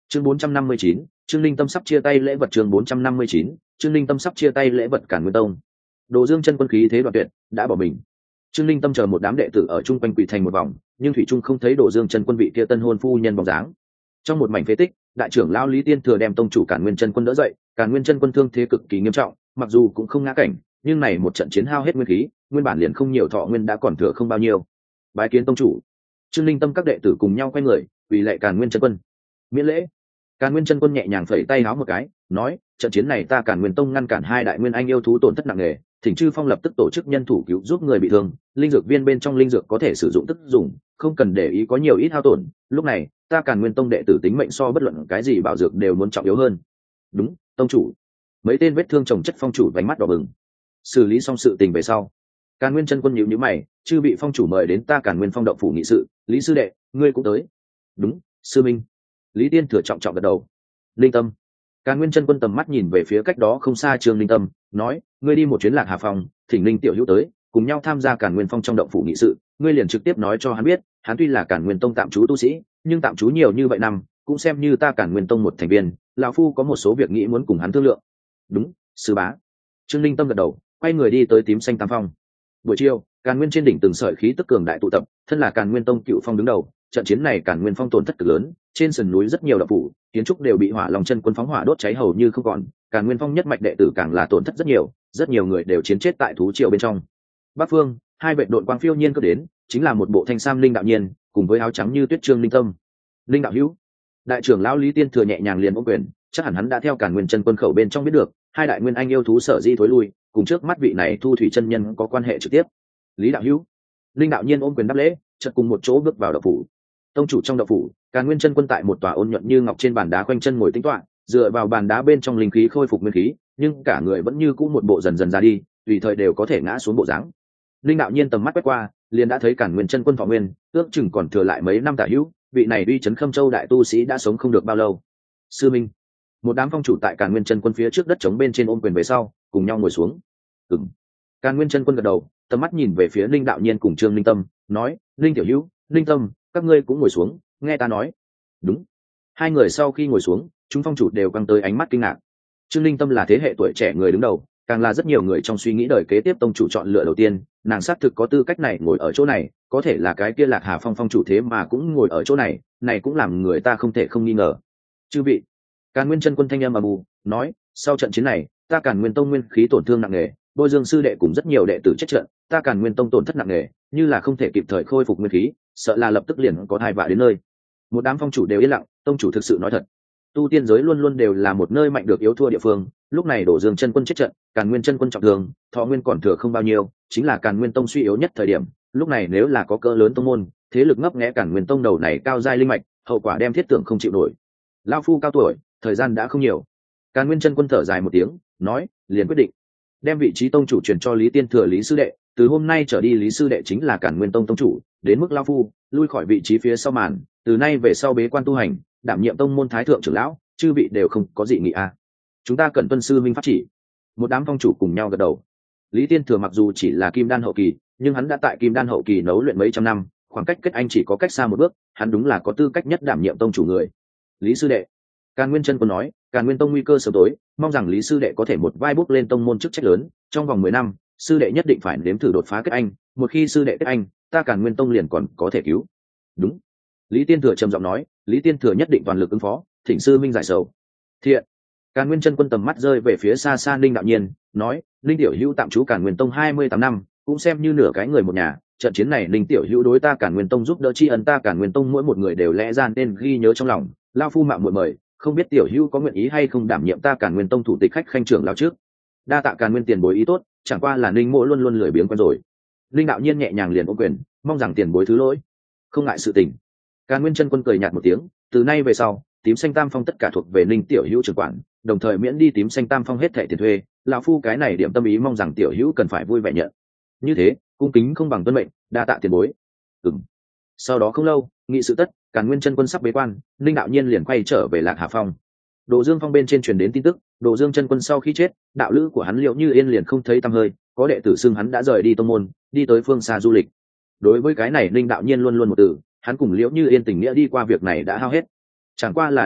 Chương 459, Trương Linh Tâm sắp chia tay lễ vật. Chương 459, Trương Linh Tâm sắp chia tay lễ vật. Càn Nguyên Tông. Đồ Dương chân quân khí thế đoạn tuyệt, đã bỏ mình. Trương Linh Tâm chờ một đám đệ tử ở chung quanh quỳ thành một vòng, nhưng thủy trung không thấy Đồ Dương chân quân vị kia tân hôn phu nhân bóng dáng. Trong một mảnh phế tích, đại trưởng lão Lý Tiên Thừa đem tông chủ Càn Nguyên chân quân đỡ dậy. Càn Nguyên chân quân thương thế cực kỳ nghiêm trọng, mặc dù cũng không ngã cảnh, nhưng này một trận chiến hao hết nguyên khí, nguyên bản liền không nhiều thọ nguyên đã còn thừa không bao nhiêu. Bái kiến tông chủ. Trương Linh Tâm các đệ tử cùng nhau quay người, quỳ lạy Càn Nguyên chân quân. Miễn lễ. Càn Nguyên chân quân nhẹ nhàng phẩy tay áo một cái, nói: trận chiến này ta Càn Nguyên tông ngăn cản hai đại nguyên anh yêu thú tổn thất nặng nề, thỉnh chư phong lập tức tổ chức nhân thủ cứu giúp người bị thương, linh dược viên bên trong linh dược có thể sử dụng tức dùng, không cần để ý có nhiều ít hao tổn. Lúc này ta Càn Nguyên tông đệ tử tính mệnh so bất luận cái gì bảo dược đều muốn trọng yếu hơn. Đúng, tông chủ. Mấy tên vết thương chồng chất phong chủ vành mắt đỏ bừng. Xử lý xong sự tình về sau, Càn Nguyên chân quân nhíu nhíu mày, chư bị phong chủ mời đến ta Càn Nguyên phong động phủ nghị sự, Lý sư đệ, ngươi cũng tới. Đúng, sư minh. Lý Tiên Thừa trọng trọng gật đầu. Linh Tâm. Càn Nguyên chân quân tầm mắt nhìn về phía cách đó không xa Trương Linh Tâm, nói: ngươi đi một chuyến Lạc Hà Phong, thỉnh Linh tiểu hữu tới, cùng nhau tham gia Càn Nguyên phong trong động phủ nghị sự. Ngươi liền trực tiếp nói cho hắn biết, hắn tuy là Càn Nguyên tông tạm trú tu sĩ, nhưng tạm trú nhiều như vậy năm, cũng xem như ta Càn Nguyên tông một thành viên, lão phu có một số việc nghĩ muốn cùng hắn thương lượng. Đúng, sư bá. Trương Linh Tâm gật đầu, quay người đi tới Tím Xanh Tam Phong. Buổi chiều, Càn Nguyên trên đỉnh từng sợi khí tức cường đại tụ tập, thân là Càn Nguyên tông cựu phong đứng đầu, trận chiến này Càn Nguyên phong tổn thất cực lớn, trên sườn núi rất nhiều động phủ, kiến trúc đều bị Hỏa Long chân quân phóng hỏa đốt cháy hầu như không còn, Càn Nguyên phong nhất mạch đệ tử càng là tổn thất rất nhiều người đều chiến chết tại thú triều bên trong. Bắc phương, hai vệ đội quang phiêu nhiên cất đến, chính là một bộ thanh sam linh đạo nhiên, cùng với áo trắng như tuyết Trương Linh Tâm. Linh đạo hữu. Đại trưởng lão Lý Tiên Thừa nhẹ nhàng liền ôm quyền, chắc hẳn hắn đã theo Càn Nguyên chân quân khẩu bên trong biết được, hai đại nguyên anh yêu thú sở di thối lui, cùng trước mắt vị này Thu Thủy chân nhân có quan hệ trực tiếp. Lý đạo hữu. Linh đạo nhiên ôm quyền đáp lễ, chợt cùng một chỗ bước vào động phủ. Tông chủ trong động phủ, Càn Nguyên chân quân tại một tòa ôn nhuận như ngọc trên bàn đá khoanh chân ngồi tĩnh tọa, dựa vào bàn đá bên trong linh khí khôi phục nguyên khí, nhưng cả người vẫn như cũ một bộ dần dần ra đi, tùy thời đều có thể ngã xuống bộ dáng. Linh đạo nhiên tầm mắt quét qua, liền đã thấy Càn Nguyên chân quân thọ nguyên, ước chừng còn thừa lại mấy năm tả hữu, vị này uy chấn Khâm Châu đại tu sĩ đã sống không được bao lâu. Sư minh. Một đám phong chủ tại Càn Nguyên chân quân phía trước đất trống bên trên ôm quyền về sau, cùng nhau ngồi xuống. Ừm. Càn Nguyên chân quân gật đầu, tầm mắt nhìn về phía Linh đạo nhiên cùng Trương Linh Tâm, nói: Linh tiểu hữu, Linh Tâm, các ngươi cũng ngồi xuống, nghe ta nói. Đúng. Hai người sau khi ngồi xuống, chúng phong chủ đều căng tới ánh mắt kinh ngạc. Trương Linh Tâm là thế hệ tuổi trẻ người đứng đầu, càng là rất nhiều người trong suy nghĩ đời kế tiếp tông chủ chọn lựa đầu tiên, nàng xác thực có tư cách này ngồi ở chỗ này, có thể là cái kia Lạc Hà Phong phong chủ thế mà cũng ngồi ở chỗ này, này cũng làm người ta không thể không nghi ngờ. Chư vị. Càn Nguyên chân quân thanh âm ầm ầm, nói: sau trận chiến này, ta Càn Nguyên tông nguyên khí tổn thương nặng nề, Bôi Dương sư đệ cùng rất nhiều đệ tử chết trận, ta Càn Nguyên tông tổn thất nặng nề, như là không thể kịp thời khôi phục nguyên khí, sợ là lập tức liền có tai vạ đến nơi. Một đám phong chủ đều yên lặng, tông chủ thực sự nói thật. Tu tiên giới luôn luôn đều là một nơi mạnh được yếu thua địa phương, lúc này Đổ Dương chân quân chết trận, Càn Nguyên chân quân trọng thương, thọ nguyên còn thừa không bao nhiêu, chính là Càn Nguyên tông suy yếu nhất thời điểm, lúc này nếu là có cỡ lớn tông môn, thế lực ngấp nghé Càn Nguyên tông đầu này cao giai linh mạch, hậu quả đem thiết tưởng không chịu nổi. Lão phu cao tuổi, thời gian đã không nhiều. Càn Nguyên chân quân thở dài một tiếng, nói: liền quyết định đem vị trí tông chủ truyền cho Lý Tiên Thừa Lý sư đệ, từ hôm nay trở đi Lý sư đệ chính là Càn Nguyên tông tông chủ, đến mức lão phu lui khỏi vị trí phía sau màn, từ nay về sau bế quan tu hành, đảm nhiệm tông môn thái thượng trưởng lão, chư vị đều không có gì nghị a. Chúng ta cần tuân sư minh pháp chỉ. Một đám phong chủ cùng nhau gật đầu. Lý Tiên Thừa mặc dù chỉ là kim đan hậu kỳ, nhưng hắn đã tại kim đan hậu kỳ nấu luyện mấy trăm năm, khoảng cách kết anh chỉ có cách xa một bước, hắn đúng là có tư cách nhất đảm nhiệm tông chủ người. Lý sư đệ. Càn Nguyên chân quân nói: Càn Nguyên tông nguy cơ sớm tối, mong rằng Lý sư đệ có thể một vai bước lên tông môn chức trách lớn, trong vòng 10 năm, sư đệ nhất định phải nếm thử đột phá kết anh, một khi sư đệ kết anh, ta Càn Nguyên tông liền còn có thể cứu. Đúng. Lý Tiên Thừa trầm giọng nói: Lý Tiên Thừa nhất định toàn lực ứng phó, thỉnh sư minh giải sầu. Thiện. Càn Nguyên chân quân tầm mắt rơi về phía xa xa Linh đạo nhiên, nói: Linh tiểu hữu tạm trú Càn Nguyên tông 28 năm, cũng xem như nửa cái người một nhà, trận chiến này Linh tiểu hữu đối ta Càn Nguyên tông giúp đỡ tri ân, ta Càn Nguyên tông mỗi một người đều lẽ ra nên ghi nhớ trong lòng, lao phu mạo muội mời, không biết tiểu hữu có nguyện ý hay không đảm nhiệm ta Càn Nguyên tông thủ tịch khách khanh trưởng lão trước. Đa tạ Càn Nguyên tiền bối ý tốt, chẳng qua là Linh mộ luôn luôn lười biếng quen rồi. Linh đạo nhiên nhẹ nhàng liền ôm quyền, mong rằng tiền bối thứ lỗi. Không ngại sự tình. Càn Nguyên chân quân cười nhạt một tiếng, từ nay về sau, Tím Xanh Tam Phong tất cả thuộc về Linh tiểu hữu trưởng quản, đồng thời miễn đi Tím Xanh Tam Phong hết thẻ tiền thuê, lão phu cái này điểm tâm ý mong rằng tiểu hữu cần phải vui vẻ nhận. Như thế, cung kính không bằng tuân mệnh, đa tạ tiền bối. Ừm. Sau đó không lâu, nghị sự tất, Càn Nguyên chân quân sắp bế quan, Linh đạo nhiên liền quay trở về Lạc Hà Phong. Đồ Dương Phong bên trên truyền đến tin tức, Đồ Dương chân quân sau khi chết, đạo lữ của hắn Liệu Như Yên liền không thấy tăm hơi, có đệ tử xưng hắn đã rời đi tông môn, đi tới phương xa du lịch. Đối với cái này Linh đạo nhiên luôn luôn một từ, hắn cùng Liễu Như Yên tình nghĩa đi qua việc này đã hao hết. Chẳng qua là đáng tiếc,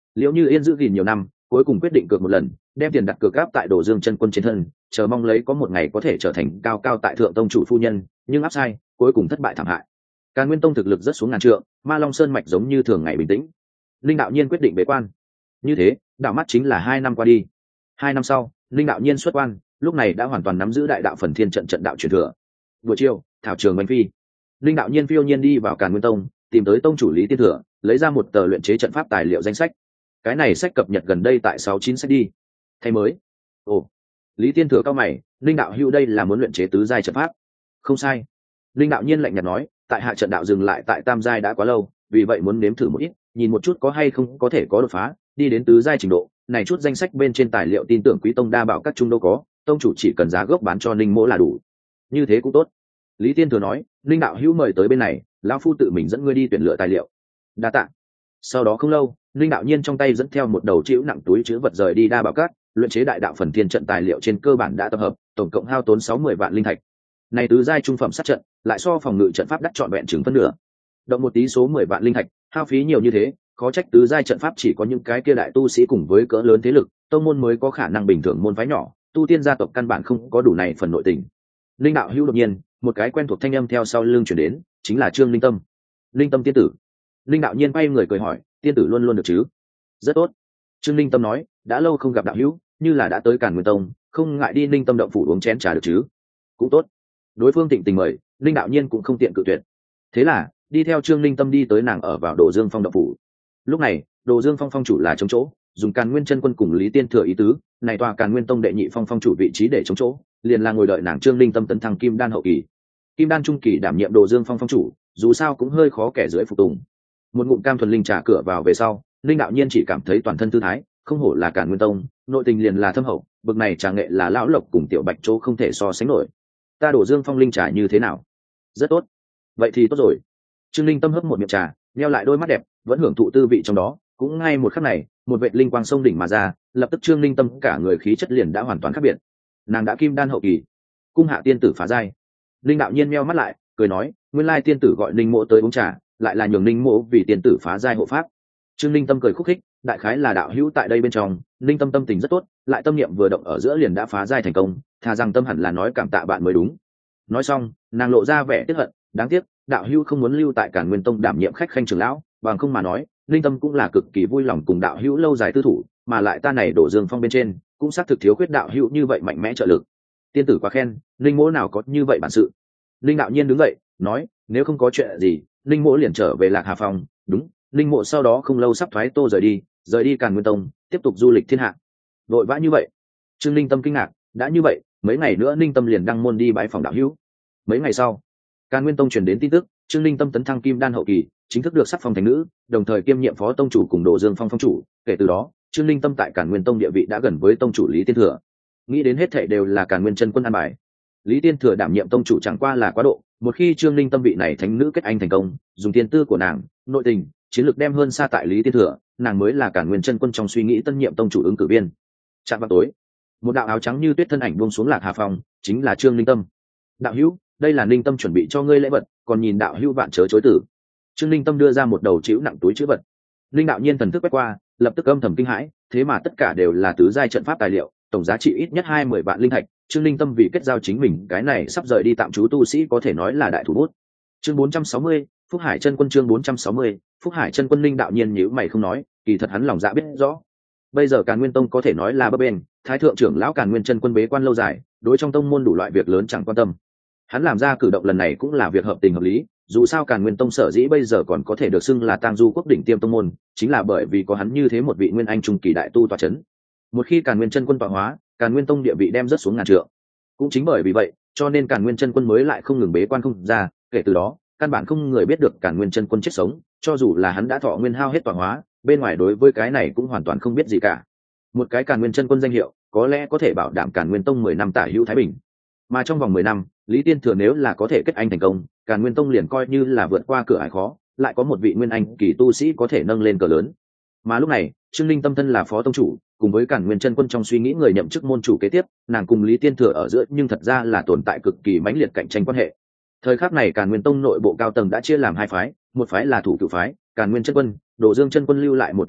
Liễu Như Yên giữ gìn nhiều năm, cuối cùng quyết định cược một lần, đem tiền đặt cược gáp tại Đồ Dương chân quân trên thân, chờ mong lấy có một ngày có thể trở thành cao cao tại thượng tông chủ phu nhân, nhưng áp sai, cuối cùng thất bại thảm hại. Càn Nguyên tông thực lực rất xuống ngàn trượng, Ma Long Sơn mạch giống như thường ngày bình tĩnh. Linh đạo nhiên quyết định bế quan. Như thế, đạo mắt chính là 2 năm qua đi. 2 năm sau, Linh đạo nhiên xuất quan, lúc này đã hoàn toàn nắm giữ đại đạo phần thiên trận đạo truyền thừa. Buổi chiều, thảo trường bánh phi, Linh đạo nhiên phiêu nhiên đi vào Càn Nguyên tông, tìm tới tông chủ Lý Tiên Thừa, lấy ra một tờ luyện chế trận pháp tài liệu danh sách. Cái này sách cập nhật gần đây tại 69 sách đi. Thay mới. Ồ, Lý Tiên Thừa cao mày, Linh đạo hữu đây là muốn luyện chế tứ giai trận pháp? Không sai. Linh đạo nhiên lạnh nhạt nói, tại hạ trận đạo dừng lại tại tam giai đã quá lâu, vì vậy muốn nếm thử một ít, nhìn một chút có hay không có thể có đột phá, đi đến tứ giai trình độ. Này chút danh sách bên trên tài liệu tin tưởng quý tông đa bảo các trung đâu có, tông chủ chỉ cần giá gốc bán cho Ninh Mỗ là đủ. Như thế cũng tốt. Lý Tiên Thừa nói, Linh đạo hữu mời tới bên này, lão phu tự mình dẫn ngươi đi tuyển lựa tài liệu. Đa tạ. Sau đó không lâu, Linh đạo nhiên trong tay dẫn theo một đầu chịu nặng túi chứa vật rời đi đa bảo cát, luyện chế đại đạo phần thiên trận tài liệu trên cơ bản đã tập hợp, tổng cộng hao tốn 60 vạn linh thạch. Này tứ giai trung phẩm sát trận, lại so phòng ngự trận pháp đắt trọn vẹn chừng phân nửa. Động một tí số 10 vạn linh thạch, hao phí nhiều như thế, khó trách tứ giai trận pháp chỉ có những cái kia đại tu sĩ cùng với cỡ lớn thế lực, tông môn mới có khả năng bình thường môn phái nhỏ, tu tiên gia tộc căn bản không có đủ này phần nội tình. Linh đạo hữu đột nhiên, một cái quen thuộc thanh âm theo sau lưng truyền đến, chính là Trương Linh Tâm. Linh Tâm tiên tử. Linh đạo nhiên quay người cười hỏi, tiên tử luôn luôn được chứ? Rất tốt. Trương Linh Tâm nói, đã lâu không gặp đạo hữu, như là đã tới Càn Nguyên tông, không ngại đi Linh Tâm động phủ uống chén trà được chứ? Cũng tốt. Đối phương thịnh tình mời, Linh đạo nhiên cũng không tiện cự tuyệt. Thế là, đi theo Trương Linh Tâm đi tới nàng ở vào Đồ Dương Phong động phủ. Lúc này, Đồ Dương Phong phong chủ là chống chỗ, dùng Càn Nguyên chân quân cùng Lý Tiên Thừa ý tứ, này tòa Càn Nguyên tông đệ nhị phong phong chủ vị trí để chống chỗ, liền là ngồi đợi nàng Trương Linh Tâm tấn thăng kim đan hậu kỳ. Kim đan trung kỳ đảm nhiệm Đồ Dương Phong phong chủ, dù sao cũng hơi khó kẻ dưới phục tùng. Một ngụm cam thuần linh trà cửa vào về sau, Linh đạo nhiên chỉ cảm thấy toàn thân tư thái, không hổ là Càn Nguyên tông, nội tình liền là thâm hậu, bực này trà nghệ là lão lộc cùng tiểu bạch chỗ không thể so sánh nổi. Ta Đồ Dương Phong linh trà như thế nào? Rất tốt. Vậy thì tốt rồi. Trương Linh Tâm hấp một miệng trà, nheo lại đôi mắt đẹp, vẫn hưởng thụ tư vị trong đó. Cũng ngay một khắc này, một vệt linh quang sông đỉnh mà ra, lập tức Trương Linh Tâm cả người khí chất liền đã hoàn toàn khác biệt. Nàng đã kim đan hậu kỳ, cung hạ tiên tử phá giai. Linh đạo nhiên meo mắt lại, cười nói, nguyên lai tiên tử gọi Linh Mộ tới uống trà, lại là nhường Linh Mộ vì tiên tử phá giai hộ pháp. Trương Linh Tâm cười khúc khích, đại khái là đạo hữu tại đây bên trong, Linh Tâm tâm tình rất tốt, lại tâm niệm vừa động ở giữa liền đã phá giai thành công, thà rằng tâm hẳn là nói cảm tạ bạn mới đúng. Nói xong, nàng lộ ra vẻ tiếc hận, đáng tiếc, đạo hữu không muốn lưu tại Càn Nguyên tông đảm nhiệm khách khanh trưởng lão, bằng không mà nói, Linh Tâm cũng là cực kỳ vui lòng cùng đạo hữu lâu dài tư thủ, mà lại ta này Đổ Dương Phong bên trên, cũng xác thực thiếu khuyết đạo hữu như vậy mạnh mẽ trợ lực. Tiên tử quá khen, Linh Mỗ nào có như vậy bản sự. Linh đạo nhiên đứng dậy, nói, nếu không có chuyện gì, Linh Mỗ liền trở về Lạc Hà Phong. Đúng, Linh Mộ sau đó không lâu sắp thoái tô rời đi Càn Nguyên tông, tiếp tục du lịch thiên hạ. Vội vã như vậy? Trương Linh Tâm kinh ngạc, đã như vậy, mấy ngày nữa Linh Tâm liền đăng môn đi bái phòng đạo hữu. Mấy ngày sau, Càn Nguyên tông truyền đến tin tức, Trương Linh Tâm tấn thăng kim đan hậu kỳ, chính thức được sắc phong thành nữ, đồng thời kiêm nhiệm phó tông chủ cùng Đồ Dương Phong phong chủ. Kể từ đó, Trương Linh Tâm tại Càn Nguyên tông địa vị đã gần với tông chủ Lý Tiên Thừa. Nghĩ đến hết thảy đều là Càn Nguyên chân quân an bài. Lý Tiên Thừa đảm nhiệm tông chủ chẳng qua là quá độ, một khi Trương Linh Tâm vị này thánh nữ kết anh thành công, dùng tiền tư của nàng, nội tình, chiến lược đem hơn xa tại Lý Tiên Thừa, nàng mới là Càn Nguyên chân quân trong suy nghĩ tân nhiệm tông chủ ứng cử viên. Chạm vào tối, một đạo áo trắng như tuyết thân ảnh buông xuống Lạc Hà Phong, chính là Trương Linh Tâm. Đạo hữu, đây là Linh Tâm chuẩn bị cho ngươi lễ vật, còn nhìn đạo hữu vạn chớ chối tử. Trương Linh Tâm đưa ra một đầu chịu nặng túi chữ vật. Linh đạo nhiên thần thức quét qua, lập tức âm thầm kinh hãi, thế mà tất cả đều là tứ giai trận pháp tài liệu, tổng giá trị ít nhất 20 vạn linh thạch. Trương Linh Tâm vì kết giao chính mình, cái này sắp rời đi tạm trú tu sĩ có thể nói là đại thủ bút. Chương 460, Phúc Hải chân quân. Chương 460, Phúc Hải chân quân. Linh đạo nhiên nhíu mày không nói, kỳ thật hắn lòng dạ biết rõ. Bây giờ Càn Nguyên tông có thể nói là bấp bênh, thái thượng trưởng lão Càn Nguyên chân quân bế quan lâu dài, đối trong tông môn đủ loại việc lớn chẳng quan tâm. Hắn làm ra cử động lần này cũng là việc hợp tình hợp lý, dù sao Càn Nguyên tông sở dĩ bây giờ còn có thể được xưng là tang du quốc đỉnh tiêm tông môn, chính là bởi vì có hắn như thế một vị nguyên anh trung kỳ đại tu tọa chấn. Một khi Càn Nguyên chân quân tọa hóa, Càn Nguyên tông địa vị đem rất xuống ngàn trượng. Cũng chính bởi vì vậy, cho nên Càn Nguyên chân quân mới lại không ngừng bế quan không ra, kể từ đó, căn bản không người biết được Càn Nguyên chân quân chết sống, cho dù là hắn đã thọ nguyên hao hết tọa hóa, bên ngoài đối với cái này cũng hoàn toàn không biết gì cả. Một cái Càn Nguyên chân quân danh hiệu, có lẽ có thể bảo đảm Càn Nguyên tông 10 năm tả hữu thái bình. Mà trong vòng 10 năm, Lý Tiên Thừa nếu là có thể kết anh thành công, Càn Nguyên tông liền coi như là vượt qua cửa ải khó, lại có một vị nguyên anh kỳ tu sĩ có thể nâng lên cờ lớn. Mà lúc này, Trương Linh Tâm thân là phó tông chủ, cùng với Càn Nguyên chân quân trong suy nghĩ người nhậm chức môn chủ kế tiếp, nàng cùng Lý Tiên Thừa ở giữa nhưng thật ra là tồn tại cực kỳ mãnh liệt cạnh tranh quan hệ. Thời khắc này Càn Nguyên tông nội bộ cao tầng đã chia làm hai phái, một phái là thủ cửu phái, Càn Nguyên chân quân, Đồ Dương chân quân lưu lại một nhóm người,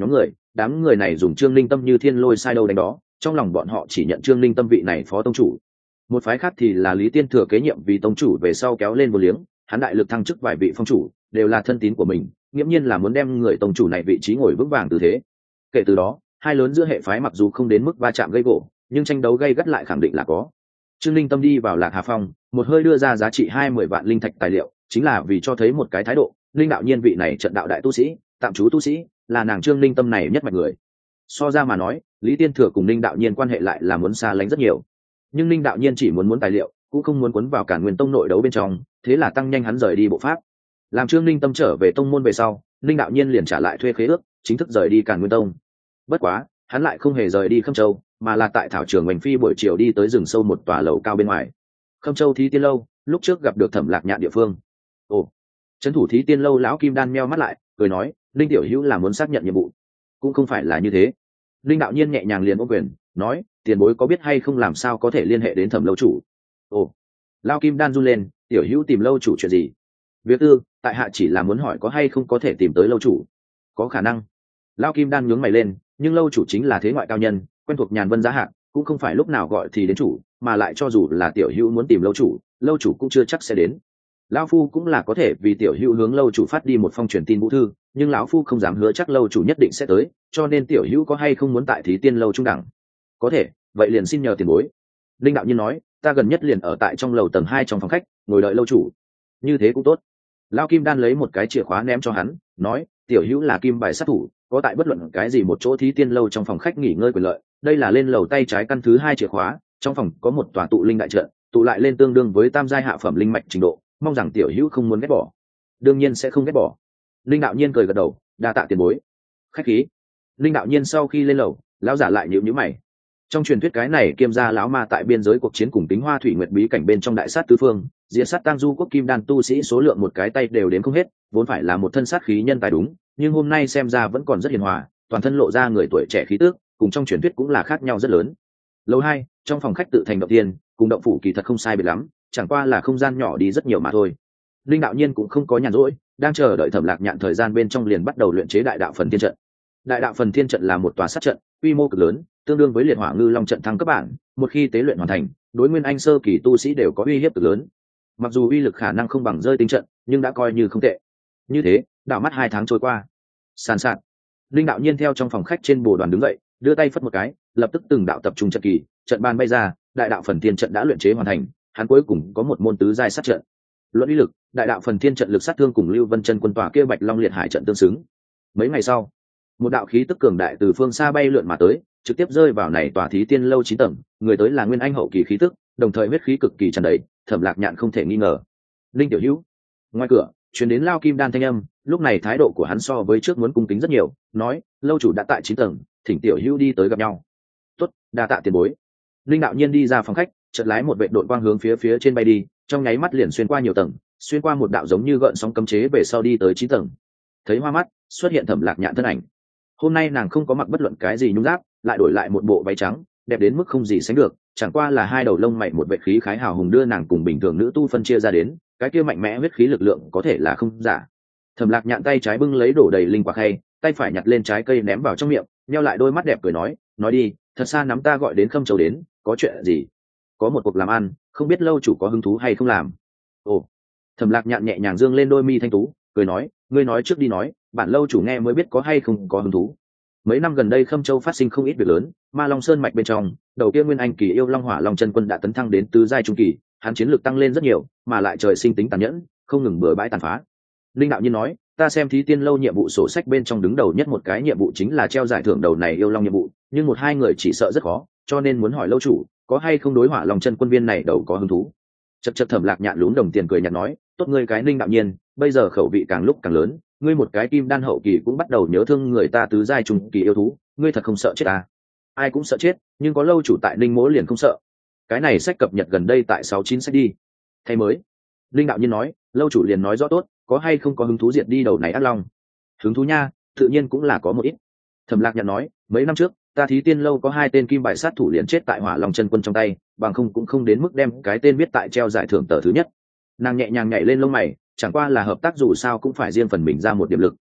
đám người này dùng Trương Linh Tâm như thiên lôi sai đâu đánh đó, trong lòng bọn họ chỉ nhận Trương Linh Tâm vị này phó tông chủ. Một phái khác thì là Lý Tiên Thừa kế nhiệm vì tông chủ về sau kéo lên một liếng, hắn đại lực thăng chức vài vị phong chủ đều là thân tín của mình, nghiễm nhiên là muốn đem người tông chủ này vị trí ngồi vững vàng tư thế. Kể từ đó, hai lớn giữa hệ phái mặc dù không đến mức va chạm gây gổ, nhưng tranh đấu gay gắt lại khẳng định là có. Trương Linh Tâm đi vào Lạc Hà Phong, một hơi đưa ra giá trị 20 vạn linh thạch tài liệu, chính là vì cho thấy một cái thái độ, Linh đạo nhiên vị này trận đạo đại tu sĩ, tạm trú tu sĩ, là nàng Trương Linh Tâm này nhất mạch người. So ra mà nói, Lý Tiên Thừa cùng Linh đạo nhiên quan hệ lại là muốn xa lánh rất nhiều. Nhưng Linh đạo nhiên chỉ muốn tài liệu, cũng không muốn cuốn vào Càn Nguyên Tông nội đấu bên trong, thế là tăng nhanh hắn rời đi bộ pháp. Làm Trương Linh Tâm trở về tông môn về sau, Linh đạo nhiên liền trả lại thuê khế ước, chính thức rời đi Càn Nguyên Tông. Bất quá, hắn lại không hề rời đi Khâm Châu, mà là tại thảo trường Hoành Phi buổi chiều đi tới rừng sâu một tòa lầu cao bên ngoài. Khâm Châu Thí Tiên lâu, lúc trước gặp được Thẩm Lạc Nhạn địa phương. Ồ, trấn thủ Thí Tiên lâu lão Kim Đan meo mắt lại, cười nói, Linh tiểu hữu là muốn xác nhận nhiệm vụ. Cũng không phải là như thế. Linh đạo nhiên nhẹ nhàng liền ôm quyền, nói, tiền bối có biết hay không làm sao có thể liên hệ đến Thẩm lâu chủ? Ồ, lão Kim Đan run lên, tiểu hữu tìm lâu chủ chuyện gì? Việc tư, tại hạ chỉ là muốn hỏi có hay không có thể tìm tới lâu chủ. Có khả năng. Lão Kim Đan nhướng mày lên, nhưng lâu chủ chính là thế ngoại cao nhân, quen thuộc nhàn vân giá hạng, cũng không phải lúc nào gọi thì đến chủ, mà lại cho dù là tiểu hữu muốn tìm lâu chủ cũng chưa chắc sẽ đến. Lão phu cũng là có thể vì tiểu hữu hướng lâu chủ phát đi một phong truyền tin vũ thư, nhưng lão phu không dám hứa chắc lâu chủ nhất định sẽ tới, cho nên tiểu hữu có hay không muốn tại Thí Tiên lâu trung đẳng? Có thể, vậy liền xin nhờ tiền bối. Linh đạo nhiên nói, ta gần nhất liền ở tại trong lầu tầng 2 trong phòng khách, ngồi đợi lâu chủ. Như thế cũng tốt. Lão Kim Đan lấy một cái chìa khóa ném cho hắn, nói, tiểu hữu là kim bài sát thủ, có tại bất luận cái gì một chỗ Thí Tiên lâu trong phòng khách nghỉ ngơi quyền lợi, đây là lên lầu tay trái căn thứ 2 chìa khóa, trong phòng có một tòa tụ linh đại trận, tụ lại lên tương đương với tam giai hạ phẩm linh mạch trình độ, mong rằng tiểu hữu không muốn ghét bỏ. Đương nhiên sẽ không ghét bỏ. Linh đạo nhiên cười gật đầu, đa tạ tiền bối. Khách khí. Linh đạo nhiên sau khi lên lầu, lão giả lại nhíu mày. Trong truyền thuyết cái này kiêm gia lão ma tại biên giới cuộc chiến cùng Tính Hoa Thủy Nguyệt bí cảnh bên trong đại sát tứ phương, diệt sát Tang Du quốc kim đan tu sĩ số lượng một cái tay đều đến không hết, vốn phải là một thân sát khí nhân tài đúng, nhưng hôm nay xem ra vẫn còn rất hiền hòa, toàn thân lộ ra người tuổi trẻ khí tước, cùng trong truyền thuyết cũng là khác nhau rất lớn. Lầu 2, trong phòng khách tự thành động tiên, cùng động phủ kỳ thật không sai biệt lắm, chẳng qua là không gian nhỏ đi rất nhiều mà thôi. Linh đạo nhiên cũng không có nhàn rỗi, đang chờ đợi Thẩm Lạc Nhạn thời gian bên trong liền bắt đầu luyện chế đại đạo phần thiên trận. Đại đạo phần thiên trận là một tòa sát trận, quy mô cực lớn, tương đương với liệt hỏa ngư long trận thăng cấp bản, một khi tế luyện hoàn thành, đối nguyên anh sơ kỳ tu sĩ đều có uy hiếp cực lớn. Mặc dù uy lực khả năng không bằng rơi tinh trận, nhưng đã coi như không tệ. Như thế, đảo mắt 2 tháng trôi qua. Sàn sạt. Linh đạo nhiên theo trong phòng khách trên bồ đoàn đứng dậy, đưa tay phất một cái, lập tức từng đạo tập trung trận kỳ, trận ban bay ra, đại đạo phần thiên trận đã luyện chế hoàn thành, hắn cuối cùng có một môn tứ giai sát trận. Luận uy lực, đại đạo phần thiên trận lực sát thương cùng Lưu Vân Chân quân tòa kia Bạch Long liệt hải trận tương xứng. Mấy ngày sau, một đạo khí tức cường đại từ phương xa bay lượn mà tới, trực tiếp rơi vào này tòa Thí Tiên lâu 9 tầng, người tới là nguyên anh hậu kỳ khí tức, đồng thời huyết khí cực kỳ tràn đầy, Thẩm Lạc Nhạn không thể nghi ngờ. Linh tiểu hữu. Ngoài cửa, truyền đến Lao Kim Đan thanh âm, lúc này thái độ của hắn so với trước muốn cung kính rất nhiều, nói, lâu chủ đã tại 9 tầng, thỉnh tiểu hữu đi tới gặp nhau. Tốt, đa tạ tiền bối. Linh đạo nhiên đi ra phòng khách, chợt lái một vệ đội quang hướng phía trên bay đi, trong nháy mắt liền xuyên qua nhiều tầng, xuyên qua một đạo giống như gợn sóng cấm chế về sau đi tới 9 tầng. Thấy hoa mắt, xuất hiện Thẩm Lạc Nhạn thân ảnh. Hôm nay nàng không có mặc bất luận cái gì nhung giáp, lại đổi lại một bộ váy trắng, đẹp đến mức không gì sánh được, chẳng qua là hai đầu lông mày một vệ khí khái hào hùng đưa nàng cùng bình thường nữ tu phân chia ra đến, cái kia mạnh mẽ huyết khí lực lượng có thể là không giả. Thẩm Lạc Nhạn tay trái bưng lấy đổ đầy linh quả khay, tay phải nhặt lên trái cây ném vào trong miệng, nheo lại đôi mắt đẹp cười nói đi, thật xa nắm ta gọi đến Khâm Châu đến, có chuyện gì? Có một cuộc làm ăn, không biết lâu chủ có hứng thú hay không làm? Ồ. Thẩm Lạc Nhạn nhẹ nhàng dương lên đôi mi thanh tú, cười nói, ngươi nói trước đi nói, bản lâu chủ nghe mới biết có hay không có hứng thú. Mấy năm gần đây Khâm Châu phát sinh không ít việc lớn, Ma Long Sơn mạch bên trong, đầu kia nguyên anh kỳ yêu Long Hỏa Long chân quân đã tấn thăng đến tứ giai trung kỳ, hắn chiến lược tăng lên rất nhiều, mà lại trời sinh tính tàn nhẫn, không ngừng bừa bãi tàn phá. Linh đạo nhiên nói, ta xem Thí Tiên lâu nhiệm vụ sổ sách bên trong đứng đầu nhất một cái nhiệm vụ chính là treo giải thưởng đầu này yêu long nhiệm vụ, nhưng một hai người chỉ sợ rất khó, cho nên muốn hỏi lâu chủ, có hay không đối Hỏa Long chân quân viên này đầu có hứng thú. Chậc Thẩm Lạc Nhạn lún đồng tiền cười nhạt nói, tốt ngươi cái Linh đạo nhiên, bây giờ khẩu vị càng lúc càng lớn, ngươi một cái kim đan hậu kỳ cũng bắt đầu nhớ thương người ta tứ giai trung kỳ yêu thú, ngươi thật không sợ chết à? Ai cũng sợ chết, nhưng có lâu chủ tại Linh Mỗ liền không sợ. Cái này sách cập nhật gần đây tại 69 sách đi. Thay mới. Linh đạo nhiên nói, lâu chủ liền nói rõ tốt, có hay không có hứng thú diệt đi đầu này ác long? Hứng thú nha, tự nhiên cũng là có một ít. Thẩm Lạc Nhạn nói, mấy năm trước, ta Thí Tiên lâu có 2 tên kim bài sát thủ liền chết tại Hỏa Long chân quân trong tay, bằng không cũng không đến mức đem cái tên viết tại treo giải thưởng tờ thứ nhất. Nàng nhẹ nhàng nhảy lên lông mày, chẳng qua là hợp tác dù sao cũng phải riêng phần mình ra một điểm lực,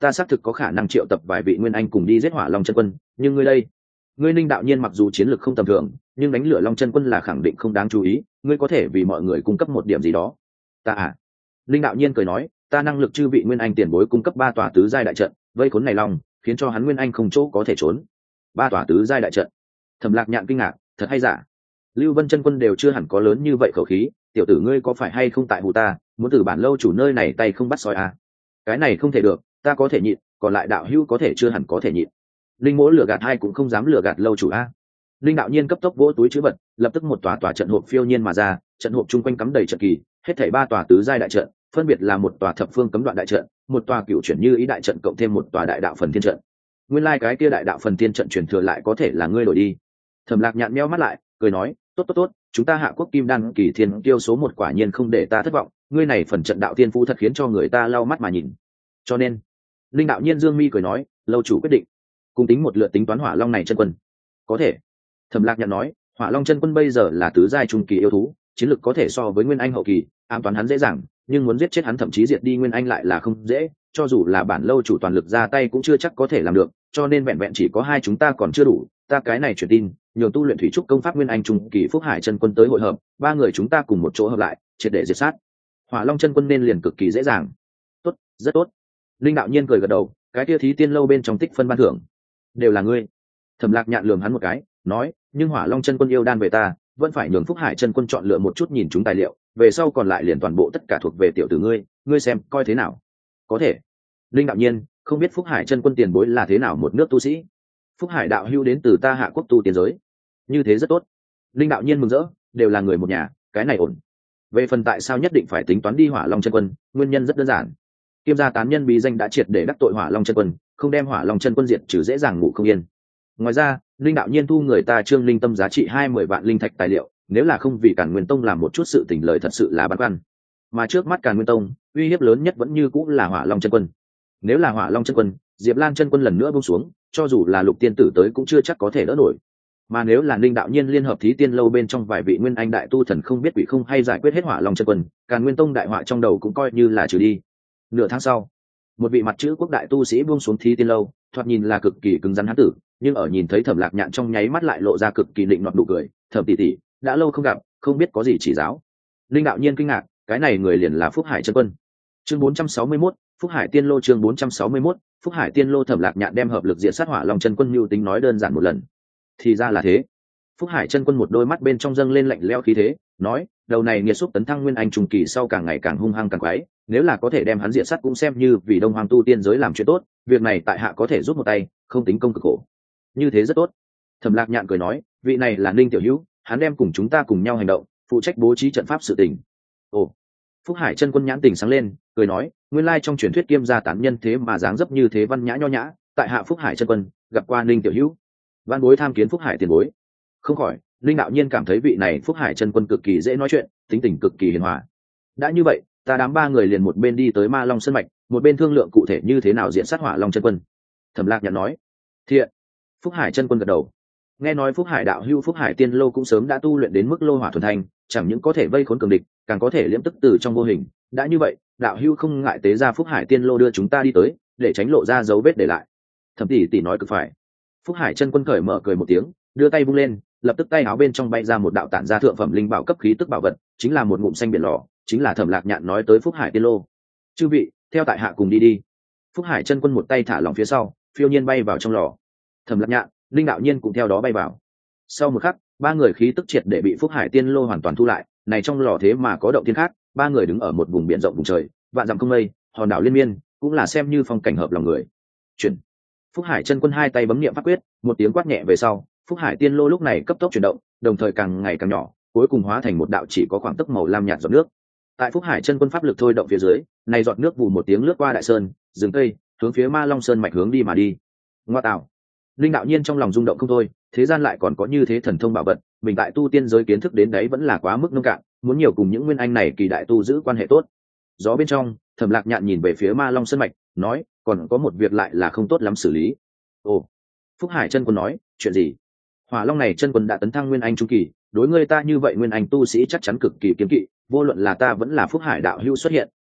ta xác thực có khả năng triệu tập vài vị nguyên anh cùng đi giết Hỏa Long chân quân, nhưng ngươi đây, ngươi Ninh đạo nhiên mặc dù chiến lược không tầm thường, nhưng đánh lửa Long chân quân là khẳng định không đáng chú ý, ngươi có thể vì mọi người cung cấp một điểm gì đó. Ta à? Ninh đạo nhiên cười nói, ta năng lực chư vị nguyên anh tiền bối cung cấp 3 tòa tứ giai đại trận, vây khốn này Long, khiến cho hắn nguyên anh không chỗ có thể trốn. 3 tòa tứ giai đại trận. Thẩm Lạc Nhạn kinh ngạc, thật hay giả? Lưu Vân chân quân đều chưa hẳn có lớn như vậy khẩu khí, tiểu tử ngươi có phải hay không tại hù ta, muốn từ bản lâu chủ nơi này tay không bắt soi à? Cái này không thể được, ta có thể nhịn, còn lại đạo hữu có thể chưa hẳn có thể nhịn. Linh mỗ lừa gạt hai cũng không dám lừa gạt lâu chủ a. Linh đạo nhiên cấp tốc vỗ túi trữ vật, lập tức một tòa trận hộp phiêu nhiên mà ra, trận hộp chung quanh cắm đầy trận kỳ, hết thảy 3 tòa tứ giai đại trận, phân biệt là một tòa thập phương cấm đoạn đại trận, một tòa cựu chuyển như ý đại trận cộng thêm một tòa đại đạo phần thiên trận. Nguyên lai cái kia đại đạo phần thiên trận truyền thừa lại có thể là ngươi đổi đi. Thẩm Lạc Nhạn meo mắt lại, cười nói, tốt, chúng ta Hạ Quốc Kim Đan kỳ thiên tiêu số 1 quả nhiên không để ta thất vọng, ngươi này phần trận đạo tiên phú thật khiến cho người ta lau mắt mà nhìn. Cho nên, Linh đạo nhiên dương mi cười nói, lâu chủ quyết định, cùng tính một lượt tính toán Hỏa Long này chân quân. Có thể. Thẩm Lạc Nhạn nói, Hỏa Long chân quân bây giờ là tứ giai trung kỳ yêu thú, chiến lực có thể so với Nguyên Anh hậu kỳ, ám toán hắn dễ dàng, nhưng muốn giết chết hắn thậm chí diệt đi Nguyên Anh lại là không dễ, cho dù là bản lâu chủ toàn lực ra tay cũng chưa chắc có thể làm được, cho nên vẹn vẹn chỉ có 2 chúng ta còn chưa đủ, ta cái này truyền tin, nhường tu luyện thủy trúc công pháp Nguyên Anh trung kỳ Phúc Hải chân quân tới hội hợp, 3 người chúng ta cùng một chỗ hợp lại, triệt để diệt sát. Hỏa Long chân quân nên liền cực kỳ dễ dàng. Tốt, rất tốt. Linh đạo nhiên cười gật đầu, cái kia thí tiên lâu bên trong tích phân ban thưởng đều là ngươi. Thẩm Lạc Nhạn lườm hắn một cái, nói, nhưng Hỏa Long chân quân yêu đan về ta, vẫn phải nhường Phúc Hải chân quân chọn lựa một chút nhìn chúng tài liệu, về sau còn lại liền toàn bộ tất cả thuộc về tiểu tử ngươi xem coi thế nào. Có thể. Linh đạo nhiên, không biết Phúc Hải chân quân tiền bối là thế nào một nước tu sĩ. Phúc Hải đạo hữu đến từ ta Hạ Quốc tu tiên giới. Như thế rất tốt. Linh đạo nhiên mừng rỡ, đều là người một nhà, cái này ổn. Về phần tại sao nhất định phải tính toán đi Hỏa Long chân quân, nguyên nhân rất đơn giản. Kiêm gia tán nhân bí danh đã triệt để đắc tội Hỏa Long chân quân, không đem Hỏa Long chân quân diệt trừ dễ dàng ngủ không yên. Ngoài ra, Linh đạo nhiên thu người ta Trương Linh Tâm giá trị 20 vạn linh thạch tài liệu, nếu là không vì Càn Nguyên Tông làm một chút sự tình lời thật sự là băn khoăn. Mà trước mắt Càn Nguyên Tông, uy hiếp lớn nhất vẫn như cũng là Hỏa Long chân quân. Nếu là Hỏa Long chân quân, Diệp Lan chân quân lần nữa buông xuống, cho dù là Lục tiên tử tới cũng chưa chắc có thể đỡ nổi. Mà nếu là Linh đạo nhiên liên hợp thí tiên lâu bên trong vài vị nguyên anh đại tu thần không biết quỷ không hay giải quyết hết Hỏa Long chân quân, Càn Nguyên Tông đại họa trong đầu cũng coi như là trừ đi. Nửa tháng sau, một vị mặt chữ quốc đại tu sĩ buông xuống thí tiên lâu, thoạt nhìn là cực kỳ cứng rắn hán tử, nhưng ở nhìn thấy Thẩm Lạc Nhạn trong nháy mắt lại lộ ra cực kỳ định nọt nụ cười. Thẩm tỷ tỷ, đã lâu không gặp, không biết có gì chỉ giáo. Linh đạo nhiên kinh ngạc, cái này người liền là Phúc Hải chân quân. Chương 461, Phúc Hải tiên lô. Chương 461, Phúc Hải tiên lô. Thẩm Lạc Nhạn đem hợp lực diện sát Hỏa Long chân quân mưu tính nói đơn giản một lần. Thì ra là thế. Phúc Hải chân quân một đôi mắt bên trong dâng lên lạnh lẽo khí thế, nói, đầu này nghiệt xúc tấn thăng nguyên anh trung kỳ sau càng ngày càng hung hăng càng quái, nếu là có thể đem hắn diện sát cũng xem như vì Đông Hoàng tu tiên giới làm chuyện tốt, việc này tại hạ có thể giúp một tay, không tính công cực khổ. Như thế rất tốt. Thẩm Lạc Nhạn cười nói, vị này là Ninh tiểu hữu, hắn đem cùng chúng ta cùng nhau hành động, phụ trách bố trí trận pháp sự tình. Ồ. Phúc Hải chân quân nhãn tình sáng lên, cười nói, nguyên lai trong truyền thuyết Kiêm gia tán nhân thế mà dáng dấp như thế văn nhã nho nhã, tại hạ Phúc Hải chân quân gặp qua Ninh tiểu hữu. Văn bối tham kiến Phúc Hải tiền bối. Không khỏi, Linh đạo nhiên cảm thấy vị này Phúc Hải chân quân cực kỳ dễ nói chuyện, tính tình cực kỳ hiền hòa. Đã như vậy, ta đám 3 người liền một bên đi tới Ma Long Sơn mạch, một bên thương lượng cụ thể như thế nào diện sát Hỏa Long chân quân. Thẩm Lạc Nhạn nói, thiện. Phúc Hải chân quân gật đầu. Nghe nói Phúc Hải đạo hữu Phúc Hải tiên lô cũng sớm đã tu luyện đến mức lô hỏa thuần thành, chẳng những có thể vây khốn cường địch, càng có thể liễm tức từ trong vô hình. Đã như vậy, đạo hữu không ngại tế ra Phúc Hải tiên lô đưa chúng ta đi tới, để tránh lộ ra dấu vết để lại. Thẩm tỷ tỷ nói cực phải. Phúc Hải chân quân cởi mở cười một tiếng, đưa tay vung lên, lập tức tay áo bên trong bay ra một đạo tản ra thượng phẩm linh bảo cấp khí tức bảo vật, chính là một ngụm xanh biển lò, chính là Thẩm Lạc Nhạn nói tới Phúc Hải tiên lô. Chư vị, theo tại hạ cùng đi đi. Phúc Hải chân quân một tay thả lỏng phía sau, phiêu nhiên bay vào trong lò. Thẩm Lạc Nhạn, Linh đạo nhiên cũng theo đó bay vào. Sau một khắc, 3 người khí tức triệt để bị Phúc Hải tiên lô hoàn toàn thu lại, này trong lò thế mà có động thiên khác, 3 người đứng ở một vùng biển rộng vùng trời, vạn dặm không mây, hòn đảo liên miên, cũng là xem như phong cảnh hợp lòng người. Chuyển. Phúc Hải chân quân hai tay bấm niệm pháp quyết, một tiếng quát nhẹ về sau, Phúc Hải tiên lô lúc này cấp tốc chuyển động, đồng thời càng ngày càng nhỏ, cuối cùng hóa thành một đạo chỉ có khoảng tấc màu lam nhạt giọt nước. Tại Phúc Hải chân quân pháp lực thôi động phía dưới, này giọt nước vù một tiếng lướt qua đại sơn, rừng cây, hướng phía Ma Long Sơn mạch hướng đi mà đi. Ngoa tạo. Linh đạo nhiên trong lòng rung động không thôi, thế gian lại còn có như thế thần thông bảo vật, mình tại tu tiên giới kiến thức đến đấy vẫn là quá mức nông cạn, muốn nhiều cùng những nguyên anh này kỳ đại tu giữ quan hệ tốt. Gió bên trong, Thẩm Lạc Nhạn nhìn về phía Ma Long Sơn mạch, nói, còn có một việc lại là không tốt lắm xử lý. Ồ. Phúc Hải chân quân nói, chuyện gì? Hỏa Long này chân quân đã tấn thăng nguyên anh trung kỳ, đối ngươi ta như vậy nguyên anh tu sĩ chắc chắn cực kỳ kiêng kỵ, vô luận là ta vẫn là Phúc Hải đạo hữu xuất hiện,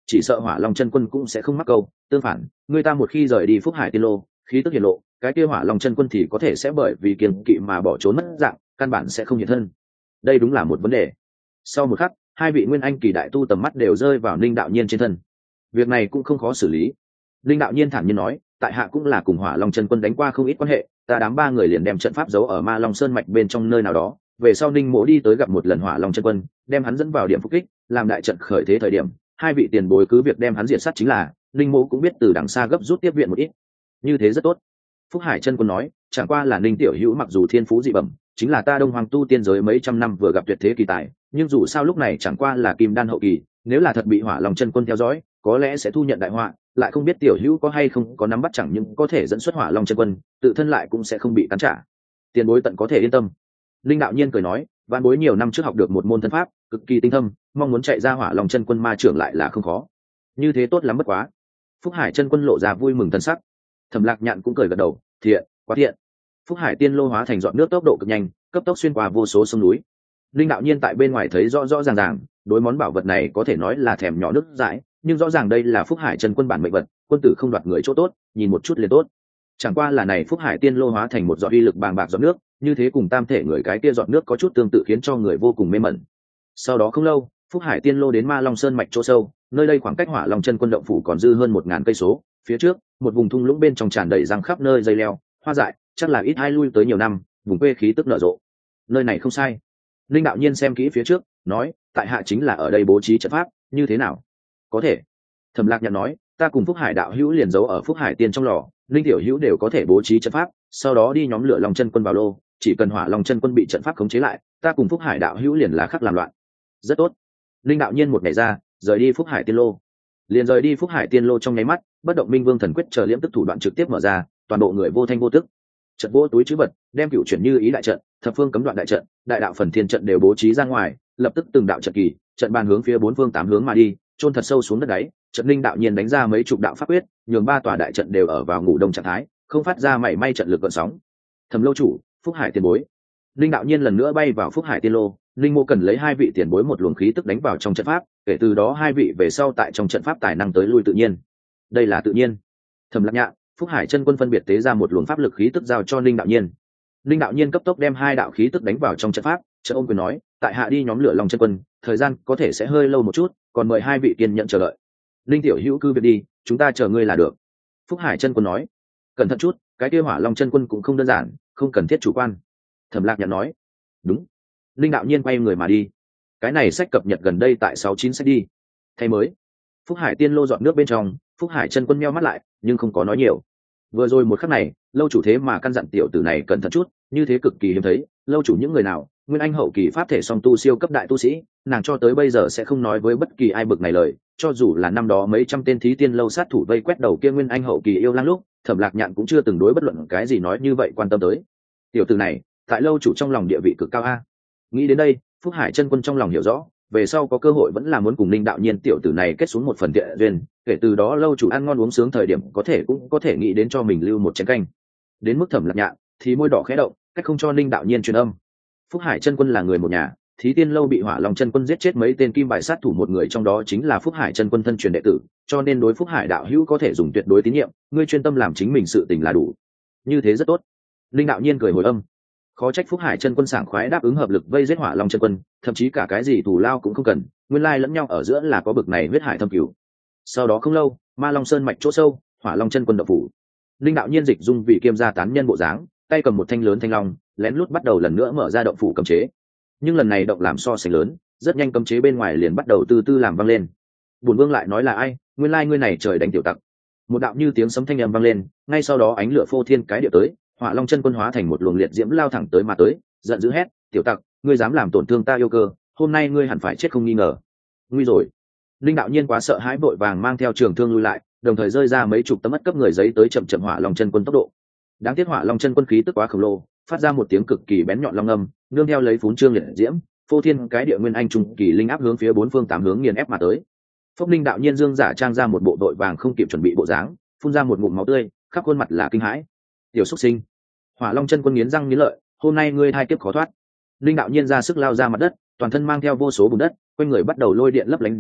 chỉ sợ Hỏa Long chân quân cũng sẽ không mắc câu. Tương phản, người ta một khi rời đi Phúc Hải Tiên Lô, khí tức hiển lộ, cái kia Hỏa Long chân quân thì có thể sẽ bởi vì kiêng kỵ mà bỏ trốn mất dạng, căn bản sẽ không hiện thân. Đây đúng là một vấn đề. Sau một khắc, hai vị nguyên anh kỳ đại tu tầm mắt đều rơi vào Linh Đạo Nhiên trên thân. Việc này cũng không khó xử lý. Linh Đạo Nhiên thản nhiên nói, tại hạ cũng là cùng Hỏa Long chân quân đánh qua không ít quan hệ, ta đám ba người liền đem trận pháp giấu ở Ma Long Sơn mạch bên trong nơi nào đó, về sau Ninh Mỗ đi tới gặp một lần Hỏa Long chân quân, đem hắn dẫn vào điểm phục kích, làm đại trận khởi thế thời điểm, hai vị tiền bối cứ việc đem hắn diệt sát chính là, Ninh Mỗ cũng biết từ đằng xa gấp rút tiếp viện một ít. Như thế rất tốt. Phúc Hải chân quân nói, chẳng qua là Ninh tiểu hữu mặc dù thiên phú dị bẩm, chính là ta Đông Hoàng tu tiên giới mấy trăm năm vừa gặp tuyệt thế kỳ tài, nhưng dù sao lúc này chẳng qua là kim đan hậu kỳ, nếu là thật bị Hỏa Long chân quân theo dõi, có lẽ sẽ thu nhận đại họa, lại không biết tiểu hữu có hay không có nắm bắt chẳng những có thể dẫn xuất Hỏa Long chân quân, tự thân lại cũng sẽ không bị cắn trả. Tiền bối tận có thể yên tâm. Linh Đạo Nhiên cười nói, vạn bối nhiều năm trước học được một môn thân pháp, cực kỳ tinh thâm, mong muốn chạy ra Hỏa Long chân quân ma trưởng lại là không khó. Như thế tốt lắm bất quá. Phúc Hải chân quân lộ ra vui mừng thân sắc. Thẩm Lạc Nhạn cũng cười gật đầu, thiện, quá thiện. Phúc Hải tiên lô hóa thành giọt nước tốc độ cực nhanh, cấp tốc xuyên qua vô số sông núi. Linh Đạo Nhiên tại bên ngoài thấy rõ rõ ràng ràng, đối món bảo vật này có thể nói là thèm nhỏ nước dãi, nhưng rõ ràng đây là Phúc Hải chân quân bản mệnh vật, quân tử không đoạt người chỗ tốt, nhìn một chút liền tốt. Chẳng qua là này Phúc Hải tiên lô hóa thành một giọt uy lực bàng bạc giọt nước, như thế cùng tam thể người cái kia giọt nước có chút tương tự khiến cho người vô cùng mê mẩn. Sau đó không lâu, Phúc Hải tiên lô đến Ma Long Sơn mạch chỗ sâu, nơi đây khoảng cách Hỏa Long chân quân động phủ còn dư hơn 1000 cây số, phía trước, một vùng thung lũng bên trong tràn đầy răng khắp nơi dây leo, hoa dại, chắc là ít ai lui tới nhiều năm, vùng quê khí tức nở rộ. Nơi này không sai. Linh Đạo Nhiên xem kỹ phía trước, nói, tại hạ chính là ở đây bố trí trận pháp, như thế nào? Có thể. Thẩm Lạc Nhạn nói, ta cùng Phúc Hải đạo hữu liền giấu ở Phúc Hải tiên trong lò, Linh tiểu hữu đều có thể bố trí trận pháp, sau đó đi nhóm lửa Long chân quân vào lô, chỉ cần Hỏa Long chân quân bị trận pháp khống chế lại, ta cùng Phúc Hải đạo hữu liền lá khắc làm loạn. Rất tốt. Linh Đạo Nhiên một ngày ra, rời đi Phúc Hải tiên lô. Liền rời đi Phúc Hải tiên lô trong nháy mắt, bất động minh vương thần quyết chờ liễm tức thủ đoạn trực tiếp mở ra, toàn bộ người vô thanh vô tức. Trận vô túi chữ vật, đem cựu chuyển như ý đại trận, thập phương cấm đoạn đại trận, đại đạo phần thiên trận đều bố trí ra ngoài, lập tức từng đạo trận kỳ, trận bàn hướng phía bốn phương tám hướng mà đi, chôn thật sâu xuống đất đáy. Trận Linh Đạo Nhiên đánh ra mấy chục đạo pháp quyết, nhường ba tòa đại trận đều ở vào ngủ đông trạng thái, không phát ra mảy may trận lực gợn sóng. Thẩm lâu chủ, Phúc Hải tiền bối. Linh Đạo Nhiên lần nữa bay vào Phúc Hải tiên lô, Linh Mộ cần lấy hai vị tiền bối một luồng khí tức đánh vào trong trận pháp, kể từ đó hai vị về sau tại trong trận pháp tài năng tới lui tự nhiên. Đây là tự nhiên. Thẩm Lạc Nhạn, Phúc Hải chân quân phân biệt tế ra một luồng pháp lực khí tức giao cho Linh Đạo Nhiên. Linh Đạo Nhiên cấp tốc đem hai đạo khí tức đánh vào trong trận pháp, chợt ôm quyền nói, tại hạ đi nhóm lửa Long chân quân, thời gian có thể sẽ hơi lâu một chút, còn mời hai vị kiên nhận chờ đợi. Linh tiểu hữu cứ việc đi, chúng ta chờ ngươi là được. Phúc Hải chân quân nói, cẩn thận chút, cái kia Hỏa Long chân quân cũng không đơn giản, không cần thiết chủ quan. Thẩm Lạc Nhạn nói, đúng. Linh Đạo Nhiên quay người mà đi. Cái này sách cập nhật gần đây tại 69 sách đi. Thay mới. Phúc Hải tiên lô dọn nước bên trong, Phúc Hải chân quân meo mắt lại, nhưng không có nói nhiều. Vừa rồi một khắc này, lâu chủ thế mà căn dặn tiểu tử này cẩn thận chút, như thế cực kỳ hiếm thấy. Lâu chủ những người nào, nguyên anh hậu kỳ pháp thể song tu siêu cấp đại tu sĩ, nàng cho tới bây giờ sẽ không nói với bất kỳ ai bực này lời. Cho dù là năm đó mấy trăm tên thí tiên lâu sát thủ vây quét đầu kia nguyên anh hậu kỳ yêu lang lúc, Thẩm Lạc Nhạn cũng chưa từng đối bất luận cái gì nói như vậy quan tâm tới. Tiểu tử này, tại lâu chủ trong lòng địa vị cực cao a. Nghĩ đến đây, Phúc Hải chân quân trong lòng hiểu rõ, về sau có cơ hội vẫn là muốn cùng Linh Đạo Nhiên tiểu tử này kết xuống một phần địa duyên, kể từ đó lâu chủ ăn ngon uống sướng thời điểm có thể cũng có thể nghĩ đến cho mình lưu một chén canh. Đến mức Thẩm Lạc Nhạn thì môi đỏ khẽ động, cách không cho Linh Đạo Nhiên truyền âm. Phúc Hải chân quân là người một nhà, thí tiên lâu bị Hỏa Long chân quân giết chết mấy tên kim bài sát thủ, một người trong đó chính là Phúc Hải chân quân thân truyền đệ tử, cho nên đối Phúc Hải đạo hữu có thể dùng tuyệt đối tín nhiệm, ngươi chuyên tâm làm chính mình sự tình là đủ. Như thế rất tốt. Linh Đạo Nhiên cười hồi âm. Khó trách Phúc Hải chân quân sảng khoái đáp ứng hợp lực vây giết Hỏa Long chân quân, thậm chí cả cái gì thù lao cũng không cần, nguyên lai lẫn nhau ở giữa là có bực này huyết hải thâm cửu. Sau đó không lâu, Ma Long Sơn mạch chỗ sâu, Hỏa Long chân quân động phủ. Linh Đạo Nhiên dịch dung vị kiêm gia tán nhân bộ dáng, tay cầm một thanh lớn thanh long, lén lút bắt đầu lần nữa mở ra động phủ cấm chế. Nhưng lần này động làm so sánh lớn, rất nhanh cấm chế bên ngoài liền bắt đầu từ từ làm vang lên. Bổn vương lại nói là ai, nguyên lai ngươi này trời đánh tiểu tặc. Một đạo như tiếng sấm thanh âm vang lên, ngay sau đó ánh lửa phô thiên cái địa tới, Hỏa Long chân quân hóa thành một luồng liệt diễm lao thẳng tới mà tới, giận dữ hét, tiểu tặc, ngươi dám làm tổn thương ta yêu cơ, hôm nay ngươi hẳn phải chết không nghi ngờ. Nguy rồi. Linh Đạo Nhiên quá sợ hãi vội vàng mang theo trường thương lui lại, đồng thời rơi ra mấy chục tấm mất cấp người giấy tới chậm chậm Hỏa Long chân quân tốc độ. Đáng tiếc Hỏa Long chân quân khí tức quá khổng lồ, phát ra một tiếng cực kỳ bén nhọn long âm, nương theo lấy phún trương liệt diễm, phô thiên cái địa nguyên anh trung kỳ linh áp hướng phía bốn phương tám hướng nghiền ép mà tới. Phúc Linh Đạo Nhiên dương giả trang ra một bộ đội vàng không kịp chuẩn bị bộ dáng, phun ra một ngụm máu tươi, khắp khuôn mặt là kinh hãi. Tiểu xuất sinh. Hỏa Long chân quân nghiến răng nghiến lợi, hôm nay ngươi thai kiếp khó thoát. Linh Đạo Nhiên ra sức lao ra mặt đất, toàn thân mang theo vô số bùn đất, quanh người bắt đầu lôi điện lấp lánh ra,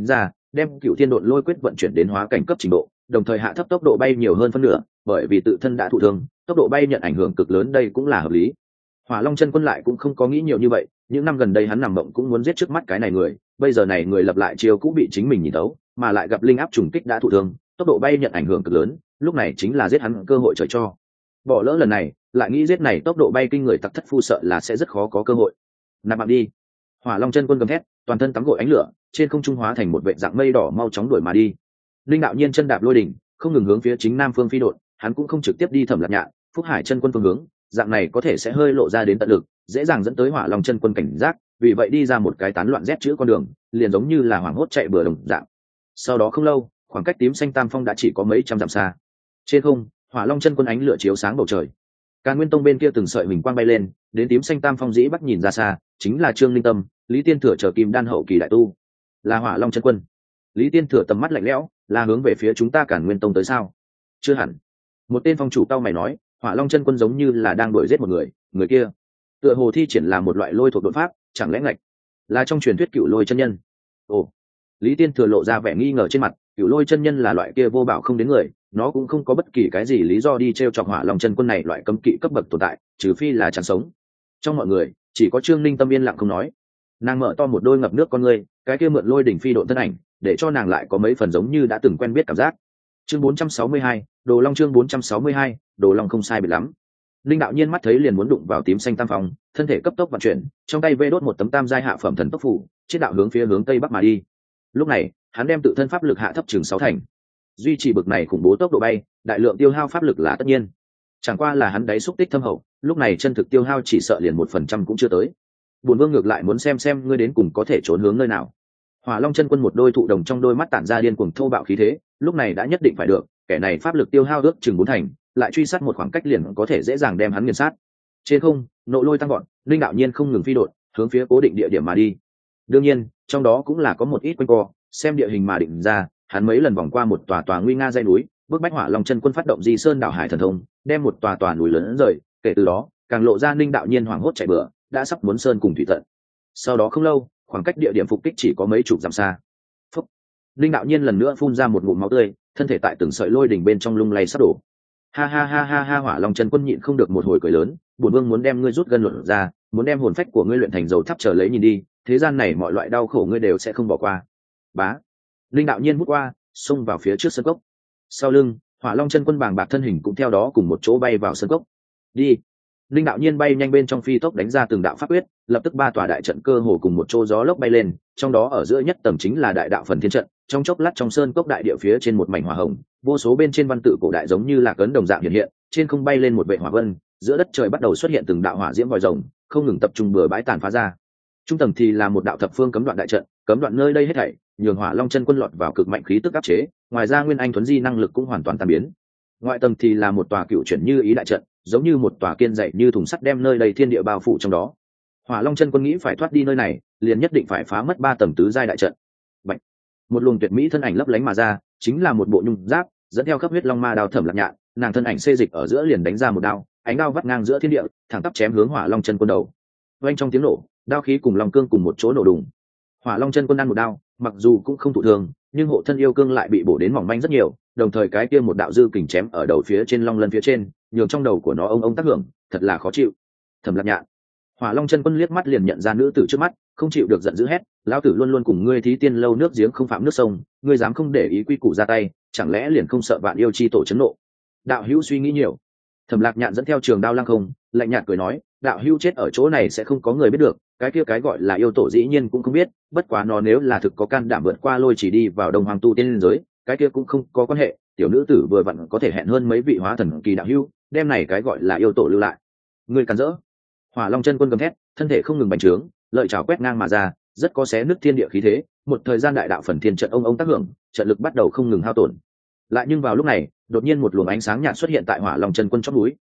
đem Cửu Thiên Độn Lôi Quyết vận chuyển đến hóa cảnh cấp trình độ, đồng thời hạ thấp tốc độ bay nhiều hơn phân nửa, bởi vì tự thân đã thụ thương, tốc độ bay nhận ảnh hưởng cực lớn, đây cũng là hợp lý. Hỏa Long chân quân lại cũng không có nghĩ nhiều như vậy, những năm gần đây hắn nằm mộng cũng muốn giết trước mắt cái này người, bây giờ này người lập lại chiêu cũ bị chính mình nhìn thấu, mà lại gặp linh áp trùng kích đã thụ thương, tốc độ bay nhận ảnh hưởng cực lớn, lúc này chính là giết hắn cơ hội trời cho. Bỏ lỡ lần này, lại nghĩ giết này tốc độ bay kinh người tặc thất phu sợ là sẽ rất khó có cơ hội. Nạp mạng đi. Hỏa Long chân quân gầm thét, toàn thân tắm gội ánh lửa, trên không trung hóa thành một vệt dạng mây đỏ mau chóng đuổi mà đi. Linh đạo nhiên chân đạp lôi đỉnh, không ngừng hướng phía chính nam phương phi đột, hắn cũng không trực tiếp đi Thẩm Lạc Nhạn, Phúc Hải chân quân phương hướng, dạng này có thể sẽ hơi lộ ra đến tận lực, dễ dàng dẫn tới Hỏa Long chân quân cảnh giác, vì vậy đi ra một cái tán loạn rét chữ con đường, liền giống như là hoảng hốt chạy bừa đồng dạng. Sau đó không lâu, khoảng cách tím xanh tam phong đã chỉ có mấy trăm dặm xa. Trên không, Hỏa Long chân quân ánh lửa chiếu sáng bầu trời. Càn Nguyên Tông bên kia từng sợi huỳnh quang bay lên, đến tím xanh tam phong dĩ bắt nhìn ra xa, chính là Trương Linh Tâm, Lý Tiên Thừa chờ kim đan hậu kỳ đại tu, là Hỏa Long chân quân. Lý Tiên Thừa tầm mắt lạnh lẽo, là hướng về phía chúng ta Càn Nguyên Tông tới sao? Chưa hẳn. Một tên phong chủ cao mày nói, Hỏa Long chân quân giống như là đang đuổi giết một người, người kia tựa hồ thi triển là một loại lôi thuộc đột pháp, chẳng lẽ ngạch là trong truyền thuyết Cựu Lôi chân nhân? Ồ, Lý Tiên Thừa lộ ra vẻ nghi ngờ trên mặt, Cựu Lôi chân nhân là loại kia vô bảo không đến người, nó cũng không có bất kỳ cái gì lý do đi trêu chọc Hỏa Long chân quân này loại cấm kỵ cấp bậc tồn tại, trừ phi là chẳng sống. Trong mọi người, chỉ có Trương Ninh Tâm yên lặng không nói. Nàng mở to một đôi ngập nước con ngươi, cái kia mượn lôi đỉnh phi độn thân ảnh, để cho nàng lại có mấy phần giống như đã từng quen biết cảm giác. Chương 462, Đồ Long chương 462, Đồ Long không sai biệt lắm. Linh đạo nhiên mắt thấy liền muốn đụng vào tím xanh tam phong, thân thể cấp tốc vận chuyển, trong tay vê đốt một tấm tam giai hạ phẩm thần tốc phủ, chiết đạo hướng phía hướng tây bắc mà đi. Lúc này, hắn đem tự thân pháp lực hạ thấp chừng 6 thành. Duy trì bực này khủng bố tốc độ bay, đại lượng tiêu hao pháp lực là tất nhiên. Chẳng qua là hắn đáy xúc tích thâm hậu, lúc này chân thực tiêu hao chỉ sợ liền 1% cũng chưa tới. Bổn vương ngược lại muốn xem ngươi đến cùng có thể trốn hướng nơi nào. Hỏa Long chân quân một đôi thụ đồng trong đôi mắt tản ra điên cuồng thô bạo khí thế, lúc này đã nhất định phải được, kẻ này pháp lực tiêu hao ước chừng 4 thành, lại truy sát một khoảng cách liền có thể dễ dàng đem hắn nghiền sát. Trên không, nộ lôi tăng vọt, linh đạo nhiên không ngừng phi đột, hướng phía cố định địa điểm mà đi. Đương nhiên, trong đó cũng là có một ít quanh co, xem địa hình mà định ra, hắn mấy lần vòng qua một tòa nguy nga dãy núi, bước bách Hỏa Long chân quân phát động Di Sơn đảo hải thần thông, đem một tòa núi lớn rời, kể từ đó, càng lộ ra linh đạo nhiên hoảng hốt chạy bừa, đã sắp muốn sơn cùng thủy tận. Sau đó không lâu, khoảng cách địa điểm phục kích chỉ có mấy chục dặm xa. Phúc. Linh đạo nhiên lần nữa phun ra một ngụm máu tươi, thân thể tại từng sợi lôi đỉnh bên trong lung lay sắp đổ. Ha ha ha ha ha, Hỏa Long chân quân nhịn không được một hồi cười lớn, bổn vương muốn đem ngươi rút gân luận ra, muốn đem hồn phách của ngươi luyện thành dầu thắp chờ lấy nhìn đi, thế gian này mọi loại đau khổ ngươi đều sẽ không bỏ qua. Bá. Linh đạo nhiên hút qua, xông vào phía trước sân cốc. Sau lưng, Hỏa Long chân quân bàng bạc thân hình cũng theo đó cùng một chỗ bay vào sân cốc. Đi. Linh đạo nhiên bay nhanh bên trong phi tốc đánh ra từng đạo pháp quyết, lập tức 3 tòa đại trận cơ hồ cùng một chỗ gió lốc bay lên, trong đó ở giữa nhất tầng chính là đại đạo phần thiên trận, trong chốc lát trong sơn cốc đại địa phía trên một mảnh hỏa hồng, vô số bên trên văn tự cổ đại giống như là cấn đồng dạng hiện hiện, trên không bay lên một vệ hỏa vân, giữa đất trời bắt đầu xuất hiện từng đạo hỏa diễm vòi rồng, không ngừng tập trung bừa bãi tàn phá ra. Trung tầng thì là một đạo thập phương cấm đoạn đại trận, cấm đoạn nơi đây hết thảy, nhường Hỏa Long chân quân lọt vào cực mạnh khí tức áp chế, ngoài ra Nguyên Anh thuấn di năng lực cũng hoàn toàn tan biến. Ngoại tầng thì là một tòa cựu chuyển như ý đại trận, giống như một tòa kiên dậy như thùng sắt đem nơi đây thiên địa bao phủ trong đó. Hỏa Long chân quân nghĩ phải thoát đi nơi này, liền nhất định phải phá mất 3 tầng tứ giai đại trận. Bạch. Một luồng tuyệt mỹ thân ảnh lấp lánh mà ra, chính là một bộ nhung giáp, dẫn theo khắp huyết long ma đao Thẩm Lạc Nhạn, nàng thân ảnh xê dịch ở giữa liền đánh ra một đao, ánh đao vắt ngang giữa thiên địa, thẳng tắp chém hướng Hỏa Long chân quân đầu. Vang trong tiếng nổ, đao khí cùng long cương cùng một chỗ nổ đùng. Hỏa Long chân quân ăn một đao, mặc dù cũng không thụ thương, nhưng hộ thân yêu cương lại bị bổ đến mỏng manh rất nhiều, đồng thời cái kia một đạo dư kình chém ở đầu phía trên long lân phía trên, nhường trong đầu của nó ông tác hưởng, thật là khó chịu. Thẩm Lạc Nhạn. Hỏa Long chân quân liếc mắt liền nhận ra nữ tử trước mắt, không chịu được giận dữ hét, lão tử luôn luôn cùng ngươi thí tiên lâu nước giếng không phạm nước sông, ngươi dám không để ý quy củ ra tay, chẳng lẽ liền không sợ vạn yêu chi tổ chấn nộ? Đạo hữu suy nghĩ nhiều. Thẩm Lạc Nhạn dẫn theo trường đao lăng không, lạnh nhạt cười nói, đạo hữu chết ở chỗ này sẽ không có người biết được, cái kia cái gọi là yêu tổ dĩ nhiên cũng không biết, bất quá nó nếu là thực có can đảm vượt qua lôi chỉ đi vào Đông Hoàng tu tiên liên giới, cái kia cũng không có quan hệ, tiểu nữ tử vừa vặn có thể hẹn hơn mấy vị hóa thần kỳ đạo hữu, đem này cái gọi là yêu tổ lưu lại. Ngươi cản rỡ. Hỏa Long chân quân gầm thét, thân thể không ngừng bành trướng, lợi chảo quét ngang mà ra, rất có xé nứt thiên địa khí thế, một thời gian đại đạo phần thiên trận ông tác hưởng, trận lực bắt đầu không ngừng hao tổn. Lại nhưng vào lúc này, đột nhiên một luồng ánh sáng nhạt xuất hiện tại Hỏa Long chân quân chóp núi.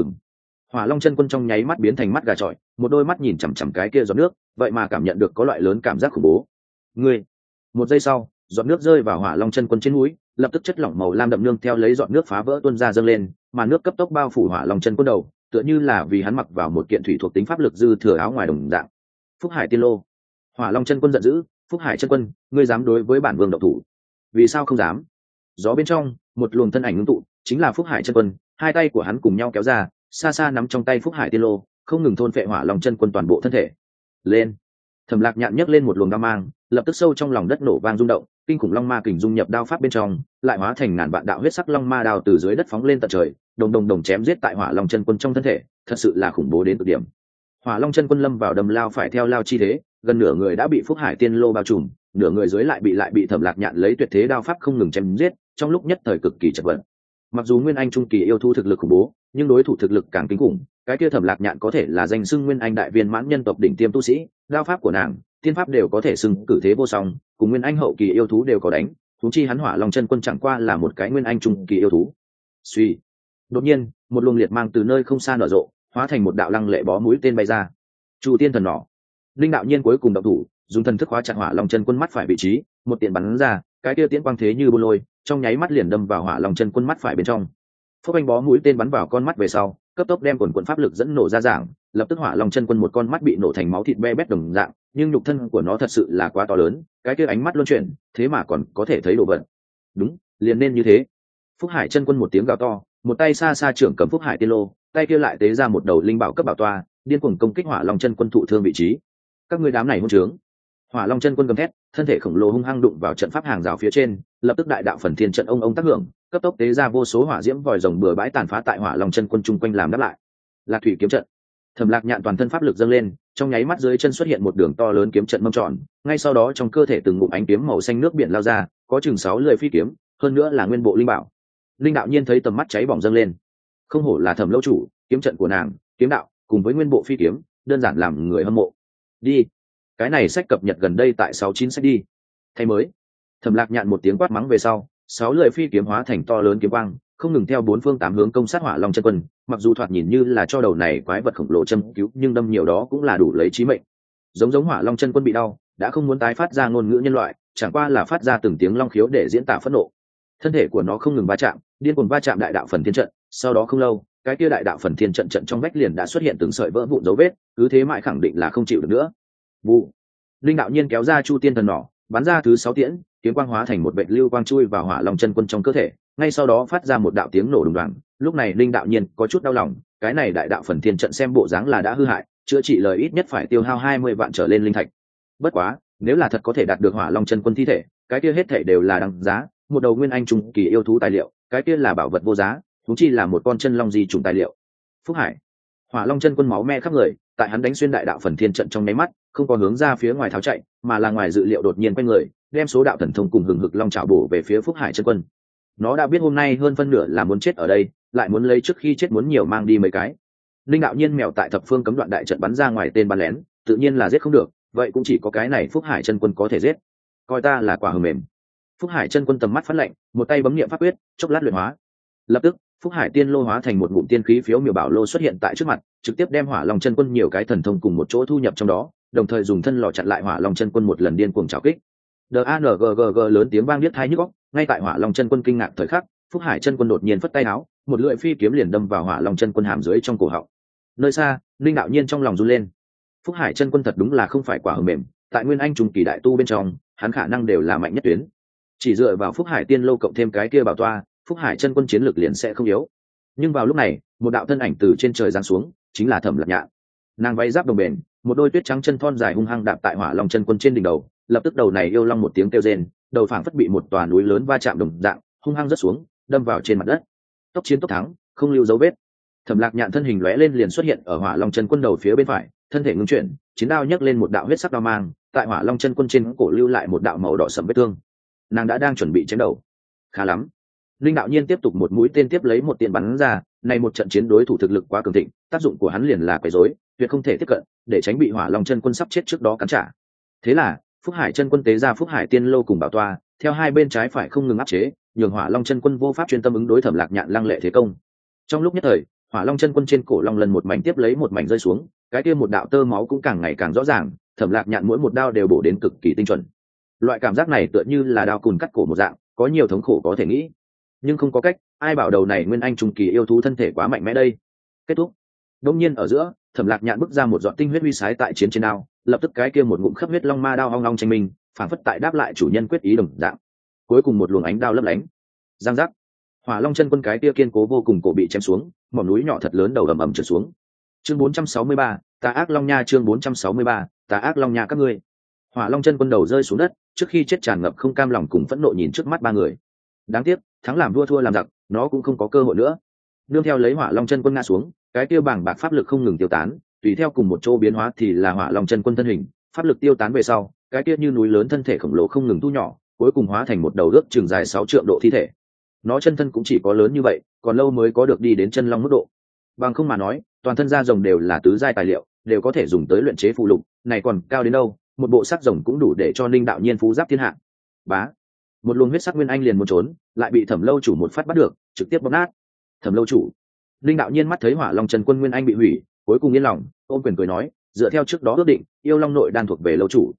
Hỏa Long chân quân trong nháy mắt biến thành mắt gà trọi, một đôi mắt nhìn chằm chằm cái kia giọt nước, vậy mà cảm nhận được có loại lớn cảm giác khủng bố. Ngươi. Một giây sau, giọt nước rơi vào Hỏa Long chân quân trên núi, lập tức chất lỏng màu lam đậm nương theo lấy giọt nước phá vỡ tuôn ra dâng lên, mà nước cấp tốc bao phủ Hỏa Long chân quân đầu, tựa như là vì hắn mặc vào một kiện thủy thuộc tính pháp lực dư thừa áo ngoài đồng dạng. Phúc Hải Tiên Lô. Hỏa Long chân quân giận dữ, Phúc Hải chân quân, ngươi dám đối với bản vương động thủ? Vì sao không dám? Gió bên trong, một luồng thân ảnh ngưng tụ, chính là Phúc Hải chân quân, hai tay của hắn cùng nhau kéo ra, xa xa nắm trong tay Phúc Hải tiên lô, không ngừng thôn phệ hỏa long chân quân toàn bộ thân thể. Lên! Thẩm Lạc Nhạn nhấc lên một luồng đao mang, lập tức sâu trong lòng đất nổ vang rung động, kinh khủng long ma kình dung nhập đao pháp bên trong, lại hóa thành ngàn vạn đạo huyết sắc long ma đao từ dưới đất phóng lên tận trời, đồng đồng đồng chém giết tại hỏa long chân quân trong thân thể, thật sự là khủng bố đến cực điểm. Hỏa long chân quân lâm vào đầm lao phải theo lao chi thế, gần nửa người đã bị Phúc Hải tiên lô bao trùm, nửa người dưới lại bị Thẩm Lạc Nhạn lấy tuyệt thế đao pháp không ngừng chém giết, trong lúc nhất thời cực kỳ chật vật. Mặc dù nguyên anh trung kỳ yêu thú thực lực khủng bố, nhưng đối thủ thực lực càng kinh khủng, cái kia Thẩm Lạc Nhạn có thể là danh xưng nguyên anh đại viên mãn nhân tộc đỉnh tiêm tu sĩ, đao pháp của nàng, tiên pháp đều có thể xưng cử thế vô song, cùng nguyên anh hậu kỳ yêu thú đều có đánh, huống chi hắn Hỏa Long chân quân chẳng qua là một cái nguyên anh trung kỳ yêu thú. Suy, đột nhiên, một luồng liệt mang từ nơi không xa nở rộ, hóa thành một đạo lăng lệ bó mũi tên bay ra. Chu Tiên thần nỏ. Linh đạo nhiên cuối cùng động thủ, dùng thần thức khóa chặt Hỏa Long chân quân mắt phải vị trí, một tiện bắn ra, cái kia tiễn quang thế như bôn lôi, trong nháy mắt liền đâm vào Hỏa Long chân quân mắt phải bên trong. Phốc anh bó mũi tên bắn vào con mắt về sau, cấp tốc đem quần pháp lực dẫn nổ ra dạng, lập tức Hỏa Long chân quân một con mắt bị nổ thành máu thịt be bét đồng dạng, nhưng nhục thân của nó thật sự là quá to lớn, cái kia ánh mắt luân chuyển, thế mà còn có thể thấy đồ vật. Đúng, liền nên như thế. Phúc Hải chân quân một tiếng gào to, một tay xa xa trưởng cầm Phúc Hải tiên lô, tay kia lại tế ra một đầu linh bảo cấp bảo toa, điên cuồng công kích Hỏa Long chân quân thụ thương vị trí. Các ngươi đám này hỗn trướng! Hỏa Long chân quân gầm thét, thân thể khổng lồ hung hăng đụng vào trận pháp hàng rào phía trên, lập tức đại đạo phần thiên trận ông tác hưởng, cấp tốc tế ra vô số hỏa diễm vòi rồng bừa bãi tàn phá tại Hỏa Long chân quân chung quanh làm đáp lại. Lạc thủy kiếm trận. Thẩm Lạc Nhạn toàn thân pháp lực dâng lên, trong nháy mắt dưới chân xuất hiện một đường to lớn kiếm trận mâm tròn, ngay sau đó trong cơ thể từng ngụm ánh kiếm màu xanh nước biển lao ra, có chừng 6 lưỡi phi kiếm, hơn nữa là nguyên bộ linh bảo. Linh đạo nhiên thấy tầm mắt cháy bỏng dâng lên, không hổ là Thẩm lâu chủ, kiếm trận của nàng, kiếm đạo, cùng với nguyên bộ phi kiếm, đơn giản làm người hâm mộ. Đi, cái này sách cập nhật gần đây tại 69 sách đi. Thay mới. Thẩm Lạc Nhạn một tiếng quát mắng về sau, 6 lưỡi phi kiếm hóa thành to lớn kiếm quang, không ngừng theo bốn phương tám hướng công sát Hỏa Long chân quân, mặc dù thoạt nhìn như là cho đầu này quái vật khổng lồ châm cứu, nhưng đâm nhiều đó cũng là đủ lấy chí mệnh. Giống Hỏa Long chân quân bị đau, đã không muốn tái phát ra ngôn ngữ nhân loại, chẳng qua là phát ra từng tiếng long khiếu để diễn tả phẫn nộ. Thân thể của nó không ngừng va chạm, điên cuồng va chạm đại đạo phần thiên trận, sau đó không lâu, cái kia đại đạo phần thiên trận trận trong vách liền đã xuất hiện từng sợi vỡ vụn dấu vết, cứ thế mãi khẳng định là không chịu được nữa. Vụ. Linh đạo nhiên kéo ra Chu Tiên thần nỏ, bắn ra thứ 6 tiễn, kiếm quang hóa thành một vệt lưu quang chui vào Hỏa Long chân quân trong cơ thể, ngay sau đó phát ra một đạo tiếng nổ đùng đoàng. Lúc này Linh đạo nhiên có chút đau lòng, cái này đại đạo phần thiên trận xem bộ dáng là đã hư hại, chữa trị lời ít nhất phải tiêu hao 20 vạn trở lên linh thạch. Bất quá, nếu là thật có thể đạt được Hỏa Long chân quân thi thể, cái kia hết thảy đều là đáng giá, một đầu nguyên anh trung kỳ yêu thú tài liệu, cái kia là bảo vật vô giá, huống chi là một con chân long di trùng tài liệu. Phúc Hải, Hỏa Long chân quân máu me khắp người, tại hắn đánh xuyên đại đạo phần thiên trận trong nháy mắt, không có hướng ra phía ngoài tháo chạy, mà là ngoài dự liệu đột nhiên quay người, đem số đạo thần thông cùng hừng hực long trảo bổ về phía Phúc Hải chân quân. Nó đã biết hôm nay hơn phân nửa là muốn chết ở đây, lại muốn lấy trước khi chết muốn nhiều mang đi mấy cái. Linh đạo nhiên mèo tại thập phương cấm đoạn đại trận bắn ra ngoài tên bắn lén, tự nhiên là giết không được, vậy cũng chỉ có cái này Phúc Hải chân quân có thể giết. Coi ta là quả hờ mềm. Phúc Hải chân quân tầm mắt phát lạnh, một tay bấm niệm pháp quyết, chốc lát luyện hóa. Lập tức, Phúc Hải tiên lô hóa thành một ngụm tiên khí phiếu miểu bảo lô xuất hiện tại trước mặt, trực tiếp đem Hỏa Long chân quân nhiều cái thần thông cùng một chỗ thu nhập trong đó, đồng thời dùng thân lò chặn lại Hỏa Long chân quân một lần điên cuồng trảo kích. DANGGG lớn tiếng vang điếc tai nhức óc, ngay tại Hỏa Long chân quân kinh ngạc thời khắc, Phúc Hải chân quân đột nhiên phất tay áo, một lưỡi phi kiếm liền đâm vào Hỏa Long chân quân hàm dưới trong cổ họng. Nơi xa, Linh đạo nhiên trong lòng run lên. Phúc Hải chân quân thật đúng là không phải quả hờ mềm, tại nguyên anh trung kỳ đại tu bên trong, hắn khả năng đều là mạnh nhất tuyến. Chỉ dựa vào Phúc Hải tiên lô cộng thêm cái kia bảo toa, Phúc Hải chân quân chiến lược liền sẽ không yếu. Nhưng vào lúc này, một đạo thân ảnh từ trên trời giáng xuống, chính là Thẩm Lạc Nhạn. Nàng váy giáp đồng bền, một đôi tuyết trắng chân thon dài hung hăng đạp tại Hỏa Long chân quân trên đỉnh đầu, lập tức đầu này yêu long một tiếng kêu rên, đầu phảng phất bị một tòa núi lớn va chạm đồng dạng, hung hăng rớt xuống, đâm vào trên mặt đất. Tốc chiến tốc thắng, không lưu dấu vết. Thẩm Lạc Nhạn thân hình lóe lên liền xuất hiện ở Hỏa Long chân quân đầu phía bên phải, thân thể ngưng chuyển, chiến đao nhấc lên một đạo huyết sắc đao mang, tại Hỏa Long chân quân trên cổ lưu lại một đạo màu đỏ sẫm vết thương. Nàng đã đang chuẩn bị chém đầu. Khá lắm. Linh đạo nhiên tiếp tục một mũi tên tiếp lấy một tiền bắn ra, này một trận chiến đối thủ thực lực quá cường thịnh, tác dụng của hắn liền là quấy rối, tuyệt không thể tiếp cận, để tránh bị Hỏa Long chân quân sắp chết trước đó cắn trả. Thế là, Phúc Hải chân quân tế ra Phúc Hải tiên lô cùng bảo toa, theo hai bên trái phải không ngừng áp chế, nhường Hỏa Long chân quân vô pháp chuyên tâm ứng đối Thẩm Lạc Nhạn lăng lệ thế công. Trong lúc nhất thời, Hỏa Long chân quân trên cổ long lần một mảnh tiếp lấy một mảnh rơi xuống, cái kia một đạo tơ máu cũng càng ngày càng rõ ràng, Thẩm Lạc Nhạn mỗi một đao đều bổ đến cực kỳ tinh chuẩn. Loại cảm giác này tựa như là đao cùn cắt cổ một dạng, có nhiều thống khổ có thể nghĩ. Nhưng không có cách, ai bảo đầu này nguyên anh trung kỳ yêu thú thân thể quá mạnh mẽ đây. Kết thúc. Đông nhiên ở giữa, Thẩm Lạc Nhạn bức ra một giọt tinh huyết huy sái tại chiến trên đao, lập tức cái kia một ngụm khắp huyết long ma đao ong ong tranh minh, phản phất tại đáp lại chủ nhân quyết ý đồng dạng. Cuối cùng một luồng ánh đao lấp lánh, giang giác, Hỏa Long chân quân cái kia kiên cố vô cùng cổ bị chém xuống, mỏm núi nhỏ thật lớn đầu ầm ầm trượt xuống. Chương 463, Tà ác Long Nha. Chương 463, Tà ác Long Nha các ngươi. Hỏa Long chân quân đầu rơi xuống đất, trước khi chết tràn ngập không cam lòng cùng phẫn nộ nhìn trước mắt ba người. Đáng tiếc, thắng làm vua thua làm giặc, nó cũng không có cơ hội nữa. Nương theo lấy Hỏa Long chân quân ngã xuống, cái kia bảng bạc pháp lực không ngừng tiêu tán, tùy theo cùng một chỗ biến hóa thì là Hỏa Long chân quân thân hình, pháp lực tiêu tán về sau, cái kia như núi lớn thân thể khổng lồ không ngừng thu nhỏ, cuối cùng hóa thành một đầu ước chừng dài 6 trượng độ thi thể. Nó chân thân cũng chỉ có lớn như vậy, còn lâu mới có được đi đến chân long mức độ. Bằng không mà nói, toàn thân da rồng đều là tứ giai tài liệu, đều có thể dùng tới luyện chế phụ lục, này còn cao đến đâu, một bộ sắc rồng cũng đủ để cho Ninh đạo nhiên phú giáp thiên hạ. Bá, một luồng huyết sắc nguyên anh liền muốn trốn, lại bị Thẩm Lâu chủ một phát bắt được, trực tiếp bóp nát. Thẩm Lâu chủ, Ninh đạo nhiên mắt thấy Hỏa Long chân quân nguyên anh bị hủy, cuối cùng yên lòng, ôm quyền cười nói, dựa theo trước đó ước định, yêu long nội đan thuộc về lâu chủ.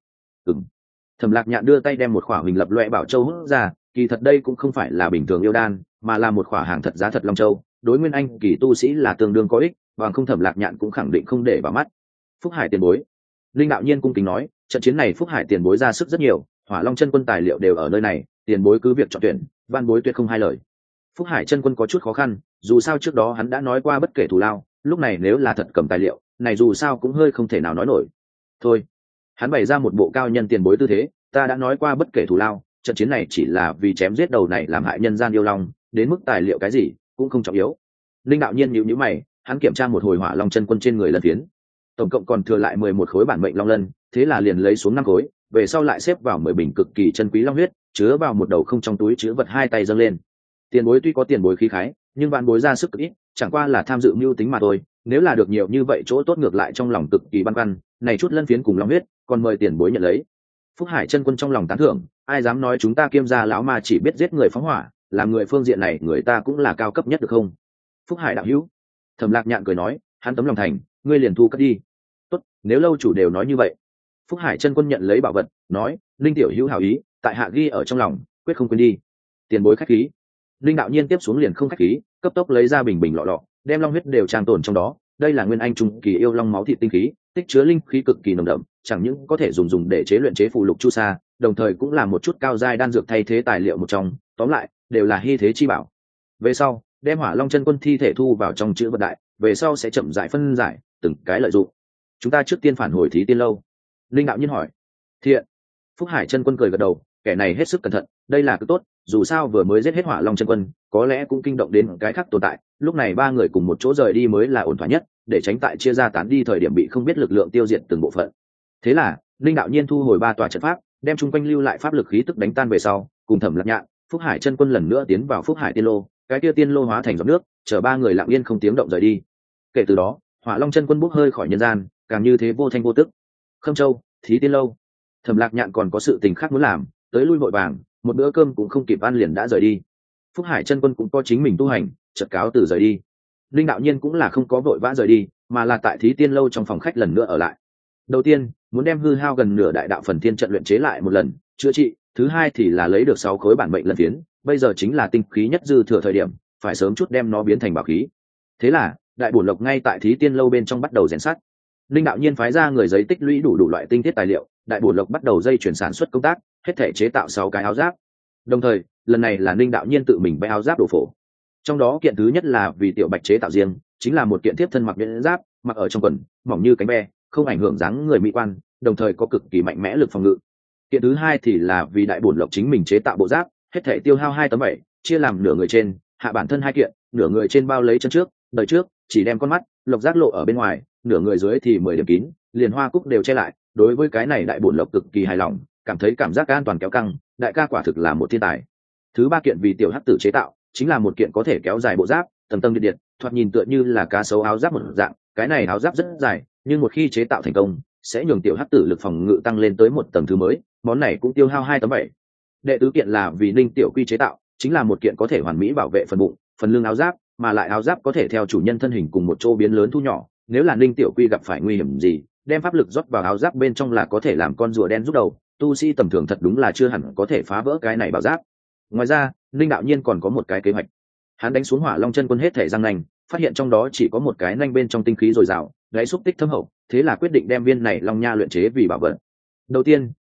Thẩm Lạc Nhạn đưa tay đem một khỏa huỳnh lập loe bảo châu hút ra, kỳ thật đây cũng không phải là bình thường yêu đan, mà là một khỏa hàng thật giá thật long châu, đối nguyên anh kỳ tu sĩ là tương đương có ích, bằng không Thẩm Lạc Nhạn cũng khẳng định không để vào mắt. Phúc Hải tiền bối, Linh đạo nhiên cung kính nói, trận chiến này Phúc Hải tiền bối ra sức rất nhiều, Hỏa Long chân quân tài liệu đều ở nơi này, tiền bối cứ việc chọn tuyển, van bối tuyệt không hai lời. Phúc Hải chân quân có chút khó khăn, dù sao trước đó hắn đã nói qua bất kể thù lao, lúc này nếu là thật cầm tài liệu, này dù sao cũng hơi không thể nào nói nổi. Thôi, hắn bày ra một bộ cao nhân tiền bối tư thế, ta đã nói qua bất kể thù lao, trận chiến này chỉ là vì chém giết đầu này làm hại nhân gian yêu long, đến mức tài liệu cái gì cũng không trọng yếu. Linh đạo nhiên nhíu nhíu mày, hắn kiểm tra một hồi Hỏa Long chân quân trên người lân phiến, tổng cộng còn thừa lại 11 khối bản mệnh long lân, thế là liền lấy xuống 5 khối, về sau lại xếp vào 10 bình cực kỳ chân quý long huyết, chứa vào một đầu không trong túi chứa vật, hai tay dâng lên. Tiền bối tuy có tiền bối khí khái, nhưng vạn bối ra sức cực ít, chẳng qua là tham dự mưu tính mà thôi, nếu là được nhiều như vậy chỗ tốt ngược lại trong lòng cực kỳ băn khoăn, này chút lân phiến cùng long huyết, còn mời tiền bối nhận lấy. Phúc Hải chân quân trong lòng tán thưởng, ai dám nói chúng ta Kiêm gia lão ma chỉ biết giết người phóng hỏa, làm người phương diện này người ta cũng là cao cấp nhất được không? Phúc Hải đạo hữu, Thẩm Lạc Nhạn cười nói, hắn tấm lòng thành, ngươi liền thu cất đi. Tốt, nếu lâu chủ đều nói như vậy. Phúc Hải chân quân nhận lấy bảo vật, nói, Linh tiểu hữu hảo ý, tại hạ ghi ở trong lòng, quyết không quên đi. Tiền bối khách khí. Linh đạo nhiên tiếp xuống liền không khách khí, cấp tốc lấy ra bình bình lọ lọ, đem long huyết đều trang tồn trong đó. Đây là nguyên anh trung kỳ yêu long máu thịt tinh khí, tích chứa linh khí cực kỳ nồng đậm, chẳng những có thể dùng để chế luyện chế phù lục chu sa, đồng thời cũng là một chút cao giai đan dược thay thế tài liệu một trong, tóm lại đều là hy thế chi bảo. Về sau, đem Hỏa Long chân quân thi thể thu vào trong chữ vật đại, về sau sẽ chậm rãi phân giải, từng cái lợi dụng. Chúng ta trước tiên phản hồi Thí Tiên lâu. Linh đạo nhiên hỏi. Thiện. Phúc Hải chân quân cười gật đầu, kẻ này hết sức cẩn thận, đây là cực tốt, dù sao vừa mới giết hết Hỏa Long chân quân, có lẽ cũng kinh động đến cái khác tồn tại, lúc này ba người cùng một chỗ rời đi mới là ổn thỏa nhất, để tránh tại chia ra tán đi thời điểm bị không biết lực lượng tiêu diệt từng bộ phận. Thế là, Linh đạo nhiên thu hồi 3 tòa trận pháp, đem chung quanh lưu lại pháp lực khí tức đánh tan về sau, cùng Thẩm Lạc Nhạn, Phúc Hải chân quân lần nữa tiến vào Phúc Hải Tiên lô, cái kia tiên lô hóa thành giọt nước, chờ ba người lặng yên không tiếng động rời đi. Kể từ đó, Hỏa Long chân quân bốc hơi khỏi nhân gian, càng như thế vô thanh vô tức. Khâm Châu, Thí Tiên lâu. Thẩm Lạc Nhạn còn có sự tình khác muốn làm, tới lui vội vàng, một bữa cơm cũng không kịp ăn liền đã rời đi. Phúc Hải chân quân cũng có chính mình tu hành, chợt cáo từ rời đi. Linh đạo nhiên cũng là không có vội vã rời đi, mà là tại Thí Tiên lâu trong phòng khách lần nữa ở lại. Đầu tiên, muốn đem hư hao gần nửa đại đạo phần thiên trận luyện chế lại một lần, chữa trị, thứ hai thì là lấy được 6 khối bản mệnh lần phiến, bây giờ chính là tinh khí nhất dư thừa thời điểm, phải sớm chút đem nó biến thành bảo khí. Thế là, đại bổn lộc ngay tại Thí Tiên lâu bên trong bắt đầu rèn sắt. Linh đạo nhiên phái ra người giấy tích lũy đủ loại tinh thiết tài liệu, đại bổn lộc bắt đầu dây chuyển sản xuất công tác, hết thể chế tạo 6 cái áo giáp. Đồng thời, lần này là Linh đạo nhiên tự mình vẽ áo giáp đồ phổ. Trong đó kiện thứ nhất là vì tiểu bạch chế tạo riêng, chính là một kiện tiếp thân mặc nhuyễn giáp, mặc ở trong quần, mỏng như cánh ve, không ảnh hưởng dáng người mỹ quan, đồng thời có cực kỳ mạnh mẽ lực phòng ngự. Kiện thứ hai thì là vì đại bổn lộc chính mình chế tạo bộ giáp, hết thể tiêu hao 2 tấm 7, chia làm nửa người trên, hạ bản thân 2 kiện, nửa người trên bao lấy chân trước, đời trước chỉ đem con mắt, lộc giác lộ ở bên ngoài, nửa người dưới thì 10 điểm kín, liền hoa cúc đều che lại. Đối với cái này đại bổn lộc cực kỳ hài lòng, cảm thấy cảm giác an toàn kéo căng, đại ca quả thực là một thiên tài. Thứ ba kiện vì tiểu hắc tử chế tạo, chính là một kiện có thể kéo dài bộ giáp, tầng tầng điện điện, thoạt nhìn tựa như là cá sấu áo giáp một dạng. Cái này áo giáp rất dài, nhưng một khi chế tạo thành công, sẽ nhường tiểu hắc tử lực phòng ngự tăng lên tới một tầng thứ mới. Món này cũng tiêu hao 2 tấm 7. Đệ tứ kiện là vì Ninh tiểu quy chế tạo, chính là một kiện có thể hoàn mỹ bảo vệ phần bụng, phần lưng áo giáp, mà lại áo giáp có thể theo chủ nhân thân hình cùng một chỗ biến lớn thu nhỏ. Nếu là Ninh tiểu quy gặp phải nguy hiểm gì, đem pháp lực rót vào áo giáp bên trong là có thể làm con rùa đen giúp đầu. Tu sĩ tầm thường thật đúng là chưa hẳn có thể phá vỡ cái này bảo giáp. Ngoài ra, Ninh đạo nhiên còn có một cái kế hoạch. Hắn đánh xuống Hỏa Long chân quân hết thể răng nanh, phát hiện trong đó chỉ có một cái nanh bên trong tinh khí dồi dào, đáy xúc tích thâm hậu, thế là quyết định đem viên này long nha luyện chế vì bảo vật. Đầu tiên,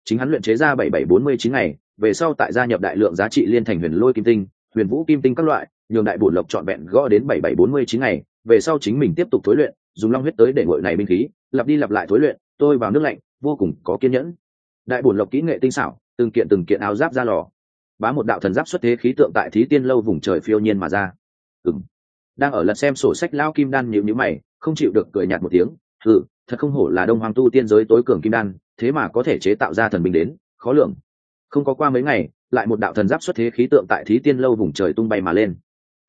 chính hắn luyện chế ra 7749 ngày về sau tại gia nhập đại lượng giá trị liên thành huyền lôi kim tinh, huyền vũ kim tinh các loại, nhường đại bổn lộc trọn vẹn gõ đến 7749 ngày về sau chính mình tiếp tục thối luyện, dùng long huyết tới để nguội này binh khí, lặp đi lặp lại thối luyện, tôi vào nước lạnh vô cùng có kiên nhẫn. Đại bổn lộc kỹ nghệ tinh xảo, từng kiện áo giáp ra lò, bá một đạo thần giáp xuất thế khí tượng tại Thí Tiên lâu vùng trời phiêu nhiên mà ra. Đang ở lật xem sổ sách lão kim đan nhíu nhíu mày, không chịu được cười nhạt một tiếng, thật không hổ là Đông Hoàng tu tiên giới tối cường kim đan, thế mà có thể chế tạo ra thần binh đến, khó lường. Không có qua mấy ngày, lại một đạo thần giáp xuất thế khí tượng tại Thí Tiên lâu vùng trời tung bay mà lên.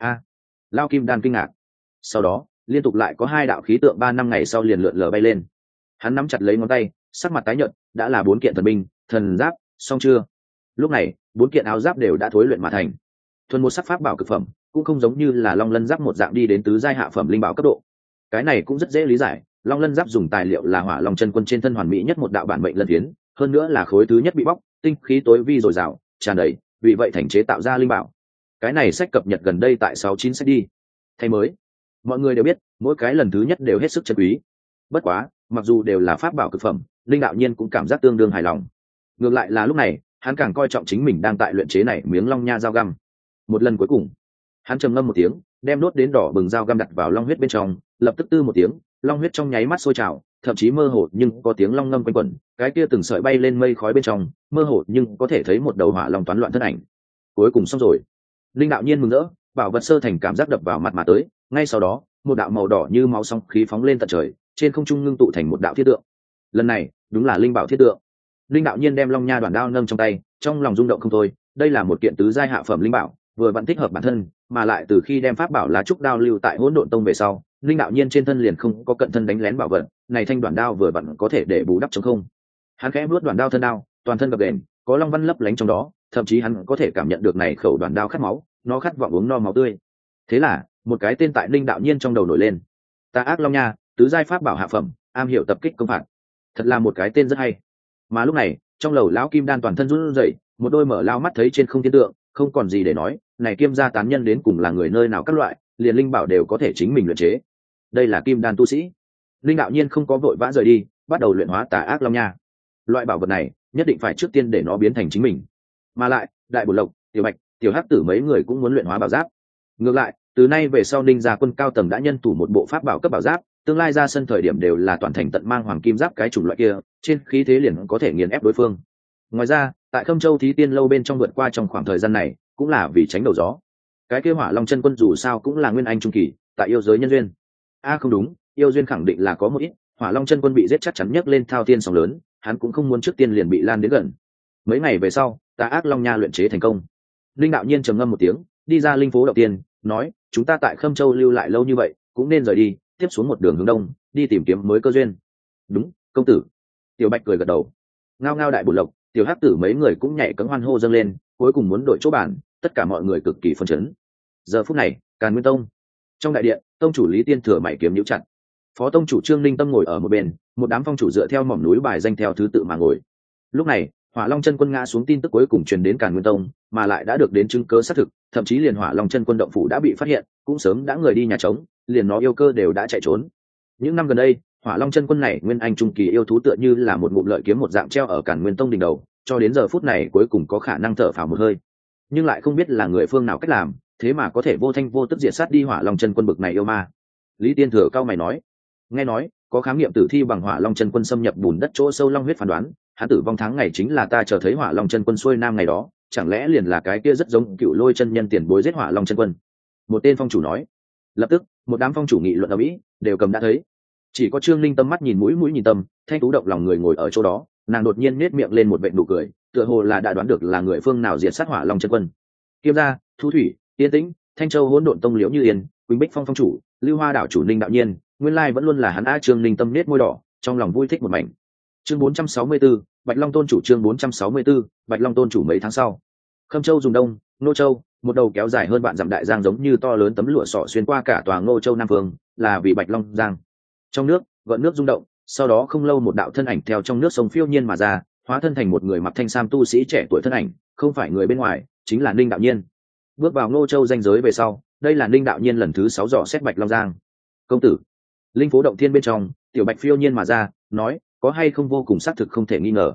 Lão kim đan kinh ngạc. Sau đó, liên tục lại có 2 đạo khí tượng 3 năm ngày sau liền lượn lờ bay lên. Hắn nắm chặt lấy ngón tay, sắc mặt tái nhợt, đã là 4 kiện thần binh, thần giáp, xong chưa? Lúc này, 4 kiện áo giáp đều đã thối luyện mà thành. Thuần một sắc pháp bảo cực phẩm, cũng không giống như là Long Lân giáp một dạng đi đến tứ giai hạ phẩm linh bảo cấp độ. Cái này cũng rất dễ lý giải, Long Lân giáp dùng tài liệu là Hỏa Long chân quân trên thân hoàn mỹ nhất một đạo bản mệnh lân phiến, hơn nữa là khối thứ nhất bị bóc, tinh khí tối vi dồi dào, tràn đầy, vì vậy thành chế tạo ra linh bảo. Cái này sách cập nhật gần đây tại 69 sách đi. Thay mới. Mọi người đều biết, mỗi cái lần thứ nhất đều hết sức chân quý. Bất quá, mặc dù đều là pháp bảo cực phẩm, Linh đạo nhiên cũng cảm giác tương đương hài lòng. Ngược lại là lúc này, hắn càng coi trọng chính mình đang tại luyện chế này miếng long nha dao găm. Một lần cuối cùng, hắn trầm ngâm một tiếng, đem đốt đến đỏ bừng dao găm đặt vào long huyết bên trong, lập tức tư một tiếng, long huyết trong nháy mắt sôi trào, thậm chí mơ hồ nhưng có tiếng long ngâm quanh quẩn, cái kia từng sợi bay lên mây khói bên trong, mơ hồ nhưng có thể thấy một đầu hỏa long toán loạn thân ảnh. Cuối cùng xong rồi. Linh đạo nhiên mừng rỡ, bảo vật sơ thành cảm giác đập vào mặt mà tới, ngay sau đó, một đạo màu đỏ như máu sóng khí phóng lên tận trời, trên không trung ngưng tụ thành một đạo thiết tượng. Lần này, đúng là linh bảo thiết tượng. Linh đạo nhiên đem long nha đoạn đao nâng trong tay, trong lòng rung động không thôi, đây là một kiện tứ giai hạ phẩm linh bảo, vừa vặn thích hợp bản thân, mà lại từ khi đem pháp bảo lá trúc đao lưu tại Hỗn Độn Tông về sau, Linh đạo nhiên trên thân liền không có cận thân đánh lén bảo vật, này thanh đoạn đao vừa vặn có thể để bù đắp trống không. Hắn khẽ vuốt đoạn đao thân đao, toàn thân gập ghềnh, có long văn lấp lánh trong đó, thậm chí hắn có thể cảm nhận được này khẩu đoạn đao khát máu, nó khát vọng uống no máu tươi. Thế là, một cái tên tại Linh đạo nhiên trong đầu nổi lên. Tà ác long nha, tứ giai pháp bảo hạ phẩm, am hiểu tập kích công phạt. Thật là một cái tên rất hay. Mà lúc này, trong lầu lão kim đan toàn thân run rẩy, một đôi mở lao mắt thấy trên không thiên tượng, không còn gì để nói, này Kim gia tán nhân đến cùng là người nơi nào các loại, liền linh bảo đều có thể chính mình luyện chế. Đây là kim đan tu sĩ. Linh đạo nhiên không có vội vã rời đi, bắt đầu luyện hóa tà ác long nha. Loại bảo vật này, nhất định phải trước tiên để nó biến thành chính mình. Mà lại, đại bổn lộc, tiểu bạch, tiểu hắc tử mấy người cũng muốn luyện hóa bảo giáp. Ngược lại, từ nay về sau Ninh gia quân cao tầng đã nhân thủ một bộ pháp bảo cấp bảo giáp, tương lai ra sân thời điểm đều là toàn thành tận mang hoàng kim giáp cái chủng loại kia, trên khí thế liền có thể nghiền ép đối phương. Ngoài ra, tại Khâm Châu Thí Tiên lâu bên trong vượt qua trong khoảng thời gian này, cũng là vì tránh đầu gió. Cái kia Hỏa Long chân quân dù sao cũng là nguyên anh trung kỳ, tại yêu giới nhân duyên. Không đúng, yêu duyên khẳng định là có một ít, Hỏa Long chân quân bị giết chắc chắn nhấc lên thao tiên sóng lớn, hắn cũng không muốn trước tiên liền bị lan đến gần. Mấy ngày về sau, Tà ác long nha luyện chế thành công. Linh đạo nhiên trầm ngâm một tiếng, đi ra linh phố đầu tiên, nói, chúng ta tại Khâm Châu lưu lại lâu như vậy, cũng nên rời đi, tiếp xuống một đường hướng đông, đi tìm kiếm mới cơ duyên. Đúng, công tử. Tiểu Bạch cười gật đầu. Ngao ngao đại bổn lộc, tiểu hắc tử mấy người cũng nhảy cẫng hoan hô dâng lên, cuối cùng muốn đổi chỗ bàn, tất cả mọi người cực kỳ phấn chấn. Giờ phút này, Càn Nguyên Tông, trong đại điện, tông chủ Lý Tiên thừa mày kiếm nhíu chặt, phó tông chủ Trương Linh Tâm ngồi ở một bên, một đám phong chủ dựa theo mỏm núi bài danh theo thứ tự mà ngồi. Lúc này, Hỏa Long chân quân ngã xuống tin tức cuối cùng truyền đến Càn Nguyên Tông, mà lại đã được đến chứng cứ xác thực, thậm chí liền Hỏa Long chân quân động phủ đã bị phát hiện, cũng sớm đã người đi nhà trống, liền nó yêu cơ đều đã chạy trốn. Những năm gần đây, Hỏa Long chân quân này nguyên anh trung kỳ yêu thú tựa như là một ngụm lợi kiếm một dạng treo ở Càn Nguyên Tông đỉnh đầu, cho đến giờ phút này cuối cùng có khả năng thở phào một hơi. Nhưng lại không biết là người phương nào cách làm, thế mà có thể vô thanh vô tức diệt sát đi Hỏa Long chân quân bực này yêu ma. Lý Tiên thừa cao mày nói, nghe nói có khám nghiệm tử thi bằng Hỏa Long chân quân xâm nhập bùn đất chỗ sâu long huyết phán đoán, hắn tử vong tháng ngày chính là ta chờ thấy Hỏa Long chân quân xuôi nam ngày đó, chẳng lẽ liền là cái kia rất giống Cựu Lôi chân nhân tiền bối giết Hỏa Long chân quân? Một tên phong chủ nói. Lập tức, một đám phong chủ nghị luận ầm ĩ, đều cầm đã thấy. Chỉ có Trương Linh Tâm mắt nhìn mũi nhìn tâm, thanh tú động lòng người ngồi ở chỗ đó, nàng đột nhiên nết miệng lên một vệt nụ cười, tựa hồ là đã đoán được là người phương nào diệt sát Hỏa Long chân quân. Kiêm gia, Thu Thủy, Tiên Tĩnh, Thanh Châu Hỗn Độn Tông Liễu Như Yên, Quỳnh Bích Phong phong chủ, Lưu Hoa đảo chủ Ninh đạo nhiên, nguyên lai vẫn luôn là hắn. Trương Linh Tâm nết môi đỏ, trong lòng vui thích một mảnh. Chương 464, Bạch Long tôn chủ. Chương 464, Bạch Long tôn chủ. Mấy tháng sau, Khâm Châu dùng đông, Ngô Châu, một đầu kéo dài hơn vạn dặm đại giang giống như to lớn tấm lụa sọ xuyên qua cả tòa Ngô Châu Nam Phương, là vì Bạch Long giang. Trong nước, gợn nước rung động, sau đó không lâu một đạo thân ảnh theo trong nước sông phiêu nhiên mà ra, hóa thân thành một người mặc thanh sam tu sĩ trẻ tuổi thân ảnh, không phải người bên ngoài, chính là Ninh đạo nhiên. Bước vào Ngô Châu danh giới về sau, đây là Ninh đạo nhiên lần thứ 6 dò xét Bạch Long giang. Công tử, linh phố động thiên bên trong, tiểu Bạch phiêu nhiên mà ra, nói, có hay không vô cùng xác thực không thể nghi ngờ.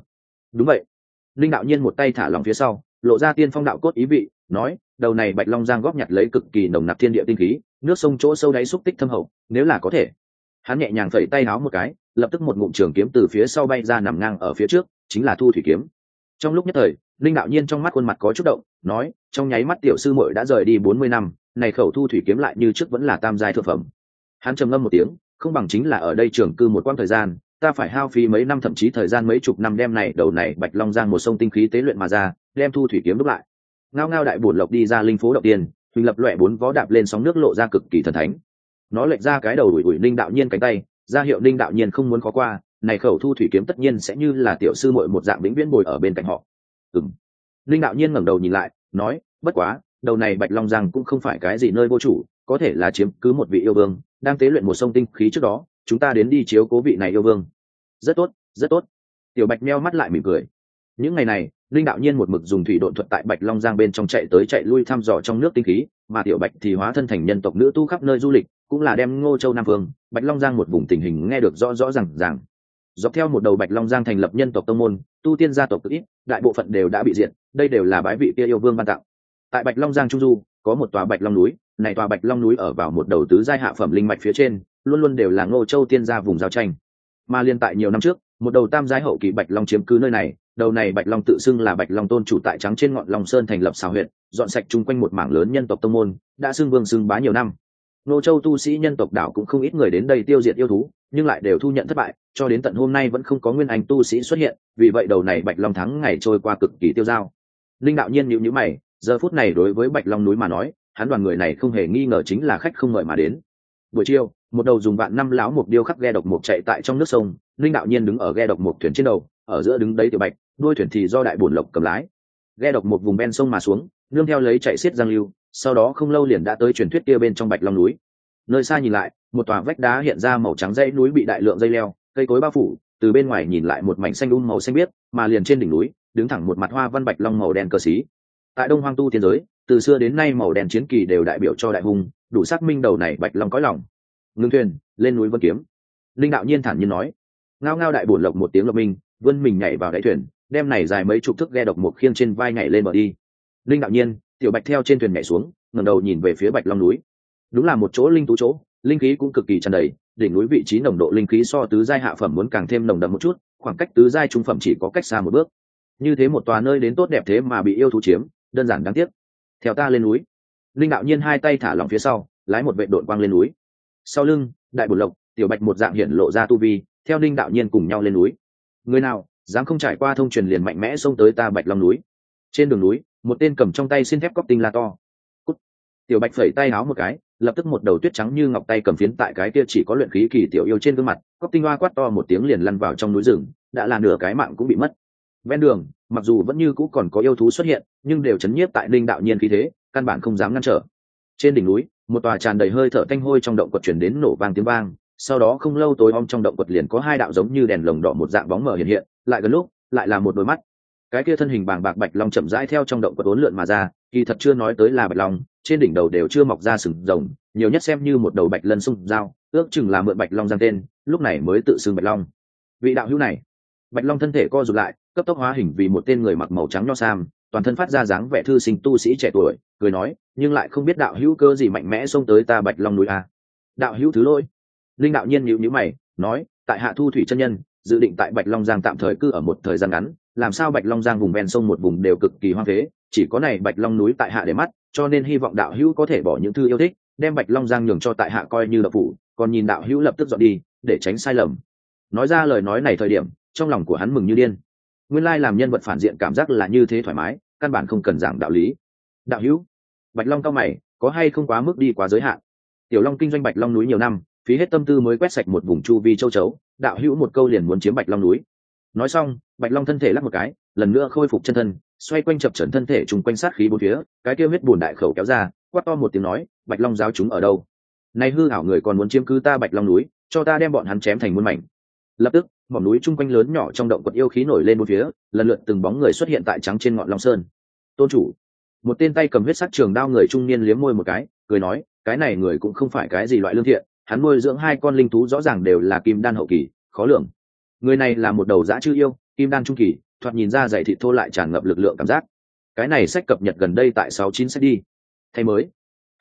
Đúng vậy. Linh đạo nhiên một tay thả lỏng phía sau, lộ ra tiên phong đạo cốt ý vị, nói, đầu này bạch long giang góp nhặt lấy cực kỳ nồng nặc thiên địa tinh khí, nước sông chỗ sâu đáy xúc tích thâm hậu, nếu là có thể. Hắn nhẹ nhàng phẩy tay háo một cái, lập tức một ngụm trường kiếm từ phía sau bay ra nằm ngang ở phía trước, chính là Thu Thủy kiếm. Trong lúc nhất thời, Linh đạo nhiên trong mắt khuôn mặt có chút động, nói, trong nháy mắt tiểu sư muội đã rời đi 40 năm, này khẩu Thu Thủy kiếm lại như trước vẫn là tam giai thượng phẩm. Hắn trầm ngâm một tiếng, không bằng chính là ở đây trường cư một quãng thời gian, ta phải hao phí mấy năm thậm chí thời gian mấy chục năm đem này đầu này bạch long giang một sông tinh khí tế luyện mà ra, đem Thu Thủy kiếm đúc lại. Ngao ngao đại bổn lộc đi ra linh phố động tiên, huỳnh lập loè bốn vó đạp lên sóng nước lộ ra cực kỳ thần thánh. Nó lệch ra cái đầu ủi ủi Linh đạo nhiên cánh tay, ra hiệu Linh đạo nhiên không muốn khó qua, này khẩu Thu Thủy kiếm tất nhiên sẽ như là tiểu sư muội một dạng vĩnh viễn bồi ở bên cạnh họ. Linh đạo nhiên ngẩng đầu nhìn lại, nói, bất quá, đầu này bạch long giang cũng không phải cái gì nơi vô chủ, có thể là chiếm cứ một vị yêu vương đang tế luyện một sông tinh khí trước đó, chúng ta đến đi chiếu cố vị này yêu vương. Rất tốt, rất tốt. Tiểu bạch meo mắt lại mỉm cười. Những ngày này, Linh đạo nhiên một mực dùng thủy độn thuật tại bạch long giang bên trong chạy tới chạy lui thăm dò trong nước tinh khí, mà tiểu bạch thì hóa thân thành nhân tộc nữ tu khắp nơi du lịch, cũng là đem Ngô Châu Nam Vương, bạch long giang một vùng tình hình nghe được rõ rõ ràng. Dọc theo một đầu bạch long giang thành lập nhân tộc tông môn, tu tiên gia tộc cực ít, đại bộ phận đều đã bị diệt, đây đều là bái vị kia yêu vương ban tặng. Tại bạch long giang trung du có một tòa bạch long núi, này tòa bạch long núi ở vào một đầu tứ giai hạ phẩm linh mạch phía trên, luôn luôn đều là Ngô Châu tiên gia vùng giao tranh. Mà liên tại nhiều năm trước, một đầu tam giai hậu kỳ bạch long chiếm cứ nơi này, đầu này bạch long tự xưng là bạch long tôn chủ tại trắng trên ngọn long sơn thành lập xào huyện, dọn sạch chung quanh một mảng lớn nhân tộc tông môn, đã xưng vương xưng bá nhiều năm. Ngô Châu tu sĩ nhân tộc đảo cũng không ít người đến đây tiêu diệt yêu thú, nhưng lại đều thu nhận thất bại, cho đến tận hôm nay vẫn không có nguyên anh tu sĩ xuất hiện, vì vậy đầu này bạch long thắng ngày trôi qua cực kỳ tiêu dao. Linh đạo nhiên nhíu nhíu mày, giờ phút này đối với bạch long núi mà nói, hắn đoàn người này không hề nghi ngờ chính là khách không mời mà đến. Buổi chiều, một đầu dùng vạn năm láo mục điêu khắc ghe độc mục chạy tại trong nước sông, Linh đạo nhiên đứng ở ghe độc mục thuyền trên đầu, ở giữa đứng đấy tiểu bạch, đuôi thuyền thì do đại bổn lộc cầm lái. Ghe độc mục vùng ven sông mà xuống, nương theo lấy chạy xiết giang lưu, sau đó không lâu liền đã tới truyền thuyết kia bên trong bạch long núi. Nơi xa nhìn lại, một tòa vách đá hiện ra màu trắng dãy núi bị đại lượng dây leo, cây cối bao phủ, từ bên ngoài nhìn lại một mảnh xanh màu xanh biếc, mà liền trên đỉnh núi, đứng thẳng một mặt hoa văn bạch long màu đen cờ xí. Tại Đông Hoang tu tiên giới, từ xưa đến nay màu đen chiến kỳ đều đại biểu cho đại hung, đủ xác minh đầu này bạch long cõi lòng. Ngưng thuyền, lên núi vân kiếm. Linh đạo nhiên thản nhiên nói. Ngao ngao đại bổn lộc một tiếng lộc minh, vươn mình nhảy vào đáy thuyền, đem này dài mấy chục thước ghe độc một khiêng trên vai nhảy lên bờ đi. Linh đạo nhiên, tiểu bạch theo trên thuyền nhảy xuống, ngẩng đầu nhìn về phía bạch long núi. Đúng là một chỗ linh tú chỗ, linh khí cũng cực kỳ tràn đầy, đỉnh núi vị trí nồng độ linh khí so tứ giai hạ phẩm muốn càng thêm nồng đậm một chút, khoảng cách tứ giai trung phẩm chỉ có cách xa một bước. Như thế một tòa nơi đến tốt đẹp thế mà bị yêu thú chiếm, đơn giản đáng tiếc. Theo ta lên núi. Linh đạo nhiên hai tay thả lỏng phía sau, lái một vệ đội quang lên núi. Sau lưng, đại bổn lộc, tiểu bạch một dạng hiện lộ ra tu vi, theo Linh đạo nhiên cùng nhau lên núi. Người nào dám không trải qua thông truyền liền mạnh mẽ xông tới ta bạch long núi. Trên đường núi, một tên cầm trong tay xin thép cóc tinh la to. Cút. Tiểu bạch phẩy tay áo một cái, lập tức một đầu tuyết trắng như ngọc tay cầm phiến tại cái kia chỉ có luyện khí kỳ tiểu yêu trên gương mặt, cóc tinh hoa quát to một tiếng liền lăn vào trong núi rừng, đã là nửa cái mạng cũng bị mất. Ven đường, mặc dù vẫn như cũ còn có yêu thú xuất hiện, nhưng đều chấn nhiếp tại Linh đạo nhiên khí thế, căn bản không dám ngăn trở. Trên đỉnh núi, một tòa tràn đầy hơi thở tanh hôi trong động quật truyền đến nổ vang tiếng vang, sau đó không lâu tối om trong động quật liền có hai đạo giống như đèn lồng đỏ một dạng bóng mờ hiện hiện, lại gần lúc, lại là một đôi mắt. Cái kia thân hình bàng bạc bạch long chậm rãi theo trong động quật uốn lượn mà ra, kỳ thật chưa nói tới là bạch long, trên đỉnh đầu đều chưa mọc ra sừng rồng, nhiều nhất xem như một đầu bạch lân sung dao, ước chừng là mượn bạch long giang tên, lúc này mới tự xưng bạch long. Vị đạo hữu này, bạch long thân thể co rụt lại, cấp tốc hóa hình vì một tên người mặc màu trắng nho sam, toàn thân phát ra dáng vẻ thư sinh tu sĩ trẻ tuổi, cười nói, nhưng lại không biết đạo hữu cơ gì mạnh mẽ xông tới ta bạch long núi à. Đạo hữu thứ lỗi. Linh đạo nhiên nhíu nhíu mày, nói, tại hạ Thu Thủy chân nhân, dự định tại bạch long giang tạm thời cư ở một thời gian ngắn, làm sao bạch long giang vùng ven sông một vùng đều cực kỳ hoang phế, chỉ có này bạch long núi tại hạ để mắt, cho nên hy vọng đạo hữu có thể bỏ những thư yêu thích, đem bạch long giang nhường cho tại hạ coi như là phụ, còn nhìn đạo hữu lập tức dọn đi, để tránh sai lầm. Nói ra lời nói này thời điểm, trong lòng của hắn mừng như điên. Nguyên lai làm nhân vật phản diện cảm giác là như thế thoải mái, căn bản không cần giảng đạo lý. Đạo hữu, bạch long cao mày, có hay không quá mức đi quá giới hạn? Tiểu long kinh doanh bạch long núi nhiều năm, phí hết tâm tư mới quét sạch một vùng chu vi châu chấu, đạo hữu một câu liền muốn chiếm bạch long núi. Nói xong, bạch long thân thể lắc một cái, lần nữa khôi phục chân thân, xoay quanh chập chờn thân thể trùng quanh sát khí bốn phía, cái kia huyết bùn đại khẩu kéo ra, quát to một tiếng nói, bạch long giáo chúng ở đâu? Này hư ảo người còn muốn chiếm cứ ta bạch long núi, cho ta đem bọn hắn chém thành muôn mảnh. Lập tức, mỏm núi chung quanh lớn nhỏ trong động quật yêu khí nổi lên bốn phía, lần lượt từng bóng người xuất hiện tại trắng trên ngọn long sơn. Tôn chủ, một tên tay cầm huyết sắc trường đao người trung niên liếm môi một cái, cười nói, cái này người cũng không phải cái gì loại lương thiện, hắn nuôi dưỡng hai con linh thú rõ ràng đều là kim đan hậu kỳ, khó lường. Người này là một đầu dã chư yêu, kim đan trung kỳ, thoạt nhìn ra dày thịt thô lại tràn ngập lực lượng cảm giác. Cái này sách cập nhật gần đây tại 69 sách đi. Thay mới.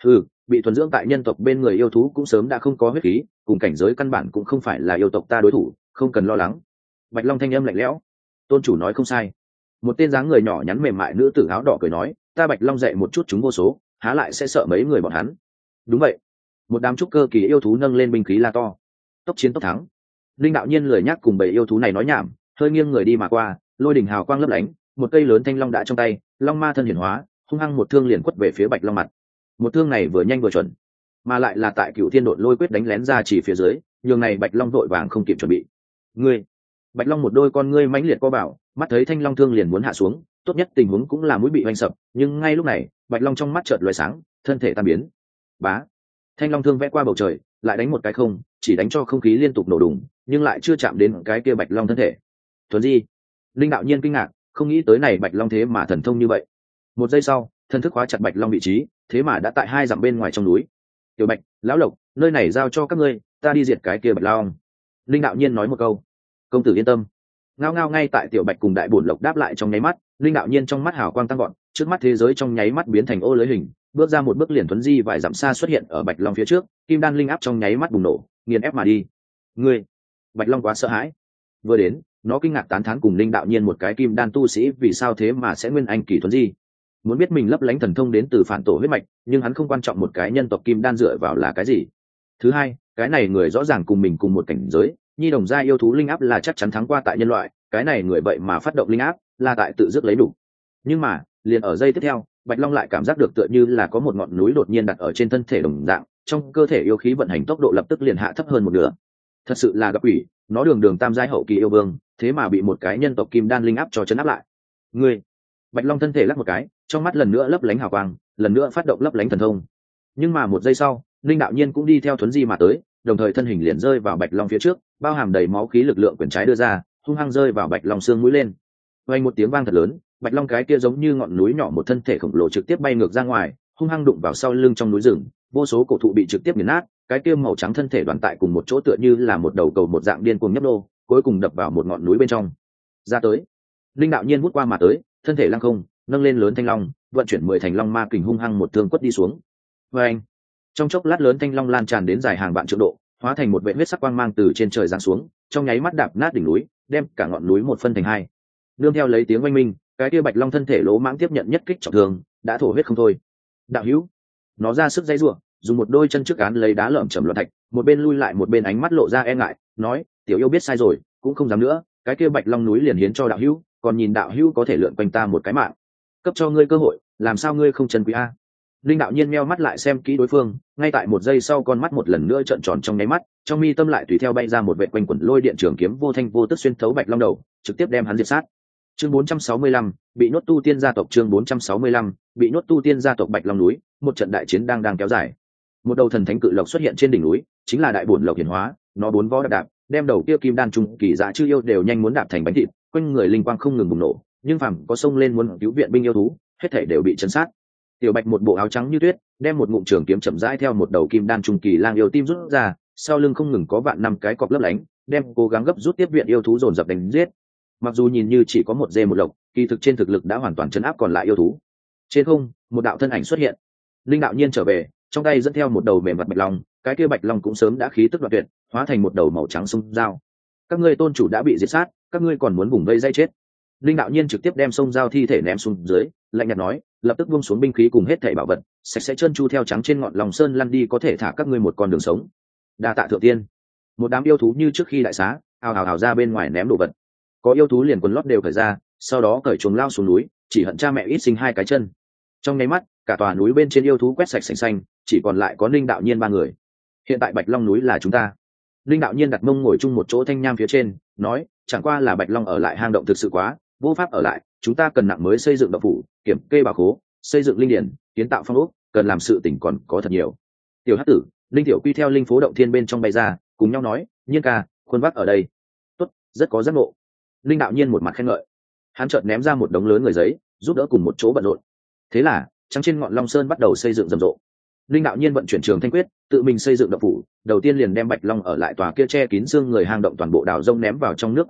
Bị thuần dưỡng tại nhân tộc bên người yêu thú cũng sớm đã không có huyết khí, cùng cảnh giới căn bản cũng không phải là yêu tộc ta đối thủ, không cần lo lắng. Bạch Long thanh âm lạnh lẽo. Tôn chủ nói không sai. Một tên dáng người nhỏ nhắn mềm mại nữ tử áo đỏ cười nói, ta Bạch Long dạy một chút chúng vô số, há lại sẽ sợ mấy người bọn hắn. Đúng vậy. Một đám trúc cơ kỳ yêu thú nâng lên binh khí la to. Tốc chiến tốc thắng. Linh đạo nhiên lười nhắc cùng bầy yêu thú này nói nhảm, hơi nghiêng người đi mà qua, lôi đỉnh hào quang lấp lánh, một cây lớn thanh long đã trong tay, long ma thân hiển hóa, hung hăng một thương liền quất về phía Bạch Long mặt. Một thương này vừa nhanh vừa chuẩn, mà lại là tại Cựu Thiên Độn Lôi quyết đánh lén ra chỉ phía dưới, nhường này Bạch Long vội vàng không kịp chuẩn bị. Ngươi, Bạch Long một đôi con ngươi mãnh liệt co bảo, mắt thấy thanh long thương liền muốn hạ xuống, tốt nhất tình huống cũng là mũi bị hoành sập, nhưng ngay lúc này, Bạch Long trong mắt chợt lóe sáng, thân thể tan biến. Bá, thanh long thương vẽ qua bầu trời, lại đánh một cái không, chỉ đánh cho không khí liên tục nổ đùng, nhưng lại chưa chạm đến cái kia Bạch Long thân thể. Thuần Di, Linh đạo nhiên kinh ngạc, không nghĩ tới này Bạch Long thế mà thần thông như vậy. Một giây sau, thân thức khóa chặt Bạch Long vị trí, thế mà đã tại 2 dặm bên ngoài trong núi. Tiểu Bạch, lão Lộc, nơi này giao cho các ngươi, ta đi diệt cái kia Bạch Long. Linh đạo nhiên nói một câu. Công tử yên tâm. Ngao ngao ngay tại Tiểu Bạch cùng Đại Bổn Lộc đáp lại trong nháy mắt, Linh đạo nhiên trong mắt hào quang tăng gọn, trước mắt thế giới trong nháy mắt biến thành ô lưới hình, bước ra một bước liền Thuấn Di vài dặm xa xuất hiện ở Bạch Long phía trước, kim đan linh áp trong nháy mắt bùng nổ, nghiền ép mà đi. Ngươi, Bạch Long quá sợ hãi. Vừa đến, nó kinh ngạc tán thán cùng Linh đạo nhiên một cái kim đan tu sĩ vì sao thế mà sẽ nguyên anh kỳ Thuấn Di. Muốn biết mình lấp lánh thần thông đến từ phản tổ huyết mạch, nhưng hắn không quan trọng một cái nhân tộc kim đan dựa vào là cái gì. Thứ hai, cái này người rõ ràng cùng mình cùng một cảnh giới, nhi đồng gia yêu thú linh áp là chắc chắn thắng qua tại nhân loại, cái này người vậy mà phát động linh áp là tại tự dứt lấy đủ. Nhưng mà liền ở giây tiếp theo, Bạch Long lại cảm giác được tựa như là có một ngọn núi đột nhiên đặt ở trên thân thể đồng dạng, trong cơ thể yêu khí vận hành tốc độ lập tức liền hạ thấp hơn một nửa. Thật sự là gặp ủy, nó đường tam giai hậu kỳ yêu vương, thế mà bị một cái nhân tộc kim đan linh áp cho chấn áp lại. Ngươi, Bạch Long thân thể lắc một cái, trong mắt lần nữa lấp lánh hào quang, lần nữa phát động lấp lánh thần thông. Nhưng mà một giây sau, Linh đạo nhiên cũng đi theo Thuấn Di mà tới, đồng thời thân hình liền rơi vào Bạch Long phía trước, bao hàm đầy máu khí lực lượng quyền trái đưa ra, hung hăng rơi vào Bạch Long xương mũi lên. Vang một tiếng vang thật lớn, Bạch Long cái kia giống như ngọn núi nhỏ một thân thể khổng lồ trực tiếp bay ngược ra ngoài, hung hăng đụng vào sau lưng trong núi rừng, vô số cổ thụ bị trực tiếp nghiền nát, cái kia màu trắng thân thể đoàn tại cùng một chỗ tựa như là một đầu cầu một dạng điên cuồng nhấp nô, cuối cùng đập vào một ngọn núi bên trong. Ra tới, Linh đạo nhiên vút qua mà tới, thân thể lăng không, nâng lên lớn thanh long, vận chuyển 10 thành long ma kình hung hăng một thương quất đi xuống. Vang! Trong chốc lát lớn thanh long lan tràn đến dài hàng vạn trượng độ, hóa thành một vệt huyết sắc quang mang từ trên trời giáng xuống, trong nháy mắt đạp nát đỉnh núi, đem cả ngọn núi một phân thành hai. Nương theo lấy tiếng oanh minh, cái kia Bạch Long thân thể lỗ mãng tiếp nhận nhất kích trọng thương, đã thổ huyết không thôi. Đạo hữu, nó ra sức dây rủa, dùng một đôi chân trước án lấy đá lởm chởm loạn thạch, một bên lui lại một bên ánh mắt lộ ra e ngại, nói: "Tiểu yêu biết sai rồi, cũng không dám nữa, cái kia Bạch Long núi liền hiến cho đạo hữu, còn nhìn đạo hữu có thể lượn quanh ta một cái mạng, cấp cho ngươi cơ hội, làm sao ngươi không trân quý a?" Linh đạo nhiên meo mắt lại xem kỹ đối phương, ngay tại một giây sau con mắt một lần nữa trợn tròn trong nháy mắt, trong mi tâm lại tùy theo bay ra một vệt quanh quẩn lôi điện trường kiếm vô thanh vô tức xuyên thấu Bạch Long đầu, trực tiếp đem hắn diệt sát. Chương 465, bị nhốt tu tiên gia tộc. Chương 465, bị nhốt tu tiên gia tộc. Bạch Long núi, một trận đại chiến đang kéo dài. Một đầu thần thánh cự lộc xuất hiện trên đỉnh núi, chính là đại bổn lộc hiển hóa, nó bốn vó đạp, đem đầu kia kim đan trung kỳ dạ chư yêu đều nhanh muốn đạp thành bánh thịt, quanh người linh quang không ngừng bùng nổ, nhưng phàm có xông lên muốn cứu viện binh yêu thú, hết thảy đều bị chấn sát. Tiểu Bạch một bộ áo trắng như tuyết, đem một ngụm trường kiếm chậm rãi theo một đầu kim đan trung kỳ lang yêu tim rút ra, sau lưng không ngừng có vạn năm cái cọp lấp lánh, đem cố gắng gấp rút tiếp viện yêu thú dồn dập đánh giết. Mặc dù nhìn như chỉ có một dê một lộc, kỳ thực trên thực lực đã hoàn toàn chấn áp còn lại yêu thú. Trên không, một đạo thân ảnh xuất hiện. Linh đạo nhiên trở về, trong tay dẫn theo một đầu mềm mặt bạch long, cái kia bạch long cũng sớm đã khí tức đoạn tuyệt, hóa thành một đầu màu trắng sông dao. Các ngươi tôn chủ đã bị diệt sát, các ngươi còn muốn vùng vây dây chết. Linh đạo nhiên trực tiếp đem sông dao thi thể ném xuống dưới, lạnh nhạt nói, lập tức buông xuống binh khí cùng hết thảy bảo vật, sạch sẽ trơn tru theo trắng trên ngọn lòng sơn lăn đi, có thể thả các ngươi một con đường sống. Đa tạ thượng tiên. Một đám yêu thú như trước khi đại xá, ào ra bên ngoài ném đồ vật. Có yêu thú liền quần lót đều cởi ra, sau đó cởi chuồng lao xuống núi, chỉ hận cha mẹ ít sinh hai cái chân. Trong nháy mắt, cả tòa núi bên trên yêu thú quét sạch sành xanh, chỉ còn lại có Linh đạo nhiên ba người. Hiện tại Bạch Long núi là chúng ta. Linh đạo nhiên đặt mông ngồi chung một chỗ thanh nham phía trên, nói, chẳng qua là Bạch Long ở lại hang động thực sự quá vô pháp ở lại, chúng ta cần nặng mới xây dựng động phủ, kiểm kê bảo khố, xây dựng linh điển, kiến tạo phong ốc, cần làm sự tỉnh còn có thật nhiều. Tiểu Hắc Tử, Linh Tiểu Quy theo linh phố động thiên bên trong bay ra, cùng nhau nói, Nhiên ca, khuôn vác ở đây. Tốt, rất có giác ngộ. Linh đạo nhiên một mặt khen ngợi, hắn chợt ném ra một đống lớn người giấy, giúp đỡ cùng một chỗ bận rộn. Thế là trắng trên ngọn Long Sơn bắt đầu xây dựng rầm rộ. Linh đạo nhiên vận chuyển trường thanh quyết, tự mình xây dựng động phủ, đầu tiên liền đem Bạch Long ở lại tòa kia che kín xương người hang động toàn bộ đào rông ném vào trong nước cuốn đi,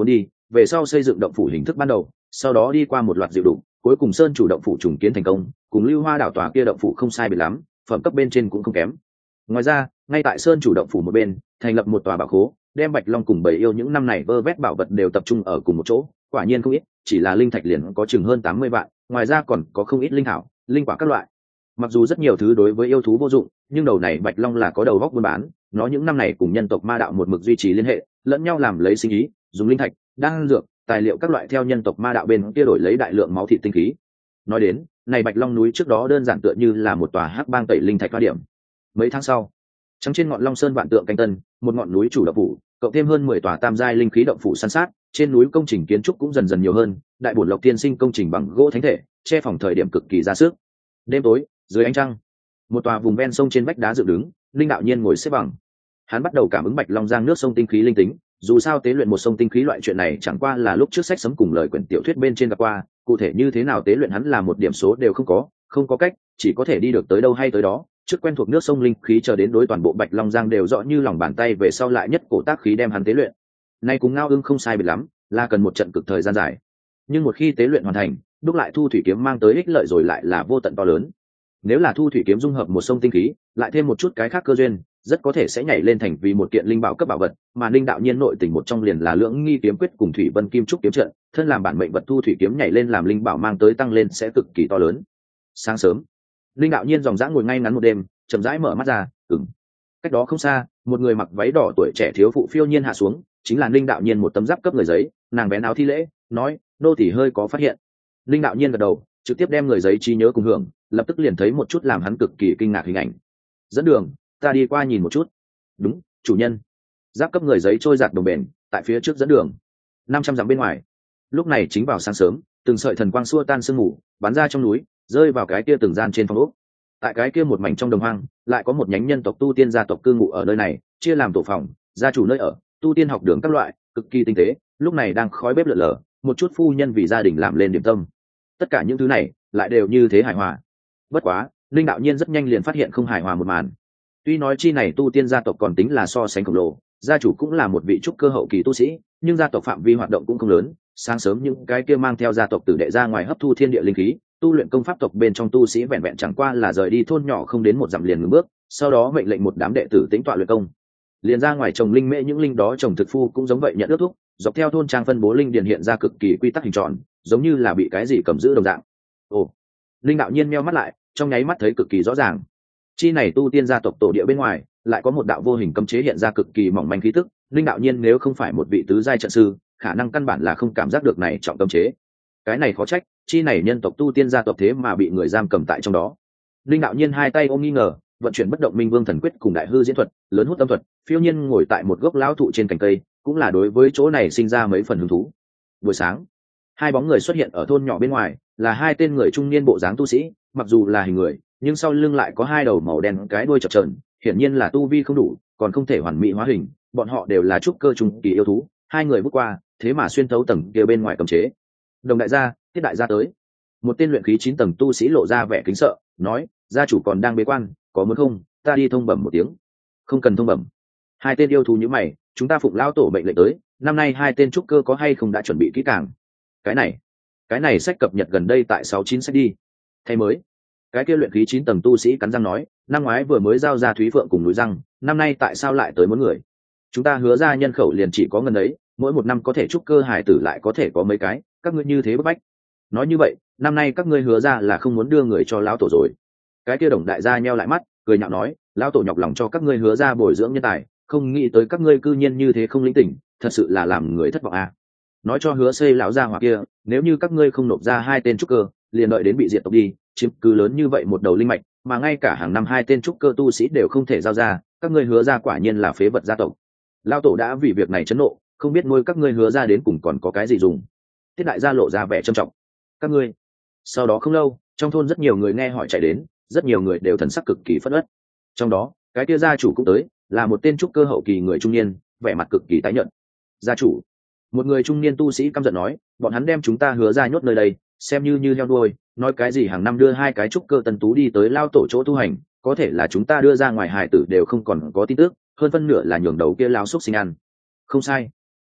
về sau xây dựng động phủ hình thức ban đầu, sau đó đi qua một loạt dịu đụng, cuối cùng sơn chủ động phủ trùng kiến thành công, cùng Lưu Hoa đảo tòa kia động phủ không sai biệt lắm, phẩm cấp bên trên cũng không kém. Ngoài ra, ngay tại sơn chủ động phủ một bên, thành lập một tòa bảo khố, đem Bạch Long cùng Bầy Yêu những năm này vơ vét bảo vật đều tập trung ở cùng một chỗ, quả nhiên không ít, chỉ là linh thạch liền có chừng hơn 80 vạn, ngoài ra còn có không ít linh thảo, linh quả các loại. Mặc dù rất nhiều thứ đối với yêu thú vô dụng, nhưng đầu này Bạch Long là có đầu góc buôn bán, nó những năm này cùng nhân tộc ma đạo một mực duy trì liên hệ, lẫn nhau làm lấy sinh ý, dùng linh thạch, đan dược, tài liệu các loại theo nhân tộc ma đạo bên kia đổi lấy đại lượng máu thịt tinh khí. Nói đến, này Bạch Long núi trước đó đơn giản tựa như là một tòa hắc bang tẩy linh thạch hoa điểm. Mấy tháng sau, trắng trên ngọn Long Sơn vạn tượng canh tân, một ngọn núi chủ động phủ, cộng thêm hơn 10 tòa tam giai linh khí động phủ san sát, trên núi công trình kiến trúc cũng dần dần nhiều hơn, đại bổn lộc tiên sinh công trình bằng gỗ thánh thể, che phòng thời điểm cực kỳ ra sức. Đêm tối, dưới ánh trăng, một tòa vùng ven sông trên vách đá dựng đứng, linh đạo nhiên ngồi xếp bằng. Hắn bắt đầu cảm ứng Bạch Long giang nước sông tinh khí linh tính, dù sao tế luyện một sông tinh khí loại chuyện này chẳng qua là lúc trước sách sấm cùng lời quyển tiểu thuyết bên trên gặp qua, cụ thể như thế nào tế luyện hắn là một điểm số đều không có cách, chỉ có thể đi được tới đâu hay tới đó. Trước quen thuộc nước sông linh khí chờ đến đối toàn bộ Bạch Long giang đều rõ như lòng bàn tay, về sau lại nhất cổ tác khí đem hắn tế luyện. Nay cùng Ngao Ưng không sai biệt lắm, là cần một trận cực thời gian dài. Nhưng một khi tế luyện hoàn thành, đúc lại thu thủy kiếm mang tới ích lợi rồi lại là vô tận to lớn. Nếu là thu thủy kiếm dung hợp một sông tinh khí, lại thêm một chút cái khác cơ duyên, rất có thể sẽ nhảy lên thành vì một kiện linh bảo cấp bảo vật, mà linh đạo nhiên nội tình một trong liền là Lưỡng Nghi kiếm quyết cùng Thủy Vân Kim Trúc kiếm trận, thân làm bản mệnh vật thu thủy kiếm nhảy lên làm linh bảo mang tới tăng lên sẽ cực kỳ to lớn. Sáng sớm, linh đạo nhiên dòng dã ngồi ngay ngắn một đêm, chậm rãi mở mắt ra, cách đó không xa, một người mặc váy đỏ tuổi trẻ thiếu phụ phiêu nhiên hạ xuống, chính là linh đạo nhiên một tấm giáp cấp người giấy, nàng vén áo thi lễ, nói: "Nô tỳ hơi có phát hiện." Linh đạo nhiên gật đầu, trực tiếp đem người giấy trí nhớ cùng hưởng, lập tức liền thấy một chút làm hắn cực kỳ kinh ngạc hình ảnh. "Dẫn đường, ta đi qua nhìn một chút." "Đúng, chủ nhân." Giáp cấp người giấy trôi giạt đồng bền, tại phía trước dẫn đường. 500 dặm bên ngoài, lúc này chính vào sáng sớm, từng sợi thần quang xua tan sương mù, bắn ra trong núi, rơi vào cái kia từng gian trên phòng ốc. Tại cái kia một mảnh trong đồng hoang, lại có một nhánh nhân tộc tu tiên gia tộc cư ngụ ở nơi này, chia làm tổ phòng, gia chủ nơi ở, tu tiên học đường các loại, cực kỳ tinh tế. Lúc này đang khói bếp lượn lờ, một chút phu nhân vì gia đình làm lên điểm tâm. Tất cả những thứ này lại đều như thế hài hòa. Bất quá, linh đạo nhiên rất nhanh liền phát hiện không hài hòa một màn. Tuy nói chi này tu tiên gia tộc còn tính là so sánh khổng lồ, gia chủ cũng là một vị trúc cơ hậu kỳ tu sĩ, nhưng gia tộc phạm vi hoạt động cũng không lớn. Sáng sớm những cái kia mang theo gia tộc tử đệ ra ngoài hấp thu thiên địa linh khí, tu luyện công pháp tộc bên trong tu sĩ vẹn vẹn chẳng qua là rời đi thôn nhỏ không đến một dặm liền ngừng bước, sau đó mệnh lệnh một đám đệ tử tĩnh tọa luyện công. Liền ra ngoài trồng linh mễ, những linh đó trồng thực phu cũng giống vậy nhận ước thúc, dọc theo thôn trang phân bố linh điền hiện ra cực kỳ quy tắc hình tròn, giống như là bị cái gì cầm giữ đồng dạng. Ồ, linh đạo nhiên meo mắt lại, trong nháy mắt thấy cực kỳ rõ ràng. Chi này tu tiên gia tộc tổ địa bên ngoài, lại có một đạo vô hình cấm chế hiện ra cực kỳ mỏng manh khí tức. Linh đạo nhiên nếu không phải một vị tứ giai trận sư, khả năng căn bản là không cảm giác được này trọng cấm chế. Cái này khó trách, chi này nhân tộc tu tiên gia tộc thế mà bị người giam cầm tại trong đó. Linh đạo nhiên hai tay ôm nghi ngờ, vận chuyển bất động minh vương thần quyết cùng đại hư diễn thuật, lớn hút âm thuật, phiêu nhiên ngồi tại một gốc lão thụ trên cành cây, cũng là đối với chỗ này sinh ra mấy phần hứng thú. Buổi sáng, hai bóng người xuất hiện ở thôn nhỏ bên ngoài, là hai tên người trung niên bộ dáng tu sĩ, mặc dù là hình người, nhưng sau lưng lại có hai đầu màu đen cái đuôi chập chờn, hiển nhiên là tu vi không đủ, còn không thể hoàn mỹ hóa hình. Bọn họ đều là trúc cơ trung kỳ yêu thú, hai người bước qua, thế mà xuyên thấu tầng kia bên ngoài cấm chế. Đồng đại gia, Tiết đại gia tới. Một tên luyện khí 9 tầng tu sĩ lộ ra vẻ kính sợ, nói: "Gia chủ còn đang bế quan, có muốn không, ta đi thông bẩm một tiếng." "Không cần thông bẩm." Hai tên yêu thú như mày, "Chúng ta phụng lão tổ mệnh lệnh tới, năm nay hai tên trúc cơ có hay không đã chuẩn bị kỹ càng?" Cái này sách cập nhật gần đây tại 69 sách đi. Thay mới. Cái kia luyện khí 9 tầng tu sĩ cắn răng nói: "Năm ngoái vừa mới giao ra Thúy Phượng cùng núi răng, năm nay tại sao lại tới muốn người? Chúng ta hứa ra nhân khẩu liền chỉ có ngần ấy, mỗi một năm có thể trúc cơ hải tử lại có thể có mấy cái, các ngươi như thế bức bách. Nói như vậy, năm nay các ngươi hứa ra là không muốn đưa người cho lão tổ rồi." Cái kia Đồng đại gia nheo lại mắt, cười nhạo nói: "Lão tổ nhọc lòng cho các ngươi hứa ra bồi dưỡng nhân tài, không nghĩ tới các ngươi cư nhiên như thế không lĩnh tỉnh, thật sự là làm người thất vọng à. Nói cho hứa xây lão gia hỏa kia, nếu như các ngươi không nộp ra hai tên trúc cơ, liền đợi đến bị diệt tộc đi, chiếm cứ lớn như vậy một đầu linh mạch, mà ngay cả hàng năm hai tên trúc cơ tu sĩ đều không thể giao ra, các ngươi hứa ra quả nhiên là phế vật gia tộc. Lão tổ đã vì việc này chấn nộ, không biết nuôi các ngươi hứa ra đến cùng còn có cái gì dùng." Tiết đại gia lộ ra vẻ trầm trọng. "Các ngươi?" Sau đó không lâu, trong thôn rất nhiều người nghe hỏi chạy đến, rất nhiều người đều thần sắc cực kỳ phẫn uất. Trong đó, cái kia gia chủ cũng tới, là một tên trúc cơ hậu kỳ người trung niên, vẻ mặt cực kỳ tái nhợt. "Gia chủ." Một người trung niên tu sĩ căm giận nói: "Bọn hắn đem chúng ta hứa ra nhốt nơi đây, xem như heo đuôi, nói cái gì hàng năm đưa hai cái trúc cơ tân tú đi tới lao tổ chỗ tu hành, có thể là chúng ta đưa ra ngoài hài tử đều không còn có tin tức, hơn phân nửa là nhường đầu kia lao xúc sinh ăn." "Không sai."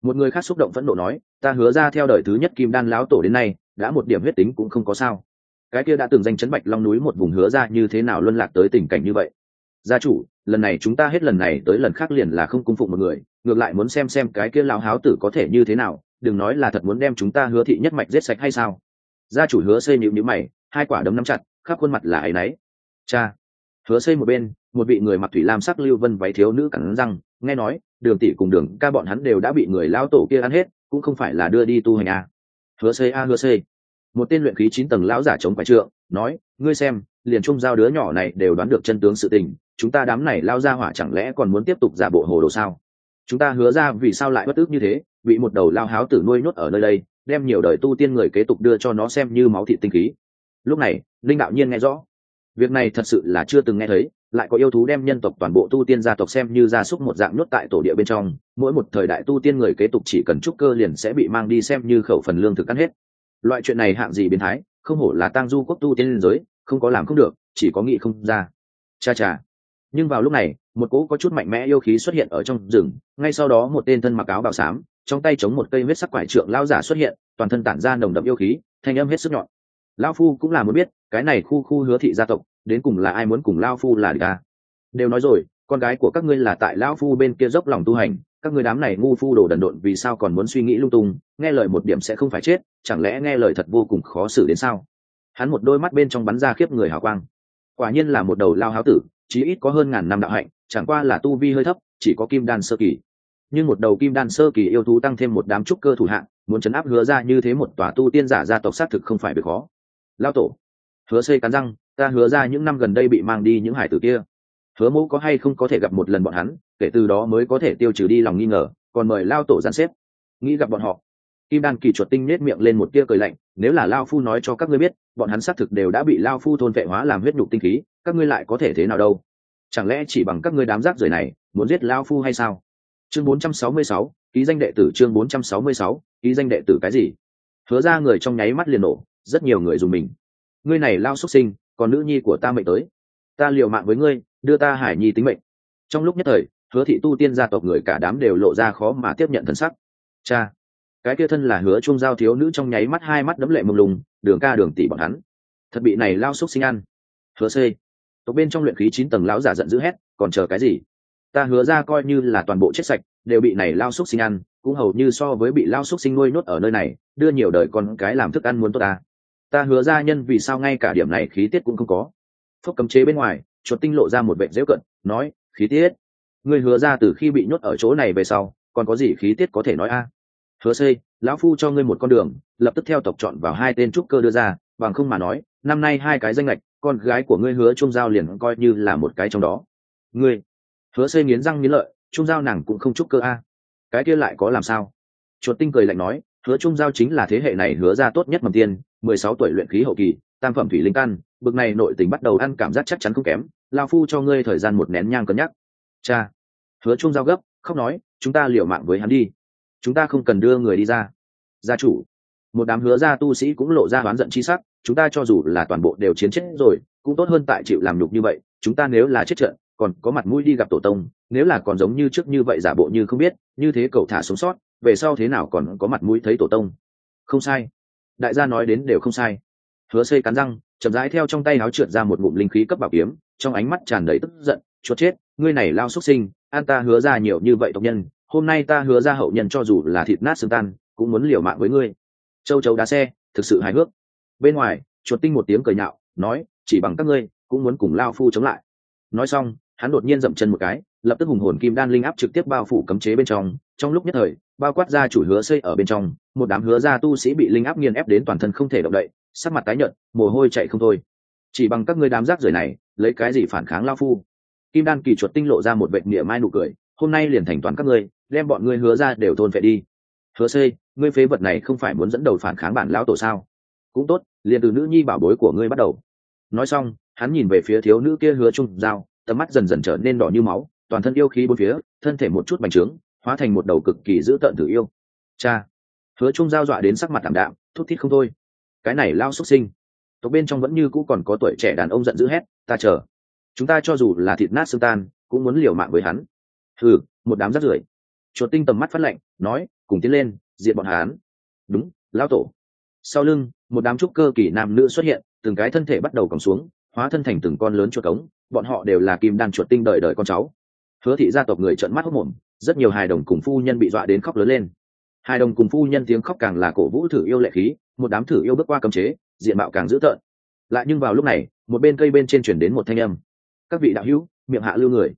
Một người khác xúc động phẫn nộ nói, ta hứa ra theo đời thứ nhất kim đan lão tổ đến nay đã một điểm huyết tính cũng không có sao. Cái kia đã từng danh chấn Bạch Long núi một vùng hứa ra như thế nào luân lạc tới tình cảnh như vậy. Gia chủ, lần này chúng ta hết lần này tới lần khác liền là không cung phụng một người, ngược lại muốn xem cái kia lão háo tử có thể như thế nào, đừng nói là thật muốn đem chúng ta Hứa thị nhất mạch giết sạch hay sao. Gia chủ Hứa Xây nhíu nhíu mày, hai quả đấm nắm chặt, khắp khuôn mặt là áy náy. Cha. Hứa Xây một bên, một vị người mặc thủy lam sắc lưu vân váy thiếu nữ cắn răng, nghe nói Đường tỷ cùng Đường ca bọn hắn đều đã bị người lão tổ kia ăn hết, cũng không phải là đưa đi tu hành à. Hứa Xây Hứa Xây. Một tên luyện khí 9 tầng lão giả chống quải trượng, nói, ngươi xem, liền trung giao đứa nhỏ này đều đoán được chân tướng sự tình, chúng ta đám này lao ra hỏa chẳng lẽ còn muốn tiếp tục giả bộ hồ đồ sao? Chúng ta Hứa ra vì sao lại bất ức như thế, bị một đầu lao háo tử nuôi nhốt ở nơi đây, đem nhiều đời tu tiên người kế tục đưa cho nó xem như máu thịt tinh khí. Lúc này, Linh đạo nhiên nghe rõ, việc này thật sự là chưa từng nghe thấy, lại có yêu thú đem nhân tộc toàn bộ tu tiên gia tộc xem như gia súc một dạng nhốt tại tổ địa bên trong, mỗi một thời đại tu tiên người kế tục chỉ cần trúc cơ liền sẽ bị mang đi xem như khẩu phần lương thực ăn hết. Loại chuyện này hạng gì biến thái, không hổ là tang du quốc tu tiên giới, không có làm không được, chỉ có nghĩ không ra. Cha cha. Nhưng vào lúc này, một cỗ có chút mạnh mẽ yêu khí xuất hiện ở trong rừng, ngay sau đó một tên thân mặc áo bào xám, trong tay chống một cây huyết sắc quải trượng lão giả xuất hiện, toàn thân tản ra nồng đậm yêu khí, thanh âm hết sức nhọn. Lão phu cũng là muốn biết, cái này khu Hứa thị gia tộc, đến cùng là ai muốn cùng lão phu là địch à? Đều nói rồi, con gái của các ngươi là tại lão phu bên kia dốc lòng tu hành, các ngươi đám này ngu phu đồ đần độn vì sao còn muốn suy nghĩ lung tung, nghe lời một điểm sẽ không phải chết, chẳng lẽ nghe lời thật vô cùng khó xử đến sao? Hắn một đôi mắt bên trong bắn ra khiếp người hào quang, quả nhiên là một đầu lao háo tử, chí ít có hơn ngàn năm đạo hạnh, chẳng qua là tu vi hơi thấp, chỉ có kim đan sơ kỳ. Nhưng một đầu kim đan sơ kỳ yêu thú tăng thêm một đám trúc cơ thủ hạng, muốn chấn áp Hứa ra như thế một tòa tu tiên giả gia tộc xác thực không phải việc khó. Lao tổ. Hứa Xây cắn răng, ta Hứa ra những năm gần đây bị mang đi những hải tử kia, Hứa mẫu có hay không có thể gặp một lần bọn hắn, kể từ đó mới có thể tiêu trừ đi lòng nghi ngờ, còn mời lao tổ gian xếp nghĩ gặp bọn họ. Kim đan kỳ chuột tinh nết miệng lên một tia cười lạnh, nếu là lao phu nói cho các ngươi biết, bọn hắn xác thực đều đã bị lao phu thôn vệ hóa làm huyết nhục tinh khí, các ngươi lại có thể thế nào đâu? Chẳng lẽ chỉ bằng các ngươi đám rác rưởi này muốn giết lao phu hay sao? Chương 466, ký danh đệ tử. Chương 466, ký danh đệ tử cái gì? Hứa ra người trong nháy mắt liền nổ, rất nhiều người dùng mình. Ngươi này lao xuất sinh, còn nữ nhi của ta mệnh tới, ta liều mạng với ngươi, đưa ta hải nhi tính mệnh. Trong lúc nhất thời, Hứa thị tu tiên gia tộc người cả đám đều lộ ra khó mà tiếp nhận thân sắc. Cha. Cái kia thân là Hứa trung giao thiếu nữ trong nháy mắt hai mắt đẫm lệ mông lung, Đường ca Đường tỷ bọn hắn thật bị này lao xúc sinh ăn. Hứa Xây. Tộc bên trong luyện khí 9 tầng lão giả giận dữ hét, còn chờ cái gì? Ta Hứa ra coi như là toàn bộ chết sạch, đều bị này lao xúc sinh ăn, cũng hầu như so với bị lao xúc sinh nuôi nhốt ở nơi này, đưa nhiều đời con cái làm thức ăn muốn tốt ta. Ta Hứa ra nhân vì sao ngay cả điểm này khí tiết cũng không có. Phốc cấm chế bên ngoài, chuột tinh lộ ra một vẻ giễu cận, nói, khí tiết? Ngươi Hứa ra từ khi bị nhốt ở chỗ này về sau, còn có gì khí tiết có thể nói a? Hứa Xây, lão phu cho ngươi một con đường, lập tức theo tộc chọn vào hai tên trúc cơ đưa ra, bằng không mà nói, năm nay hai cái danh lệch, con gái của ngươi Hứa Trung Giao liền coi như là một cái trong đó. Ngươi. Hứa Xây nghiến răng nghiến lợi, Trung Giao nàng cũng không trúc cơ a. Cái kia lại có làm sao? Chuột tinh cười lạnh nói, Hứa Trung Giao chính là thế hệ này Hứa ra tốt nhất mầm tiên, 16 tuổi luyện khí hậu kỳ, tam phẩm thủy linh căn, bực này nội tình bắt đầu ăn cảm giác chắc chắn không kém, lão phu cho ngươi thời gian một nén nhang cân nhắc. Cha. Hứa Trung Giao gấp, khóc nói, chúng ta liều mạng với hắn đi, chúng ta không cần đưa người đi ra. Gia chủ. Một đám Hứa ra tu sĩ cũng lộ ra oán giận chi sắc, chúng ta cho dù là toàn bộ đều chiến chết rồi, cũng tốt hơn tại chịu làm nhục như vậy, chúng ta nếu là chết trận, còn có mặt mũi đi gặp tổ tông, nếu là còn giống như trước như vậy giả bộ như không biết, như thế cậu thả sống sót, về sau thế nào còn có mặt mũi thấy tổ tông. Không sai, đại gia nói đến đều không sai. Hứa Xây cắn răng, chậm rãi theo trong tay áo trượt ra một ngụm linh khí cấp bảo kiếm, trong ánh mắt tràn đầy tức giận, chuột chết, ngươi này lao xuất sinh, an ta Hứa ra nhiều như vậy tộc nhân, hôm nay ta Hứa ra hậu nhân cho dù là thịt nát xương tan, cũng muốn liều mạng với ngươi. Châu chấu đá xe, thực sự hài hước. Bên ngoài, chuột tinh một tiếng cười nhạo, nói, chỉ bằng các ngươi cũng muốn cùng lao phu chống lại. Nói xong, hắn đột nhiên dậm chân một cái, lập tức hùng hồn kim đan linh áp trực tiếp bao phủ cấm chế bên trong lúc nhất thời, bao quát ra chủ Hứa Xây ở bên trong, một đám Hứa ra tu sĩ bị linh áp nghiền ép đến toàn thân không thể động đậy, sắc mặt tái nhợt, mồ hôi chảy không thôi. Chỉ bằng các ngươi đám rác rưởi này, lấy cái gì phản kháng lao phu? Kim đan kỳ chuột tinh lộ ra một vệt mỉa mai nụ cười, hôm nay liền thành toàn các ngươi, đem bọn ngươi Hứa ra đều thôn phệ đi. Hứa Xây, ngươi phế vật này không phải muốn dẫn đầu phản kháng bản lão tổ sao? Cũng tốt, liền từ nữ nhi bảo bối của ngươi bắt đầu. Nói xong, hắn nhìn về phía thiếu nữ kia Hứa Trung Giao, tầm mắt dần dần trở nên đỏ như máu, toàn thân yêu khí bốn phía, thân thể một chút bành trướng, hóa thành một đầu cực kỳ dữ tợn tử yêu. Cha. Hứa Trung Giao dọa đến sắc mặt tạm đạm, thút thít không thôi. Cái này lao xuất sinh. Tộc bên trong vẫn như cũ còn có tuổi trẻ đàn ông giận dữ hét, ta chờ. Chúng ta cho dù là thịt nát xương tan, cũng muốn liều mạng với hắn. Một đám rác rưởi. Chuột tinh tầm mắt phát lạnh nói, cùng tiến lên diệt bọn hắn. Đúng, lão tổ. Sau lưng một đám trúc cơ kỳ nam nữ xuất hiện, từng cái thân thể bắt đầu còng xuống, hóa thân thành từng con lớn chuột cống. Bọn họ đều là kim đan chuột tinh đời đời con cháu. Hứa thị gia tộc người trợn mắt hốt mồm, rất nhiều hài đồng cùng phu nhân bị dọa đến khóc lớn lên. Hài đồng cùng phu nhân tiếng khóc càng là cổ vũ thử yêu lệ khí, một đám thử yêu bước qua cấm chế, diện mạo càng dữ tợn. Lại nhưng vào lúc này, một bên cây bên trên chuyển đến một thanh âm: các vị đạo hữu, miệng hạ lưu người.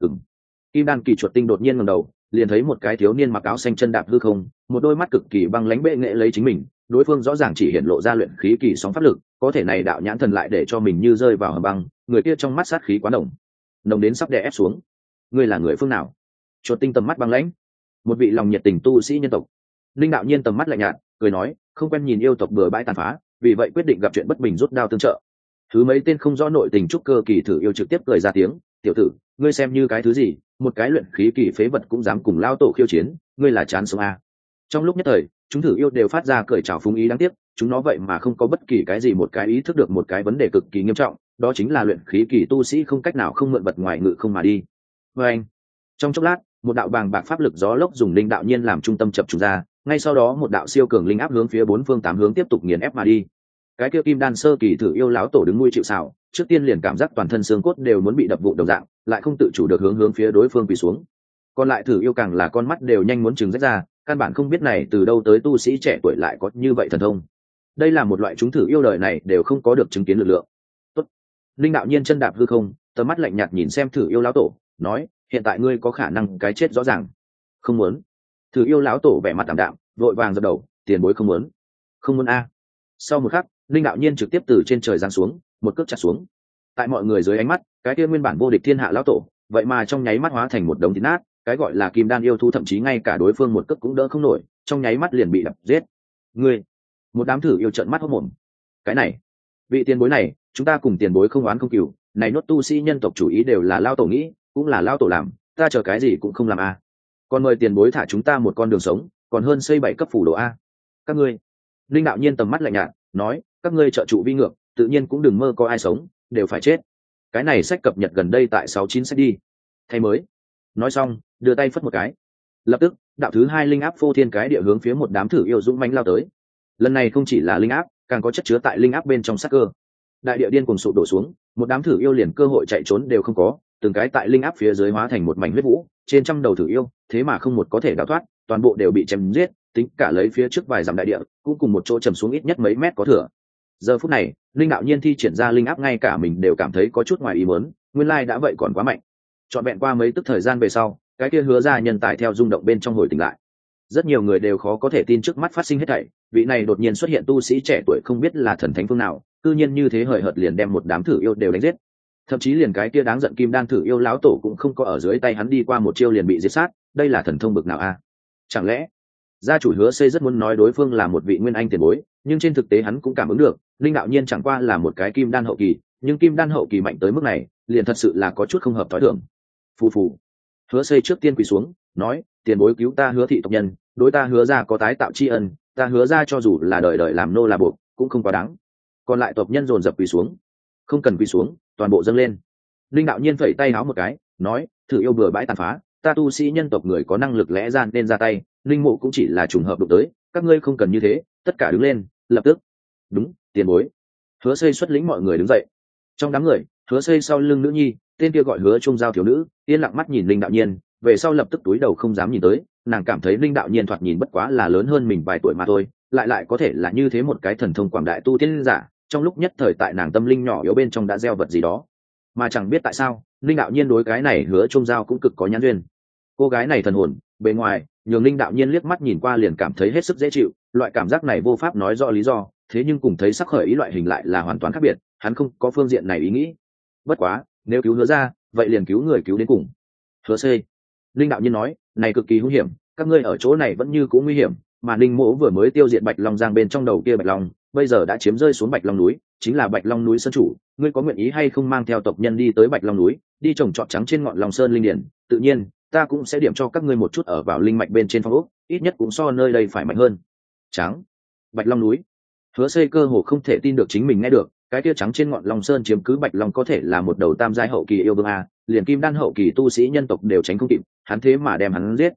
Kim đan kỳ chuột tinh đột nhiên ngẩng đầu, liền thấy một cái thiếu niên mặc áo xanh chân đạp hư không, một đôi mắt cực kỳ băng lãnh bệ nghệ lấy chính mình. Đối phương rõ ràng chỉ hiện lộ ra luyện khí kỳ sóng pháp lực, có thể này đạo nhãn thần lại để cho mình như rơi vào hầm băng. Người kia trong mắt sát khí quá nồng, nồng đến sắp đè ép xuống. Ngươi là người phương nào? Chuột tinh tầm mắt băng lãnh. Một vị lòng nhiệt tình tu sĩ nhân tộc. Linh đạo nhiên tầm mắt lạnh nhạt, cười nói, không quen nhìn yêu tộc bừa bãi tàn phá, vì vậy quyết định gặp chuyện bất bình rút đao tương trợ. Thứ mấy tên không rõ nội tình trúc cơ kỳ thử yêu trực tiếp cười ra tiếng, tiểu tử, ngươi xem như cái thứ gì, một cái luyện khí kỳ phế vật cũng dám cùng lao tổ khiêu chiến, ngươi là chán sống à. Trong lúc nhất thời, chúng thử yêu đều phát ra cười chào phúng ý đáng tiếc, chúng nó vậy mà không có bất kỳ cái gì một cái ý thức được một cái vấn đề cực kỳ nghiêm trọng, đó chính là luyện khí kỳ tu sĩ không cách nào không mượn vật ngoài ngự không mà đi. Và anh, trong chốc lát, một đạo bàng bạc pháp lực gió lốc dùng linh đạo nhiên làm trung tâm chập trùng ra, ngay sau đó một đạo siêu cường linh áp hướng phía bốn phương tám hướng tiếp tục nghiền ép mà đi. Cái kia kim đan sơ kỳ thử yêu lão tổ đứng nuôi chịu sào, trước tiên liền cảm giác toàn thân xương cốt đều muốn bị đập vụn đồng dạng, lại không tự chủ được hướng phía đối phương quỳ xuống. Còn lại thử yêu càng là con mắt đều nhanh muốn trừng rách ra, căn bản không biết này từ đâu tới tu sĩ trẻ tuổi lại có như vậy thần thông. Đây là một loại chúng thử yêu đời này đều không có được chứng kiến lực lượng. Tốt. Linh đạo nhiên chân đạp hư không, tầm mắt lạnh nhạt nhìn xem thử yêu lão tổ, nói, hiện tại ngươi có khả năng cái chết rõ ràng. Không muốn. Thử yêu lão tổ vẻ mặt tạm đạm, vội vàng dập đầu, tiền bối không muốn. Không muốn a. Sau một khắc, linh đạo nhiên trực tiếp từ trên trời giáng xuống, một cước chặt xuống. Tại mọi người dưới ánh mắt, cái kia nguyên bản vô địch thiên hạ lão tổ, vậy mà trong nháy mắt hóa thành một đống thịt nát. Cái gọi là kim đan yêu thú thậm chí ngay cả đối phương một cước cũng đỡ không nổi, trong nháy mắt liền bị đập giết. Ngươi, một đám thử yêu trợn mắt hốt mồm. Cái này, vị tiền bối này, chúng ta cùng tiền bối không oán không cừu, này nốt tu sĩ nhân tộc chủ ý đều là lao tổ nghĩ, cũng là lao tổ làm, ta chờ cái gì cũng không làm a. Còn mời tiền bối thả chúng ta một con đường sống, còn hơn xây 7 cấp phủ đồ a. Các ngươi, linh đạo nhiên tầm mắt lạnh nhạt, nói, các ngươi trợ trụ vi ngược, tự nhiên cũng đừng mơ có ai sống, đều phải chết. Cái này sách cập nhật gần đây tại 69 sách đi. Thay mới. Nói xong, đưa tay phất một cái. Lập tức, đạo thứ 2 linh áp phô thiên cái địa hướng phía một đám thử yêu dũng mãnh lao tới. Lần này không chỉ là linh áp, càng có chất chứa tại linh áp bên trong sát cơ. Đại địa điên cuồng sụp đổ xuống, một đám thử yêu liền cơ hội chạy trốn đều không có, từng cái tại linh áp phía dưới hóa thành một mảnh huyết vũ, trên trăm đầu thử yêu, thế mà không một có thể đào thoát, toàn bộ đều bị chém giết, tính cả lấy phía trước vài dặm đại địa, cũng cùng một chỗ trầm xuống ít nhất mấy mét có thừa. Giờ phút này, linh đạo nhiên thi triển ra linh áp ngay cả mình đều cảm thấy có chút ngoài ý muốn, nguyên lai đã vậy còn quá mạnh. Trọn vẹn qua mấy tức thời gian về sau, cái kia hứa ra nhân tài theo rung động bên trong hồi tỉnh lại. Rất nhiều người đều khó có thể tin trước mắt phát sinh hết thảy, vị này đột nhiên xuất hiện tu sĩ trẻ tuổi không biết là thần thánh phương nào, cư nhiên như thế hời hợt liền đem một đám thử yêu đều đánh giết. Thậm chí liền cái kia đáng giận kim đan thử yêu lão tổ cũng không có ở dưới tay hắn đi qua một chiêu liền bị diệt sát, đây là thần thông bực nào a? Chẳng lẽ gia chủ Hứa Xây rất muốn nói đối phương là một vị nguyên anh tiền bối, nhưng trên thực tế hắn cũng cảm ứng được, linh đạo nhiên chẳng qua là một cái kim đan hậu kỳ, nhưng kim đan hậu kỳ mạnh tới mức này, liền thật sự là có chút không hợp thói thường. Phù phù. Hứa Xây trước tiên quỳ xuống, nói, tiền bối cứu ta Hứa thị tộc nhân, đối ta Hứa ra có tái tạo tri ân, ta hứa ra cho dù là đời đời làm nô là buộc, cũng không quá đáng. Còn lại tộc nhân dồn dập quỳ xuống. Không cần quỳ xuống, toàn bộ dâng lên. Linh đạo nhiên phẩy tay háo một cái, nói, thử yêu bừa bãi tàn phá, ta tu sĩ nhân tộc người có năng lực lẽ ra nên ra tay, linh mộ cũng chỉ là trùng hợp đụng tới, các ngươi không cần như thế, tất cả đứng lên, lập tức. Đúng, tiền bối. Hứa Xây xuất lĩnh mọi người đứng dậy. Trong đám người, Hứa Xây sau lưng nữ nhi, tên kia gọi Hứa Trung giao thiếu nữ, yên lặng mắt nhìn linh đạo nhiên, về sau lập tức túi đầu không dám nhìn tới, nàng cảm thấy linh đạo nhiên thoạt nhìn bất quá là lớn hơn mình vài tuổi mà thôi, lại có thể là như thế một cái thần thông quảng đại tu tiên giả, trong lúc nhất thời tại nàng tâm linh nhỏ yếu bên trong đã gieo vật gì đó, mà chẳng biết tại sao linh đạo nhiên đối cái này Hứa Trung giao cũng cực có nhãn duyên. Cô gái này thần hồn bề ngoài nhường linh đạo nhiên liếc mắt nhìn qua liền cảm thấy hết sức dễ chịu, loại cảm giác này vô pháp nói rõ lý do, thế nhưng cùng thấy sắc khởi ý loại hình lại là hoàn toàn khác biệt, hắn không có phương diện này ý nghĩ. Bất quá nếu cứu Hứa ra, vậy liền cứu người cứu đến cùng. Hứa Xây, linh đạo nhiên nói, này cực kỳ hung hiểm, các ngươi ở chỗ này vẫn như cũ nguy hiểm, mà Ninh Mỗ vừa mới tiêu diệt Bạch Long Giang bên trong đầu kia Bạch Long, bây giờ đã chiếm rơi xuống Bạch Long núi, chính là Bạch Long núi sơn chủ, ngươi có nguyện ý hay không mang theo tộc nhân đi tới Bạch Long núi, đi trồng trọt trắng trên ngọn Long Sơn linh điển, tự nhiên, ta cũng sẽ điểm cho các ngươi một chút ở vào linh mạch bên trên phong ốc, ít nhất cũng so nơi đây phải mạnh hơn. Trắng, Bạch Long núi. Hứa Xây cơ hồ không thể tin được chính mình nghe được, cái kia trắng trên ngọn Long Sơn chiếm cứ Bạch Long có thể là một đầu tam giai hậu kỳ yêu vương a, liền kim đan hậu kỳ tu sĩ nhân tộc đều tránh không kịp, hắn thế mà đem hắn giết.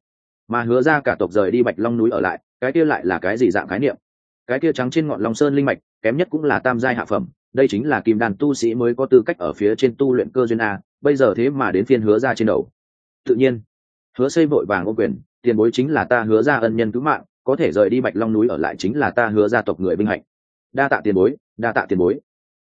mà hứa ra cả tộc rời đi Bạch Long núi ở lại, cái kia lại là cái gì dạng khái niệm? Cái kia trắng trên ngọn Long Sơn linh mạch, kém nhất cũng là tam giai hạ phẩm, đây chính là kim đan tu sĩ mới có tư cách ở phía trên tu luyện cơ duyên a, bây giờ thế mà đến phiên hứa ra trên đầu. Tự nhiên, hứa xây vội vàng ôm quyền, tiền bối chính là ta hứa ra ân nhân cứu mạng, có thể rời đi Bạch Long núi ở lại chính là ta hứa gia tộc người vinh hạnh. Đa tạ tiền bối, đa tạ tiền bối.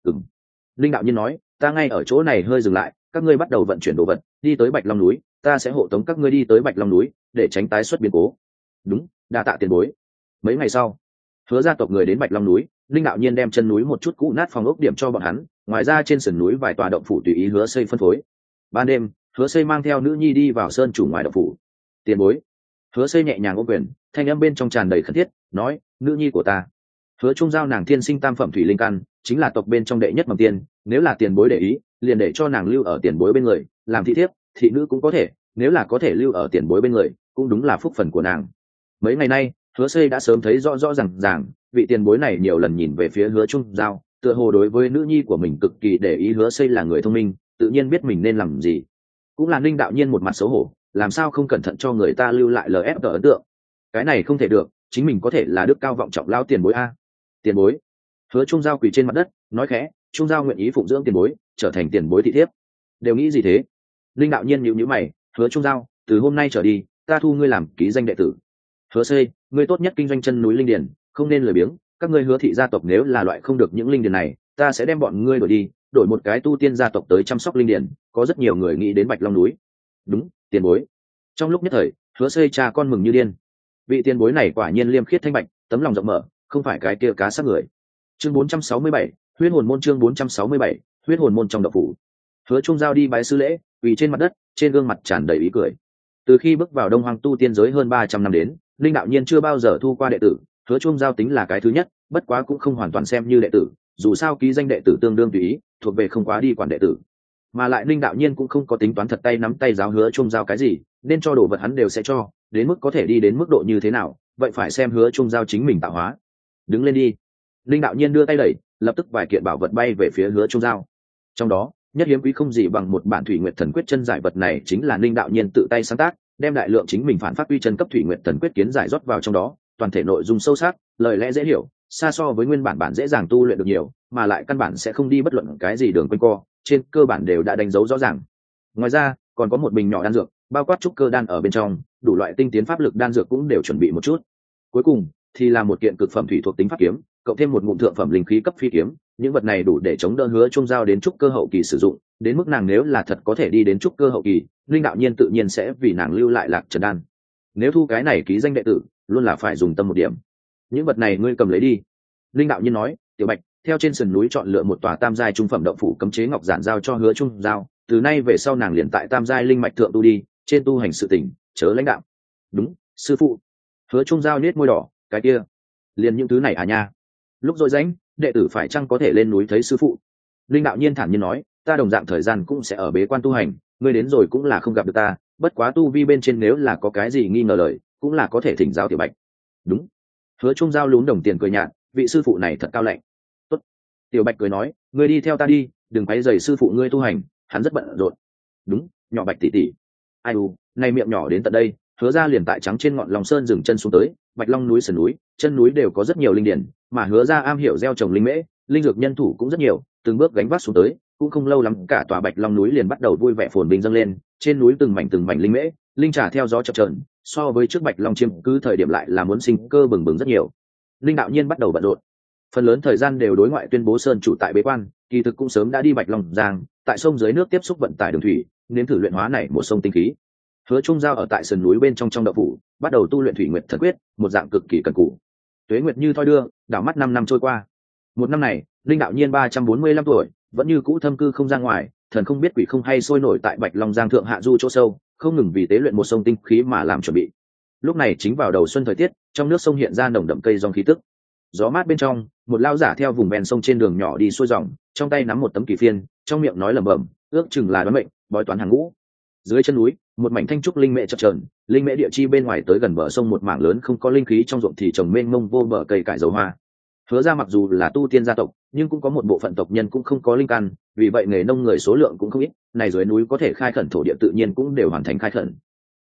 Linh đạo nhân nói, ta ngay ở chỗ này hơi dừng lại, các ngươi bắt đầu vận chuyển đồ vật, đi tới Bạch Long núi, ta sẽ hộ tống các ngươi đi tới Bạch Long núi, để tránh tái xuất biến cố. Đúng, đa tạ tiền bối. Mấy ngày sau, hứa gia tộc người đến Bạch Long núi, Linh đạo nhiên đem chân núi một chút cũ nát phòng ốc điểm cho bọn hắn, ngoài ra trên sườn núi vài tòa động phủ tùy ý hứa xây phân phối. Ban đêm, hứa xây mang theo nữ nhi đi vào sơn chủ ngoài động phủ. Tiền bối. Hứa xây nhẹ nhàng ôm quyền, thanh âm bên trong tràn đầy khẩn thiết, nói, nữ nhi của ta. Hứa Trung giao nàng thiên sinh tam phẩm thủy linh căn, chính là tộc bên trong đệ nhất mầm tiên, nếu là tiền bối để ý, liền để cho nàng lưu ở tiền bối bên người, làm thị thiếp, thị nữ cũng có thể, nếu là có thể lưu ở tiền bối bên người, cũng đúng là phúc phần của nàng. Mấy ngày nay, Hứa Xây đã sớm thấy rõ rõ ràng, vị tiền bối này nhiều lần nhìn về phía Hứa Trung giao, tựa hồ đối với nữ nhi của mình cực kỳ để ý. Hứa Xây là người thông minh, tự nhiên biết mình nên làm gì. Cũng là Ninh đạo nhiên một mặt xấu hổ, làm sao không cẩn thận cho người ta lưu lại LFG ấn tượng. Cái này không thể được, chính mình có thể là đức cao vọng trọng lao tiền bối a. Tiền bối. Hứa Trung giao quỳ trên mặt đất, nói khẽ, Trung giao nguyện ý phụng dưỡng tiền bối, trở thành tiền bối thị thiếp. Đều nghĩ gì thế? Linh đạo nhiên nhíu nhíu mày, Hứa Trung giao, từ hôm nay trở đi, ta thu ngươi làm ký danh đệ tử. Hứa Xây, ngươi tốt nhất kinh doanh chân núi linh điền, không nên lười biếng, các ngươi Hứa thị gia tộc nếu là loại không được những linh điền này, ta sẽ đem bọn ngươi đổi đi, đổi một cái tu tiên gia tộc tới chăm sóc linh điền, có rất nhiều người nghĩ đến Bạch Long núi. Đúng, tiền bối. Trong lúc nhất thời, Hứa Xây cha con mừng như điên. Vị tiền bối này quả nhiên liêm khiết thanh bạch, tấm lòng rộng mở, không phải cái kia cá sắc người. Chương 467, huyết hồn môn. Chương 467, huyết hồn môn. Trong động phủ, Hứa Trung giao đi bái sư lễ, quỳ trên mặt đất, trên gương mặt tràn đầy ý cười. Từ khi bước vào Đông Hoang tu tiên giới hơn 300 năm đến, Linh đạo nhiên chưa bao giờ thu qua đệ tử, Hứa Trung giao tính là cái thứ nhất, bất quá cũng không hoàn toàn xem như đệ tử, dù sao ký danh đệ tử tương đương tùy ý, thuộc về không quá đi quản đệ tử. Mà lại Linh đạo nhiên cũng không có tính toán thật tay nắm tay giáo Hứa Trung giao cái gì, nên cho đồ vật hắn đều sẽ cho, đến mức có thể đi đến mức độ như thế nào, vậy phải xem Hứa Trung giao chính mình tạo hóa. Đứng lên đi. Linh đạo nhiên đưa tay đẩy, lập tức vài kiện bảo vật bay về phía Hứa Trung giao. Trong đó, nhất hiếm quý không gì bằng một bản Thủy Nguyệt Thần Quyết chân giải, vật này chính là Linh đạo nhiên tự tay sáng tác, đem đại lượng chính mình phản phát uy chân cấp Thủy Nguyệt Thần Quyết kiến giải rót vào trong đó, toàn thể nội dung sâu sắc, lời lẽ dễ hiểu, xa so với nguyên bản dễ dàng tu luyện được nhiều, mà lại căn bản sẽ không đi bất luận cái gì đường quanh co, trên cơ bản đều đã đánh dấu rõ ràng. Ngoài ra, còn có một bình nhỏ đan dược, bao quát trúc cơ đan ở bên trong, đủ loại tinh tiến pháp lực đan dược cũng đều chuẩn bị một chút. Cuối cùng thì là một kiện cực phẩm thủy thuộc tính pháp kiếm, cộng thêm một ngụm thượng phẩm linh khí cấp phi kiếm, những vật này đủ để chống đỡ Hứa Trung giao đến trúc cơ hậu kỳ sử dụng, đến mức nàng nếu là thật có thể đi đến trúc cơ hậu kỳ, Linh đạo nhiên tự nhiên sẽ vì nàng lưu lại Lạc Trần đan. Nếu thu cái này ký danh đệ tử, luôn là phải dùng tâm một điểm. Những vật này ngươi cầm lấy đi. Linh đạo nhiên nói, Tiểu Bạch, theo trên sườn núi chọn lựa một tòa tam giai trung phẩm động phủ cấm chế ngọc giản giao cho Hứa Trung giao, từ nay về sau nàng liền tại tam giai linh mạch thượng tu đi, trên tu hành sự tỉnh, chớ lãnh đạo. Đúng, sư phụ. Hứa Trung giao nhếch môi đỏ, cái kia, liền những thứ này à nha. Lúc rồi rảnh, đệ tử phải chăng có thể lên núi thấy sư phụ? Linh đạo nhiên thản nhiên nói, ta đồng dạng thời gian cũng sẽ ở bế quan tu hành, ngươi đến rồi cũng là không gặp được ta, bất quá tu vi bên trên nếu là có cái gì nghi ngờ lời, cũng là có thể thỉnh giáo Tiểu Bạch. Đúng. Hứa Trung giao lún đồng tiền cười nhạt, vị sư phụ này thật cao lạnh. Tốt. Tiểu Bạch cười nói, ngươi đi theo ta đi, đừng quấy rầy sư phụ ngươi tu hành, hắn rất bận rộn. Đúng, nhỏ Bạch tỷ tỷ. Ai u, này miệng nhỏ đến tận đây, Hứa ra liền tại trắng trên ngọn Long Sơn dừng chân xuống tới, Bạch Long núi sườn núi, chân núi đều có rất nhiều linh điển, mà Hứa ra am hiểu gieo trồng linh mễ, linh dược nhân thủ cũng rất nhiều, từng bước gánh vác xuống tới, cũng không lâu lắm cả tòa Bạch Long núi liền bắt đầu vui vẻ phồn vinh dâng lên, trên núi từng mảnh linh mễ, linh trà theo gió chập chờn, so với trước Bạch Long chiêm cứ thời điểm lại là muốn sinh cơ bừng bừng rất nhiều. Linh đạo nhiên bắt đầu bận rộn, phần lớn thời gian đều đối ngoại tuyên bố sơn chủ tại bế quan, kỳ thực cũng sớm đã đi Bạch Long Giang, tại sông dưới nước tiếp xúc vận tải đường thủy, nếm thử luyện hóa này một sông tinh khí. Hứa Trung giao ở tại sườn núi bên trong động phủ, bắt đầu tu luyện Thủy Nguyệt Thần Quyết, một dạng cực kỳ cần cù. Tuế nguyệt như thoi đưa, đảo mắt 5 năm trôi qua. Một năm này, Linh đạo nhiên 345 tuổi, vẫn như cũ thâm cư không ra ngoài, thần không biết quỷ không hay sôi nổi tại Bạch Long Giang thượng hạ du chỗ sâu, không ngừng vì tế luyện một sông tinh khí mà làm chuẩn bị. Lúc này chính vào đầu xuân thời tiết, trong nước sông hiện ra nồng đậm cây giong khí tức. Gió mát bên trong, một lao giả theo vùng ven sông trên đường nhỏ đi xuôi dòng, trong tay nắm một tấm kỳ phiên, trong miệng nói lẩm bẩm, ước chừng là đoán mệnh, bói toán hàng ngũ. Dưới chân núi, một mảnh thanh trúc linh mễ chập chờn, linh mễ địa chi bên ngoài tới gần bờ sông một mảng lớn không có linh khí trong ruộng thì trồng mênh mông vô bờ cây cải dầu hoa. Hứa ra mặc dù là tu tiên gia tộc, nhưng cũng có một bộ phận tộc nhân cũng không có linh căn, vì vậy nghề nông người số lượng cũng không ít, này dưới núi có thể khai khẩn thổ địa tự nhiên cũng đều hoàn thành khai khẩn.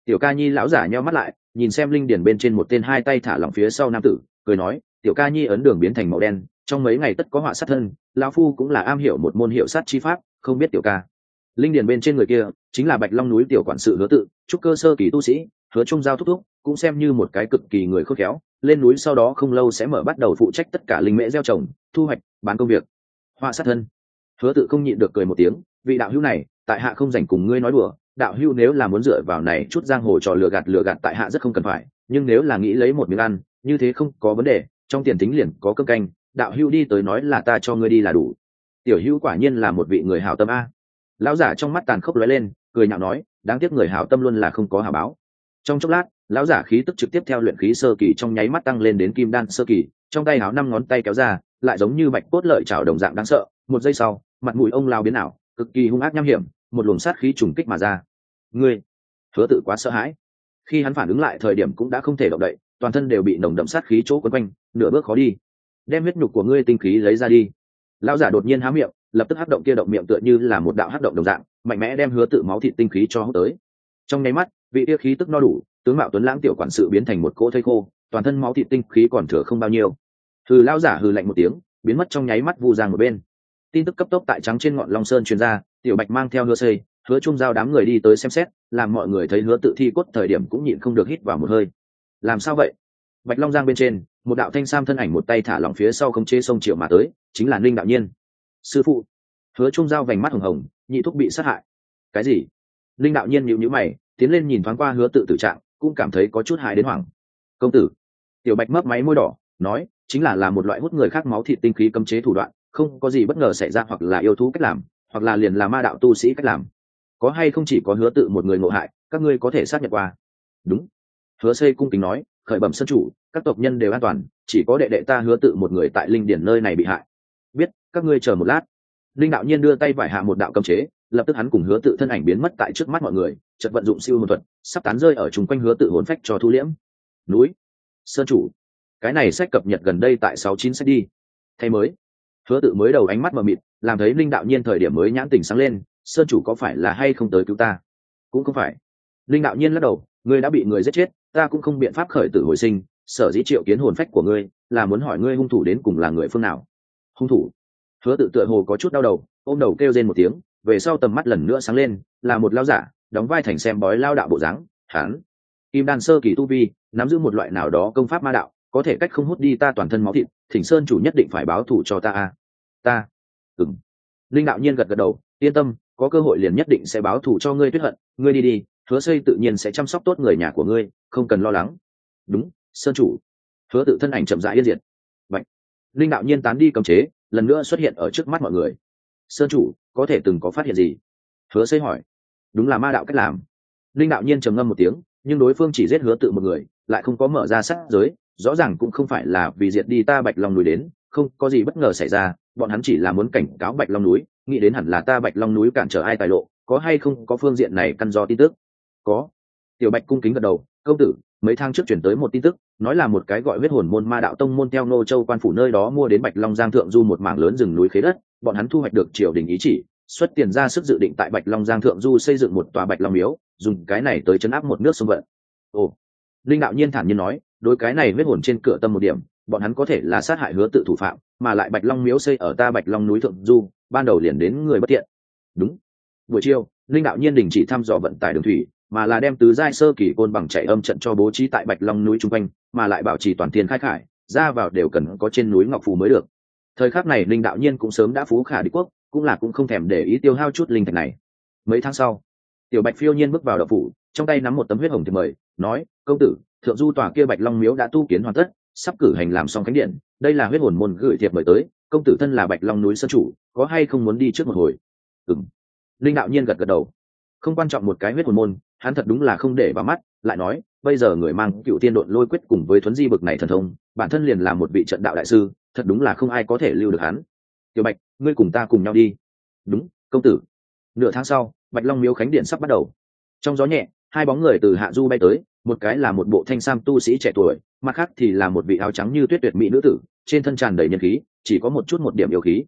Tiểu ca nhi lão giả nheo mắt lại, nhìn xem linh điển bên trên một tên hai tay thả lỏng phía sau nam tử, cười nói, tiểu ca nhi ấn đường biến thành màu đen, trong mấy ngày tất có họa sát thân, lão phu cũng là am hiểu một môn hiệu sát chi pháp, không biết tiểu ca. Linh điển bên trên người kia chính là Bạch Long núi tiểu quản sự Hứa Tự, trúc cơ sơ kỳ tu sĩ, Hứa Trung giao thúc thúc, cũng xem như một cái cực kỳ người khôn khéo, lên núi sau đó không lâu sẽ mở bắt đầu phụ trách tất cả linh mễ gieo trồng, thu hoạch, bán công việc. Họa sát thân. Hứa Tự không nhịn được cười một tiếng, vị đạo hữu này, tại hạ không rảnh cùng ngươi nói đùa, đạo hữu nếu là muốn dựa vào này chút giang hồ trò lừa gạt tại hạ rất không cần phải, nhưng nếu là nghĩ lấy một miếng ăn, như thế không có vấn đề, trong tiền tính liền có cơm canh, đạo hữu đi tới nói là ta cho ngươi đi là đủ. Tiểu hữu quả nhiên là một vị người hảo tâm a. Lão giả trong mắt tàn khốc lóe lên, cười nhạo nói, đáng tiếc người hảo tâm luôn là không có hảo báo. Trong chốc lát, lão giả khí tức trực tiếp theo luyện khí sơ kỳ trong nháy mắt tăng lên đến kim đan sơ kỳ, trong tay háo 5 ngón tay kéo ra, lại giống như bạch cốt lợi chảo đồng dạng đáng sợ. Một giây sau, mặt mũi ông lao biến ảo, cực kỳ hung ác nham hiểm, một luồng sát khí trùng kích mà ra. Ngươi, Hứa Tự quá sợ hãi. Khi hắn phản ứng lại thời điểm cũng đã không thể động đậy, toàn thân đều bị nồng đậm sát khí chỗ quấn quanh, nửa bước khó đi. Đem huyết nhục của ngươi tinh khí lấy ra đi. Lão giả đột nhiên há miệng, lập tức hắc động kia động miệng tựa như là một đạo hắc động đồng dạng, mạnh mẽ đem Hứa Tự máu thịt tinh khí cho hút tới. Trong nháy mắt, vị kia khí tức no đủ, tướng mạo tuấn lãng tiểu quản sự biến thành một cỗ thây khô, toàn thân máu thịt tinh khí còn thừa không bao nhiêu. Hừ, lão giả hừ lạnh một tiếng, biến mất trong nháy mắt vu giang một bên. Tin tức cấp tốc tại trắng trên ngọn Long Sơn truyền ra, Tiểu Bạch mang theo Hứa Xây, Hứa Trung giao đám người đi tới xem xét, làm mọi người thấy Hứa Tự thi cốt thời điểm cũng nhịn không được hít vào một hơi. Làm sao vậy? Bạch Long Giang bên trên, một đạo thanh sam thân ảnh một tay thả lỏng phía sau khống chế sông triệu mà tới, chính là Ninh Đạo Nhiên. Sư phụ. Hứa Trung giao vành mắt hồng hồng, nhị thúc bị sát hại. Cái gì? Ninh Đạo Nhiên nhíu nhíu mày, tiến lên nhìn thoáng qua Hứa Tự tử trạng, cũng cảm thấy có chút hại đến hoảng. Công tử. Tiểu Bạch mấp máy môi đỏ, nói, chính là một loại hút người khác máu thịt tinh khí cấm chế thủ đoạn, không có gì bất ngờ xảy ra, hoặc là yêu thú cách làm, hoặc là liền là ma đạo tu sĩ cách làm. Có hay không chỉ có Hứa Tự một người ngộ hại, các ngươi có thể xác nhận qua. Đúng. Hứa Xây cung kính nói, khởi bẩm sơn chủ, các tộc nhân đều an toàn, chỉ có đệ đệ ta Hứa Tự một người tại linh điển nơi này bị hại. Biết, các ngươi chờ một lát. Linh Đạo Nhiên đưa tay vải hạ một đạo cấm chế, lập tức hắn cùng Hứa Tự thân ảnh biến mất tại trước mắt mọi người, chợt vận dụng siêu hồn thuật, sắp tán rơi ở chung quanh Hứa Tự hồn phách cho thu liễm. Núi, sơn chủ, cái này sách cập nhật gần đây tại 69 sách đi. Thay mới. Hứa Tự mới đầu ánh mắt mờ mịt, làm thấy Linh Đạo Nhiên thời điểm mới nhãn tỉnh sáng lên, sơn chủ có phải là hay không tới cứu ta? Cũng không phải. Linh Đạo Nhiên lắc đầu, ngươi đã bị người giết chết, ta cũng không biện pháp khởi tử hồi sinh, sở dĩ triệu kiến hồn phách của ngươi, là muốn hỏi ngươi hung thủ đến cùng là người phương nào. Hung thủ? Hứa Tự tựa hồ có chút đau đầu, ôm đầu kêu rên một tiếng, về sau tầm mắt lần nữa sáng lên, là một lão giả, đóng vai thành xem bói lao đạo bộ dáng, hắn kim đan sơ kỳ tu vi, nắm giữ một loại nào đó công pháp ma đạo, có thể cách không hút đi ta toàn thân máu thịt, Thỉnh sơn chủ nhất định phải báo thù cho ta a. Ta. Ừm. Linh Đạo Nhiên gật gật đầu, yên tâm, có cơ hội liền nhất định sẽ báo thù cho ngươi Tuyết Hận, ngươi đi đi, Hứa Xây tự nhiên sẽ chăm sóc tốt người nhà của ngươi, không cần lo lắng. Đúng, sơn chủ. Hứa Tự thân ảnh chậm rãi yên diệt. Vậy, Linh Đạo Nhiên tán đi cấm chế, lần nữa xuất hiện ở trước mắt mọi người. Sơn chủ, có thể từng có phát hiện gì? Hứa Xây hỏi. Đúng là ma đạo cách làm. Linh Đạo Nhiên trầm ngâm một tiếng, nhưng đối phương chỉ giết Hứa Tự một người, lại không có mở ra sát giới, rõ ràng cũng không phải là vì diệt đi ta Bạch Long núi đến, không có gì bất ngờ xảy ra, bọn hắn chỉ là muốn cảnh cáo Bạch Long núi, nghĩ đến hẳn là ta Bạch Long núi cản trở ai tài lộ, có hay không có phương diện này căn do tin tức? Có. Tiểu Bạch cung kính gật đầu, công tử, mấy tháng trước chuyển tới một tin tức, nói là một cái gọi huyết hồn môn ma đạo tông môn theo Nô Châu quan phủ nơi đó mua đến Bạch Long Giang thượng du một mảng lớn rừng núi khế đất, bọn hắn thu hoạch được triều đình ý chỉ, xuất tiền ra sức dự định tại Bạch Long Giang thượng du xây dựng một tòa Bạch Long miếu, dùng cái này tới trấn áp một nước sông vận. Ồ. Linh Đạo Nhiên thản nhiên nói, đối cái này huyết hồn trên cửa tâm một điểm, bọn hắn có thể là sát hại Hứa Tự thủ phạm, mà lại Bạch Long miếu xây ở ta Bạch Long núi thượng du, ban đầu liền đến người bất tiện. Đúng. Buổi chiều, Linh Đạo Nhiên đình chỉ thăm dò vận tải đường thủy, mà là đem tứ giai sơ kỳ côn bằng chạy âm trận cho bố trí tại Bạch Long núi trung quanh, mà lại bảo trì toàn tiền khai khải, ra vào đều cần có trên núi ngọc phù mới được. Thời khắc này Linh Đạo Nhiên cũng sớm đã phú khả địch quốc, cũng không thèm để ý tiêu hao chút linh thạch này. Mấy tháng sau, Tiểu Bạch phiêu nhiên bước vào động phủ, trong tay nắm một tấm huyết hồng thiệp mời, nói, công tử, thượng du tòa kia Bạch Long miếu đã tu kiến hoàn tất, sắp cử hành làm xong khánh điện, đây là huyết hồn môn gửi thiệp mời tới, công tử thân là Bạch Long núi sơn chủ, có hay không muốn đi trước một hồi? Ừm. Linh Đạo Nhiên gật gật đầu. Không quan trọng một cái huyết hồn môn, hắn thật đúng là không để vào mắt, lại nói, bây giờ người mang Cựu Tiên Độn Lôi Quyết cùng với Thuấn Di bực này thần thông, bản thân liền là một vị trận đạo đại sư, thật đúng là không ai có thể lưu được hắn. Tiểu Bạch, ngươi cùng ta cùng nhau đi. Đúng, công tử. Nửa tháng sau, Bạch Long miếu khánh điện sắp bắt đầu. Trong gió nhẹ, hai bóng người từ hạ du bay tới, một cái là một bộ thanh sam tu sĩ trẻ tuổi, mặt khác thì là một vị áo trắng như tuyết tuyệt mỹ nữ tử, trên thân tràn đầy nhân khí, chỉ có một chút một điểm yêu khí.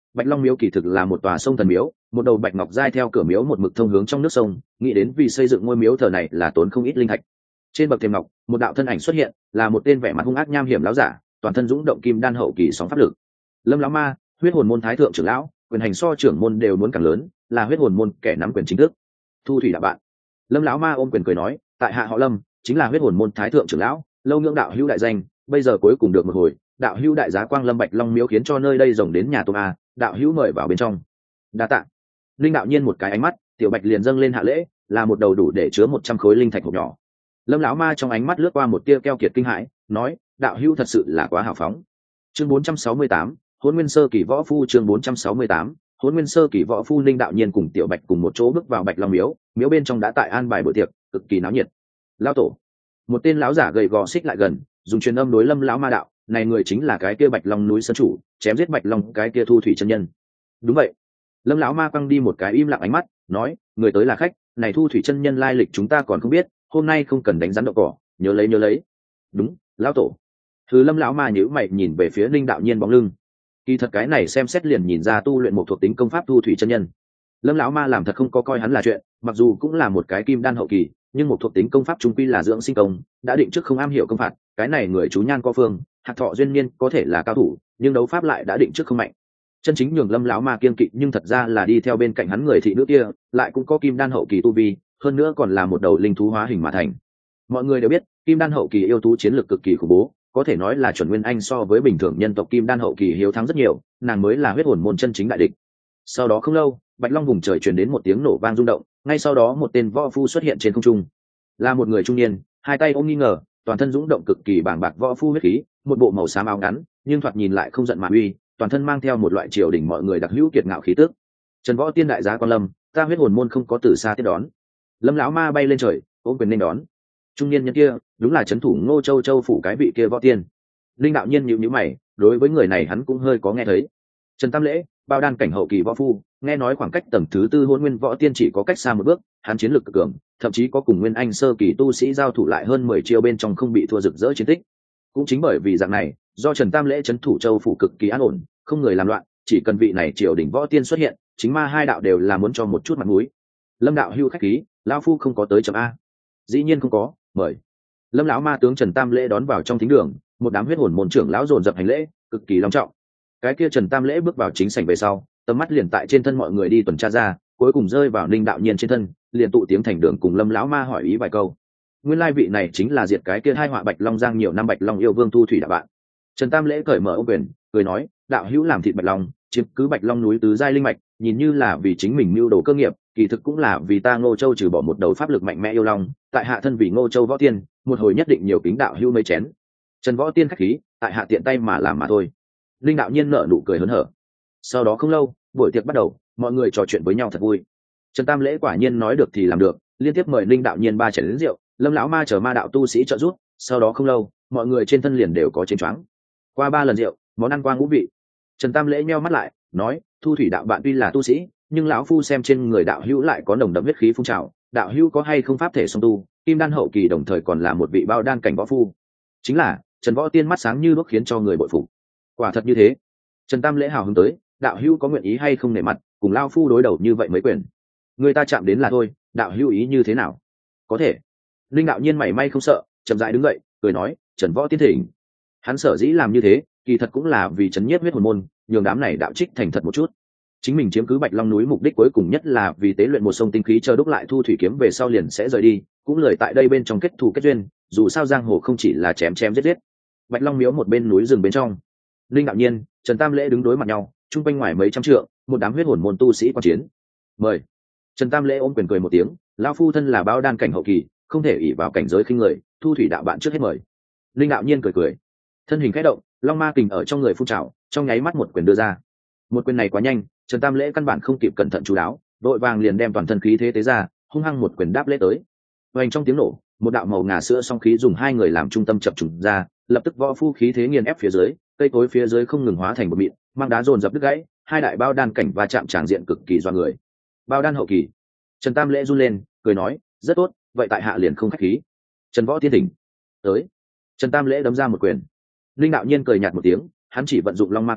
Bạch Long miếu kỳ thực là một tòa sông thần miếu, một đầu bạch ngọc giai theo cửa miếu một mực thông hướng trong nước sông, nghĩ đến vì xây dựng ngôi miếu thờ này là tốn không ít linh thạch. Trên bậc thềm ngọc, một đạo thân ảnh xuất hiện, là một tên vẻ mặt hung ác nham hiểm láo giả, toàn thân dũng động kim đan hậu kỳ sóng pháp lực. Lâm lão ma, huyết hồn môn thái thượng trưởng lão, quyền hành so trưởng môn đều muốn càng lớn, là huyết hồn môn kẻ nắm quyền chính thức. Thu thủy đạo bạn. Lâm lão ma ôm quyền cười nói, tại hạ họ Lâm, chính là huyết hồn môn thái thượng trưởng lão, lâu ngưỡng đạo hữu đại danh, bây giờ cuối cùng được một hồi, đạo hữu đại giá quang lâm Bạch Long miếu khiến cho nơi đây rồng đến nhà tôm a, đạo hữu mời vào bên trong. Đa tạ. Linh đạo nhiên một cái ánh mắt, tiểu bạch liền dâng lên hạ lễ, là một đầu đủ để chứa 100 khối linh thạch hộp nhỏ. Lâm lão ma trong ánh mắt lướt qua một tia keo kiệt kinh hãi, nói, đạo hữu thật sự là quá hào phóng. Chương 468, Hỗn Nguyên sơ kỳ võ phu. Chương 468, Hỗn Nguyên sơ kỳ võ phu. Linh đạo nhiên cùng tiểu bạch cùng một chỗ bước vào Bạch Long miếu, miếu bên trong đã tại an bài bữa tiệc, cực kỳ náo nhiệt. Lão tổ. Một tên lão giả gầy gò xích lại gần, dùng truyền âm đối Lâm lão ma đạo, này người chính là cái kia Bạch Long núi sơn chủ, chém giết Bạch Long cái kia Thu thủy chân nhân. Đúng vậy. Lâm lão ma quăng đi một cái im lặng ánh mắt, nói, người tới là khách, này Thu thủy chân nhân lai lịch chúng ta còn không biết, hôm nay không cần đánh rắn đậu cỏ, nhớ lấy. Đúng, lão tổ. Thứ Lâm lão ma nhíu mày nhìn về phía Linh đạo nhiên bóng lưng. Kỳ thật cái này xem xét liền nhìn ra tu luyện một thuộc tính công pháp Thu thủy chân nhân. Lâm lão ma làm thật không có coi hắn là chuyện, mặc dù cũng là một cái kim đan hậu kỳ, nhưng một thuộc tính công pháp trung quy là dưỡng sinh công, đã định trước không am hiểu công phạt, cái này người chú nhan có phương, hạt thọ duyên niên có thể là cao thủ, nhưng đấu pháp lại đã định trước không mạnh. Chân chính nhường Lâm lão ma kiên kỵ nhưng thật ra là đi theo bên cạnh hắn người thị nữ kia, lại cũng có kim đan hậu kỳ tu vi, hơn nữa còn là một đầu linh thú hóa hình mà thành. Mọi người đều biết, kim đan hậu kỳ yêu thú chiến lược cực kỳ khủng bố, có thể nói là chuẩn nguyên anh so với bình thường nhân tộc kim đan hậu kỳ hiếu thắng rất nhiều, nàng mới là huyết hồn môn chân chính đại địch. Sau đó không lâu, Bạch Long vùng trời truyền đến một tiếng nổ vang rung động, ngay sau đó một tên võ phu xuất hiện trên không trung. Là một người trung niên, hai tay ôm nghi ngờ, toàn thân dũng động cực kỳ bàng bạc võ phu huyết khí, một bộ màu xám áo ngắn, nhưng thoạt nhìn lại không giận mà uy, toàn thân mang theo một loại triều đình mọi người đặc hữu kiệt ngạo khí tức. Trần Võ Tiên đại giá quan Lâm, ta huyết hồn môn không có từ xa tiếp đón. Lâm lão ma bay lên trời, ôm quyền nên đón. Trung niên nhân kia, đúng là trấn thủ Ngô Châu Châu phủ cái vị kia Võ Tiên. Linh đạo nhiên nhíu mày, đối với người này hắn cũng hơi có nghe thấy. Trần Tam Lễ, bao đan cảnh hậu kỳ võ phu, nghe nói khoảng cách tầng thứ tư Hỗn Nguyên Võ Tiên chỉ có cách xa một bước, hắn chiến lược cực cường, thậm chí có cùng Nguyên Anh sơ kỳ tu sĩ giao thủ lại hơn 10 chiêu bên trong không bị thua rực rỡ chiến tích. Cũng chính bởi vì dạng này, do Trần Tam Lễ trấn thủ Châu phủ cực kỳ an ổn, không người làm loạn, chỉ cần vị này triều đình Võ Tiên xuất hiện, chính ma hai đạo đều là muốn cho một chút mặt mũi. Lâm đạo hưu khách khí, lão phu không có tới chậm a. Dĩ nhiên không có, mời. Lâm lão ma tướng Trần Tam Lễ đón vào trong thính đường, một đám huyết hồn môn trưởng lão dồn dập hành lễ, cực kỳ long trọng. Cái kia Trần Tam Lễ bước vào chính sảnh về sau, tầm mắt liền tại trên thân mọi người đi tuần tra ra, cuối cùng rơi vào Ninh đạo nhiên trên thân, liền tụ tiếng thành đường cùng Lâm lão ma hỏi ý vài câu. Nguyên lai vị này chính là diệt cái kia hai họa Bạch Long Giang nhiều năm Bạch Long yêu vương Thu thủy đạo bạn. Trần Tam Lễ cởi mở ô quyền, cười nói, đạo hữu làm thịt Bạch Long, chiếm cứ Bạch Long núi tứ giai linh mạch, nhìn như là vì chính mình mưu đồ cơ nghiệp, kỳ thực cũng là vì ta Ngô Châu trừ bỏ một đầu pháp lực mạnh mẽ yêu long, tại hạ thân vì Ngô Châu Võ Tiên, một hồi nhất định nhiều kính đạo hữu mấy chén. Trần Võ Tiên khách khí, tại hạ tiện tay mà làm mà thôi. Linh đạo nhiên nở nụ cười hớn hở. Sau đó không lâu, buổi tiệc bắt đầu, mọi người trò chuyện với nhau thật vui. Trần Tam Lễ quả nhiên nói được thì làm được, liên tiếp mời Linh đạo nhiên 3 chén rượu, Lâm lão ma chờ ma đạo tu sĩ trợ giúp. Sau đó không lâu, mọi người trên thân liền đều có trên choáng. Qua 3 lần rượu, món ăn qua ngũ vị. Trần Tam Lễ nheo mắt lại, nói, Thu thủy đạo bạn tuy là tu sĩ, nhưng lão phu xem trên người đạo hữu lại có nồng đậm huyết khí phun trào, đạo hữu có hay không pháp thể song tu, kim đan hậu kỳ đồng thời còn là một vị bao đan cảnh võ phu. Chính là, Trần Võ Tiên mắt sáng như đuốc khiến cho người bội phục. Quả thật như thế. Trần Tam Lễ hào hứng tới, đạo hữu có nguyện ý hay không nể mặt, cùng lão phu đối đầu như vậy mới quyền. Người ta chạm đến là thôi, đạo hữu ý như thế nào? Có thể. Linh đạo nhiên mảy may không sợ, chậm rãi đứng dậy, cười nói, Trần Võ Tiên thỉnh. Hắn sở dĩ làm như thế, kỳ thật cũng là vì trấn nhiếp huyết hồn môn, nhường đám này đạo trích thành thật một chút. Chính mình chiếm cứ Bạch Long núi mục đích cuối cùng nhất là vì tế luyện một sông tinh khí chờ đúc lại Thu thủy kiếm về sau liền sẽ rời đi, cũng lời tại đây bên trong kết thù kết duyên, dù sao giang hồ không chỉ là chém chém giết giết. Bạch Long miếu một bên núi rừng bên trong, Linh đạo nhiên, Trần Tam Lễ đứng đối mặt nhau, trung quanh ngoài mấy trăm trượng, một đám huyết hồn môn tu sĩ quan chiến. Mời. Trần Tam Lễ ôm quyền cười một tiếng, lão phu thân là bao đan cảnh hậu kỳ, không thể ỷ vào cảnh giới khinh người, Thu thủy đạo bạn trước hết mời. Linh đạo nhiên cười cười, thân hình khẽ động, long ma kình ở trong người phun trào, trong nháy mắt một quyền đưa ra. Một quyền này quá nhanh, Trần Tam Lễ căn bản không kịp cẩn thận chú đáo, đội vàng liền đem toàn thân khí thế tế ra, hung hăng một quyền đáp lễ tới. Vành trong tiếng nổ, một đạo màu ngà sữa song khí dùng hai người làm trung tâm chập trùng ra, lập tức võ phu khí thế nghiền ép phía dưới, cây cối phía dưới không ngừng hóa thành một mịn, mang đá dồn dập đứt gãy, hai đại bao đan cảnh va chạm tràng diện cực kỳ doa người. Bao đan hậu kỳ. Trần Tam Lễ run lên, cười nói, rất tốt, vậy tại hạ liền không khách khí. Trần Võ Tiên thỉnh. Tới. Trần Tam Lễ đấm ra một quyền. Linh đạo nhiên cười nhạt một tiếng, hắn chỉ vận dụng long ma kình,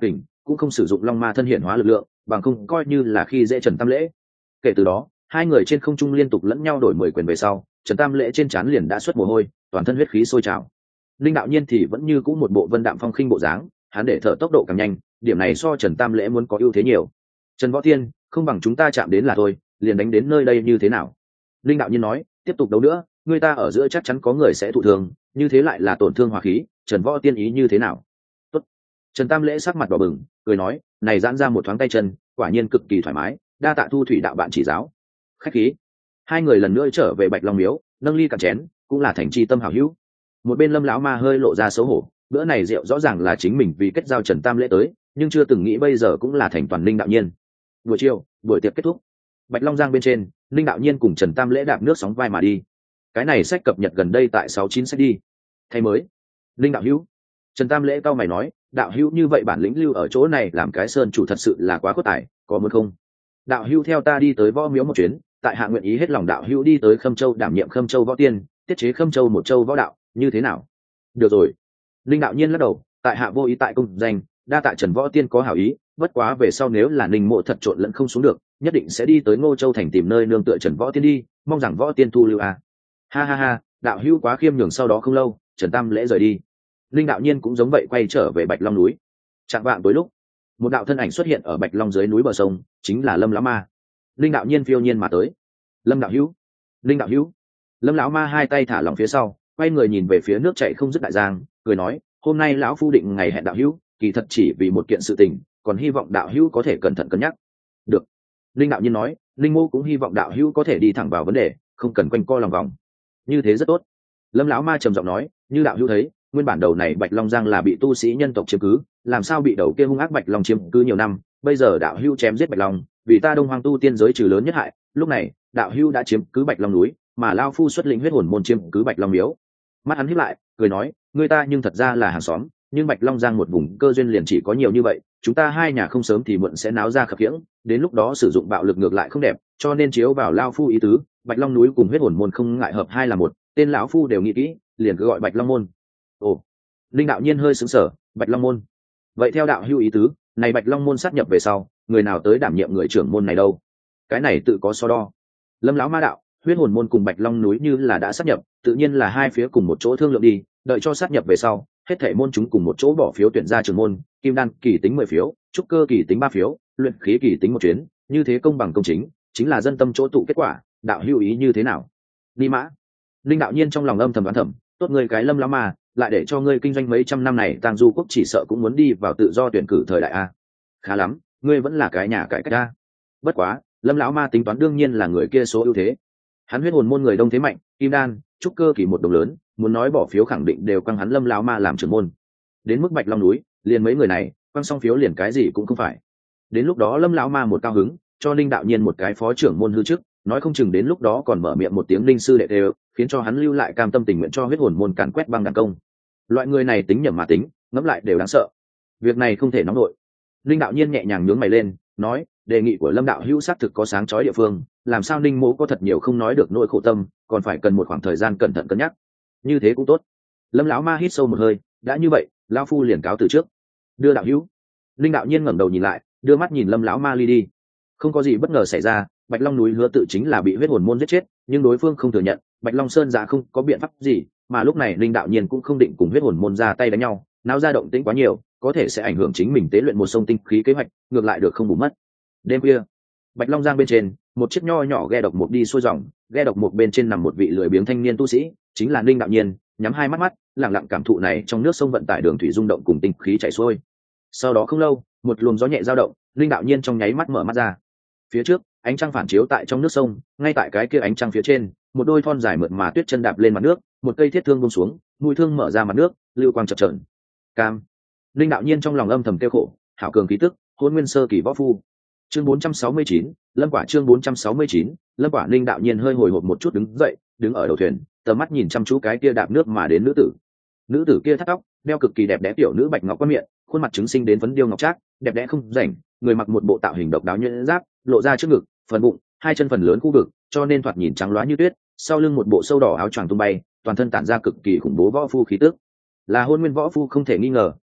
cũng không sử dụng long ma thân hiển hóa lực lượng, bằng không coi như là khi dễ Trần Tam Lễ. Kể từ đó, hai người trên không trung liên tục lẫn nhau đổi 10 quyền về sau, Trần Tam Lễ trên trán liền đã xuất mồ hôi, toàn thân huyết khí sôi trào. Linh Đạo Nhiên thì vẫn như cũ một bộ vân đạm phong khinh bộ dáng, hắn để thở tốc độ càng nhanh, điểm này so Trần Tam Lễ muốn có ưu thế nhiều. Trần Võ Tiên, không bằng chúng ta chạm đến là thôi, liền đánh đến nơi đây như thế nào? Linh Đạo Nhiên nói, tiếp tục đấu nữa, người ta ở giữa chắc chắn có người sẽ thụ thương, như thế lại là tổn thương hòa khí, Trần Võ Tiên ý như thế nào? Tốt. Trần Tam Lễ sắc mặt đỏ bừng, cười nói, này giãn ra một thoáng tay chân, quả nhiên cực kỳ thoải mái, đa tạ Thu Thủy đạo bạn chỉ giáo. Khách khí. Hai người lần nữa trở về Bạch Long miếu, nâng ly cạn chén, cũng là thành tri tâm hảo hữu. Một bên Lâm lão ma hơi lộ ra xấu hổ, bữa này rượu rõ ràng là chính mình vì kết giao Trần Tam Lễ tới, nhưng chưa từng nghĩ bây giờ cũng là thành toàn Linh Đạo Nhiên. Buổi chiều, buổi tiệc kết thúc, Bạch Long Giang bên trên, Linh Đạo Nhiên cùng Trần Tam Lễ đạp nước sóng vai mà đi. Cái này sách cập nhật gần đây tại 69 sách đi. Thay mới. Linh đạo hữu. Trần Tam Lễ cau mày nói, đạo hữu như vậy bản lĩnh lưu ở chỗ này làm cái sơn chủ thật sự là quá khuất tài, có muốn không? Đạo hữu theo ta đi tới võ miếu một chuyến, tại hạ nguyện ý hết lòng đạo hữu đi tới Khâm Châu đảm nhiệm Khâm Châu võ tiên, tiết chế Khâm Châu một châu võ đạo, như thế nào? Được rồi. Linh Đạo Nhiên lắc đầu, tại hạ vô ý tại công danh, đa tạ Trần võ tiên có hảo ý, bất quá về sau nếu là Ninh Mộ thật trộn lẫn không xuống được, nhất định sẽ đi tới Ngô Châu thành tìm nơi nương tựa Trần võ tiên đi, mong rằng võ tiên thu lưu a. Ha ha ha, đạo hữu quá khiêm nhường. Sau đó không lâu, Trần Tam Lễ rời đi. Linh Đạo Nhiên cũng giống vậy quay trở về Bạch Long núi. Trạng vạng tối lúc, một đạo thân ảnh xuất hiện ở Bạch Long dưới núi bờ sông, chính là Lâm lão ma. Linh Đạo Nhiên phiêu nhiên mà tới. Lâm đạo hữu, Linh đạo hữu. Lâm lão ma hai tay thả lỏng phía sau, quay người nhìn về phía nước chảy không dứt đại giang, cười nói, hôm nay lão phu định ngày hẹn đạo hữu, kỳ thật chỉ vì một kiện sự tình, còn hy vọng đạo hữu có thể cẩn thận cân nhắc. Được. Linh Đạo Nhiên nói, Linh mô cũng hy vọng đạo hữu có thể đi thẳng vào vấn đề, không cần quanh co lòng vòng. Như thế rất tốt. Lâm lão ma trầm giọng nói, như đạo hữu thấy, nguyên bản đầu này Bạch Long Giang là bị tu sĩ nhân tộc chiếm cứ, làm sao bị đầu kia hung ác Bạch Long chiếm cứ nhiều năm, bây giờ đạo hữu chém giết Bạch Long, vì ta Đông Hoang tu tiên giới trừ lớn nhất hại, lúc này, đạo hữu đã chiếm cứ Bạch Long núi, mà lao phu xuất lĩnh huyết hồn môn chiếm cứ Bạch Long miếu. Mắt hắn híp lại, cười nói, người ta nhưng thật ra là hàng xóm, nhưng Bạch Long Giang một vùng cơ duyên liền chỉ có nhiều như vậy, chúng ta hai nhà không sớm thì muộn sẽ náo ra khập khiễng, đến lúc đó sử dụng bạo lực ngược lại không đẹp, cho nên chiếu vào lao phu ý tứ, Bạch Long núi cùng huyết hồn môn không ngại hợp hai là một, tên lão phu đều nghĩ kỹ, liền cứ gọi Bạch Long môn. Ồ. Linh Đạo Nhiên hơi sững sờ, Bạch Long môn. Vậy theo đạo hữu ý tứ, này Bạch Long môn sát nhập về sau, người nào tới đảm nhiệm người trưởng môn này đâu? Cái này tự có so đo. Lâm lão ma đạo, huyết hồn môn cùng Bạch Long núi như là đã sát nhập, tự nhiên là hai phía cùng một chỗ thương lượng đi, đợi cho sát nhập về sau, hết thảy môn chúng cùng một chỗ bỏ phiếu tuyển ra trưởng môn, kim đan kỳ tính 10 phiếu, trúc cơ kỳ tính 3 phiếu, luyện khí kỳ tính một chuyến, như thế công bằng công chính, chính là dân tâm chỗ tụ kết quả, đạo hữu ý như thế nào? Đi mã. Linh Đạo Nhiên trong lòng âm thầm đoán thầm, tốt ngươi cái Lâm lão ma, lại để cho ngươi kinh doanh mấy trăm năm này Tang Du quốc chỉ sợ cũng muốn đi vào tự do tuyển cử thời đại a. Khá lắm, ngươi vẫn là cái nhà cải cách a. Bất quá, Lâm lão ma tính toán đương nhiên là người kia số ưu thế. Hắn huyết hồn môn người đông thế mạnh, kim đan, trúc cơ kỳ một đồng lớn, muốn nói bỏ phiếu khẳng định đều quăng hắn Lâm lão ma làm trưởng môn. Đến mức Bạch Long núi, liền mấy người này, quăng xong phiếu liền cái gì cũng không phải. Đến lúc đó Lâm lão ma một cao hứng, cho Linh Đạo Nhiên một cái phó trưởng môn hư chức, nói không chừng đến lúc đó còn mở miệng một tiếng linh sư đệ đều, khiến cho hắn lưu lại cam tâm tình nguyện cho huyết hồn môn càn quét băng đàn công. Loại người này tính nhầm mà tính, ngẫm lại đều đáng sợ. Việc này không thể nóng nổi. Linh Đạo Nhiên nhẹ nhàng nhướng mày lên, nói, đề nghị của Lâm đạo hữu xác thực có sáng chói địa phương, làm sao Ninh Mỗ có thật nhiều không nói được nỗi khổ tâm, còn phải cần một khoảng thời gian cẩn thận cân nhắc. Như thế cũng tốt. Lâm lão ma hít sâu một hơi, đã như vậy, lão phu liền cáo từ trước. Đưa đạo hữu. Linh Đạo Nhiên ngẩng đầu nhìn lại, đưa mắt nhìn Lâm lão ma ly đi. Không có gì bất ngờ xảy ra, Bạch Long núi Hứa Tự chính là bị huyết hồn môn giết chết, nhưng đối phương không thừa nhận, Bạch Long Sơn giả không có biện pháp gì, mà lúc này Linh Đạo Nhiên cũng không định cùng huyết hồn môn ra tay đánh nhau, náo ra động tĩnh quá nhiều, có thể sẽ ảnh hưởng chính mình tế luyện một sông tinh khí kế hoạch, ngược lại được không bù mất. Đêm khuya, Bạch Long Giang bên trên, một chiếc nho nhỏ ghe độc mục đi xuôi dòng, ghe độc mục bên trên nằm một vị lười biếng thanh niên tu sĩ, chính là Linh Đạo Nhiên, nhắm hai mắt, lặng lặng cảm thụ này trong nước sông vận tải đường thủy rung động cùng tinh khí chảy xuôi. Sau đó không lâu, một luồng gió nhẹ dao động, Linh Đạo Nhiên trong nháy mắt mở mắt ra. Phía trước, ánh trăng phản chiếu tại trong nước sông, ngay tại cái kia ánh trăng phía trên, một đôi thon dài mượt mà tuyết chân đạp lên mặt nước, một cây thiết thương buông xuống, mũi thương mở ra mặt nước, lưu quang chập chờn. Cam. Linh Đạo Nhiên trong lòng âm thầm kêu khổ, hảo cường khí tức, hôn nguyên sơ kỳ võ phu. Chương 469, Lâm Quả chương 469, Lâm Quả. Linh Đạo Nhiên hơi hồi hộp một chút đứng dậy, đứng ở đầu thuyền, tầm mắt nhìn chăm chú cái kia đạp nước mà đến nữ tử. Nữ tử kia thắt tóc, đeo cực kỳ đẹp đẽ tiểu nữ bạch ngọc quan miệng, khuôn mặt trứng sinh đến phấn điêu ngọc trác, đẹp đẽ không rảnh, người mặc một bộ tạo hình độc đáo nhuyễn giáp, lộ ra trước ngực, phần bụng, hai chân phần lớn khu vực, cho nên thoạt nhìn trắng loá như tuyết, sau lưng một bộ sâu đỏ áo choàng tung bay, toàn thân tản ra cực kỳ khủng bố võ phu khí tức. Là hôn nguyên võ phu không thể nghi ngờ,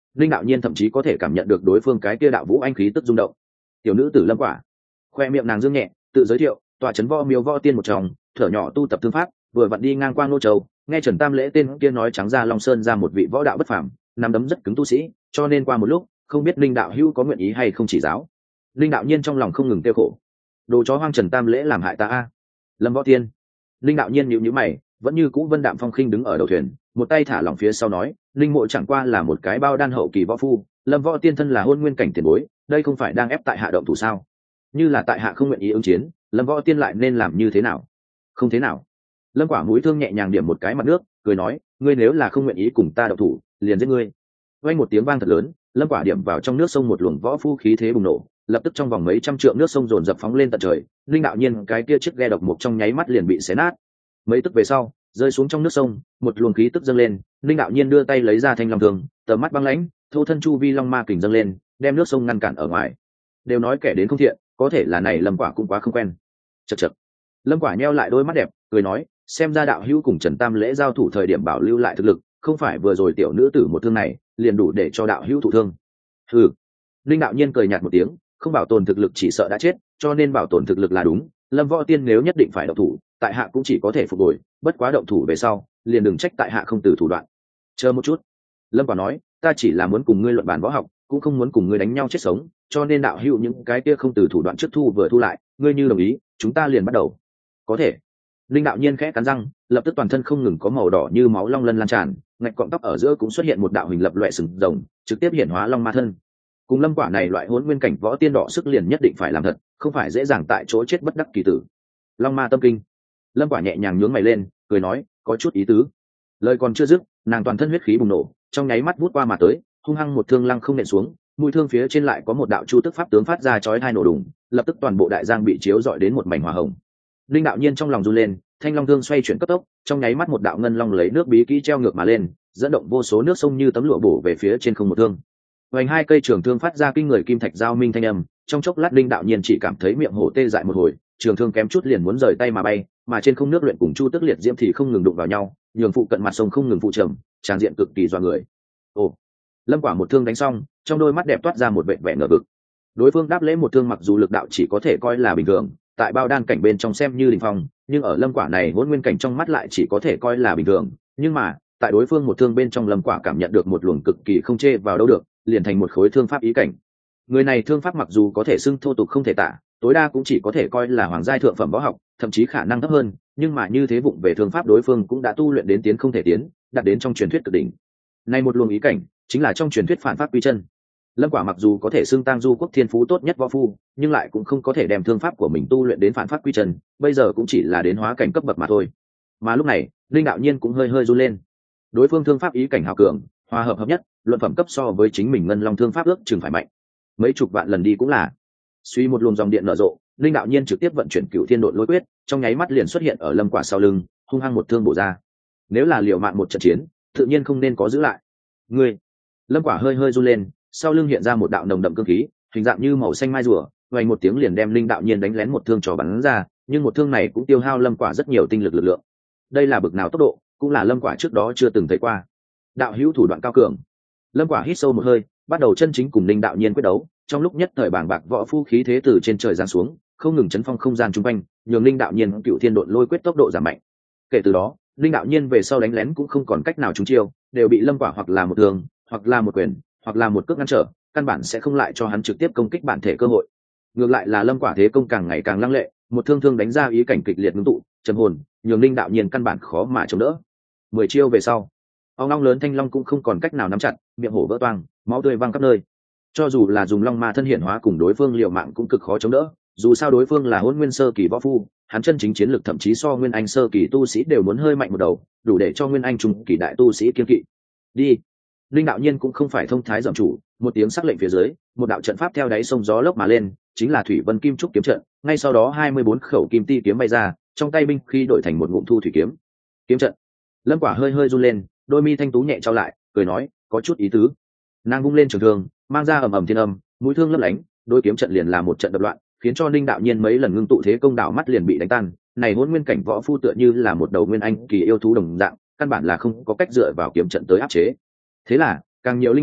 linh đạo nhiên thậm chí có thể cảm nhận được đối phương cái kia đạo vũ anh khí tức rung động. Tiểu nữ tử Lâm Quả. Khoe miệng nàng dương nhẹ tự giới thiệu, tọa trấn võ miếu võ tiên một trong, thở nhỏ tu tập thương pháp, vừa vặn đi ngang qua Ngô Châu, nghe Trần Tam Lễ tên kia nói trắng ra Long Sơn ra một vị võ đạo bất phàm, nắm đấm rất cứng tu sĩ, cho nên qua một lúc không biết linh đạo hữu có nguyện ý hay không chỉ giáo. Linh đạo nhiên trong lòng không ngừng tiêu khổ, đồ chó hoang Trần Tam Lễ làm hại ta a. Lâm Võ Tiên. Linh đạo nhiên nhíu nhíu mày, vẫn như cũ vân đạm phong khinh đứng ở đầu thuyền, một tay thả lỏng phía sau nói, linh mộ chẳng qua là một cái bao đan hậu kỳ võ phu, Lâm Võ Tiên thân là hôn nguyên cảnh tiền bối, đây không phải đang ép tại hạ động thủ sao? Như là tại hạ không nguyện ý ứng chiến, Lâm Võ Tiên lại nên làm như thế nào? Không thế nào. Lâm Quả mũi thương nhẹ nhàng điểm một cái mặt nước, cười nói, ngươi nếu là không nguyện ý cùng ta động thủ, liền giết ngươi. Vang một tiếng vang thật lớn, Lâm Quả điểm vào trong nước sông một luồng võ phu khí thế bùng nổ, lập tức trong vòng mấy trăm trượng nước sông dồn dập phóng lên tận trời, linh đạo nhiên cái kia chiếc ghe độc mục trong nháy mắt liền bị xé nát. Mấy tức về sau, rơi xuống trong nước sông, một luồng khí tức dâng lên, linh đạo nhiên đưa tay lấy ra thanh long thương, tầm mắt băng lãnh, thu thân chu vi long ma kình dâng lên, đem nước sông ngăn cản ở ngoài. Đều nói kẻ đến không thiện, có thể là này Lâm Quả cũng quá không quen. Chậc chậc. Lâm Quả nheo lại đôi mắt đẹp, cười nói, xem ra đạo hữu cùng Trần Tam Lễ giao thủ thời điểm bảo lưu lại thực lực, không phải vừa rồi tiểu nữ tử một thương này liền đủ để cho đạo hữu thụ thương. Hừ. Linh đạo nhiên cười nhạt một tiếng, không bảo tồn thực lực chỉ sợ đã chết, cho nên bảo tồn thực lực là đúng. Lâm Võ Tiên nếu nhất định phải động thủ, tại hạ cũng chỉ có thể phục hồi, bất quá động thủ về sau, liền đừng trách tại hạ không từ thủ đoạn. Chờ một chút. Lâm Quả nói, ta chỉ là muốn cùng ngươi luận bàn võ học, cũng không muốn cùng ngươi đánh nhau chết sống, cho nên đạo hữu những cái kia không từ thủ đoạn trước thu vừa thu lại, ngươi như đồng ý, chúng ta liền bắt đầu. Có thể. Linh đạo nhiên khẽ cắn răng, lập tức toàn thân không ngừng có màu đỏ như máu long lân lan tràn, ngạch cọng tóc ở giữa cũng xuất hiện một đạo hình lập loè sừng rồng, trực tiếp hiển hóa long ma thân. Cùng Lâm Quả này loại hỗn nguyên cảnh võ tiên đỏ sức liền nhất định phải làm thật, không phải dễ dàng tại chỗ chết bất đắc kỳ tử. Long ma tâm kinh. Lâm Quả nhẹ nhàng nhướng mày lên, cười nói, có chút ý tứ. Lời còn chưa dứt, nàng toàn thân huyết khí bùng nổ, trong nháy mắt vút qua mà tới, hung hăng một thương lăng không nện xuống, mũi thương phía trên lại có một đạo chu tức pháp tướng phát ra chói tai nổ đùng, lập tức toàn bộ đại giang bị chiếu rọi đến một mảnh hỏa hồng. Linh đạo nhiên trong lòng run lên, thanh long thương xoay chuyển cấp tốc, trong nháy mắt một đạo ngân long lấy nước bí kỹ treo ngược mà lên, dẫn động vô số nước sông như tấm lụa bổ về phía trên không một thương. Vành hai cây trường thương phát ra kinh người kim thạch giao minh thanh âm, trong chốc lát Linh đạo nhiên chỉ cảm thấy miệng hổ tê dại một hồi, trường thương kém chút liền muốn rời tay mà bay, mà trên không nước luyện cùng chu tức liệt diễm thì không ngừng đụng vào nhau, nhường phụ cận mặt sông không ngừng phụ trầm, tràn diện cực kỳ doa người. Ồ. Lâm Quả một thương đánh xong, trong đôi mắt đẹp toát ra một vẻ vẻ ngờ vực. Đối phương đáp lễ một thương mặc dù lực đạo chỉ có thể coi là bình thường, tại bao đan cảnh bên trong xem như đỉnh phong, nhưng ở Lâm Quả này hỗn nguyên cảnh trong mắt lại chỉ có thể coi là bình thường, nhưng mà, tại đối phương một thương bên trong Lâm Quả cảm nhận được một luồng cực kỳ không chê vào đâu được, liền thành một khối thương pháp ý cảnh. Người này thương pháp mặc dù có thể xưng thô tục không thể tả, tối đa cũng chỉ có thể coi là hoàng giai thượng phẩm võ học, thậm chí khả năng thấp hơn, nhưng mà như thế vụng về thương pháp đối phương cũng đã tu luyện đến tiến không thể tiến, đạt đến trong truyền thuyết cực đỉnh. Này một luồng ý cảnh, chính là trong truyền thuyết phản pháp quy chân. Lâm Quả mặc dù có thể xưng tang du quốc thiên phú tốt nhất võ phu, nhưng lại cũng không có thể đem thương pháp của mình tu luyện đến phản pháp quy chân, bây giờ cũng chỉ là đến hóa cảnh cấp bậc mà thôi. Mà lúc này, Linh đạo nhiên cũng hơi hơi run lên. Đối phương thương pháp ý cảnh hào cường, hòa hợp hợp nhất, luận phẩm cấp so với chính mình ngân long thương pháp ước chừng phải mạnh. Mấy chục vạn lần đi cũng là. Suy một luồng dòng điện nở rộ, Linh đạo nhiên trực tiếp vận chuyển Cửu Thiên Độn Lôi Quyết, trong nháy mắt liền xuất hiện ở Lâm Quả sau lưng, hung hăng một thương bổ ra. Nếu là liều mạng một trận chiến, tự nhiên không nên có giữ lại. Ngươi. Lâm Quả hơi hơi run lên, sau lưng hiện ra một đạo nồng đậm cương khí, hình dạng như màu xanh mai rùa, vang một tiếng liền đem Linh đạo nhiên đánh lén một thương trò bắn ra, nhưng một thương này cũng tiêu hao Lâm Quả rất nhiều tinh lực lực lượng. Đây là bực nào tốc độ, cũng là Lâm Quả trước đó chưa từng thấy qua. Đạo hữu thủ đoạn cao cường. Lâm Quả hít sâu một hơi, bắt đầu chân chính cùng Linh đạo nhiên quyết đấu, trong lúc nhất thời bàng bạc võ phu khí thế từ trên trời giáng xuống, không ngừng chấn phong không gian chung quanh, nhường Linh đạo nhiên Cửu Thiên Độn Lôi Quyết tốc độ giảm mạnh. Kể từ đó, Linh đạo nhiên về sau đánh lén cũng không còn cách nào trúng chiêu, đều bị Lâm Quả hoặc là một thương, hoặc là một quyền, hoặc là một cước ngăn trở, căn bản sẽ không lại cho hắn trực tiếp công kích bản thể cơ hội. Ngược lại là Lâm Quả thế công càng ngày càng lăng lệ, một thương thương đánh ra ý cảnh kịch liệt ngưng tụ, trầm hồn, nhường Linh đạo nhiên căn bản khó mà chống đỡ. 10 chiêu về sau, ong long lớn thanh long cũng không còn cách nào nắm chặt, miệng hổ vỡ toang, máu tươi văng khắp nơi. Cho dù là dùng long ma thân hiển hóa cùng đối phương liều mạng cũng cực khó chống đỡ, dù sao đối phương là hỗn nguyên sơ kỳ võ phu, hắn chân chính chiến lực thậm chí so nguyên anh sơ kỳ tu sĩ đều muốn hơi mạnh một đầu, đủ để cho nguyên anh trung kỳ đại tu sĩ kiên kỵ. Đi. Linh đạo nhiên cũng không phải thông thái giọng chủ, một tiếng sắc lệnh phía dưới, một đạo trận pháp theo đáy sông gió lốc mà lên, chính là thủy vân kim trúc kiếm trận, ngay sau đó 24 khẩu kim ti kiếm bay ra, trong tay binh khi đổi thành một ngụm thu thủy kiếm. Kiếm trận. Lâm Quả hơi hơi run lên, đôi mi thanh tú nhẹ trao lại, cười nói, có chút ý tứ. Nàng vung lên trường thương, mang ra ầm ầm thiên âm, mũi thương lấp lánh, đôi kiếm trận liền là một trận đập loạn, khiến cho Linh đạo nhiên mấy lần ngưng tụ thế công đảo mắt liền bị đánh tan. Này hỗn nguyên cảnh võ phu tựa như là một đầu nguyên anh kỳ yêu thú đồng dạng, căn bản là không có cách dựa vào kiếm trận tới áp chế. Thế là, càng nhiều linh bảo,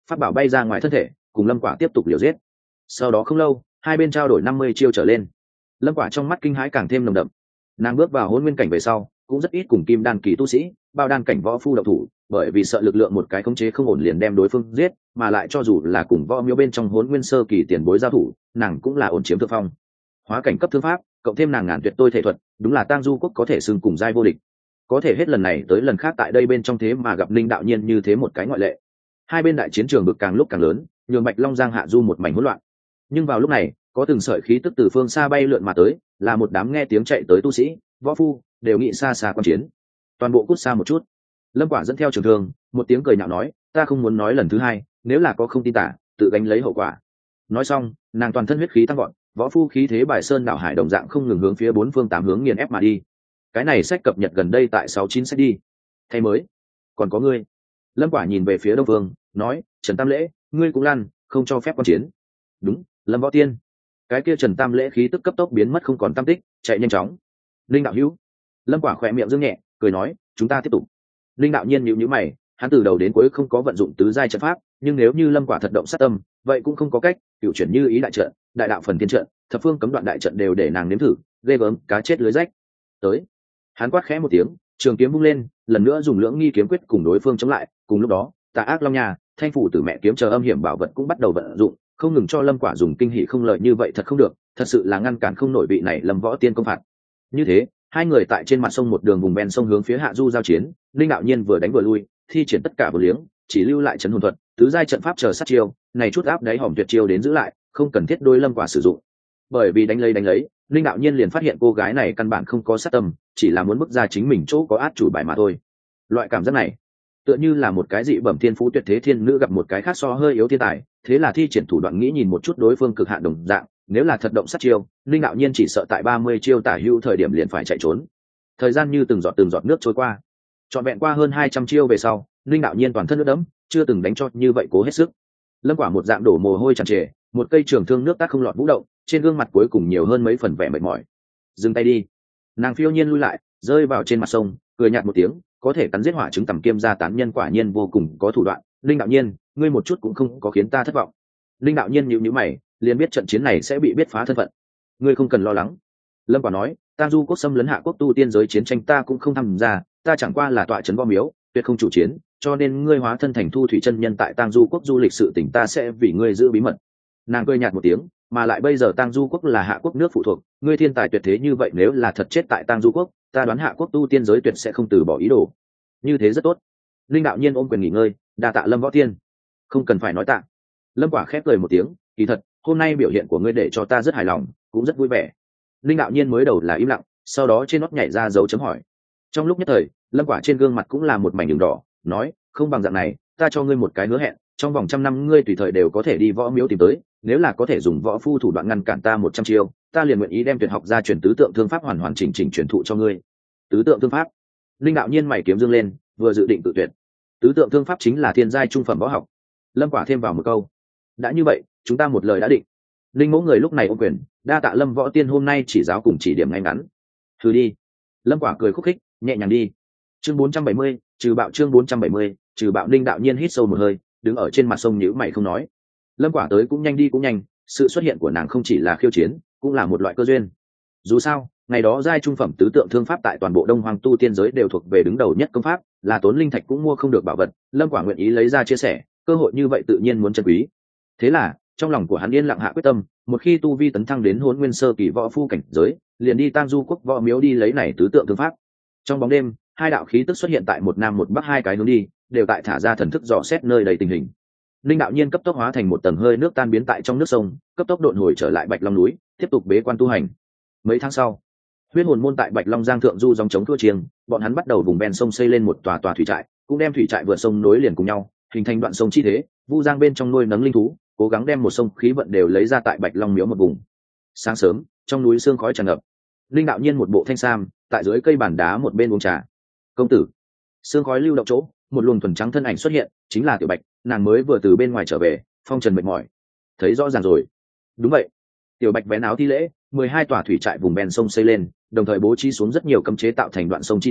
phát bảo bay ra ngoài thân thể, cùng Lâm Quả tiếp tục liều giết. Sau đó không lâu, hai bên trao đổi 50 chiêu trở lên. Lâm Quả trong mắt kinh hãi càng thêm nồng đậm. Nàng bước vào hôn nguyên cảnh về sau, cũng rất ít cùng kim đan kỳ tu sĩ, bao đan cảnh võ phu động thủ, bởi vì sợ lực lượng một cái khống chế không ổn liền đem đối phương giết, mà lại cho dù là cùng võ miếu bên trong hôn nguyên sơ kỳ tiền bối giao thủ, nàng cũng là ổn chiếm thượng phong. Hóa cảnh cấp thương pháp, cộng thêm nàng ngàn tuyệt tôi thể thuật, đúng là Tang Du Quốc có thể xưng cùng giai vô địch. Có thể hết lần này tới lần khác tại đây bên trong thế mà gặp Linh Đạo Nhiên như thế một cái ngoại lệ. Hai bên đại chiến trường bực càng lúc càng lớn, nhường Bạch Long Giang hạ du một mảnh hỗn loạn. Nhưng vào lúc này, có từng sợi khí tức từ phương xa bay lượn mà tới, là một đám nghe tiếng chạy tới tu sĩ, võ phu, đều nghĩ xa xa quan chiến. Toàn bộ cút xa một chút. Lâm Quả dẫn theo trường thương, một tiếng cười nhạo nói, ta không muốn nói lần thứ hai, nếu là có không tin tả, tự gánh lấy hậu quả. Nói xong, nàng toàn thân huyết khí tăng vọt, võ phu khí thế bài sơn đảo hải đồng dạng không ngừng hướng phía bốn phương tám hướng nghiền ép mà đi. Cái này sách cập nhật gần đây tại 69 sách đi. Thay mới, còn có ngươi. Lâm Quả nhìn về phía Đông Vương, nói, Trần Tam Lễ, ngươi cũng lăn, không cho phép quan chiến. Đúng, Lâm Võ Tiên. Cái kia Trần Tam Lễ khí tức cấp tốc biến mất không còn tăm tích, chạy nhanh chóng. Linh đạo hữu. Lâm Quả khỏe miệng dương nhẹ, cười nói, chúng ta tiếp tục. Linh đạo nhiên nhíu nhíu mày, hắn từ đầu đến cuối không có vận dụng tứ giai trận pháp, nhưng nếu như Lâm Quả thật động sát tâm, vậy cũng không có cách, cửu chuyển như ý đại trận, đại đạo phần thiên trận, thập phương cấm đoạn đại trận đều để nàng nếm thử, ghê gớm, cá chết lưới rách. Tới. Hắn quát khẽ một tiếng, trường kiếm vung lên, lần nữa dùng lưỡng nghi kiếm quyết cùng đối phương chống lại, cùng lúc đó, Tà Ác Long Nha, Thanh phủ tử mẹ kiếm chờ âm hiểm bảo vật cũng bắt đầu vận dụng, không ngừng cho Lâm Quả dùng kinh hỉ không lợi như vậy thật không được, thật sự là ngăn cản không nổi vị này Lâm Võ Tiên công phạt. Như thế, hai người tại trên mặt sông một đường vùng ven sông hướng phía hạ du giao chiến, Linh Đạo Nhiên vừa đánh vừa lui, thi triển tất cả vừa liếng, chỉ lưu lại trấn hồn thuật, tứ giai trận pháp chờ sát chiêu, này chút áp đáy hỏng tuyệt chiêu đến giữ lại, không cần thiết đôi Lâm Quả sử dụng. Bởi vì đánh lấy, Linh Đạo Nhiên liền phát hiện cô gái này căn bản không có sát tâm, chỉ là muốn bước ra chính mình chỗ có át chủ bài mà thôi. Loại cảm giác này, tựa như là một cái dị bẩm thiên phú tuyệt thế thiên nữ gặp một cái khác so hơi yếu thiên tài, thế là thi triển thủ đoạn nghĩ nhìn một chút đối phương cực hạn đồng dạng, nếu là thật động sát chiêu, Linh Đạo Nhiên chỉ sợ tại 30 chiêu tả hữu thời điểm liền phải chạy trốn. Thời gian như từng giọt nước trôi qua, trọn vẹn qua hơn 200 chiêu về sau, Linh Đạo Nhiên toàn thân nước đẫm, chưa từng đánh cho như vậy cố hết sức. Lâm Quả một dạng đổ mồ hôi tràn trề, một cây trường thương nước tát không lọt vũ động, trên gương mặt cuối cùng nhiều hơn mấy phần vẻ mệt mỏi. Dừng tay đi. Nàng phiêu nhiên lui lại, rơi vào trên mặt sông, cười nhạt một tiếng, có thể cắn giết hỏa trứng tầm kiêm gia tán nhân quả nhiên vô cùng có thủ đoạn. Linh Đạo Nhiên, ngươi một chút cũng không có khiến ta thất vọng. Linh Đạo Nhiên nhíu nhíu mày, liền biết trận chiến này sẽ bị biết phá thân phận. Ngươi không cần lo lắng. Lâm Quả nói, Tang Du Quốc xâm lấn Hạ Quốc tu tiên giới chiến tranh ta cũng không tham gia, ta chẳng qua là tọa trấn võ miếu, tuyệt không chủ chiến, cho nên ngươi hóa thân thành Thu Thủy chân nhân tại Tang Du Quốc du lịch sự tình ta sẽ vì ngươi giữ bí mật. Nàng cười nhạt một tiếng, mà lại bây giờ Tang Du Quốc là Hạ Quốc nước phụ thuộc, ngươi thiên tài tuyệt thế như vậy nếu là thật chết tại Tang Du Quốc, ta đoán Hạ Quốc tu tiên giới tuyệt sẽ không từ bỏ ý đồ. Như thế rất tốt. Linh Đạo Nhiên ôm quyền nghỉ ngơi, đa tạ Lâm Võ Tiên. Không cần phải nói tạ. Lâm Quả khép cười một tiếng, kỳ thật, hôm nay biểu hiện của ngươi để cho ta rất hài lòng, cũng rất vui vẻ. Linh Đạo Nhiên mới đầu là im lặng, sau đó trên nót nhảy ra dấu chấm hỏi. Trong lúc nhất thời, Lâm Quả trên gương mặt cũng là một mảnh đường đỏ, nói, không bằng dạng này, ta cho ngươi một cái hứa hẹn, trong vòng 100 năm ngươi tùy thời đều có thể đi võ miếu tìm tới, nếu là có thể dùng võ phu thủ đoạn ngăn cản ta 100 chiêu, ta liền nguyện ý đem tuyệt học gia truyền tứ tượng thương pháp hoàn hoàn chỉnh chỉnh truyền thụ cho ngươi. Tứ tượng thương pháp? Linh Đạo Nhiên mày kiếm dương lên, vừa dự định tự tuyệt. Tứ tượng thương pháp chính là thiên giai trung phẩm võ học. Lâm Quả thêm vào một câu. Đã như vậy, chúng ta một lời đã định. Linh Mẫu người lúc này ôm quyền, đa tạ Lâm Võ Tiên hôm nay chỉ giáo cùng chỉ điểm ngay ngắn. Thử đi. Lâm Quả cười khúc khích, nhẹ nhàng đi. Chương 470, trừ bạo chương 470, trừ bạo. Linh Đạo Nhiên hít sâu một hơi, đứng ở trên mặt sông nhíu mày không nói. Lâm Quả tới cũng nhanh đi cũng nhanh, sự xuất hiện của nàng không chỉ là khiêu chiến, cũng là một loại cơ duyên. Dù sao, ngày đó giai trung phẩm tứ tượng thương pháp tại toàn bộ Đông Hoang tu tiên giới đều thuộc về đứng đầu nhất công pháp, là tốn linh thạch cũng mua không được bảo vật, Lâm Quả nguyện ý lấy ra chia sẻ, cơ hội như vậy tự nhiên muốn trân quý. Thế là, trong lòng của hắn yên lặng hạ quyết tâm, một khi tu vi tấn thăng đến Hỗn Nguyên sơ kỳ võ phu cảnh giới, liền đi Tang Du Quốc võ miếu đi lấy này tứ tượng thương pháp. Trong bóng đêm, hai đạo khí tức xuất hiện tại một nam một bắc hai cái hướng đi, đều tại thả ra thần thức dò xét nơi đầy tình hình. Linh Đạo Nhiên cấp tốc hóa thành một tầng hơi nước tan biến tại trong nước sông, cấp tốc độn hồi trở lại Bạch Long núi, tiếp tục bế quan tu hành. Mấy tháng sau, Huyết Hồn môn tại Bạch Long Giang thượng du dòng chống thua chiêng, bọn hắn bắt đầu vùng ven sông xây lên một tòa thủy trại, cũng đem thủy trại vượt sông nối liền cùng nhau, hình thành đoạn sông chi thế, Vu Giang bên trong nuôi nấng linh thú, cố gắng đem một sông khí vận đều lấy ra tại Bạch Long miếu một vùng. Sáng sớm, trong núi sương khói tràn ngập. Linh Đạo Nhiên một bộ thanh sam, tại dưới cây bàn đá một bên uống trà. Công tử. Sương khói lưu động chỗ, một luồng thuần trắng thân ảnh xuất hiện, chính là Tiểu Bạch, nàng mới vừa từ bên ngoài trở về, phong trần mệt mỏi. Thấy rõ ràng rồi. Đúng vậy. Tiểu Bạch vén áo thi lễ, 12 tòa thủy trại vùng ven sông xây lên, đồng thời bố trí xuống rất nhiều cấm chế tạo thành đoạn sông chi thế,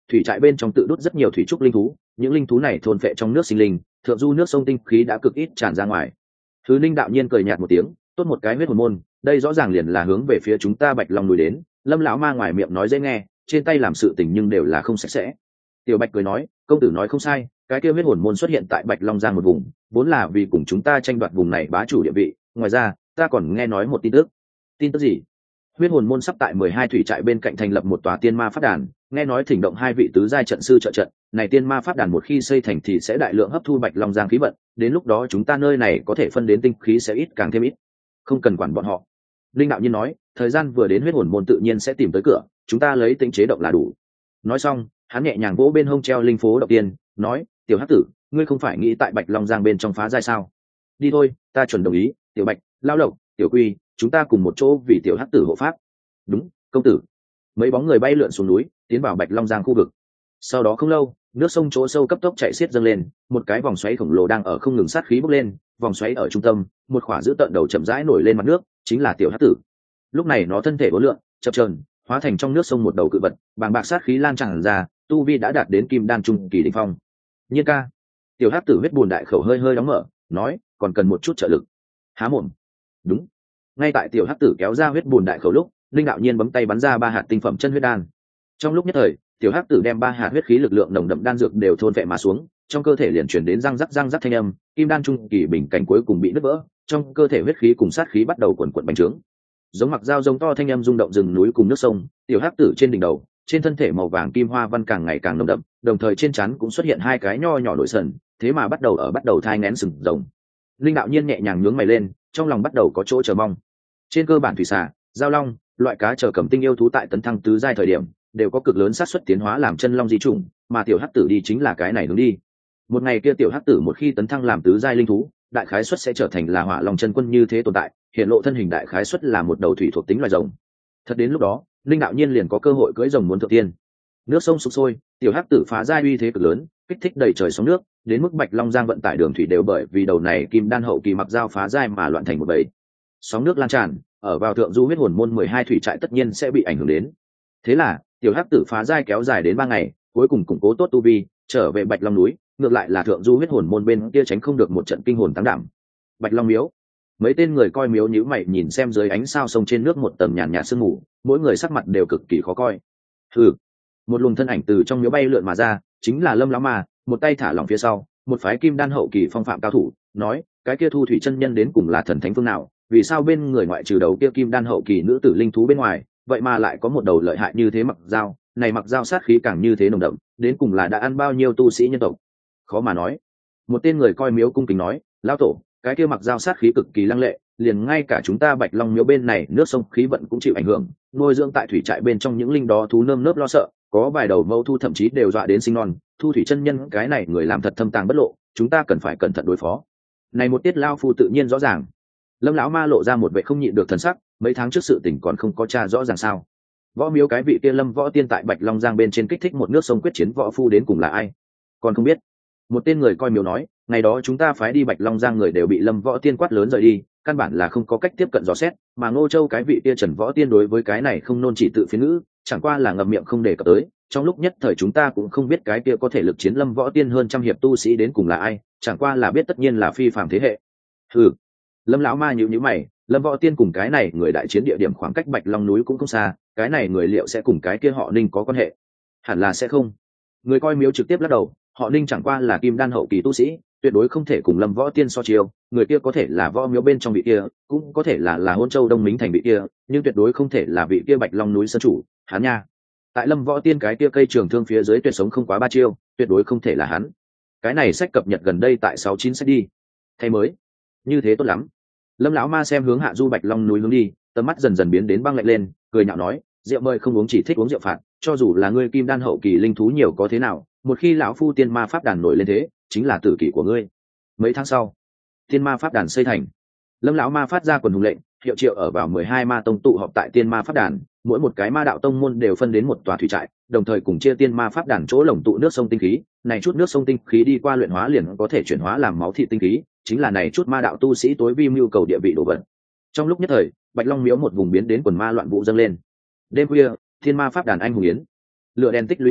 thủy trại bên trong tự đốt rất nhiều thủy trúc linh thú, những linh thú này thôn phệ trong nước sinh linh, thượng du nước sông tinh khí đã cực ít tràn ra ngoài. Thứ Ninh đạo nhiên cười nhạt một tiếng, tốt một cái huyết hồn môn, đây rõ ràng liền là hướng về phía chúng ta Bạch Long núi đến. Lâm lão ma ngoài miệng nói dễ nghe, trên tay làm sự tình nhưng đều là không sạch sẽ. Tiểu Bạch cười nói, công tử nói không sai, cái kia huyết hồn môn xuất hiện tại Bạch Long Giang một vùng, vốn là vì cùng chúng ta tranh đoạt vùng này bá chủ địa vị. Ngoài ra, ta còn nghe nói một tin tức. Tin tức gì? Huyết hồn môn sắp tại 12 thủy trại bên cạnh thành lập một tòa tiên ma pháp đàn, nghe nói thỉnh động 2 vị tứ giai trận sư trợ trận, này tiên ma pháp đàn một khi xây thành thì sẽ đại lượng hấp thu Bạch Long Giang khí vận, đến lúc đó chúng ta nơi này có thể phân đến tinh khí sẽ ít càng thêm ít. Không cần quản bọn họ. Linh đạo nhiên nói, thời gian vừa đến huyết hồn môn tự nhiên sẽ tìm tới cửa, chúng ta lấy tính chế động là đủ. Nói xong, hắn nhẹ nhàng vỗ bên hông treo linh phố động tiên, nói, tiểu hắc tử, ngươi không phải nghĩ tại Bạch Long Giang bên trong phá giai sao? Đi thôi, ta chuẩn đồng ý. Tiểu Bạch, Lao Lộc, Tiểu Quy, chúng ta cùng một chỗ vì tiểu hắc tử hộ pháp. Đúng, công tử. Mấy bóng người bay lượn xuống núi, tiến vào Bạch Long Giang khu vực. Sau đó không lâu, nước sông chỗ sâu cấp tốc chạy xiết dâng lên, một cái vòng xoáy khổng lồ đang ở không ngừng sát khí bốc lên, vòng xoáy ở trung tâm, một khỏa giữ tận đầu chậm rãi nổi lên mặt nước, chính là tiểu hắc tử. Lúc này nó thân thể uốn lượn, chập chờn, hóa thành trong nước sông một đầu cự vật, bàng bạc sát khí lan tràn ra, tu vi đã đạt đến kim đan trung kỳ đỉnh phong. Nhiên ca, tiểu hắc tử huyết buồn đại khẩu hơi hơi đóng mở, nói, còn cần một chút trợ lực. Há mồm. Đúng. Ngay tại tiểu hắc tử kéo ra huyết buồn đại khẩu lúc, linh đạo nhiên bấm tay bắn ra 3 hạt tinh phẩm chân huyết đan. Trong lúc nhất thời, tiểu hắc tử đem 3 hạt huyết khí lực lượng nồng đậm đan dược đều thôn phệ mà xuống, trong cơ thể liền chuyển đến răng rắc thanh âm, kim đan trung kỳ bình cảnh cuối cùng bị nứt vỡ, trong cơ thể huyết khí cùng sát khí bắt đầu cuộn cuộn bành trướng. Giống mặc dao giống to thanh âm rung động rừng núi cùng nước sông, tiểu hắc tử trên đỉnh đầu, trên thân thể màu vàng kim hoa văn càng ngày càng nồng đậm, đồng thời trên trán cũng xuất hiện 2 cái nho nhỏ nổi sần, thế mà bắt đầu thai nghén sừng rồng. Linh đạo nhiên nhẹ nhàng nhướng mày lên, trong lòng bắt đầu có chỗ chờ mong. Trên cơ bản thủy xà, giao long, loại cá chờ cầm tinh yêu thú tại tấn thăng tứ giai thời điểm đều có cực lớn xác suất tiến hóa làm chân long di chủng, mà tiểu hắc tử đi chính là cái này hướng đi. Một ngày kia tiểu hắc tử một khi tấn thăng làm tứ giai linh thú, đại khái suất sẽ trở thành là hỏa long chân quân như thế tồn tại, hiện lộ thân hình đại khái suất là một đầu thủy thuộc tính loài rồng. Thật đến lúc đó, linh đạo nhiên liền có cơ hội cưỡi rồng muốn thượng tiên. Nước sông sục sôi, tiểu hắc tử phá giai uy thế cực lớn, kích thích đầy trời sóng nước, đến mức Bạch Long Giang vận tải đường thủy đều bởi vì đầu này kim đan hậu kỳ mặc dao phá giai mà loạn thành một bầy. Sóng nước lan tràn, ở vào thượng du huyết hồn môn 12 thủy trại tất nhiên sẽ bị ảnh hưởng đến. Thế là, tiểu hắc tử phá giai kéo dài đến 3 ngày, cuối cùng củng cố tốt tu vi, trở về Bạch Long núi, ngược lại là thượng du huyết hồn môn bên kia tránh không được một trận kinh hồn tăng đảm. Bạch Long miếu. Mấy tên người coi miếu nhíu mày nhìn xem dưới ánh sao sông trên nước một tầng nhàn nhạt sương mù, mỗi người sắc mặt đều cực kỳ khó coi. Hừ. Một luồng thân ảnh từ trong miếu bay lượn mà ra, chính là Lâm lão ma, một tay thả lỏng phía sau, một phái kim đan hậu kỳ phong phạm cao thủ, nói, cái kia thu thủy chân nhân đến cùng là thần thánh phương nào, vì sao bên người ngoại trừ đầu kia kim đan hậu kỳ nữ tử linh thú bên ngoài, vậy mà lại có một đầu lợi hại như thế mặc dao, này mặc dao sát khí càng như thế nồng đậm, đến cùng là đã ăn bao nhiêu tu sĩ nhân tộc? Khó mà nói. Một tên người coi miếu cung kính nói, lão tổ, cái kia mặc dao sát khí cực kỳ lăng lệ, liền ngay cả chúng ta Bạch Long miếu bên này nước sông khí vận cũng chịu ảnh hưởng, nuôi dưỡng tại thủy trại bên trong những linh đó thú nơm nớp lo sợ, có vài đầu mâu thu thậm chí đều dọa đến sinh non. Thu thủy chân nhân cái này người làm thật thâm tàng bất lộ, chúng ta cần phải cẩn thận đối phó. Này một tiết lao phu tự nhiên rõ ràng. Lâm lão ma lộ ra một vẻ không nhịn được thần sắc, mấy tháng trước sự tình còn không có tra rõ ràng sao? Võ miếu cái vị kia Lâm võ tiên tại Bạch Long Giang bên trên kích thích một nước sông quyết chiến võ phu đến cùng là ai? Còn không biết. Một tên người coi miếu nói, ngày đó chúng ta phái đi Bạch Long Giang người đều bị Lâm võ tiên quát lớn rời đi, căn bản là không có cách tiếp cận dò xét, mà Ngô Châu cái vị kia Trần võ tiên đối với cái này không nôn chỉ tự phiến ngữ, chẳng qua là ngậm miệng không đề cập tới. Trong lúc nhất thời chúng ta cũng không biết cái kia có thể lực chiến Lâm võ tiên hơn trăm hiệp tu sĩ đến cùng là ai, chẳng qua là biết tất nhiên là phi phàm thế hệ. Hừ. Lâm lão ma nhíu nhíu mày, Lâm võ tiên cùng cái này người đại chiến địa điểm khoảng cách Bạch Long núi cũng không xa, cái này người liệu sẽ cùng cái kia họ Ninh có quan hệ? Hẳn là sẽ không. Người coi miếu trực tiếp lắc đầu, họ Ninh chẳng qua là kim đan hậu kỳ tu sĩ, tuyệt đối không thể cùng Lâm võ tiên so chiêu, người kia có thể là võ miếu bên trong vị kia, cũng có thể là Hôn Châu Đông Mính thành vị kia, nhưng tuyệt đối không thể là vị kia Bạch Long núi sơn chủ, hắn nha. Tại Lâm võ tiên cái kia cây trường thương phía dưới tuyệt sống không quá 3 chiêu, tuyệt đối không thể là hắn. Cái này sách cập nhật gần đây tại 69 sách đi. Thay mới. Như thế tốt lắm. Lâm lão ma xem hướng hạ du Bạch Long núi hướng đi, tầm mắt dần dần biến đến băng lạnh lên, cười nhạo nói, rượu mời không uống chỉ thích uống rượu phạt, cho dù là ngươi kim đan hậu kỳ linh thú nhiều có thế nào, một khi lão phu tiên ma pháp đàn nổi lên thế, chính là tử kỷ của ngươi. Mấy tháng sau, tiên ma pháp đàn xây thành. Lâm lão ma phát ra quần hùng lệnh, hiệu triệu ở vào 12 ma tông tụ họp tại tiên ma pháp đàn, mỗi một cái ma đạo tông môn đều phân đến một tòa thủy trại, đồng thời cùng chia tiên ma pháp đàn chỗ lồng tụ nước sông tinh khí, này chút nước sông tinh khí đi qua luyện hóa liền có thể chuyển hóa làm máu thịt tinh khí, chính là này chút ma đạo tu sĩ tối vi mưu cầu địa vị đồ vật. Trong lúc nhất thời, Bạch Long miếu một vùng biến đến quần ma loạn vũ dâng lên. Đêm khuya, thiên ma pháp đàn anh hùng yến, lửa đèn tích lũy đám,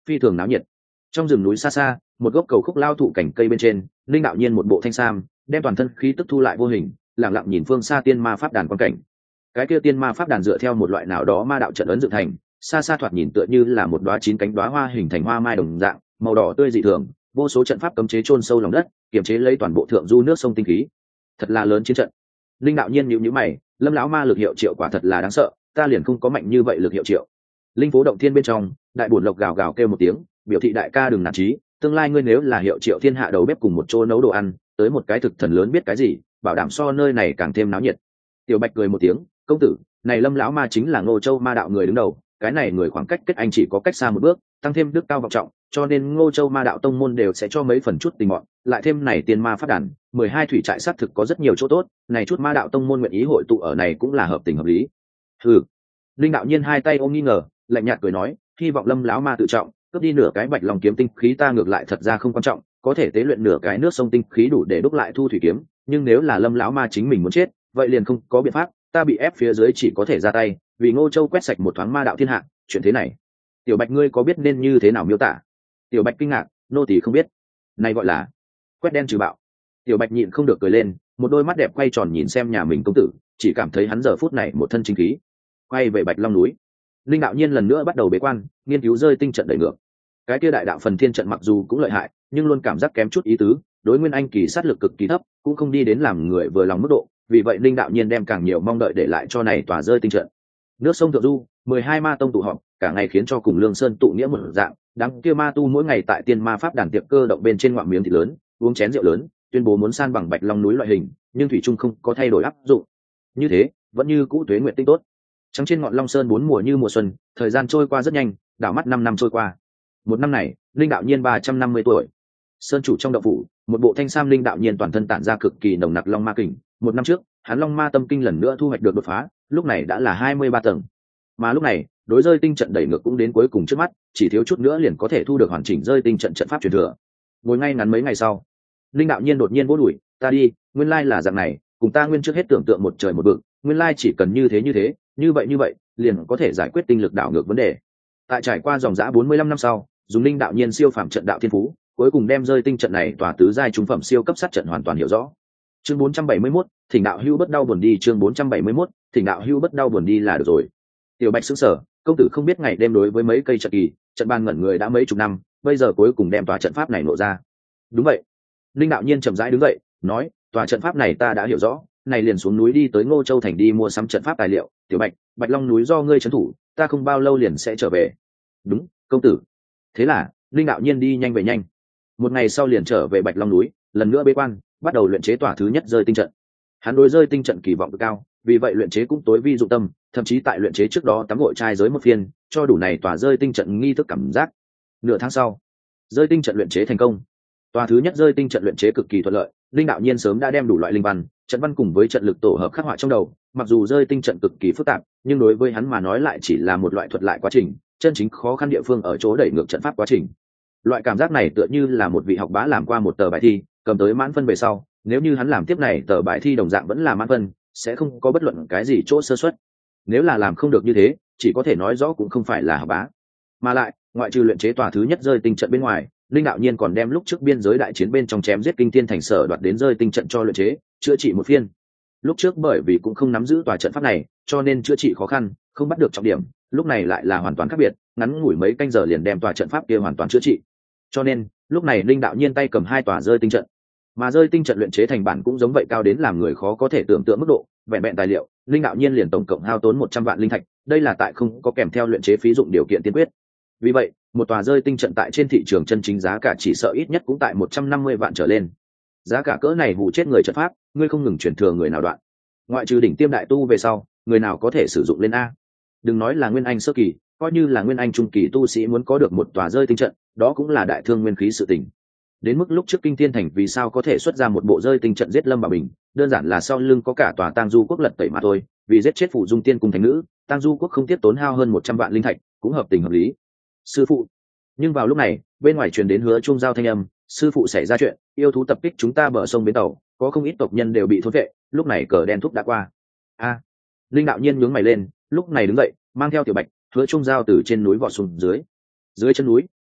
phi thường náo nhiệt. Trong rừng núi xa xa, một gốc cầu khúc lao thụ cảnh cây bên trên, linh đạo nhiên một bộ thanh sam, đem toàn thân khí tức thu lại vô hình, lặng lặng nhìn phương xa tiên ma pháp đàn quan cảnh. Cái kia tiên ma pháp đàn dựa theo một loại nào đó ma đạo trận ấn dựng thành, xa xa thoạt nhìn tựa như là một đóa 9 cánh đóa hoa hình thành hoa mai đồng dạng, màu đỏ tươi dị thường, vô số trận pháp cấm chế chôn sâu lòng đất, kiềm chế lấy toàn bộ thượng du nước sông tinh khí. Thật là lớn chiến trận. Linh đạo nhiên nhíu mày, Lâm lão ma lực hiệu triệu quả thật là đáng sợ, ta liền không có mạnh như vậy lực hiệu triệu. Linh phố động thiên bên trong, đại bổn lộc gào gào kêu một tiếng, biểu thị đại ca đừng nản chí, tương lai ngươi nếu là hiệu triệu thiên hạ đầu bếp cùng một chỗ nấu đồ ăn, tới một cái thực thần lớn biết cái gì, bảo đảm so nơi này càng thêm náo nhiệt. Tiểu Bạch cười một tiếng, công tử, này Lâm lão ma chính là Ngô Châu ma đạo người đứng đầu, cái này người khoảng cách kết anh chỉ có cách xa một bước, tăng thêm đức cao vọng trọng, cho nên Ngô Châu ma đạo tông môn đều sẽ cho mấy phần chút tình mọn, lại thêm này tiên ma phát đàn, 12 thủy trại sát thực có rất nhiều chỗ tốt, này chút ma đạo tông môn nguyện ý hội tụ ở này cũng là hợp tình hợp lý. Hừ. Linh đạo nhiên hai tay ôm nghi ngờ, lạnh nhạt cười nói, hy vọng Lâm lão ma tự trọng, cướp đi nửa cái bạch long kiếm tinh khí ta ngược lại thật ra không quan trọng, có thể tế luyện nửa cái nước sông tinh khí đủ để đúc lại thu thủy kiếm, nhưng nếu là Lâm lão ma chính mình muốn chết, vậy liền không có biện pháp, ta bị ép phía dưới chỉ có thể ra tay, vì Ngô Châu quét sạch một thoáng ma đạo thiên hạ, chuyện thế này, Tiểu Bạch ngươi có biết nên như thế nào miêu tả? Tiểu Bạch kinh ngạc, nô tỳ không biết. Này gọi là quét đen trừ bạo. Tiểu Bạch nhịn không được cười lên, một đôi mắt đẹp quay tròn nhìn xem nhà mình công tử, chỉ cảm thấy hắn giờ phút này một thân chính khí. Quay về Bạch Long núi, linh đạo nhiên lần nữa bắt đầu bế quan, nghiên cứu rơi tinh trận đẩy ngược. Cái kia đại đạo phần thiên trận mặc dù cũng lợi hại, nhưng luôn cảm giác kém chút ý tứ, đối nguyên anh kỳ sát lực cực kỳ thấp, cũng không đi đến làm người vừa lòng mức độ, vì vậy linh đạo nhiên đem càng nhiều mong đợi để lại cho này tòa rơi tinh trận. Nước sông thượng du, 12 ma tông tụ họp, cả ngày khiến cho cùng Lương Sơn tụ nghĩa một dạng, đám kia ma tu mỗi ngày tại tiên ma pháp đàn tiệc cơ động bên trên ngoạm miếng thịt lớn, uống chén rượu lớn, tuyên bố muốn san bằng Bạch Long núi loại hình, nhưng thủy trung không có thay đổi áp dụng. Như thế, vẫn như cũ tuế nguyện tinh tốt. Trắng trên ngọn Long Sơn 4 mùa như mùa xuân, thời gian trôi qua rất nhanh, đảo mắt 5 năm trôi qua. Một năm này, linh đạo nhiên 350 tuổi. Sơn chủ trong động phủ, một bộ thanh sam linh đạo nhiên toàn thân tản ra cực kỳ nồng nặc long ma kình. Một năm trước, hắn long ma tâm kinh lần nữa thu hoạch được đột phá, lúc này đã là 23 tầng. Mà lúc này, đối rơi tinh trận đẩy ngược cũng đến cuối cùng trước mắt, chỉ thiếu chút nữa liền có thể thu được hoàn chỉnh rơi tinh trận trận pháp truyền thừa. Ngồi ngay ngắn mấy ngày sau, linh đạo nhiên đột nhiên vỗ đùi, ta đi, nguyên lai là dạng này, cùng ta nguyên trước hết tưởng tượng một trời một vực, nguyên lai chỉ cần như thế, như vậy, liền có thể giải quyết tinh lực đảo ngược vấn đề. Tại trải qua dòng dã 45 năm sau, dùng linh đạo nhiên siêu phàm trận đạo thiên phú, cuối cùng đem rơi tinh trận này tòa tứ giai trung phẩm siêu cấp sát trận hoàn toàn hiểu rõ. Chương 471, thỉnh đạo hưu bất đau buồn đi, chương 471, thỉnh đạo hưu bất đau buồn đi là được rồi. Tiểu Bạch sững sờ, công tử không biết ngày đêm đối với mấy cây trận kỳ, trận bàn ngẩn người đã mấy chục năm, bây giờ cuối cùng đem tòa trận pháp này nổ ra. Đúng vậy. Linh đạo nhiên chậm rãi đứng dậy, nói, tòa trận pháp này ta đã hiểu rõ, này liền xuống núi đi tới Ngô Châu thành đi mua sắm trận pháp tài liệu, Tiểu Bạch, Bạch Long núi do ngươi trấn thủ, ta không bao lâu liền sẽ trở về. Đúng, công tử. Thế là, linh đạo nhiên đi nhanh về nhanh. Một ngày sau liền trở về Bạch Long núi, lần nữa bế quan, bắt đầu luyện chế tòa thứ nhất rơi tinh trận. Hắn đối rơi tinh trận kỳ vọng cực cao, vì vậy luyện chế cũng tối vi dụng tâm, thậm chí tại luyện chế trước đó tắm gội trai giới một phiên, cho đủ này tòa rơi tinh trận nghi thức cảm giác. Nửa tháng sau, rơi tinh trận luyện chế thành công. Tòa thứ nhất rơi tinh trận luyện chế cực kỳ thuận lợi, linh đạo nhiên sớm đã đem đủ loại linh văn, trận văn cùng với trận lực tổ hợp khắc họa trong đầu. Mặc dù rơi tinh trận cực kỳ phức tạp, nhưng đối với hắn mà nói lại chỉ là một loại thuật lại quá trình, chân chính khó khăn địa phương ở chỗ đẩy ngược trận pháp quá trình. Loại cảm giác này tựa như là một vị học bá làm qua một tờ bài thi, cầm tới mãn phân về sau, nếu như hắn làm tiếp này tờ bài thi đồng dạng vẫn là mãn phân, sẽ không có bất luận cái gì chỗ sơ suất. Nếu là làm không được như thế, chỉ có thể nói rõ cũng không phải là học bá. Mà lại, ngoại trừ luyện chế tòa thứ nhất rơi tinh trận bên ngoài, linh đạo nhiên còn đem lúc trước biên giới đại chiến bên trong chém giết kinh thiên thành sở đoạt đến rơi tinh trận cho luyện chế, chữa trị một phiên. Lúc trước bởi vì cũng không nắm giữ tòa trận pháp này, cho nên chữa trị khó khăn, không bắt được trọng điểm, lúc này lại là hoàn toàn khác biệt, ngắn ngủi mấy canh giờ liền đem tòa trận pháp kia hoàn toàn chữa trị. Cho nên, lúc này linh đạo nhiên tay cầm hai tòa rơi tinh trận. Mà rơi tinh trận luyện chế thành bản cũng giống vậy cao đến làm người khó có thể tưởng tượng mức độ, vẹn vẹn tài liệu, linh đạo nhiên liền tổng cộng hao tốn 100 vạn linh thạch, đây là tại không có kèm theo luyện chế phí dụng điều kiện tiên quyết. Vì vậy, một tòa rơi tinh trận tại trên thị trường chân chính giá cả chỉ sợ ít nhất cũng tại 150 vạn trở lên. Giá cả cỡ này hù chết người trận pháp, ngươi không ngừng truyền thừa người nào đoạn. Ngoại trừ đỉnh tiêm đại tu về sau, người nào có thể sử dụng lên a? Đừng nói là nguyên anh sơ kỳ, coi như là nguyên anh trung kỳ tu sĩ muốn có được một tòa rơi tinh trận, đó cũng là đại thương nguyên khí sự tình. Đến mức lúc trước kinh thiên thành vì sao có thể xuất ra một bộ rơi tinh trận giết Lâm Bảo Bình, đơn giản là sau lưng có cả tòa Tang Du quốc lật tẩy mà thôi, vì giết chết phụ dung tiên cùng thánh nữ, Tang Du quốc không tiếc tốn hao hơn 100 vạn linh thạch, cũng hợp tình hợp lý. Sư phụ. Nhưng vào lúc này, bên ngoài truyền đến Hứa Trung giao thanh âm, sư phụ xảy ra chuyện, yêu thú tập kích chúng ta bờ sông bến tàu, có không ít tộc nhân đều bị thôn vệ, lúc này cờ đen thúc đã qua. A. Linh đạo nhiên nhướng mày lên, lúc này đứng dậy, mang theo Tiểu Bạch, Hứa Trung giao từ trên núi vọt xuống dưới. Dưới chân núi,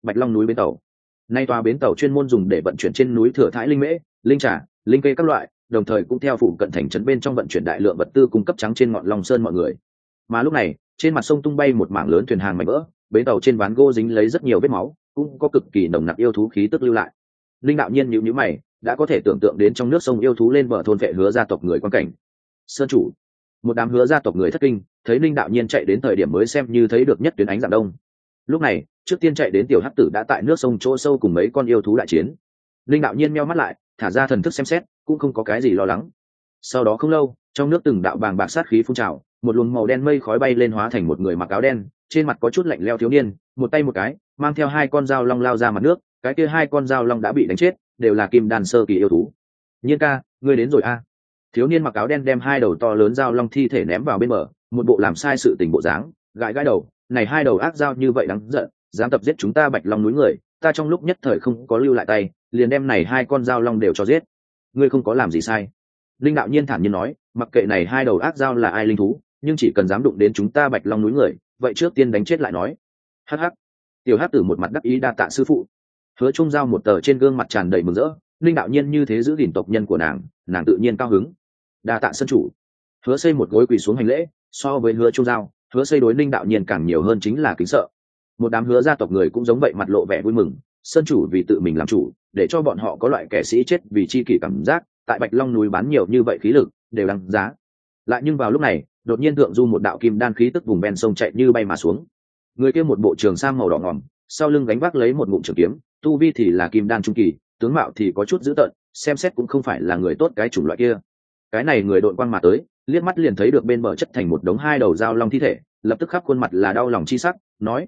Bạch Long núi bến tàu. Nay tòa bến tàu chuyên môn dùng để vận chuyển trên núi thừa thãi linh mễ, linh trà, linh cây các loại, đồng thời cũng theo phụ cận thành trấn bên trong vận chuyển đại lượng vật tư cung cấp trắng trên ngọn Long Sơn mọi người. Mà lúc này, trên mặt sông tung bay một mảng lớn thuyền hàng mảnh vỡ, bến tàu trên ván gỗ dính lấy rất nhiều vết máu, cũng có cực kỳ nồng nặc yêu thú khí tức lưu lại. Linh đạo nhiên nhíu mày, đã có thể tưởng tượng đến trong nước sông yêu thú lên bờ thôn vệ Hứa gia tộc người quan cảnh. Sơn chủ, một đám Hứa gia tộc người thất kinh, thấy Linh đạo nhiên chạy đến thời điểm mới xem như thấy được nhất tuyến ánh dạng đông. Lúc này, trước tiên chạy đến tiểu hắc tử đã tại nước sông chỗ sâu cùng mấy con yêu thú đại chiến. Linh đạo nhiên meo mắt lại, thả ra thần thức xem xét, cũng không có cái gì lo lắng. Sau đó không lâu, trong nước từng đạo bàng bạc sát khí phun trào, một luồng màu đen mây khói bay lên hóa thành một người mặc áo đen, trên mặt có chút lạnh lẽo thiếu niên, một tay một cái, mang theo hai con dao long lao ra mặt nước, cái kia hai con dao long đã bị đánh chết, đều là kim đan sơ kỳ yêu thú. Nhiên ca, ngươi đến rồi a. Thiếu niên mặc áo đen đem hai đầu to lớn dao long thi thể ném vào bên bờ, một bộ làm sai sự tình bộ dáng, gãi gãi đầu, này hai đầu ác dao như vậy đáng giận, dám tập giết chúng ta Bạch Long núi người, ta trong lúc nhất thời không có lưu lại tay, liền đem này hai con dao long đều cho giết. Ngươi không có làm gì sai. Linh đạo nhiên thản nhiên nói, mặc kệ này hai đầu ác dao là ai linh thú, nhưng chỉ cần dám đụng đến chúng ta Bạch Long núi người, vậy trước tiên đánh chết lại nói. Hắc hắc. Tiểu hắc tử một mặt đắc ý đa tạ sư phụ. Hứa Trung Giao một tờ trên gương mặt tràn đầy mừng rỡ, Linh đạo nhiên như thế giữ gìn tộc nhân của nàng tự nhiên cao hứng. Đa tạ sân chủ. Hứa Xây một gối quỳ xuống hành lễ, so với Hứa Trung Giao, Hứa Xây đối Linh đạo nhiên càng nhiều hơn chính là kính sợ. Một đám Hứa gia tộc người cũng giống vậy, mặt lộ vẻ vui mừng, sân chủ vì tự mình làm chủ, để cho bọn họ có loại kẻ sĩ chết vì chi kỷ cảm giác, tại Bạch Long núi bán nhiều như vậy khí lực, đều đáng giá. Lại nhưng vào lúc này, đột nhiên thượng du một đạo kim đan khí tức vùng ven sông chạy như bay mà xuống. Người kia một bộ trường sam màu đỏ ngòm, sau lưng gánh vác lấy một ngụm trường kiếm, tu vi thì là kim đan trung kỳ, tướng mạo thì có chút dữ tợn, xem xét cũng không phải là người tốt cái chủng loại kia. Cái này người đội quang mà tới, liếc mắt liền thấy được bên bờ chất thành một đống hai đầu dao long thi thể, lập tức khắp khuôn mặt là đau lòng chi sắc, nói: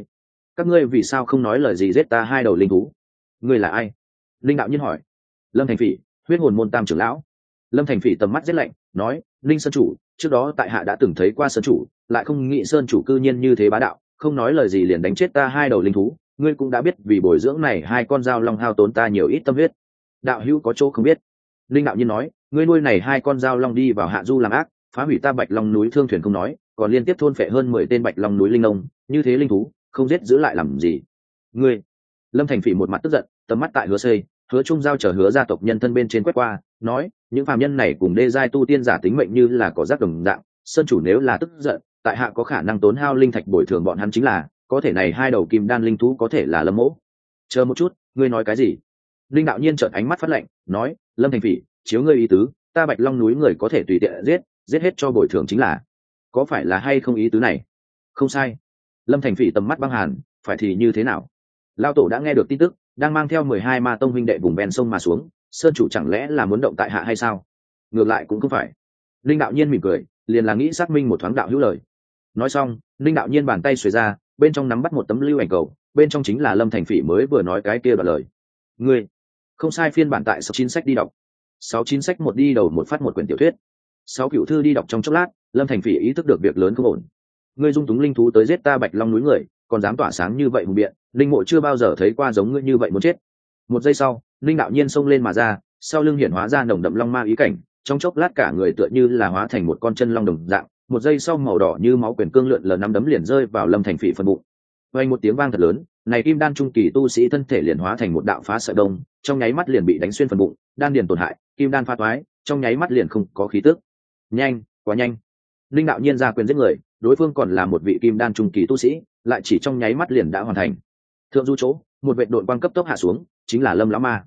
các ngươi vì sao không nói lời gì giết ta hai đầu linh thú? Ngươi là ai? Linh đạo nhiên hỏi. Lâm Thành Phỉ, huyết hồn môn tam trưởng lão. Lâm Thành Phỉ tầm mắt giết lạnh, nói: Linh sơn chủ, trước đó tại hạ đã từng thấy qua sơn chủ, lại không nghĩ sơn chủ cư nhiên như thế bá đạo, không nói lời gì liền đánh chết ta hai đầu linh thú. Ngươi cũng đã biết vì bồi dưỡng này hai con dao long hao tốn ta nhiều ít tâm huyết. Đạo hữu có chỗ không biết. Linh đạo nhiên nói: ngươi nuôi này hai con dao long đi vào hạ du làm ác, phá hủy ta Bạch Long núi thương thuyền không nói, còn liên tiếp thôn phệ hơn 10 tên Bạch Long núi linh nông, như thế linh thú không giết giữ lại làm gì? Ngươi. Lâm Thành Phỉ một mặt tức giận, tầm mắt tại Hứa Xây, Hứa Trung Giao chờ Hứa gia tộc nhân thân bên trên quét qua, nói: những phàm nhân này cùng đê giai tu tiên giả tính mệnh như là cỏ rác đồng dạng, sơn chủ nếu là tức giận, tại hạ có khả năng tốn hao linh thạch bồi thường bọn hắn, chính là có thể này hai đầu kim đan linh thú có thể là Lâm mỗ. Chờ một chút, ngươi nói cái gì? Linh đạo nhiên trợn ánh mắt phát lạnh, nói: Lâm Thành Phỉ, chiếu ngươi ý tứ, ta Bạch Long núi người có thể tùy tiện giết hết cho bồi thường chính là, có phải là hay không ý tứ này? Không sai. Lâm Thành Phỉ tầm mắt băng hàn, phải thì như thế nào? Lao tổ đã nghe được tin tức, đang mang theo 12 ma tông huynh đệ vùng ven sông mà xuống, sơn chủ chẳng lẽ là muốn động tại hạ hay sao? Ngược lại cũng không phải. Linh đạo nhiên mỉm cười, liền là nghĩ xác minh một thoáng đạo hữu lời. Nói xong, Linh đạo nhiên bàn tay xuề ra, bên trong nắm bắt một tấm lưu ảnh cầu, bên trong chính là Lâm Thành Phỉ mới vừa nói cái kia đoạn lời. Ngươi, không sai, phiên bản tại 69 sách đi đọc. 69 sách một đi đầu một phát một quyển tiểu thuyết. 6 cửu thư đi đọc trong chốc lát, Lâm Thành Phỉ ý thức được việc lớn không ổn. Ngươi dung túng linh thú tới giết ta Bạch Long núi người, còn dám tỏa sáng như vậy hùng biện, linh mộ chưa bao giờ thấy qua giống ngươi như vậy muốn chết. Một giây sau, linh đạo nhiên xông lên mà ra, sau lưng hiển hóa ra nồng đậm long ma ý cảnh, trong chốc lát cả người tựa như là hóa thành một con chân long đồng dạng. Một giây sau, màu đỏ như máu quyền cương lượn lờ năm đấm liền rơi vào Lâm Thành Phỉ phần bụng. Vang một tiếng vang thật lớn, này kim đan trung kỳ tu sĩ thân thể liền hóa thành một đạo phá sợi đông, trong nháy mắt liền bị đánh xuyên phần bụng, đan điền tổn hại, kim đan phá toái, trong nháy mắt liền không có khí tức. Nhanh, quá nhanh. Linh đạo nhiên ra quyền giết người, đối phương còn là một vị kim đan trung kỳ tu sĩ, lại chỉ trong nháy mắt liền đã hoàn thành. Thượng du chỗ, một vệt độn quang cấp tốc hạ xuống, chính là Lâm lão ma.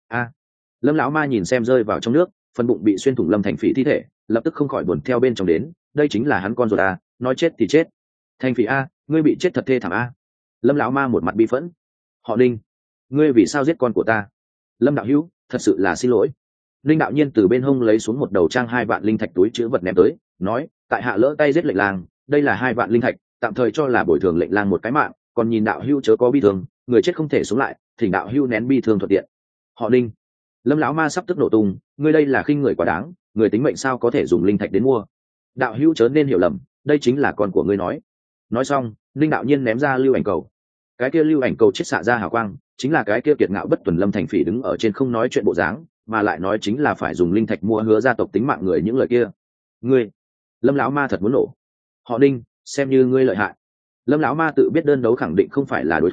Lâm lão ma nhìn xem rơi vào trong nước, phần bụng bị xuyên thủng Lâm Thành Phỉ thi thể, lập tức không khỏi buồn theo bên trong đến, đây chính là hắn con ruột à, nói chết thì chết. Thành Phỉ a, ngươi bị chết thật thê thảm a. Lâm lão ma một mặt bi phẫn. Họ Linh, ngươi vì sao giết con của ta? Lâm đạo hữu, thật sự là xin lỗi. Linh đạo nhiên từ bên hông lấy xuống một đầu trang 2 vạn linh thạch túi chứa vật ném tới, nói: tại hạ lỡ tay giết lệnh lang, đây là 2 vạn linh thạch, tạm thời cho là bồi thường lệnh lang một cái mạng, còn nhìn đạo hữu chớ có bi thương, người chết không thể sống lại, thỉnh đạo hữu nén bi thương thuận tiện. Họ Linh. Lâm lão ma sắp tức nổ tung, ngươi đây là khinh người quá đáng, người tính mệnh sao có thể dùng linh thạch đến mua? Đạo hữu chớ nên hiểu lầm, đây chính là con của ngươi nói. Nói xong, linh đạo nhiên ném ra lưu ảnh cầu. Cái kia lưu ảnh cầu chết xạ ra hào quang, chính là cái kia kiệt ngạo bất tuần Lâm Thành Phỉ đứng ở trên không nói chuyện bộ dáng, mà lại nói chính là phải dùng linh thạch mua Hứa gia tộc tính mạng người những lời kia. Ngươi, Lâm lão ma thật muốn nổ. Họ Ninh, xem như ngươi lợi hại. Lâm lão ma tự biết đơn đấu khẳng định không phải là đối thủ,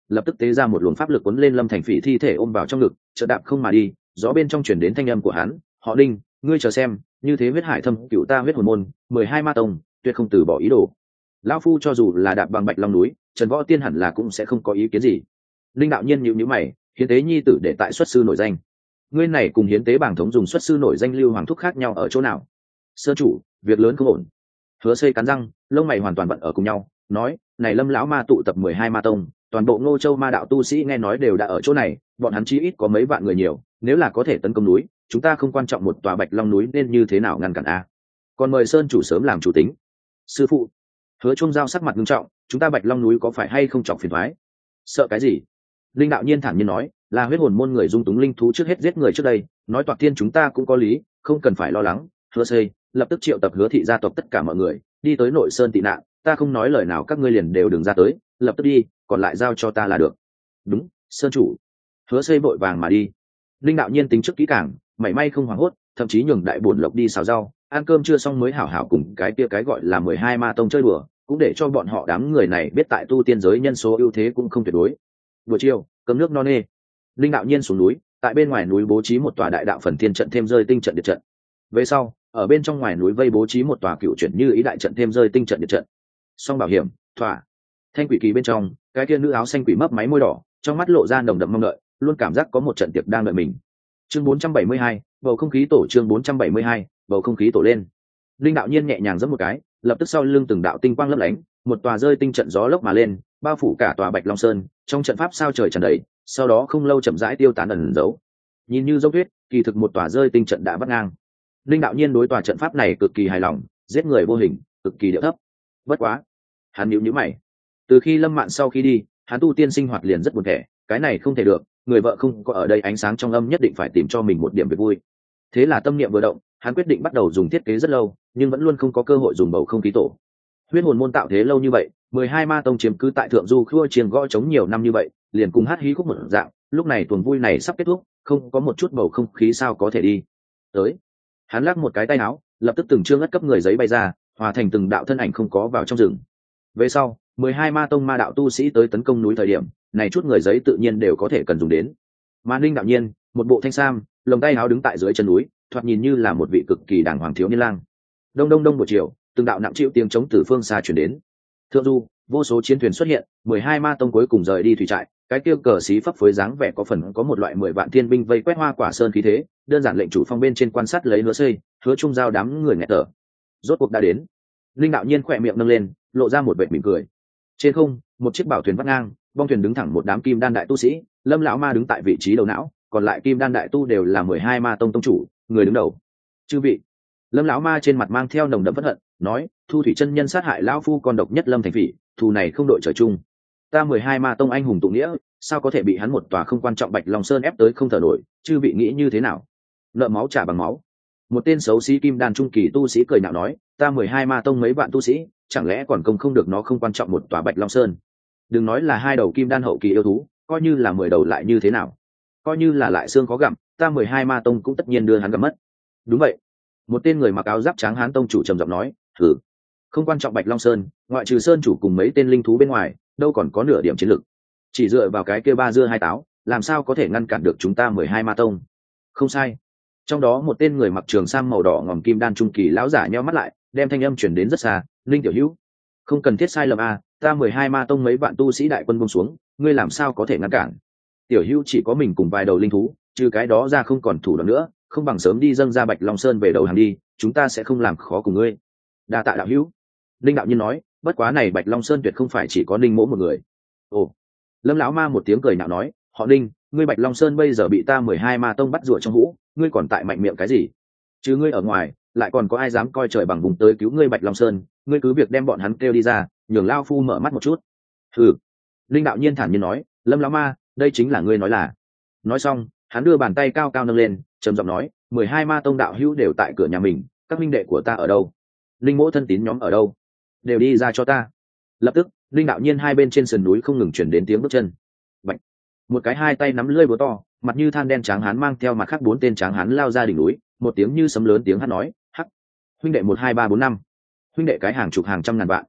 lập tức tế ra một luồng pháp lực cuốn lên Lâm Thành Phỉ thi thể ôm vào trong ngực, chợt đạp không mà đi. Gió bên trong chuyển đến thanh âm của hắn: "Họ Đinh, ngươi chờ xem, như thế huyết hải thâm cựu ta huyết hồn môn, 12 ma tông, tuyệt không từ bỏ ý đồ." Lão phu cho dù là đạp bằng Bạch Long núi, Trần Võ Tiên hẳn là cũng sẽ không có ý kiến gì. Linh đạo nhiên nhíu mày, hiến tế nhi tử để tại xuất sư nổi danh. Ngươi này cùng hiến tế bảng thống dùng xuất sư nổi danh lưu hoàng thúc khác nhau ở chỗ nào? Sơ chủ, việc lớn không ổn. Hứa Xây cắn răng, lông mày hoàn toàn bận ở cùng nhau, nói: "Này Lâm lão ma tụ tập 12 ma tông, toàn bộ Ngô Châu ma đạo tu sĩ nghe nói đều đã ở chỗ này, bọn hắn chí ít có mấy vạn người nhiều, nếu là có thể tấn công núi, chúng ta không quan trọng một tòa Bạch Long núi nên như thế nào ngăn cản a? Còn mời Sơn chủ sớm làm chủ tính." Sư phụ. Hứa Trung Giao sắc mặt nghiêm trọng: "Chúng ta Bạch Long núi có phải hay không chọc phiền toái?" "Sợ cái gì?" Linh đạo nhiên thản nhiên nói: "Là huyết hồn môn người dung túng linh thú trước hết giết người trước đây, nói toạc thiên chúng ta cũng có lý, không cần phải lo lắng." Hứa Xây lập tức triệu tập Hứa thị gia tộc tất cả mọi người đi tới nội sơn tị nạn, ta không nói lời nào các ngươi liền đều đừng ra tới, lập tức đi, còn lại giao cho ta là được. Đúng, sơn chủ. Hứa Xây vội vàng mà đi. Linh đạo nhiên tính trước kỹ càng, mảy may không hoảng hốt, thậm chí nhường đại bổn lộc đi xào rau, ăn cơm chưa xong mới hảo hảo cùng cái kia cái gọi là 12 ma tông chơi đùa, cũng để cho bọn họ đám người này biết tại tu tiên giới nhân số ưu thế cũng không tuyệt đối. Buổi chiều, cơm nước no nê. Linh đạo nhiên xuống núi, tại bên ngoài núi bố trí một tòa đại đạo phần thiên trận thêm rơi tinh trận địa trận. Về sau, ở bên trong ngoài núi vây bố trí một tòa cựu chuyển như ý đại trận thêm rơi tinh trận địa trận. Song bảo hiểm, thỏa. Thanh quỷ kỳ bên trong, cái kia nữ áo xanh quỷ mấp máy môi đỏ, trong mắt lộ ra nồng đậm mong đợi, luôn cảm giác có một trận tiệc đang đợi mình. Chương 472, bầu không khí tổ. Chương 472, bầu không khí tổ lên. Linh đạo nhiên nhẹ nhàng giẫm một cái, lập tức sau lưng từng đạo tinh quang lấp lánh, một tòa rơi tinh trận gió lốc mà lên, bao phủ cả tòa Bạch Long Sơn, trong trận pháp sao trời tràn đầy, sau đó không lâu chậm rãi tiêu tán ẩn giấu. Nhìn như dốc tuyết, kỳ thực một tòa rơi tinh trận đã vắt ngang. Linh đạo nhiên đối tòa trận pháp này cực kỳ hài lòng, giết người vô hình, cực kỳ điệu thấp. Bất quá, hắn nhíu mày. Từ khi Lâm Mạn sau khi đi, hắn tu tiên sinh hoạt liền rất buồn tẻ, cái này không thể được, người vợ không có ở đây ánh sáng trong âm nhất định phải tìm cho mình một điểm về vui. Thế là tâm niệm vừa động, hắn quyết định bắt đầu dùng thiết kế rất lâu, nhưng vẫn luôn không có cơ hội dùng bầu không khí tổ. Huyết hồn môn tạo thế lâu như vậy, 12 ma tông chiếm cứ tại thượng du khua chiêng gõ chống nhiều năm như vậy, liền cùng hát hí khúc một dạng, lúc này tuần vui này sắp kết thúc, không có một chút bầu không khí sao có thể đi. Tới, hắn lắc một cái tay áo, lập tức từng chương ất cấp người giấy bay ra, hòa thành từng đạo thân ảnh không có vào trong rừng. Về sau, 12 ma tông ma đạo tu sĩ tới tấn công núi thời điểm, này chút người giấy tự nhiên đều có thể cần dùng đến. Ma Ninh đạo nhiên, một bộ thanh sam, lồng tay áo đứng tại dưới chân núi, thoạt nhìn như là một vị cực kỳ đàng hoàng thiếu niên lang. Đông đông đông buổi chiều, từng đạo nặng chịu tiếng trống từ phương xa truyền đến. Thượng du, vô số chiến thuyền xuất hiện, 12 ma tông cuối cùng rời đi thủy trại, cái kia cờ xí phấp phới dáng vẻ có phần có một loại 10 vạn thiên binh vây quét Hoa Quả Sơn khí thế, đơn giản lệnh chủ phong bên trên quan sát lấy Hứa Xây, Hứa Trung Giao đám người nghẹt thở. Rốt cuộc đã đến. Linh đạo nhiên khỏe miệng nâng lên, lộ ra một vệt mỉm cười. Trên không, một chiếc bảo thuyền vắt ngang, bong thuyền đứng thẳng một đám kim đan đại tu sĩ, Lâm lão ma đứng tại vị trí đầu não, còn lại kim đan đại tu đều là 12 ma tông tông chủ, người đứng đầu. Chư vị. Lâm lão ma trên mặt mang theo nồng đậm phẫn hận, nói: Thu thủy chân nhân sát hại lão phu con độc nhất Lâm Thành Phỉ, thù này không đội trời chung. Ta 12 ma tông anh hùng tụ nghĩa, sao có thể bị hắn một tòa không quan trọng Bạch Long Sơn ép tới không thở nổi, chư vị nghĩ như thế nào? Nợ máu trả bằng máu. Một tên xấu xí kim đan trung kỳ tu sĩ cười nhạo nói: Ta 12 ma tông mấy vạn tu sĩ, chẳng lẽ còn công không được nó không quan trọng một tòa Bạch Long Sơn? Đừng nói là 2 đầu kim đan hậu kỳ yêu thú, coi như là 10 đầu lại như thế nào? Coi như là lại xương khó gặm, ta 12 ma tông cũng tất nhiên đưa hắn gặm mất. Đúng vậy. Một tên người mặc áo giáp trắng hán tông chủ trầm giọng nói: Thử, không quan trọng Bạch Long Sơn, ngoại trừ sơn chủ cùng mấy tên linh thú bên ngoài, đâu còn có nửa điểm chiến lực. Chỉ dựa vào cái kia ba dưa hai táo, làm sao có thể ngăn cản được chúng ta 12 ma tông? Không sai. Trong đó một tên người mặc trường sam màu đỏ ngòm kim đan trung kỳ lão giả nheo mắt lại, đem thanh âm chuyển đến rất xa: Linh tiểu hữu, không cần thiết sai lầm a, ta 12 ma tông mấy vạn tu sĩ đại quân buông xuống, ngươi làm sao có thể ngăn cản? Tiểu hữu chỉ có mình cùng vài đầu linh thú, trừ cái đó ra không còn thủ đoạn nữa, không bằng sớm đi dâng ra Bạch Long Sơn về đầu hàng đi, chúng ta sẽ không làm khó cùng ngươi. Đa tạ đạo hữu. Linh đạo nhiên nói, bất quá này Bạch Long Sơn tuyệt không phải chỉ có Ninh Mỗ một người. Ồ. Lâm lão ma một tiếng cười nhạo nói: Họ Ninh, ngươi Bạch Long Sơn bây giờ bị ta 12 ma tông bắt rùa trong hũ, ngươi còn tại mạnh miệng cái gì? Chứ ngươi ở ngoài, lại còn có ai dám coi trời bằng vùng tới cứu ngươi Bạch Long Sơn? Ngươi cứ việc đem bọn hắn kêu đi ra, nhường lao phu mở mắt một chút. Hừ. Linh đạo nhiên thản nhiên nói: Lâm lão ma, đây chính là ngươi nói là. Nói xong, hắn đưa bàn tay cao cao nâng lên, trầm giọng nói: 12 ma tông đạo hữu đều tại cửa nhà mình, các minh đệ của ta ở đâu? Linh mỗ thân tín nhóm ở đâu? Đều đi ra cho ta. Lập tức, linh đạo nhiên hai bên trên sườn núi không ngừng chuyển đến tiếng bước chân. Bạch. Một cái hai tay nắm lưỡi búa to, mặt như than đen tráng hán mang theo mặt khác 4 tên tráng hán lao ra đỉnh núi, một tiếng như sấm lớn tiếng hát nói: Hắc. Huynh đệ 1 2 3 4 5. Huynh đệ cái hàng chục hàng trăm ngàn vạn.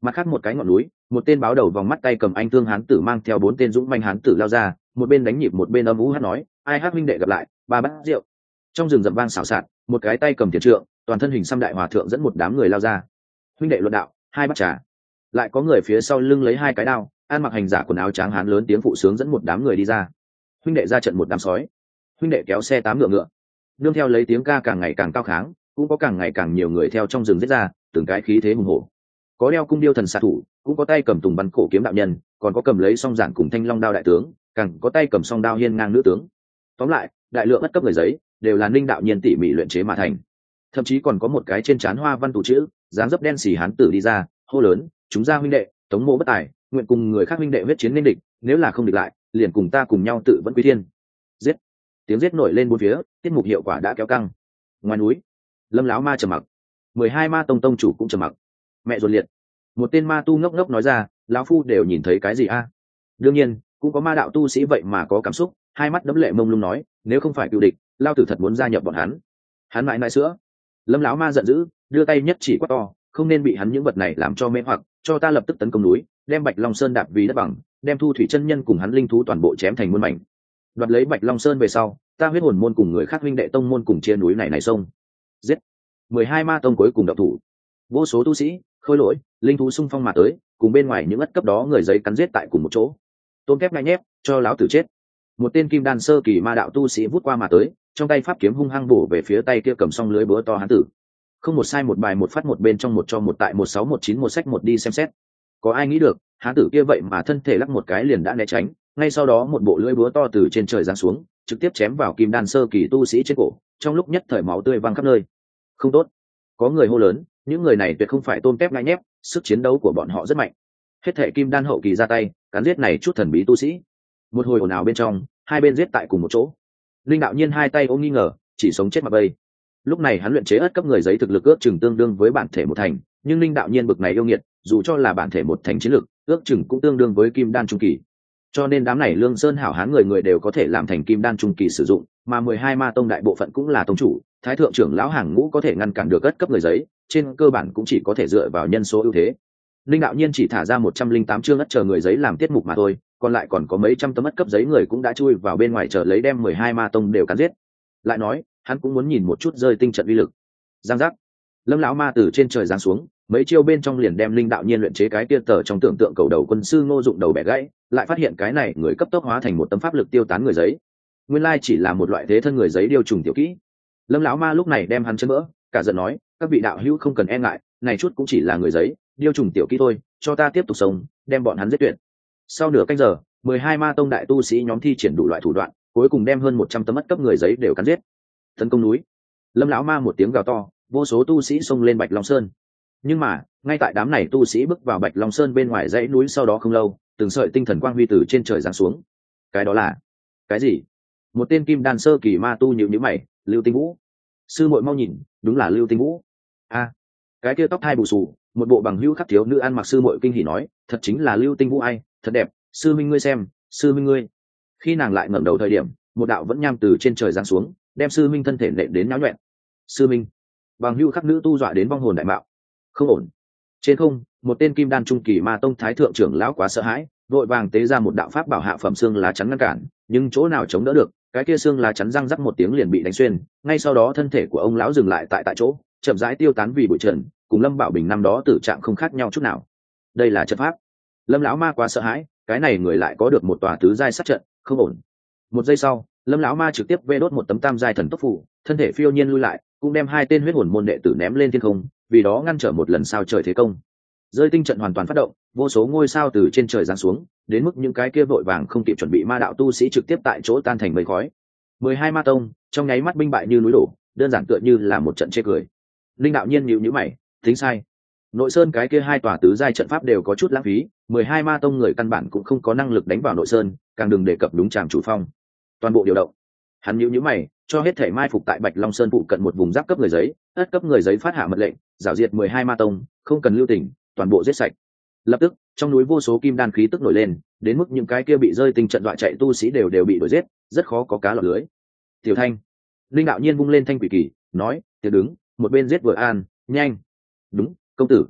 Mặt khác một cái ngọn núi, một tên báo đầu vòng mắt tay cầm anh thương hán tử mang theo 4 tên dũng manh hán tử lao ra, một bên đánh nhịp một bên âm ú hát nói, ai hát huynh đệ gặp lại, ba bát rượu. Trong rừng rậm vang xào xạc, một cái tay cầm thiền trượng, toàn thân hình xăm đại hòa thượng dẫn một đám người lao ra. Huynh đệ luận đạo, hai bát trà. Lại có người phía sau lưng lấy hai cái đao, ăn mặc hành giả quần áo trắng hán lớn tiếng phụ sướng dẫn một đám người đi ra. Huynh đệ ra trận một đám sói, huynh đệ kéo xe 8 ngựa. Nương theo lấy tiếng ca càng ngày càng cao kháng, cũng có càng ngày càng nhiều người theo trong rừng giết ra, từng cái khí thế hùng hổ. Có đeo cung điêu thần xạ thủ, cũng có tay cầm tùng bắn cổ kiếm đạo nhân, còn có cầm lấy song giản cùng thanh long đao đại tướng, càng có tay cầm song đao hiên ngang nữ tướng. Tóm lại, đại lượng bất cấp người giấy đều là Ninh đạo nhiên tỉ mỉ luyện chế mà thành. Thậm chí còn có một cái trên trán hoa văn tù chữ, dáng dấp đen xì hán tử đi ra, hô lớn, chúng ra huynh đệ, tống mộ bất tài, nguyện cùng người khác huynh đệ huyết chiến nên địch, nếu là không địch lại, liền cùng ta cùng nhau tự vẫn quy thiên. Giết! Tiếng giết nổi lên bốn phía, tiết mục hiệu quả đã kéo căng. Ngoài núi, Lâm lão ma trầm mặc, 12 ma tông tông chủ cũng trầm mặc. Mẹ ruột liệt! Một tên ma tu ngốc ngốc nói ra, lão phu đều nhìn thấy cái gì a? Đương nhiên, cũng có ma đạo tu sĩ vậy mà có cảm xúc, hai mắt đẫm lệ mông lung nói, nếu không phải cựu địch, lao tử thật muốn gia nhập bọn hắn. Hắn mãi mãi sữa. Lâm lão ma giận dữ, đưa tay nhất chỉ quát to, không nên bị hắn những vật này làm cho mê hoặc, cho ta lập tức tấn công núi, đem Bạch Long Sơn đạp vì đất bằng, đem Thu Thủy chân nhân cùng hắn linh thú toàn bộ chém thành muôn mảnh. Đoạt lấy Bạch Long Sơn về sau, ta huyết hồn môn cùng người khác huynh đệ tông môn cùng chia núi này sông. Giết! 12 ma tông cuối cùng động thủ. Vô số tu sĩ, khôi lỗi, linh thú xung phong mà tới, cùng bên ngoài những ất cấp đó người giấy cắn giết tại cùng một chỗ. Tôm kép ngay nhép, cho láo tử chết. Một tên kim đan sơ kỳ ma đạo tu sĩ vút qua mà tới, trong tay pháp kiếm hung hăng bổ về phía tay kia cầm song lưới búa to hán tử. Không một sai một bài một phát một bên trong một cho một tại 1619 một sách một đi xem xét. Có ai nghĩ được, hán tử kia vậy mà thân thể lắc một cái liền đã né tránh, ngay sau đó một bộ lưỡi búa to từ trên trời giáng xuống, trực tiếp chém vào kim đan sơ kỳ tu sĩ trên cổ, trong lúc nhất thời máu tươi văng khắp nơi. Không tốt! Có người hô lớn, những người này tuyệt không phải tôm tép ngay nhép, sức chiến đấu của bọn họ rất mạnh. Hết thể kim đan hậu kỳ ra tay, cắn giết này chút thần bí tu sĩ. Một hồi ồn ào bên trong, hai bên giết tại cùng một chỗ. Linh đạo nhiên hai tay ôm nghi ngờ, chỉ sống chết mà bay. Lúc này hắn luyện chế ất cấp người giấy thực lực ước chừng tương đương với bản thể một thành, nhưng linh đạo nhiên bực này yêu nghiệt, dù cho là bản thể một thành chiến lực, ước chừng cũng tương đương với kim đan trung kỳ. Cho nên đám này lương sơn hảo hán người người đều có thể làm thành kim đan trung kỳ sử dụng, mà 12 ma tông đại bộ phận cũng là tông chủ, thái thượng trưởng lão hàng ngũ có thể ngăn cản được ất cấp người giấy, trên cơ bản cũng chỉ có thể dựa vào nhân số ưu thế. Linh đạo nhiên chỉ thả ra 108 chương ất chờ người giấy làm tiết mục mà thôi, còn lại còn có mấy trăm tấm ất cấp giấy người cũng đã chui vào bên ngoài chờ lấy đem 12 ma tông đều cắn giết. Lại nói, hắn cũng muốn nhìn một chút rơi tinh trận uy lực. Giang giác, Lâm lão ma từ trên trời giáng xuống, mấy chiêu bên trong liền đem linh đạo nhiên luyện chế cái kia tờ trong tưởng tượng cầu đầu quân sư Ngô Dụng đầu bẻ gãy, lại phát hiện cái này người cấp tốc hóa thành một tấm pháp lực tiêu tán người giấy. Nguyên lai chỉ là một loại thế thân người giấy điêu trùng tiểu kỹ. Lâm lão ma lúc này đem hắn chân mỡ, cả giận nói, các vị đạo hữu không cần e ngại, này chút cũng chỉ là người giấy, điêu trùng tiểu kỹ thôi, cho ta tiếp tục sống, đem bọn hắn giết tuyệt. Sau nửa canh giờ, 12 ma tông đại tu sĩ nhóm thi triển đủ loại thủ đoạn, cuối cùng đem hơn 100 tấm ất cấp người giấy đều cắn giết. Tấn công núi. Lâm lão ma một tiếng gào to, vô số tu sĩ xông lên Bạch Long Sơn. Nhưng mà, ngay tại đám này tu sĩ bước vào Bạch Long Sơn bên ngoài dãy núi sau đó không lâu, từng sợi tinh thần quang huy từ trên trời giáng xuống. Cái đó là cái gì? Một tên kim đan sơ kỳ ma tu nhíu nhíu mày, Lưu Tinh Vũ. Sư muội mau nhìn, đúng là Lưu Tinh Vũ. A, cái kia tóc hai bù xù, một bộ bằng hữu khắc thiếu nữ ăn mặc. Sư muội kinh hỉ nói, thật chính là Lưu Tinh Vũ ai, thật đẹp, sư minh ngươi xem, sư minh ngươi. Khi nàng lại ngẩng đầu thời điểm, một đạo vẫn nham từ trên trời giáng xuống, đem sư minh thân thể nện đến náo nhuẹn. Sư minh, bằng hữu khắc nữ tu dọa đến vong hồn đại mạo. Không ổn. Trên không, một tên kim đan trung kỳ ma tông thái thượng trưởng lão quá sợ hãi, vội vàng tế ra một đạo pháp bảo hạ phẩm xương lá chắn ngăn cản, nhưng chỗ nào chống đỡ được, cái kia xương lá chắn răng rắc một tiếng liền bị đánh xuyên, ngay sau đó thân thể của ông lão dừng lại tại chỗ, chậm rãi tiêu tán vì bụi trần, cùng Lâm Bảo Bình năm đó tử trạng không khác nhau chút nào. Đây là trận pháp. Lâm lão ma quá sợ hãi, cái này người lại có được một tòa tứ giai sát trận, không ổn. Một giây sau, Lâm lão ma trực tiếp vê đốt một tấm tam giai thần tốc phù, thân thể phiêu nhiên lui lại, cũng đem hai tên huyết hồn môn đệ tử ném lên thiên không, vì đó ngăn trở một lần sao trời thế công. Rơi tinh trận hoàn toàn phát động, vô số ngôi sao từ trên trời giáng xuống, đến mức những cái kia vội vàng không kịp chuẩn bị ma đạo tu sĩ trực tiếp tại chỗ tan thành mây khói. 12 ma tông trong nháy mắt binh bại như núi đổ, đơn giản tựa như là một trận chê cười. Linh đạo nhiên nhíu nhíu mày, tính sai. Nội sơn cái kia hai tòa tứ giai trận pháp đều có chút lãng phí, 12 ma tông người căn bản cũng không có năng lực đánh vào nội sơn, càng đừng đề cập đúng tràng chủ phong. Toàn bộ điều động. Hắn nhíu nhíu mày, cho hết thể mai phục tại Bạch Long Sơn phụ cận một vùng giáp cấp người giấy, ất cấp người giấy phát hạ mật lệnh, rảo diệt 12 ma tông, không cần lưu tình, toàn bộ giết sạch. Lập tức, trong núi vô số kim đan khí tức nổi lên, đến mức những cái kia bị rơi tinh trận dọa chạy tu sĩ đều bị đuổi giết, rất khó có cá lọt lưới. Tiểu Thanh, Linh đạo nhiên vung lên thanh quỷ kỳ, nói, "Tiểu đứng, một bên giết vừa an, nhanh." "Đúng, công tử."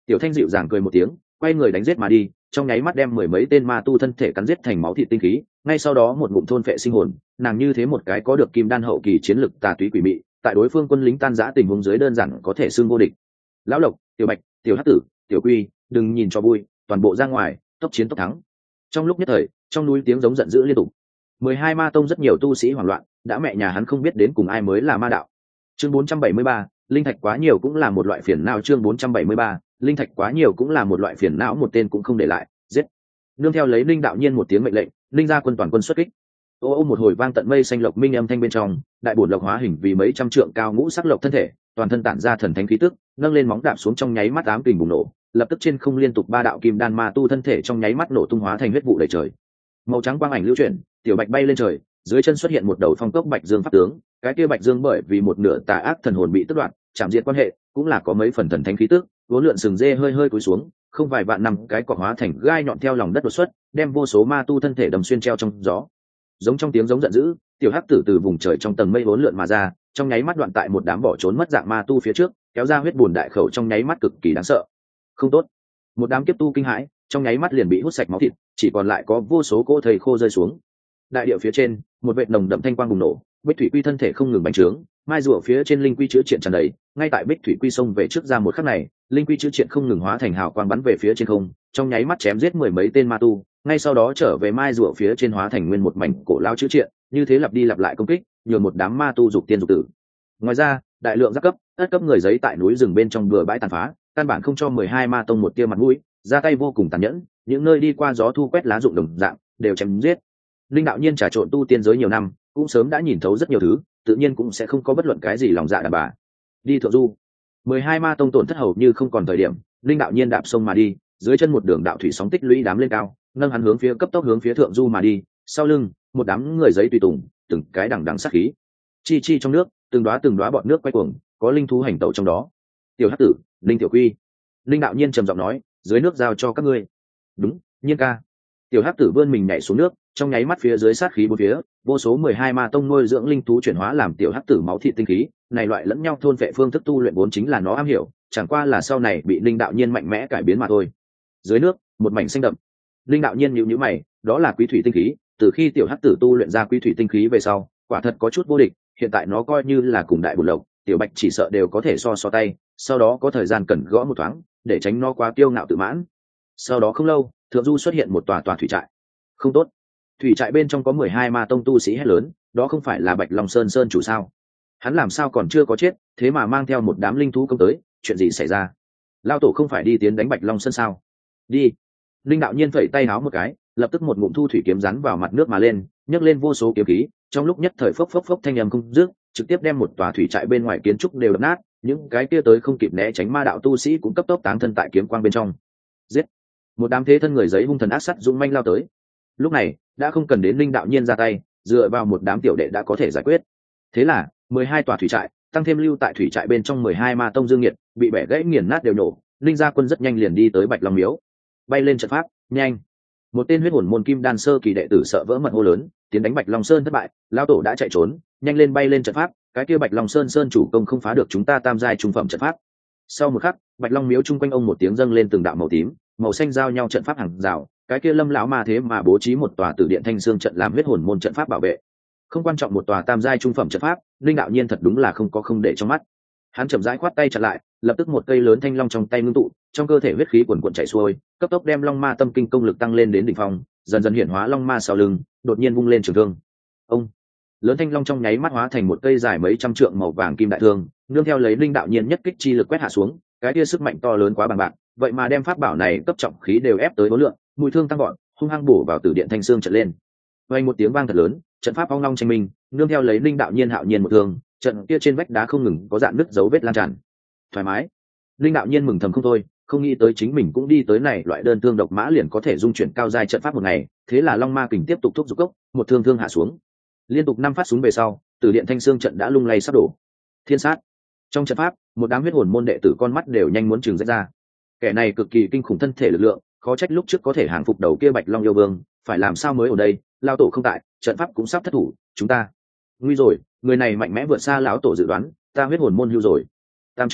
Tiểu Thanh dịu dàng cười một tiếng, quay người đánh giết mà đi, trong nháy mắt đem mười mấy tên ma tu thân thể cắn giết thành máu thịt tinh khí, ngay sau đó một ngụm thôn phệ sinh hồn, nàng như thế một cái có được kim đan hậu kỳ chiến lực tà túy quỷ mị, tại đối phương quân lính tan rã tình huống dưới đơn giản có thể xưng vô địch. Lão Lộc, Tiểu Bạch, Tiểu Hắc Tử, Tiểu Quy, đừng nhìn cho vui, toàn bộ ra ngoài, tốc chiến tốc thắng. Trong lúc nhất thời, trong núi tiếng giống giận dữ liên tục. 12 ma tông rất nhiều tu sĩ hoảng loạn, đã mẹ nhà hắn không biết đến cùng ai mới là ma đạo. Chương 473, linh thạch quá nhiều cũng là một loại phiền não. Chương 473, linh thạch quá nhiều cũng là một loại phiền não, một tên cũng không để lại, giết. Nương theo lấy Linh đạo nhiên một tiếng mệnh lệnh, Linh gia quân toàn quân xuất kích. Ô một hồi vang tận mây xanh lộc minh âm thanh bên trong, đại bổn lộc hóa hình vì mấy trăm trượng cao ngũ sắc lộc thân thể, toàn thân tản ra thần thánh khí tức, nâng lên móng đạp xuống trong nháy mắt ám kình bùng nổ, lập tức trên không liên tục ba đạo kim đan ma tu thân thể trong nháy mắt nổ tung hóa thành huyết vụ đầy trời. Màu trắng quang ảnh lưu chuyển, Tiểu Bạch bay lên trời, dưới chân xuất hiện một đầu phong cốc bạch dương pháp tướng, cái kia bạch dương bởi vì một nửa tà ác thần hồn bị tước đoạt, chạm diệt quan hệ, cũng là có mấy phần thần thánh khí tức, vốn lượn sừng dê hơi hơi cúi xuống, không vài vạn năm cái cọc hóa thành gai nhọn theo lòng đất đột xuất, đem vô số ma tu thân thể đầm xuyên treo trong gió. Giống trong tiếng giống giận dữ, Tiểu Hắc Tử từ vùng trời trong tầng mây vốn lượn mà ra, trong nháy mắt đoạn tại một đám bỏ trốn mất dạng ma tu phía trước, kéo ra huyết bùn đại khẩu trong nháy mắt cực kỳ đáng sợ. Không tốt, một đám kiếp tu kinh hãi, trong nháy mắt liền bị hút sạch máu thịt, chỉ còn lại có vô số cỗ thây khô rơi xuống. Đại địa phía trên, một vệt nồng đậm thanh quang bùng nổ, Bích Thủy Quy thân thể không ngừng bành trướng, mai rùa phía trên linh quy chữa triện tràn đầy, ngay tại Bích Thủy Quy xông về trước ra một khắc này, linh quy chữa triện không ngừng hóa thành hào quang bắn về phía trên không, trong nháy mắt chém giết mười mấy tên ma tu, ngay sau đó trở về mai rùa phía trên hóa thành nguyên một mảnh cổ lao chữa triện, như thế lặp đi lặp lại công kích, nhường một đám ma tu dục tiên dục tử. Ngoài ra, đại lượng giáp cấp, ất cấp người giấy tại núi rừng bên trong bừa bãi tàn phá, căn bản không cho 12 ma tông một tia mặt mũi, ra tay vô cùng tàn nhẫn, những nơi đi qua gió thu quét lá rụng đồng dạng, đều chém giết. Linh đạo nhiên trà trộn tu tiên giới nhiều năm, cũng sớm đã nhìn thấu rất nhiều thứ, tự nhiên cũng sẽ không có bất luận cái gì lòng dạ đàn bà. Đi thượng du, 12 ma tông tổn thất hầu như không còn thời điểm, Linh đạo nhiên đạp sông mà đi, dưới chân một đường đạo thủy sóng tích lũy đám lên cao, nâng hắn hướng phía cấp tốc hướng phía thượng du mà đi, sau lưng một đám người giấy tùy tùng, từng cái đằng đằng sát khí. Chi chi trong nước, từng đóa bọt nước quay cuồng, có linh thú hành tẩu trong đó. Tiểu Hắc Tử, Linh Tiểu Quy. Linh đạo nhiên trầm giọng nói, dưới nước giao cho các ngươi. Đúng, Nhiên ca. Tiểu Hắc Tử vươn mình nhảy xuống nước, trong nháy mắt phía dưới sát khí bốn phía, vô số 12 ma tông nuôi dưỡng linh thú chuyển hóa làm Tiểu Hắc Tử máu thịt tinh khí, này loại lẫn nhau thôn phệ phương thức tu luyện vốn chính là nó am hiểu, chẳng qua là sau này bị Linh đạo nhiên mạnh mẽ cải biến mà thôi. Dưới nước, một mảnh xanh đậm. Linh đạo nhiên nhíu mày, đó là quý thủy tinh khí, từ khi Tiểu Hắc Tử tu luyện ra quý thủy tinh khí về sau, quả thật có chút vô địch, hiện tại nó coi như là cùng đại bổn lộc, Tiểu Bạch chỉ sợ đều có thể so tay, sau đó có thời gian cần gõ một thoáng, để tránh nó quá kiêu ngạo tự mãn. Sau đó không lâu, thượng du xuất hiện một tòa thủy trại. Không tốt, thủy trại bên trong có 12 ma tông tu sĩ hét lớn, đó không phải là Bạch Long Sơn chủ sao? Hắn làm sao còn chưa có chết, thế mà mang theo một đám linh thú công tới, chuyện gì xảy ra? Lao tổ không phải đi tiến đánh Bạch Long Sơn sao? Đi. Linh đạo nhiên phẩy tay háo một cái, lập tức một ngụm thu thủy kiếm rắn vào mặt nước mà lên, nhấc lên vô số kiếm khí, trong lúc nhất thời phốc phốc phốc thanh âm không dứt, trực tiếp đem một tòa thủy trại bên ngoài kiến trúc đều đập nát, những cái kia tới không kịp né tránh ma đạo tu sĩ cũng cấp tốc táng thân tại kiếm quang bên trong. Giết! Một đám thế thân người giấy hung thần ác sắt dũng manh lao tới. Lúc này đã không cần đến Linh đạo nhiên ra tay, dựa vào một đám tiểu đệ đã có thể giải quyết. Thế là 12 tòa thủy trại, tăng thêm lưu tại thủy trại bên trong 12 ma tông dương nghiệt, bị bẻ gãy nghiền nát đều nổ. Linh gia quân rất nhanh liền đi tới Bạch Long miếu, bay lên trận pháp, nhanh! Một tên huyết hồn môn kim đan sơ kỳ đệ tử sợ vỡ mật hô lớn, tiến đánh Bạch Long Sơn thất bại, lão tổ đã chạy trốn, nhanh lên bay lên trận pháp, cái kia Bạch Long Sơn chủ công không phá được chúng ta tam giai trung phẩm trận pháp. Sau một khắc, Bạch Long miếu chung quanh ông một tiếng dâng lên từng đạo màu tím, màu xanh giao nhau trận pháp hàng rào, cái kia Lâm lão ma thế mà bố trí một tòa tử điện thanh xương trận làm huyết hồn môn trận pháp bảo vệ. Không quan trọng một tòa tam giai trung phẩm trận pháp, Linh đạo nhiên thật đúng là không để trong mắt. Hắn chậm rãi khoát tay chặn lại, lập tức một cây lớn thanh long trong tay ngưng tụ, trong cơ thể huyết khí cuồn cuộn chảy xuôi, cấp tốc đem long ma tâm kinh công lực tăng lên đến đỉnh phong, dần dần hiển hóa long ma sau lưng, đột nhiên vung lên trường thương. Ông lớn thanh long trong nháy mắt hóa thành một cây dài mấy trăm trượng màu vàng kim đại thương, nương theo lấy Linh đạo nhiên nhất kích chi lực quét hạ xuống, cái kia sức mạnh to lớn quá bằng bạc, vậy mà đem pháp bảo này cấp trọng khí đều ép tới 4 lượng, mùi thương tăng gọn, hung hăng bổ vào tử điện thanh xương trận lên. Vang một tiếng vang thật lớn, trận pháp ong long tranh minh, nương theo lấy Linh đạo nhiên hạo nhiên một thương, trận kia trên vách đá không ngừng có dạn nứt dấu vết lan tràn. Thoải mái. Linh đạo nhiên mừng thầm không thôi, không nghĩ tới chính mình cũng đi tới này loại đơn thương độc mã liền có thể dung chuyển cao giai trận pháp một ngày, thế là long ma kình tiếp tục thúc giục cốc, một thương hạ xuống. Liên tục 5 phát súng về sau, tử điện thanh xương trận đã lung lay sắp đổ. Thiên sát. Trong trận pháp, một đám huyết hồn môn đệ tử con mắt đều nhanh muốn trừng rách ra. Kẻ này cực kỳ kinh khủng thân thể lực lượng, khó trách lúc trước có thể hàng phục đầu kia Bạch Long yêu vương, phải làm sao mới ở đây, lão tổ không tại, trận pháp cũng sắp thất thủ, chúng ta nguy rồi, người này mạnh mẽ vượt xa lão tổ dự đoán, ta huyết hồn môn hưu rồi. Tam trưởng lão,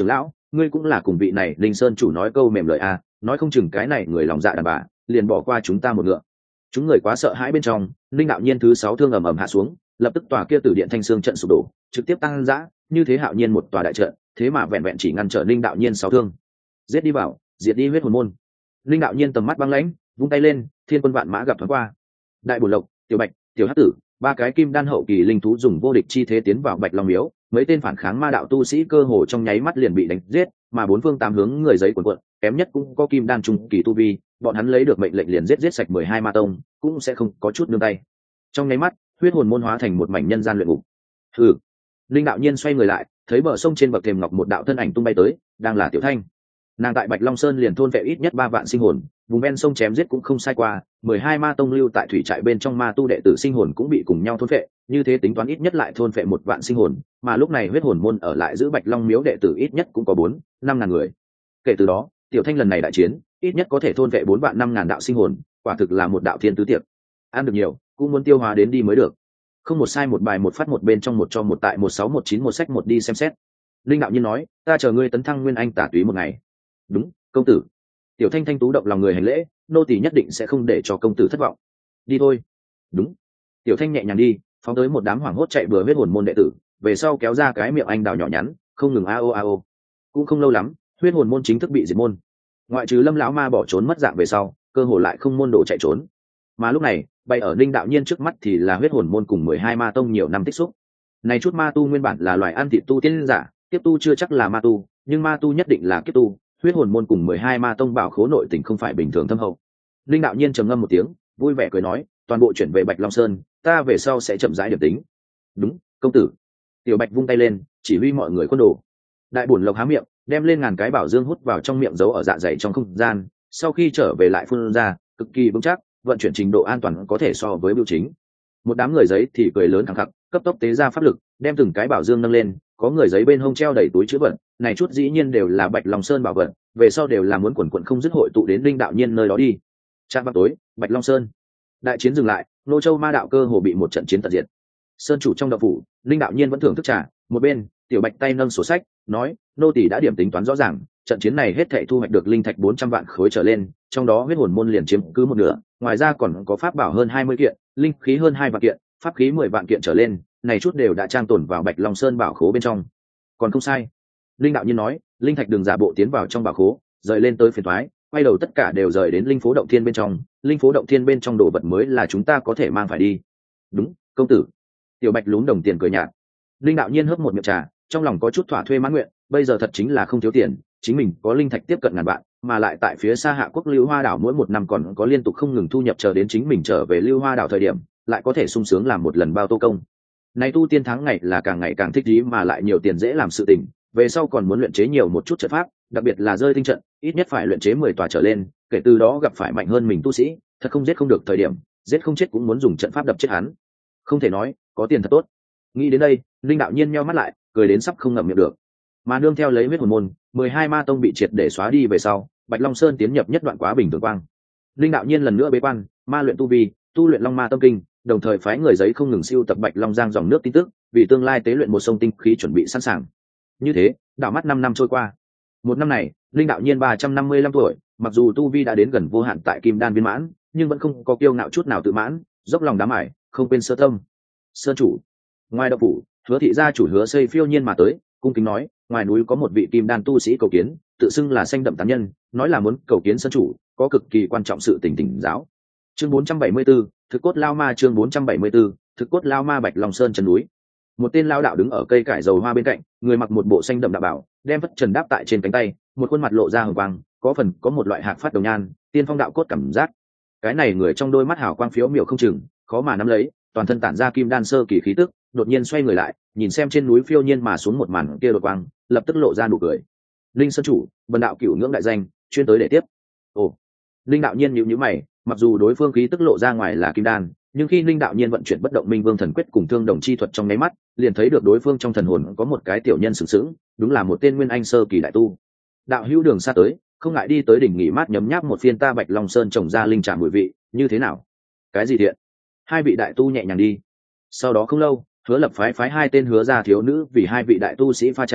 ngươi cũng là cùng vị này linh sơn chủ nói câu mềm lời a, nói không chừng cái này người lòng dạ đàn bà liền bỏ qua chúng ta một ngựa. Chúng người quá sợ hãi bên trong, linh đạo nhiên thứ 6 thương ầm ầm hạ xuống, lập tức tòa kia tử điện thanh xương trận sụp đổ, trực tiếp tăng dã, như thế hạo nhiên một tòa đại trận, thế mà vẹn vẹn chỉ ngăn trở linh đạo nhiên 6 thương. Giết đi vào, diệt đi huyết hồn môn. Linh đạo nhiên tầm mắt băng lãnh, vung tay lên, thiên quân vạn mã gặp thoáng qua. Đại bổn lộc, tiểu bạch, tiểu hắc tử, ba cái kim đan hậu kỳ linh thú dùng vô địch chi thế tiến vào Bạch Long miếu, mấy tên phản kháng ma đạo tu sĩ cơ hồ trong nháy mắt liền bị đánh giết, mà bốn phương tám hướng người giấy cuộn cuộn, kém nhất cũng có kim đan trung kỳ tu vi, bọn hắn lấy được mệnh lệnh liền giết sạch 12 ma tông, cũng sẽ không có chút nương tay. Trong nháy mắt, huyết hồn môn hóa thành một mảnh nhân gian luyện ngục. Hừ. Linh đạo nhiên xoay người lại, thấy bờ sông trên bậc thềm ngọc một đạo thân ảnh tung bay tới, đang là Tiểu Thanh. Nàng tại Bạch Long Sơn liền thôn vệ ít nhất 3 vạn sinh hồn, vùng ven sông chém giết cũng không sai qua, 12 ma tông lưu tại thủy trại bên trong ma tu đệ tử sinh hồn cũng bị cùng nhau thôn vệ, như thế tính toán ít nhất lại thôn vệ 1 vạn sinh hồn, mà lúc này huyết hồn môn ở lại giữ Bạch Long miếu đệ tử ít nhất cũng có 4-5 ngàn người. Kể từ đó, Tiểu Thanh lần này đại chiến, ít nhất có thể thôn vệ 4 vạn 5 ngàn đạo sinh hồn, quả thực là một đạo thiên tứ tiệc. Ăn được nhiều, cũng muốn tiêu hóa đến đi mới được. Không một sai một bài một phát một bên trong một cho một tại 16191 một sách một đi xem xét. Linh đạo nhiên nói, ta chờ ngươi tấn thăng nguyên anh tả túy một ngày. Đúng, công tử. Tiểu Thanh thanh tú động lòng người hành lễ, nô tỳ nhất định sẽ không để cho công tử thất vọng. Đi thôi. Đúng. Tiểu Thanh nhẹ nhàng đi, phóng tới một đám hoảng hốt chạy bừa huyết hồn môn đệ tử, về sau kéo ra cái miệng anh đào nhỏ nhắn, không ngừng ao. Cũng không lâu lắm, huyết hồn môn chính thức bị diệt môn. Ngoại trừ Lâm lão ma bỏ trốn mất dạng về sau, cơ hội lại không môn đồ chạy trốn. Mà lúc này, bay ở Linh đạo nhiên trước mắt thì là huyết hồn môn cùng 12 ma tông nhiều năm tích xúc. Này chút ma tu nguyên bản là loài ăn thịt tu tiên giả, tiếp tu chưa chắc là ma tu, nhưng ma tu nhất định là kiếp tu. Huyết hồn môn cùng 12 ma tông bảo khố nội tình không phải bình thường thâm hậu. Linh đạo nhiên trầm ngâm một tiếng, vui vẻ cười nói, toàn bộ chuyển về Bạch Long Sơn, ta về sau sẽ chậm rãi điểm tính. Đúng, công tử. Tiểu Bạch vung tay lên, chỉ huy mọi người quân đồ. Đại bổn lộc há miệng, đem lên ngàn cái bảo dương hút vào trong miệng giấu ở dạ dày trong không gian, sau khi trở về lại phun ra, cực kỳ vững chắc, vận chuyển trình độ an toàn có thể so với bưu chính. Một đám người giấy thì cười lớn thẳng khặc, cấp tốc tế ra pháp lực, đem từng cái bảo dương nâng lên, có người giấy bên hông treo đầy túi chữ vật, này chút dĩ nhiên đều là Bạch Long Sơn bảo vật, về sau đều là muốn quần quần không dứt hội tụ đến Linh đạo nhiên nơi đó đi. Trạm vào tối, Bạch Long Sơn. Đại chiến dừng lại, Nô Châu ma đạo cơ hồ bị một trận chiến tận diệt. Sơn chủ trong đạo phủ, Linh đạo nhiên vẫn thưởng thức trà, một bên, Tiểu Bạch tay nâng sổ sách, nói, nô tỳ đã điểm tính toán rõ ràng, trận chiến này hết thảy thu hoạch được linh thạch 400 vạn khối trở lên, trong đó huyết hồn môn liền chiếm cứ một nửa, ngoài ra còn có pháp bảo hơn 20 kiện, linh khí hơn 2 vạn kiện, pháp khí 10 vạn kiện trở lên, này chút đều đã trang tồn vào Bạch Long Sơn bảo khố bên trong. Còn không sai. Linh đạo nhiên nói, linh thạch đừng giả bộ tiến vào trong bảo khố, rời lên tới phiền toái, quay đầu tất cả đều rời đến linh phố động thiên bên trong, linh phố động thiên bên trong đồ vật mới là chúng ta có thể mang phải đi. Đúng, công tử. Tiểu Bạch lún đồng tiền cười nhạt. Linh đạo nhiên hớp một miệng trà, trong lòng có chút thỏa thuê mãn nguyện, bây giờ thật chính là không thiếu tiền, chính mình có linh thạch tiếp cận ngàn vạn, mà lại tại phía xa Hạ Quốc Lưu Hoa đảo mỗi một năm còn có liên tục không ngừng thu nhập, chờ đến chính mình trở về Lưu Hoa đảo thời điểm, lại có thể sung sướng làm một lần bao tô công. Này tu tiên tháng ngày là càng ngày càng thích ý, mà lại nhiều tiền dễ làm sự tình, về sau còn muốn luyện chế nhiều một chút trận pháp, đặc biệt là rơi tinh trận, ít nhất phải luyện chế 10 tòa trở lên, kể từ đó gặp phải mạnh hơn mình tu sĩ, thật không giết không được thời điểm, giết không chết cũng muốn dùng trận pháp đập chết hắn. Không thể nói, có tiền thật tốt. Nghĩ đến đây, Linh đạo nhiên nheo mắt lại, cười đến sắp không ngậm miệng được. Mà nương theo lấy huyết hồn môn, 12 ma tông bị triệt để xóa đi về sau, Bạch Long Sơn tiến nhập nhất đoạn quá bình thường quang. Linh đạo nhiên lần nữa bế quan, ma luyện tu vi, tu luyện Long Ma Tâm Kinh, đồng thời phái người giấy không ngừng siêu tập Bạch Long Giang dòng nước tin tức, vì tương lai tế luyện một sông tinh khí chuẩn bị sẵn sàng. Như thế, đảo mắt 5 năm trôi qua. Một năm này, Linh đạo nhiên 355 tuổi, mặc dù tu vi đã đến gần vô hạn tại Kim Đan viên mãn, nhưng vẫn không có kiêu ngạo chút nào tự mãn, dốc lòng đám ải, không quên sơ tâm. Sơn chủ, ngoài đạo phủ, Hứa thị gia chủ Hứa Xây phiêu nhiên mà tới, cung kính nói, ngoài núi có một vị Kim Đan tu sĩ cầu kiến, tự xưng là xanh đậm tán nhân, nói là muốn cầu kiến sơn chủ, có cực kỳ quan trọng sự tình tỉnh giáo. Chương 474, thực cốt lao ma. Chương 474, thực cốt lao ma. Bạch Long Sơn chân núi. Một tên lao đạo đứng ở cây cải dầu hoa bên cạnh, người mặc một bộ xanh đậm đạo bảo, đem phất trần đáp tại trên cánh tay, một khuôn mặt lộ ra hồng quang, có một loại hạc phát đồng nhan, tiên phong đạo cốt cảm giác. Cái này người trong đôi mắt hào quang phiếu miểu không chừng, khó mà nắm lấy, toàn thân tản ra kim đan sơ kỳ khí tức, đột nhiên xoay người lại, nhìn xem trên núi phiêu nhiên mà xuống một màn kia đột quang, lập tức lộ ra nụ cười. Linh sơn chủ, vân đạo cửu ngưỡng đại danh, chuyên tới để tiếp. Ồ. Linh đạo nhiên nhíu mày, mặc dù đối phương khí tức lộ ra ngoài là kim đan, nhưng khi Linh đạo nhiên vận chuyển bất động minh vương thần quyết cùng thương đồng chi thuật trong nháy mắt, liền thấy được đối phương trong thần hồn có một cái tiểu nhân sừng sững, đúng là một tên nguyên anh sơ kỳ đại tu. Đạo hữu đường xa tới, không ngại đi tới đỉnh nghỉ mát nhấm nháp một phiên ta Bạch Long Sơn trồng ra linh trà mùi vị, như thế nào? Cái gì thiện? Hai vị đại tu nhẹ nhàng đi. Sau đó không lâu, Hứa Lập phái 2 tên Hứa gia thiếu nữ vì 2 vị đại tu sĩ pha trà,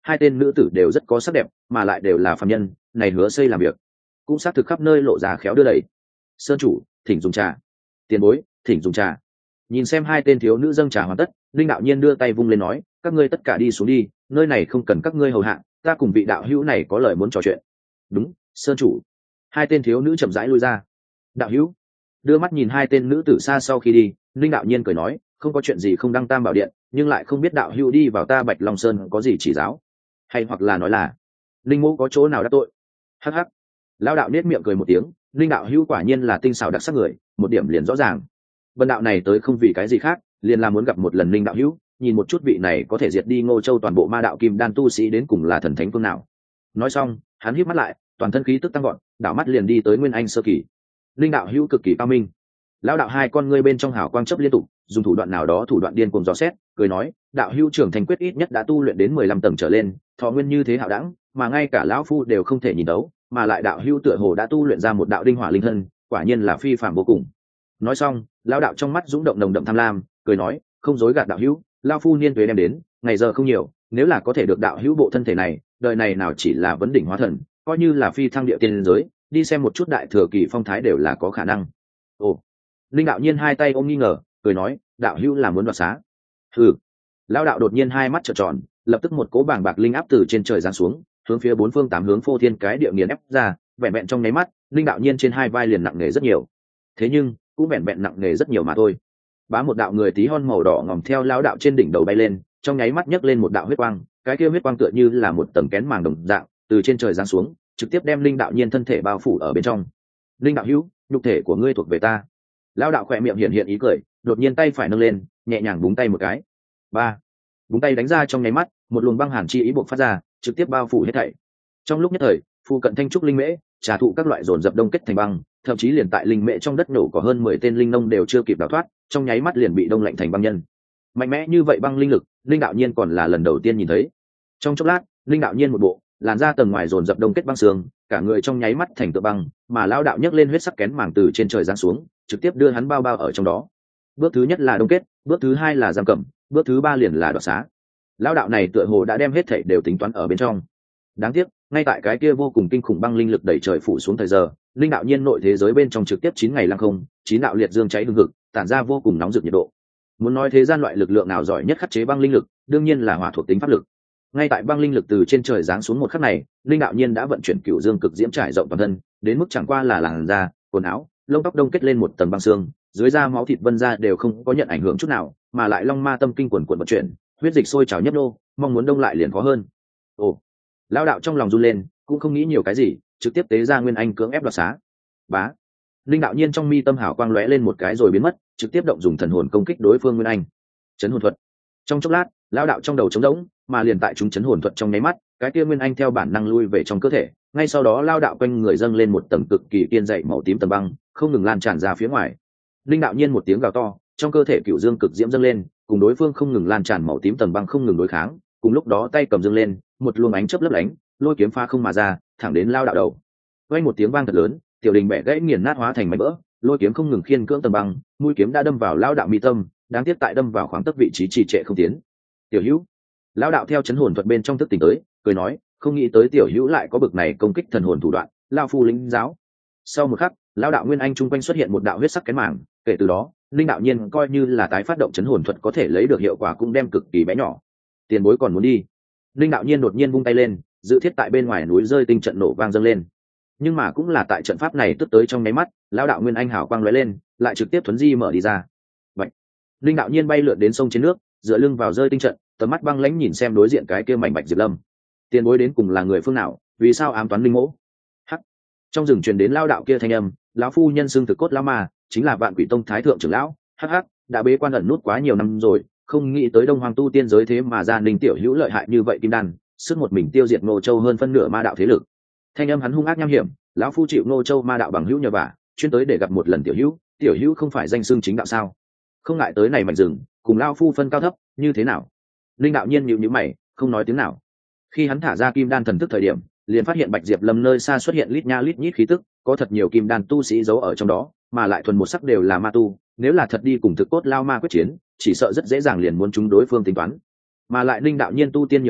hai tên nữ tử đều rất có sắc đẹp mà lại đều là phàm nhân, này hứa xây làm việc cũng xác thực khắp nơi lộ ra khéo đưa đẩy. Sơn chủ thỉnh dùng trà. Tiền bối thỉnh dùng trà. Nhìn xem hai tên thiếu nữ dâng trà hoàn tất, linh đạo nhiên đưa tay vung lên nói, các ngươi tất cả đi xuống đi, nơi này không cần các ngươi hầu hạ, ta cùng vị đạo hữu này có lời muốn trò chuyện. Đúng, sơn chủ. Hai tên thiếu nữ chậm rãi lui ra. Đạo hữu. Đưa mắt nhìn hai tên nữ tử xa sau khi đi, linh đạo nhiên cười nói, không có chuyện gì không đăng tam bảo điện, nhưng lại không biết đạo hữu đi vào ta Bạch Long Sơn có gì chỉ giáo, hay hoặc là nói là linh mẫu có chỗ nào đắc tội. Hắc hắc. Lão đạo nết miệng cười một tiếng, linh đạo hữu quả nhiên là tinh xảo đặc sắc người, một điểm liền rõ ràng. Vân đạo này tới không vì cái gì khác, liền là muốn gặp một lần linh đạo hữu, nhìn một chút vị này có thể diệt đi Ngô Châu toàn bộ ma đạo kim đan tu sĩ đến cùng là thần thánh phương nào. Nói xong, hắn híp mắt lại, toàn thân khí tức tăng gọn, đảo mắt liền đi tới Nguyên Anh sơ kỳ. Linh đạo hữu cực kỳ cao minh. Lão đạo hai con ngươi bên trong hào quang chớp liên tục, dùng thủ đoạn nào đó thủ đoạn điên cuồng dò xét, cười nói, đạo hữu trưởng thành quyết ít nhất đã tu luyện đến 15 tầng trở lên, thọ nguyên như thế hạo đẳng, mà ngay cả lão phu đều không thể nhìn đấu, mà lại đạo hữu tựa hồ đã tu luyện ra một đạo đinh hỏa linh thân, quả nhiên là phi phàm vô cùng. Nói xong, lão đạo trong mắt dũng động nồng đậm tham lam, cười nói, không dối gạt đạo hữu, lão phu niên tuế đem đến, ngày giờ không nhiều, nếu là có thể được đạo hữu bộ thân thể này, đời này nào chỉ là vấn đỉnh hóa thần, coi như là phi thăng địa tiên giới, đi xem một chút đại thừa kỳ phong thái đều là có khả năng. Ồ. Linh đạo nhiên hai tay ôm nghi ngờ, cười nói, đạo hữu là muốn đoạt xá. Hừ. Lão đạo đột nhiên hai mắt trợn tròn, lập tức một cỗ bàng bạc linh áp từ trên trời giáng xuống, hướng phía bốn phương tám hướng phô thiên cái địa nghiền ép ra, vẹn vẹn trong nháy mắt, linh đạo nhiên trên hai vai liền nặng nề rất nhiều. Thế nhưng cũng vẹn vẹn nặng nề rất nhiều mà thôi. Bá một đạo người tí hon màu đỏ ngòm theo lão đạo trên đỉnh đầu bay lên, trong nháy mắt nhấc lên một đạo huyết quang, cái kia huyết quang tựa như là một tầng kén màng đồng dạng, từ trên trời giáng xuống, trực tiếp đem linh đạo nhiên thân thể bao phủ ở bên trong. Linh đạo hữu, nhục thể của ngươi thuộc về ta. Lão đạo khỏe miệng hiện hiện ý cười, đột nhiên tay phải nâng lên, nhẹ nhàng búng tay một cái. Ba. Búng tay đánh ra trong nháy mắt, một luồng băng hàn chi ý bộc phát ra, trực tiếp bao phủ hết thảy. Trong lúc nhất thời, phụ cận thanh trúc linh mễ, trà thụ các loại dồn dập đông kết thành băng, thậm chí liền tại linh mễ trong đất nổ có hơn 10 tên linh nông đều chưa kịp đào thoát, trong nháy mắt liền bị đông lạnh thành băng nhân. Mạnh mẽ như vậy băng linh lực, linh đạo nhiên còn là lần đầu tiên nhìn thấy. Trong chốc lát, linh đạo nhiên một bộ, làn da tầng ngoài dồn dập đông kết băng xương, cả người trong nháy mắt thành tựa băng, mà lão đạo nhấc lên huyết sắc kén màng từ trên trời giáng xuống, trực tiếp đưa hắn bao bao ở trong đó. Bước thứ nhất là đông kết, bước thứ hai là giam cầm, bước thứ ba liền là đoạt xá. Lão đạo này tựa hồ đã đem hết thảy đều tính toán ở bên trong. Đáng tiếc, ngay tại cái kia vô cùng kinh khủng băng linh lực đẩy trời phủ xuống thời giờ, linh đạo nhiên nội thế giới bên trong trực tiếp 9 ngày lăng không, 9 đạo liệt dương cháy hừng hực, tản ra vô cùng nóng rực nhiệt độ. Muốn nói thế gian loại lực lượng nào giỏi nhất khắc chế băng linh lực, đương nhiên là hỏa thuộc tính pháp lực. Ngay tại băng linh lực từ trên trời giáng xuống một khắc này, linh đạo nhiên đã vận chuyển cửu dương cực diễm trải rộng toàn thân, đến mức chẳng qua là làn da, quần áo, lông tóc đông kết lên một tầng băng xương, dưới da máu thịt vân da đều không có nhận ảnh hưởng chút nào, mà lại long ma tâm kinh quần quần vận chuyển, huyết dịch sôi trào nhấp nô, mong muốn đông lại liền khó hơn. Ồ. Lão đạo trong lòng run lên, cũng không nghĩ nhiều cái gì, trực tiếp tế ra nguyên anh cưỡng ép đoạt xá. Bá. Linh đạo nhiên trong mi tâm hào quang lóe lên một cái rồi biến mất, trực tiếp động dùng thần hồn công kích đối phương nguyên anh. Chấn hồn thuật. Trong chốc lát, lão đạo trong đầu trống rỗng, mà liền tại chúng chấn hồn thuật trong nháy mắt, cái kia nguyên anh theo bản năng lui về trong cơ thể, ngay sau đó lão đạo quanh người dâng lên một tầng cực kỳ kiên dày màu tím tầng băng, không ngừng lan tràn ra phía ngoài. Linh đạo nhiên một tiếng gào to, trong cơ thể cựu dương cực diễm dâng lên, cùng đối phương không ngừng lan tràn màu tím tầng băng không ngừng đối kháng, cùng lúc đó tay cầm dương lên, một luồng ánh chớp lấp lánh, lôi kiếm phá không mà ra, thẳng đến lão đạo đầu. Vang một tiếng vang thật lớn, tiểu đình bẻ gãy nghiền nát hóa thành mảnh vỡ, lôi kiếm không ngừng khiên cưỡng tầng băng, mũi kiếm đã đâm vào lão đạo mi tâm, đáng tiếc tại đâm vào khoảng tấc vị trí trì trệ không tiến. Tiểu Hữu, lão đạo theo chấn hồn thuật bên trong thức tỉnh tới, cười nói, không nghĩ tới tiểu Hữu lại có bực này công kích thần hồn thủ đoạn, lão phu lĩnh giáo. Sau một khắc, lão đạo nguyên anh trung quanh xuất hiện một đạo huyết sắc kén mảng, kể từ đó, linh đạo nhiên coi như là tái phát động chấn hồn thuật có thể lấy được hiệu quả cũng đem cực kỳ bé nhỏ. Tiền bối còn muốn đi? Linh đạo nhiên đột nhiên vung tay lên, dự thiết tại bên ngoài núi rơi tinh trận nổ vang dâng lên. Nhưng mà cũng là tại trận pháp này tức tới trong nháy mắt, lão đạo nguyên anh hào quang lóe lên, lại trực tiếp thuấn di mở đi ra. Vậy, linh đạo nhiên bay lượn đến sông trên nước, dựa lưng vào rơi tinh trận, tầm mắt băng lãnh nhìn xem đối diện cái kia mảnh bạch diệp lâm. Tiền bối đến cùng là người phương nào, vì sao ám toán linh mỗ? Hắc. Trong rừng truyền đến lão đạo kia thanh âm, lão phu nhân xưng thực cốt lão ma, chính là Vạn Quỷ Tông thái thượng trưởng lão. Hắc hắc, đã bế quan ẩn nút quá nhiều năm rồi, không nghĩ tới Đông Hoàng tu tiên giới thế mà ra linh tiểu hữu lợi hại như vậy kim đan, sức một mình tiêu diệt Ngô Châu hơn phân nửa ma đạo thế lực. Thanh âm hắn hung ác nham hiểm, lão phu chịu Ngô Châu ma đạo bằng hữu nhờ vả, chuyên tới để gặp một lần tiểu hữu không phải danh xưng chính đạo sao? Không ngại tới này mảnh rừng, cùng lão phu phân cao thấp, như thế nào? Linh đạo nhiên nhíu nhíu mày, không nói tiếng nào. Khi hắn thả ra kim đan thần thức thời điểm, liền phát hiện Bạch Diệp Lâm nơi xa xuất hiện lít nha lít nhít khí tức, có thật nhiều kim đan tu sĩ giấu ở trong đó, mà lại thuần một sắc đều là ma tu, nếu là thật đi cùng thực cốt lao ma quyết chiến, chỉ sợ rất dễ dàng liền muốn chúng đối phương tính toán. Mà lại linh đạo nhiên tu tiên nhiều năm,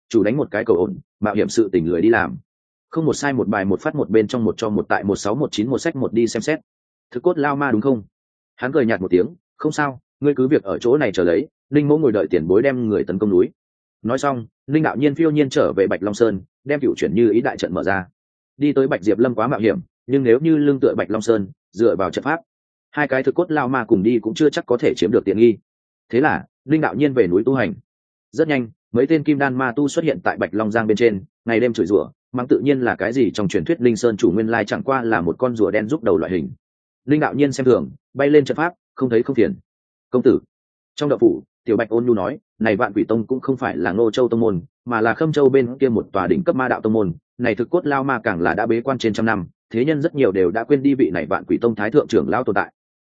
chủ đánh một cái cầu ổn, mạo hiểm sự tình lười đi làm. Không một sai một bài một phát một bên trong một cho một tại 1619 một sách một đi xem xét. Thực cốt lao ma đúng không? Hắn cười nhạt một tiếng, không sao, ngươi cứ việc ở chỗ này chờ lấy, Linh Mỗ ngồi đợi tiền bối đem người tấn công núi. Nói xong, Linh đạo nhiên phiêu nhiên trở về Bạch Long Sơn, đem cựu chuyển như ý đại trận mở ra. Đi tới Bạch Diệp Lâm quá mạo hiểm, nhưng nếu như lương tựa Bạch Long Sơn, dựa vào trận pháp, hai cái thực cốt lao ma cùng đi cũng chưa chắc có thể chiếm được tiện nghi. Thế là, Linh đạo nhiên về núi tu hành. Rất nhanh, mấy tên kim đan ma tu xuất hiện tại Bạch Long Giang bên trên, ngày đêm chửi rủa, mắng tự nhiên là cái gì trong truyền thuyết Linh Sơn chủ nguyên lai chẳng qua là một con rùa đen giúp đầu loại hình. Linh đạo nhiên xem thường, bay lên trận pháp, không thấy không phiền. Công tử, trong đạo phủ, Tiểu Bạch ôn nhu nói, này Vạn Quỷ Tông cũng không phải là Ngô Châu tông môn, mà là Khâm Châu bên kia một tòa đỉnh cấp ma đạo tông môn, này thực cốt lao ma càng là đã bế quan trên trăm năm, thế nhân rất nhiều đều đã quên đi vị này Vạn Quỷ Tông thái thượng trưởng lao tồn tại.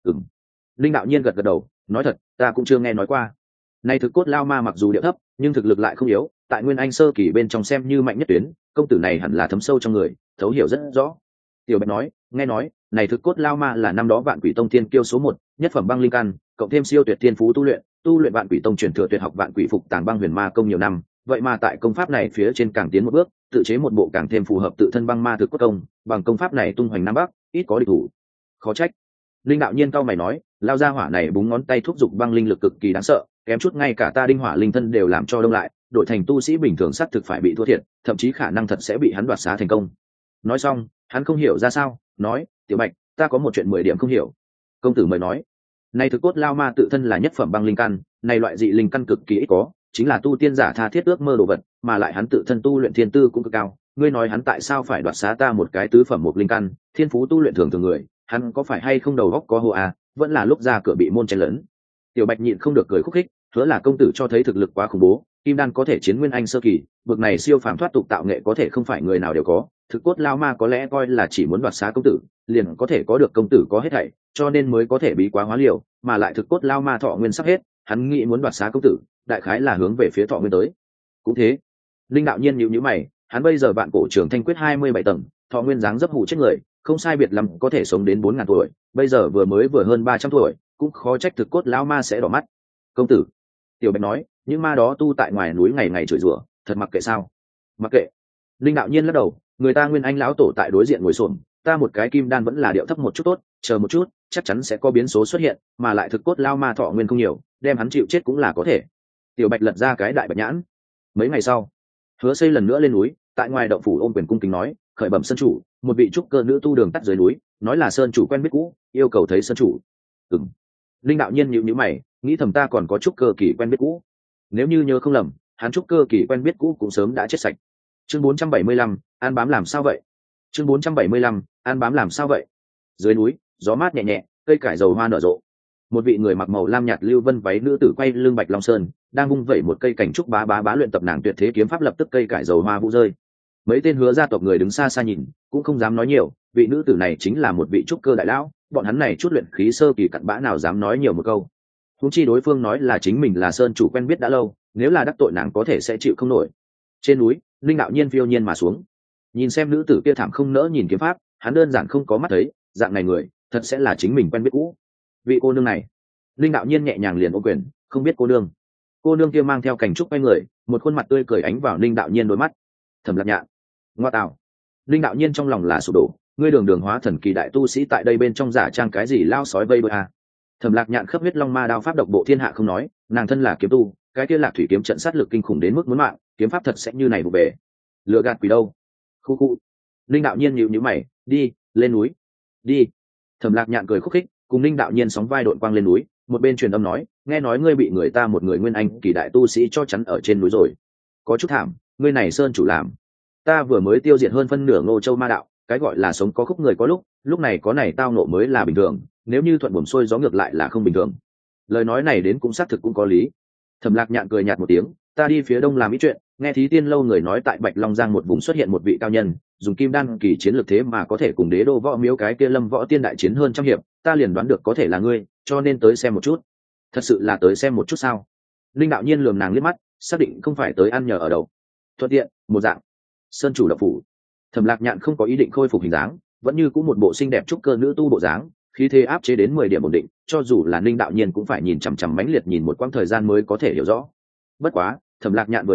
Linh đạo nhiên gật gật đầu, nói thật, ta cũng chưa nghe nói qua. Này thực cốt lao ma mặc dù điệu thấp, nhưng thực lực lại không yếu, tại Nguyên Anh sơ kỳ bên trong xem như mạnh nhất tuyến, công tử này hẳn là thấm sâu trong người, thấu hiểu rất rõ. Tiểu Bạch nói, nghe nói, này thực cốt lao ma là năm đó Vạn Quỷ Tông tiên kiêu số 1, nhất phẩm băng linh căn, cộng thêm siêu tuyệt tiên phú tu luyện Vạn Quỷ Tông truyền thừa tuyệt học Vạn Quỷ Phục Tàng Băng Huyền Ma công nhiều năm, vậy mà tại công pháp này phía trên càng tiến một bước, tự chế một bộ càng thêm phù hợp tự thân băng ma thực cốt công, bằng công pháp này tung hoành nam bắc, ít có địch thủ. Khó trách. Linh đạo nhiên cao mày nói, lao ra hỏa này búng ngón tay thúc giục băng linh lực cực kỳ đáng sợ, kém chút ngay cả ta đinh hỏa linh thân đều làm cho đông lại, đội thành tu sĩ bình thường xác thực phải bị thua thiệt, thậm chí khả năng thật sẽ bị hắn đoạt xá thành công. Nói xong, hắn không hiểu ra sao, nói, Tiểu Bạch, ta có một chuyện 10 điểm không hiểu. Công tử mời nói. Này thực cốt lao ma tự thân là nhất phẩm băng linh căn, này loại dị linh căn cực kỳ ít có, chính là tu tiên giả tha thiết ước mơ đồ vật, mà lại hắn tự thân tu luyện thiên tư cũng cực cao. Ngươi nói hắn tại sao phải đoạt xá ta một cái tứ phẩm một linh căn, thiên phú tu luyện thường thường người, hắn có phải hay không đầu óc có hồ à, vẫn là lúc ra cửa bị môn chen lớn. Tiểu Bạch nhịn không được cười khúc khích, hứa là công tử cho thấy thực lực quá khủng bố, kim đan có thể chiến nguyên anh sơ kỳ, bực này siêu phàm thoát tục tạo nghệ có thể không phải người nào đều có, thực cốt lao ma có lẽ coi là chỉ muốn đoạt xá công tử, liền có thể có được công tử có hết thảy, cho nên mới có thể bí quá hóa liều, mà lại thực cốt lao ma thọ nguyên sắp hết, hắn nghĩ muốn đoạt xá công tử, đại khái là hướng về phía thọ nguyên tới. Cũng thế, Linh đạo nhiên nhíu nhíu mày, hắn bây giờ Vạn Cổ Trường Thanh quyết 27 tầng, thọ nguyên dáng dấp hủ chết người, không sai biệt lắm có thể sống đến 4000 tuổi, bây giờ vừa hơn 300 tuổi, cũng khó trách thực cốt lao ma sẽ đỏ mắt. Công tử, Tiểu Bạch nói, những ma đó tu tại ngoài núi ngày ngày chửi rủa, thật mặc kệ sao? Mặc kệ. Linh đạo nhiên lắc đầu, người ta Nguyên Anh lão tổ tại đối diện ngồi xổm, ta một cái kim đan vẫn là điệu thấp một chút tốt, chờ một chút, chắc chắn sẽ có biến số xuất hiện, mà lại thực cốt lao ma thọ nguyên không nhiều, đem hắn chịu chết cũng là có thể. Tiểu Bạch lật ra cái đại bạch nhãn. Mấy ngày sau, Hứa Xây lần nữa lên núi, tại ngoài động phủ ôm quyền cung kính nói, khởi bẩm sơn chủ, một vị trúc cơ nữ tu đường tắt dưới núi, nói là sơn chủ quen biết cũ, yêu cầu thấy sơn chủ. Linh đạo nhiên nhíu nhíu mày, nghĩ thầm ta còn có trúc cơ kỳ quen biết cũ. Nếu như nhớ không lầm, hắn trúc cơ kỳ quen biết cũ cũng sớm đã chết sạch. Chương 475, an bám làm sao vậy? Chương 475, an bám làm sao vậy? Dưới núi, gió mát nhẹ nhẹ, cây cải dầu hoa nở rộ. Một vị người mặc màu lam nhạt lưu vân váy nữ tử quay lưng Bạch Long Sơn, đang vung vẩy một cây cảnh trúc bá luyện tập nàng tuyệt thế kiếm pháp lập tức cây cải dầu hoa vũ rơi. Mấy tên Hứa gia tộc người đứng xa xa nhìn, cũng không dám nói nhiều, vị nữ tử này chính là một vị trúc cơ đại lão, bọn hắn này chút luyện khí sơ kỳ cặn bã nào dám nói nhiều một câu. Huống chi đối phương nói là chính mình là sơn chủ quen biết đã lâu, nếu là đắc tội nàng có thể sẽ chịu không nổi. Trên núi, Linh đạo nhiên phiêu nhiên mà xuống, nhìn xem nữ tử kia thảm không nỡ nhìn kiếm pháp, hắn đơn giản không có mắt thấy, dạng này người, thật sẽ là chính mình quen biết cũ. Vị cô nương này, Linh đạo nhiên nhẹ nhàng liền ôm quyền, không biết cô nương. Cô nương kia mang theo cảnh trúc quay người, một khuôn mặt tươi cười ánh vào Linh đạo nhiên đôi mắt. Thẩm Lạc Nhạn, ngoa tạo. Linh đạo nhiên trong lòng là sụp đổ, ngươi đường hóa thần kỳ đại tu sĩ tại đây bên trong giả trang cái gì lao sói vây đôi à. Thẩm Lạc Nhạn khắp huyết long ma đao pháp độc bộ thiên hạ không nói, nàng thân là kiếm tu, cái kia Lạc thủy kiếm trận sát lực kinh khủng đến mức muốn mạng, kiếm pháp thật sẽ như này vụ về. Lựa gạt quỷ đâu? Khu khu. Linh đạo nhiên nhíu nhíu mày, đi, lên núi. Đi. Thẩm Lạc Nhạn cười khúc khích, cùng Linh đạo nhiên sóng vai đội quang lên núi, một bên truyền âm nói, nghe nói ngươi bị người ta một người nguyên anh kỳ đại tu sĩ cho chắn ở trên núi rồi. Có chút thảm, ngươi này sơn chủ làm. Ta vừa mới tiêu diệt hơn phân nửa Ngô Châu ma đạo, cái gọi là sống có khúc người có lúc này có này tao nộ mới là bình thường, nếu như thuận buồm xuôi gió ngược lại là không bình thường. Lời nói này đến cũng xác thực cũng có lý. Thẩm Lạc Nhạn cười nhạt một tiếng, ta đi phía đông làm ý chuyện, nghe Thí Tiên lâu người nói tại Bạch Long Giang một vùng xuất hiện một vị cao nhân, dùng kim đan kỳ chiến lược thế mà có thể cùng đế đô võ miếu cái kia Lâm Võ Tiên đại chiến hơn trăm hiệp, ta liền đoán được có thể là ngươi, cho nên tới xem một chút. Thật sự là tới xem một chút sao? Linh đạo nhiên lườm nàng liếc mắt, xác định không phải tới ăn nhờ ở đậu. Thuận tiện, một dạng. Sơn chủ độc phủ. Thẩm Lạc Nhạn không có ý định khôi phục hình dáng, vẫn như cũng một bộ xinh đẹp trúc cơ nữ tu bộ dáng, khí thế áp chế đến 10 điểm ổn định, cho dù là Linh đạo nhiên cũng phải nhìn chằm chằm mãnh liệt nhìn một quãng thời gian mới có thể hiểu rõ. Bất quá, Thẩm Lạc Nhạn vừa đến,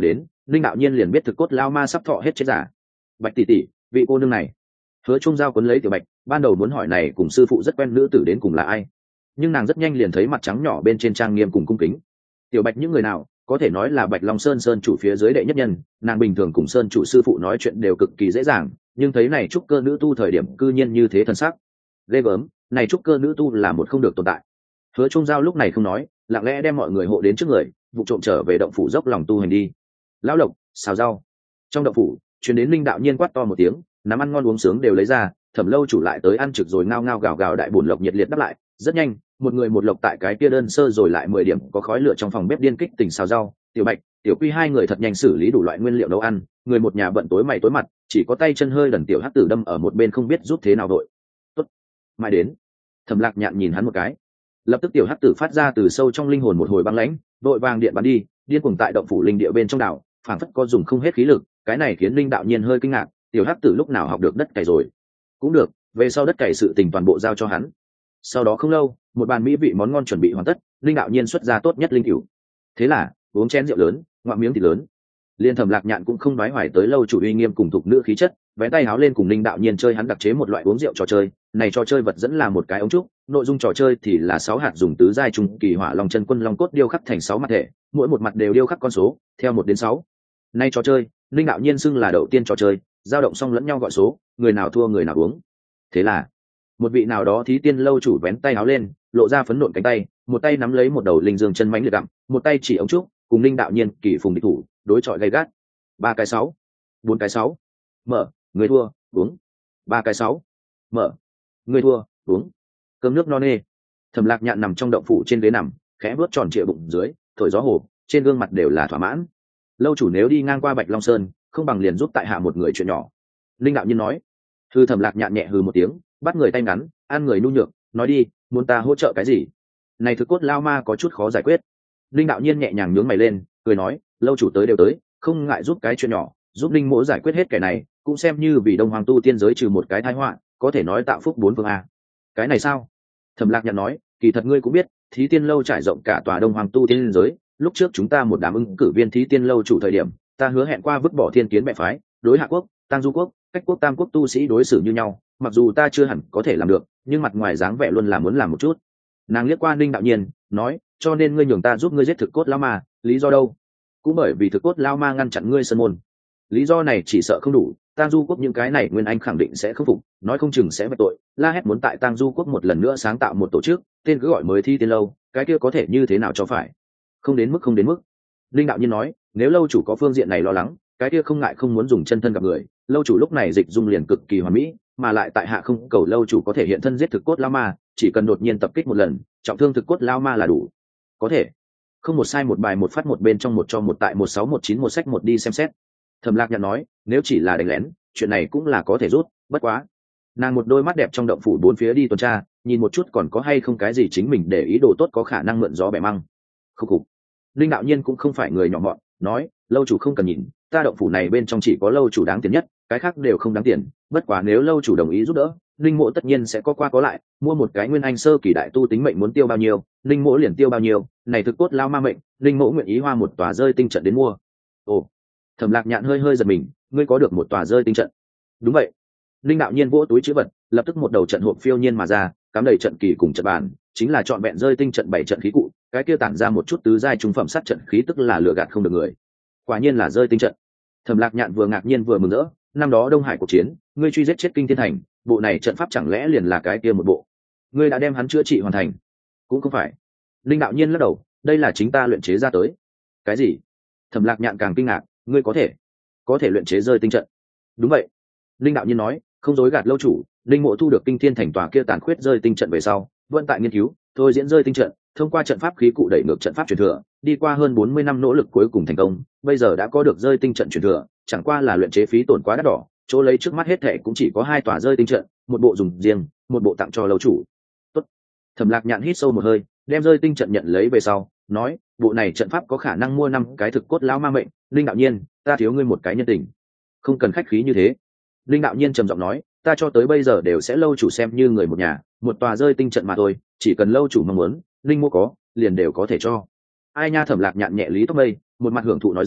linh đạo nhiên liền biết thực cốt lao ma sắp thọ hết chết giả. Bạch tỷ tỷ, vị cô nương này. Hứa Trung Giao quấn lấy Tiểu Bạch, ban đầu muốn hỏi này cùng sư phụ rất quen nữ tử đến cùng là ai, nhưng nàng rất nhanh liền thấy mặt trắng nhỏ bên trên trang nghiêm cùng cung kính. Tiểu Bạch những người nào, có thể nói là Bạch Long Sơn sơn chủ phía dưới đệ nhất nhân, nàng bình thường cùng sơn chủ sư phụ nói chuyện đều cực kỳ dễ dàng, nhưng thấy này trúc cơ nữ tu thời điểm cư nhiên như thế thần sắc. Ghê gớm, này trúc cơ nữ tu là một không được tồn tại. Hứa Trung Giao lúc này không nói, lặng lẽ đem mọi người hộ đến trước người, vụ trộm trở về động phủ dốc lòng tu hành đi. Lão Lộc, xào rau. Trong động phủ, truyền đến linh đạo nhiên quát to một tiếng, nắm ăn ngon uống sướng đều lấy ra, Thẩm Lâu chủ lại tới ăn trực rồi ngao ngao gào gào đại bổn lộc nhiệt liệt đáp lại. Rất nhanh, một người một lộc tại cái kia đơn sơ rồi lại 10 điểm có khói lửa trong phòng bếp điên kích tỉnh xào rau. Tiểu Bạch, Tiểu Quy hai người thật nhanh xử lý đủ loại nguyên liệu nấu ăn, người một nhà bận tối mày tối mặt, chỉ có tay chân hơi đần Tiểu Hắc Tử đâm ở một bên không biết giúp thế nào đội. Tốt, mai đến. Thẩm Lạc Nhạn nhìn hắn một cái, lập tức Tiểu Hắc Tử phát ra từ sâu trong linh hồn một hồi băng lãnh, đội vàng điện bắn đi, điên cuồng tại động phủ linh địa bên trong đảo, phảng phất có dùng không hết khí lực. Cái này khiến linh đạo nhiên hơi kinh ngạc, Tiểu Hắc Tử lúc nào học được đất cày rồi? Cũng được, về sau đất cày sự tình toàn bộ giao cho hắn. Sau đó không lâu, một bàn mỹ vị món ngon chuẩn bị hoàn tất, linh đạo nhiên xuất ra tốt nhất linh cửu. Thế là uống chén rượu lớn, ngoạm miếng thịt lớn. Liên Thẩm Lạc Nhạn cũng không nói hoài tới lâu chủ uy nghiêm cùng thuộc nữ khí chất, vén tay háo lên cùng linh đạo nhiên chơi hắn đặc chế một loại uống rượu trò chơi. Này trò chơi vật dẫn là một cái ống trúc, nội dung trò chơi thì là 6 hạt dùng tứ giai trung kỳ hỏa long chân quân long cốt điêu khắc thành 6 mặt thể, mỗi một mặt đều điêu khắc con số theo 1 đến 6. Nay trò chơi, linh đạo nhiên xưng là đầu tiên trò chơi, dao động xong lẫn nhau gọi số, người nào thua người nào uống. Thế là một vị nào đó thí tiên lâu chủ vén tay áo lên, lộ ra phấn nộn cánh tay, một tay nắm lấy một đầu linh dương chân mãnh liệt gặm, một tay chỉ ống trúc, cùng linh đạo nhiên kỳ phùng địch thủ, đối chọi gay gắt. 3 cái 6, 4 cái 6, mở, người thua, uống. 3 cái 6, mở, người thua, uống. Cơm nước no nê. Thẩm Lạc Nhạn nằm trong động phủ trên ghế nằm, khẽ vuốt tròn trịa bụng dưới, thổi gió hồ, trên gương mặt đều là thỏa mãn. Lâu chủ nếu đi ngang qua Bạch Long Sơn, không bằng liền giúp tại hạ một người chuyện nhỏ. Linh đạo nhiên nói. Hư Thẩm Lạc Nhạn nhẹ hừ một tiếng, bắt người tay ngắn, ăn người nhu nhược, nói đi, muốn ta hỗ trợ cái gì? Này thực cốt lao ma có chút khó giải quyết. Linh đạo nhiên nhẹ nhàng nhướng mày lên, cười nói, lâu chủ tới đều tới, không ngại giúp cái chuyện nhỏ, giúp linh mỗ giải quyết hết kẻ này, cũng xem như vì Đông Hoàng tu tiên giới trừ một cái tai họa, có thể nói tạo phúc 4 phương a. Cái này sao? Thẩm Lạc Nhạn nói, kỳ thật ngươi cũng biết, thí tiên lâu trải rộng cả tòa Đông Hoàng tu tiên giới, lúc trước chúng ta một đám ứng cử viên thí tiên lâu chủ thời điểm, ta hứa hẹn qua vứt bỏ thiên kiến mẹ phái, đối Hạ quốc, Tăng Du quốc, Cách quốc Tam quốc tu sĩ đối xử như nhau, mặc dù ta chưa hẳn có thể làm được, nhưng mặt ngoài dáng vẻ luôn là muốn làm một chút. Nàng liếc qua Ninh đạo nhiên, nói, cho nên ngươi nhường ta giúp ngươi giết thực cốt lao ma, lý do đâu? Cũng bởi vì thực cốt lao ma ngăn chặn ngươi sơn môn. Lý do này chỉ sợ không đủ, Tang Du quốc những cái này Nguyên Anh khẳng định sẽ khắc phục, nói không chừng sẽ vạch tội. La Hét muốn tại Tang Du quốc một lần nữa sáng tạo một tổ chức, tên cứ gọi mới thi tiên lâu, cái kia có thể như thế nào cho phải? Không đến mức, không đến mức. Linh đạo nhiên nói, nếu lâu chủ có phương diện này lo lắng, cái kia không ngại không muốn dùng chân thân gặp người. Lâu chủ lúc này dịch dung liền cực kỳ hoàn mỹ, mà lại tại hạ không cầu lâu chủ có thể hiện thân giết thực cốt lao ma, chỉ cần đột nhiên tập kích một lần, trọng thương thực cốt lao ma là đủ. Có thể. Không một sai một bài một phát một bên trong một cho một tại 1619 một sách một đi xem xét. Thẩm Lạc Nhạn nói, nếu chỉ là đánh lén, chuyện này cũng là có thể rút, bất quá. Nàng một đôi mắt đẹp trong động phủ bốn phía đi tuần tra, nhìn một chút còn có hay không cái gì chính mình để ý đồ tốt có khả năng mượn gió bẻ măng. Khúc khục. Linh đạo nhiên cũng không phải người nhỏ mọn, nói, lâu chủ không cần nhìn, ta động phủ này bên trong chỉ có lâu chủ đáng tiền nhất, cái khác đều không đáng tiền, bất quá nếu lâu chủ đồng ý giúp đỡ, linh mộ tất nhiên sẽ có qua có lại, mua một cái Nguyên Anh sơ kỳ đại tu tính mệnh muốn tiêu bao nhiêu, linh mộ liền tiêu bao nhiêu, này thực cốt lao ma mệnh, linh mộ nguyện ý hoa một tòa rơi tinh trận đến mua. Ồ. Thẩm Lạc Nhạn hơi hơi giật mình, ngươi có được một tòa rơi tinh trận? Đúng vậy. Linh đạo nhiên vỗ túi chữ vật, lập tức một đầu trận hộp phiêu nhiên mà ra, cắm đầy trận kỳ cùng trận bàn, chính là chọn vẹn rơi tinh trận 7 trận khí cụ, cái kia tản ra một chút tứ giai trung phẩm sát trận khí tức là lừa gạt không được người. Quả nhiên là rơi tinh trận. Thẩm Lạc Nhạn vừa ngạc nhiên vừa mừng rỡ, năm đó Đông Hải cuộc chiến, ngươi truy giết chết Kinh Thiên Thành, bộ này trận pháp chẳng lẽ liền là cái kia một bộ? Ngươi đã đem hắn chữa trị hoàn thành? Cũng không phải. Linh đạo nhiên lắc đầu, đây là chính ta luyện chế ra tới. Cái gì? Thẩm Lạc Nhạn càng kinh ngạc, ngươi có thể luyện chế rơi tinh trận? Đúng vậy. Linh đạo nhiên nói, không dối gạt lâu chủ, linh mộ thu được Kinh Thiên Thành tòa kia tàn khuyết rơi tinh trận về sau, vẫn tại nghiên cứu, thôi diễn rơi tinh trận, thông qua trận pháp khí cụ đẩy ngược trận pháp truyền thừa, đi qua hơn 40 năm nỗ lực cuối cùng thành công, bây giờ đã có được rơi tinh trận truyền thừa, chẳng qua là luyện chế phí tổn quá đắt đỏ, chỗ lấy trước mắt hết thảy cũng chỉ có 2 tòa rơi tinh trận, một bộ dùng riêng, một bộ tặng cho lâu chủ. Tốt. Thẩm Lạc Nhạn hít sâu một hơi, đem rơi tinh trận nhận lấy về sau, nói, bộ này trận pháp có khả năng mua 5 cái thực cốt lão ma mệnh, Linh đạo nhiên, ta thiếu ngươi một cái nhân tình. Không cần khách khí như thế. Linh đạo nhiên trầm giọng nói, ta cho tới bây giờ đều sẽ lâu chủ xem như người một nhà, một tòa rơi tinh trận mà thôi, chỉ cần lâu chủ mong muốn, linh mua có, liền đều có thể cho. Ai nha. Thẩm Lạc Nhạn nhẹ lý tóc mây, một mặt hưởng thụ nói ra,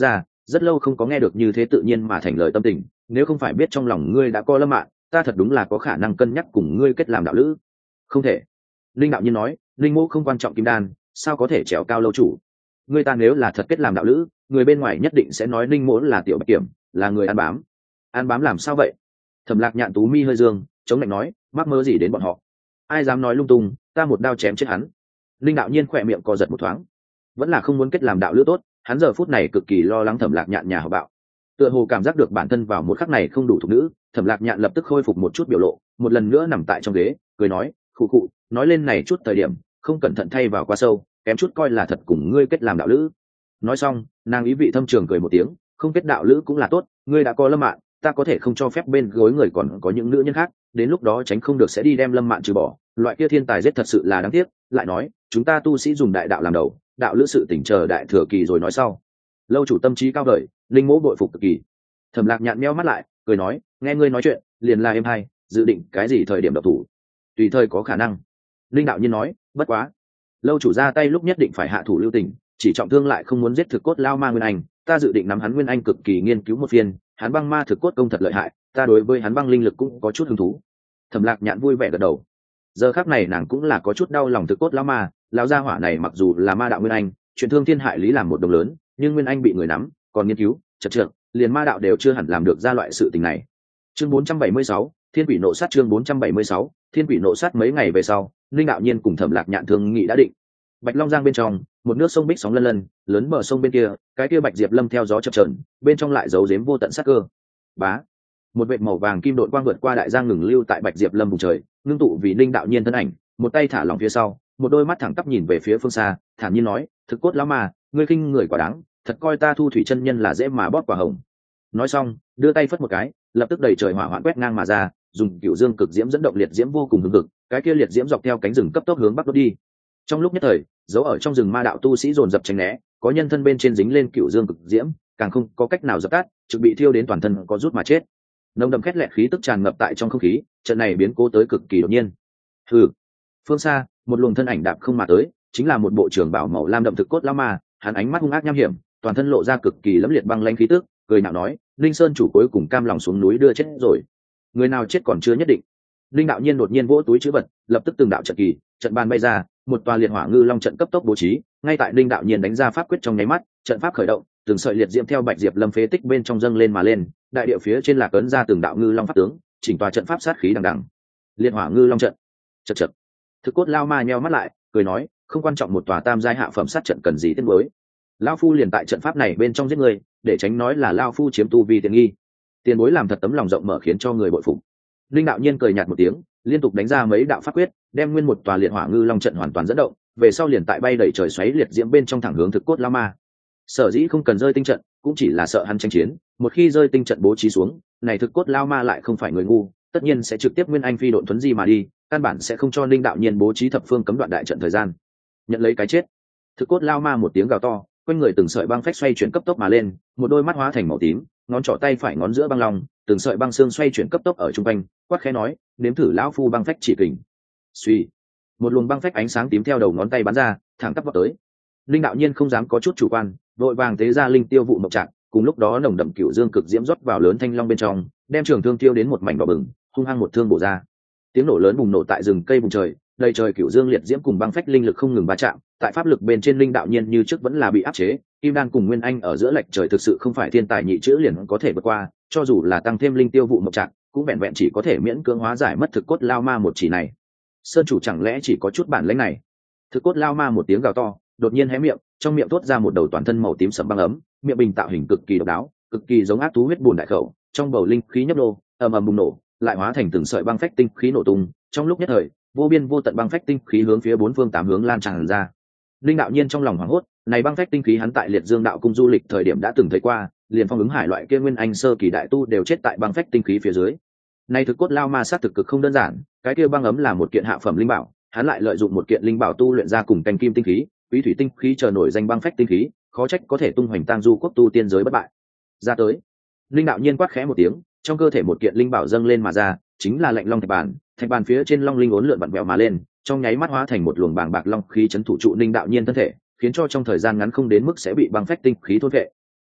rất lâu không có nghe được như thế tự nhiên mà thành lời tâm tình, nếu không phải biết trong lòng ngươi đã có Lâm Mạn, ta thật đúng là có khả năng cân nhắc cùng ngươi kết làm đạo lữ. Không thể. Linh đạo nhiên nói, linh mỗ không quan trọng kim đan, sao có thể trèo cao lâu chủ. Ngươi ta nếu là thật kết làm đạo lữ, người bên ngoài nhất định sẽ nói linh mỗ là tiểu bạch kiểm, là người ăn bám. Ăn bám làm sao vậy? Thẩm Lạc Nhạn tú mi hơi dương, chống lạnh nói, mắc mơ gì đến bọn họ? Ai dám nói lung tung, ta một đao chém chết hắn. Linh đạo nhiên khỏe miệng co giật một thoáng, vẫn là không muốn kết làm đạo lữ tốt. Hắn giờ phút này cực kỳ lo lắng Thẩm Lạc Nhạn nhà họ Bạo, tựa hồ cảm giác được bản thân vào một khắc này không đủ thục nữ. Thẩm Lạc Nhạn lập tức khôi phục một chút biểu lộ, một lần nữa nằm tại trong ghế, cười nói, khụ khụ, nói lên này chút thời điểm không cẩn thận thay vào quá sâu, kém chút coi là thật cùng ngươi kết làm đạo lữ. Nói xong, nàng ý vị thâm trường cười một tiếng, không kết đạo lữ cũng là tốt, ngươi đã có Lâm Mạn, ta có thể không cho phép bên gối người còn có những nữ nhân khác, đến lúc đó tránh không được sẽ đi đem Lâm Mạn trừ bỏ, loại kia thiên tài giết thật sự là đáng tiếc. Lại nói, chúng ta tu sĩ dùng đại đạo làm đầu, đạo lữ sự tỉnh chờ đại thừa kỳ rồi nói sau. Lâu chủ tâm trí cao vời, linh mỗ bội phục cực kỳ. Thẩm Lạc Nhạn meo mắt lại, cười nói, nghe ngươi nói chuyện liền là em hay, dự định cái gì thời điểm độc thủ? Tùy thời có khả năng. Linh đạo nhiên nói, bất quá lâu chủ ra tay lúc nhất định phải hạ thủ lưu tình, chỉ trọng thương lại không muốn giết thực cốt lao ma nguyên anh, ta dự định nắm hắn nguyên anh cực kỳ nghiên cứu một phiên, hắn băng ma thực cốt công thật lợi hại, ta đối với hắn băng linh lực cũng có chút hứng thú. Thẩm Lạc Nhạn vui vẻ gật đầu. Giờ khắc này nàng cũng là có chút đau lòng thực cốt lao ma, lão gia hỏa này mặc dù là ma đạo nguyên anh, chuyện thương thiên hại lý làm một đồng lớn, nhưng nguyên anh bị người nắm, còn nghiên cứu chật trượt, liền ma đạo đều chưa hẳn làm được ra loại sự tình này. Chương 476, Thiên Quỷ Nộ Sát. Chương 476, Thiên Quỷ Nộ Sát. Mấy ngày về sau, Linh đạo nhiên cùng Thẩm Lạc Nhạn thương nghị đã định. Bạch Long Giang bên trong, một nước sông bích sóng lân lân, lớn bờ sông bên kia, cái kia Bạch Diệp Lâm theo gió chập chờn, bên trong lại giấu giếm vô tận sát cơ. Bá, một vệt màu vàng kim đội quang vượt qua đại giang ngừng lưu tại Bạch Diệp Lâm vùng trời, ngưng tụ vì Linh đạo nhiên thân ảnh, một tay thả lỏng phía sau, một đôi mắt thẳng tắp nhìn về phía phương xa, thản nhiên nói, thực cốt lão ma, ngươi khinh người quá đáng, thật coi ta Thu Thủy chân nhân là dễ mà bóp quả hồng. Nói xong, đưa tay phất một cái, lập tức đầy trời hỏa hoạn quét ngang mà ra, dùng cựu dương cực diễm dẫn động liệt diễm vô cùng hừng hực, cái kia liệt diễm dọc theo cánh rừng cấp tốc hướng bắc đốt đi. Trong lúc nhất thời, dấu ở trong rừng ma đạo tu sĩ dồn dập tránh né, có nhân thân bên trên dính lên cựu dương cực diễm, càng không có cách nào dập tắt, trực bị thiêu đến toàn thân có rút mà chết. Nồng đậm khét lẹt khí tức tràn ngập tại trong không khí, trận này biến cố tới cực kỳ đột nhiên. Hừ. Phương xa, một luồng thân ảnh đạp không mà tới, chính là một bộ trưởng bảo màu lam đậm thực cốt lão ma, hắn ánh mắt hung ác nham hiểm, toàn thân lộ ra cực kỳ lẫm liệt băng lãnh khí tức, cười nhạo nói, linh sơn chủ cuối cùng cam lòng xuống núi đưa chết rồi, người nào chết còn chưa nhất định. Linh đạo nhiên đột nhiên vỗ túi chữ vật, lập tức từng đạo trận kỳ, trận bàn bay ra, một tòa liệt hỏa ngư long trận cấp tốc bố trí, ngay tại Linh đạo nhiên đánh ra pháp quyết trong nháy mắt, trận pháp khởi động, từng sợi liệt diễm theo Bạch Diệp Lâm phế tích bên trong dâng lên mà lên, đại địa phía trên là cấn ra từng đạo ngư long pháp tướng, chỉnh tòa trận pháp sát khí đằng đằng. Liệt hỏa ngư long trận. Chậc chậc. Thực cốt lao ma nheo mắt lại, cười nói, không quan trọng một tòa tam giai hạ phẩm sát trận cần gì tiếc nuối. Lão phu liền tại trận pháp này bên trong giết người, để tránh nói là lão phu chiếm tu vi tiện nghi. Tiền bối làm thật tấm lòng rộng mở khiến cho người bội phục. Linh đạo nhiên cười nhạt một tiếng, liên tục đánh ra mấy đạo pháp quyết, đem nguyên một tòa liệt hỏa ngư long trận hoàn toàn dẫn động, về sau liền tại bay đẩy trời xoáy liệt diễm bên trong thẳng hướng thực cốt lao ma. Sở dĩ không cần rơi tinh trận, cũng chỉ là sợ hắn tranh chiến, một khi rơi tinh trận bố trí xuống, này thực cốt lao ma lại không phải người ngu, tất nhiên sẽ trực tiếp nguyên anh phi độn thuấn di mà đi, căn bản sẽ không cho Linh đạo nhiên bố trí thập phương cấm đoạn đại trận thời gian. Nhận lấy cái chết. Thực cốt lao ma một tiếng gào to, quanh người từng sợi băng phách xoay chuyển cấp tốc mà lên, một đôi mắt hóa thành màu tím, ngón trỏ tay phải ngón giữa băng long, từng sợi băng xương xoay chuyển cấp tốc ở trung quanh, quát khẽ nói, nếm thử lão phu băng phách chỉ kình. Suy, một luồng băng phách ánh sáng tím theo đầu ngón tay bắn ra, thẳng tắp vọt tới. Linh đạo nhiên không dám có chút chủ quan, vội vàng tế ra linh tiêu vụ mộc trạng, cùng lúc đó nồng đậm cửu dương cực diễm rót vào lớn thanh long bên trong, đem trường thương tiêu đến một mảnh đỏ bừng, hung hăng một thương bổ ra. Tiếng nổ lớn bùng nổ tại rừng cây vùng trời, đầy trời cửu dương liệt diễm cùng băng phách linh lực không ngừng va chạm, tại pháp lực bên trên Linh đạo nhiên như trước vẫn là bị áp chế, kim đan cùng nguyên anh ở giữa lệch trời thực sự không phải thiên tài nhị chữ liền có thể vượt qua, cho dù là tăng thêm linh tiêu vụ mộc trạng, cũng vẹn vẹn chỉ có thể miễn cưỡng hóa giải mất thực cốt lao ma một chỉ này. Sơn chủ chẳng lẽ chỉ có chút bản lĩnh này? Thực cốt lao ma một tiếng gào to, đột nhiên hé miệng, trong miệng thốt ra một đầu toàn thân màu tím sẫm băng ấm, miệng bình tạo hình cực kỳ độc đáo, cực kỳ giống ác thú huyết bùn đại khẩu, trong bầu linh khí nhấp nô, ầm ầm bùng nổ, lại hóa thành từng sợi băng phách tinh khí nổ tung, trong lúc nhất thời, vô biên vô tận băng phách tinh khí hướng phía bốn phương tám hướng lan tràn ra. Linh đạo nhiên trong lòng hoảng hốt, này băng phách tinh khí hắn tại Liệt Dương đạo cung du lịch thời điểm đã từng thấy qua, liền phong ứng hải loại kia nguyên anh sơ kỳ đại tu đều chết tại băng phách tinh khí phía dưới. Này thực cốt lao ma sát thực cực không đơn giản, cái kia băng ấm là một kiện hạ phẩm linh bảo, hắn lại lợi dụng một kiện linh bảo tu luyện ra cùng canh kim tinh khí, quý thủy tinh khí chờ nổi danh băng phách tinh khí, khó trách có thể tung hoành tang du quốc tu tiên giới bất bại. Ra tới. Linh đạo nhiên quát khẽ một tiếng, trong cơ thể một kiện linh bảo dâng lên mà ra, chính là lệnh long thạch bàn phía trên long linh uốn lượn vặn vẹo mà lên, trong nháy mắt hóa thành một luồng bàng bạc long khí chấn thủ trụ Linh đạo nhiên thân thể, khiến cho trong thời gian ngắn không đến mức sẽ bị băng phách tinh khí thôn vệ.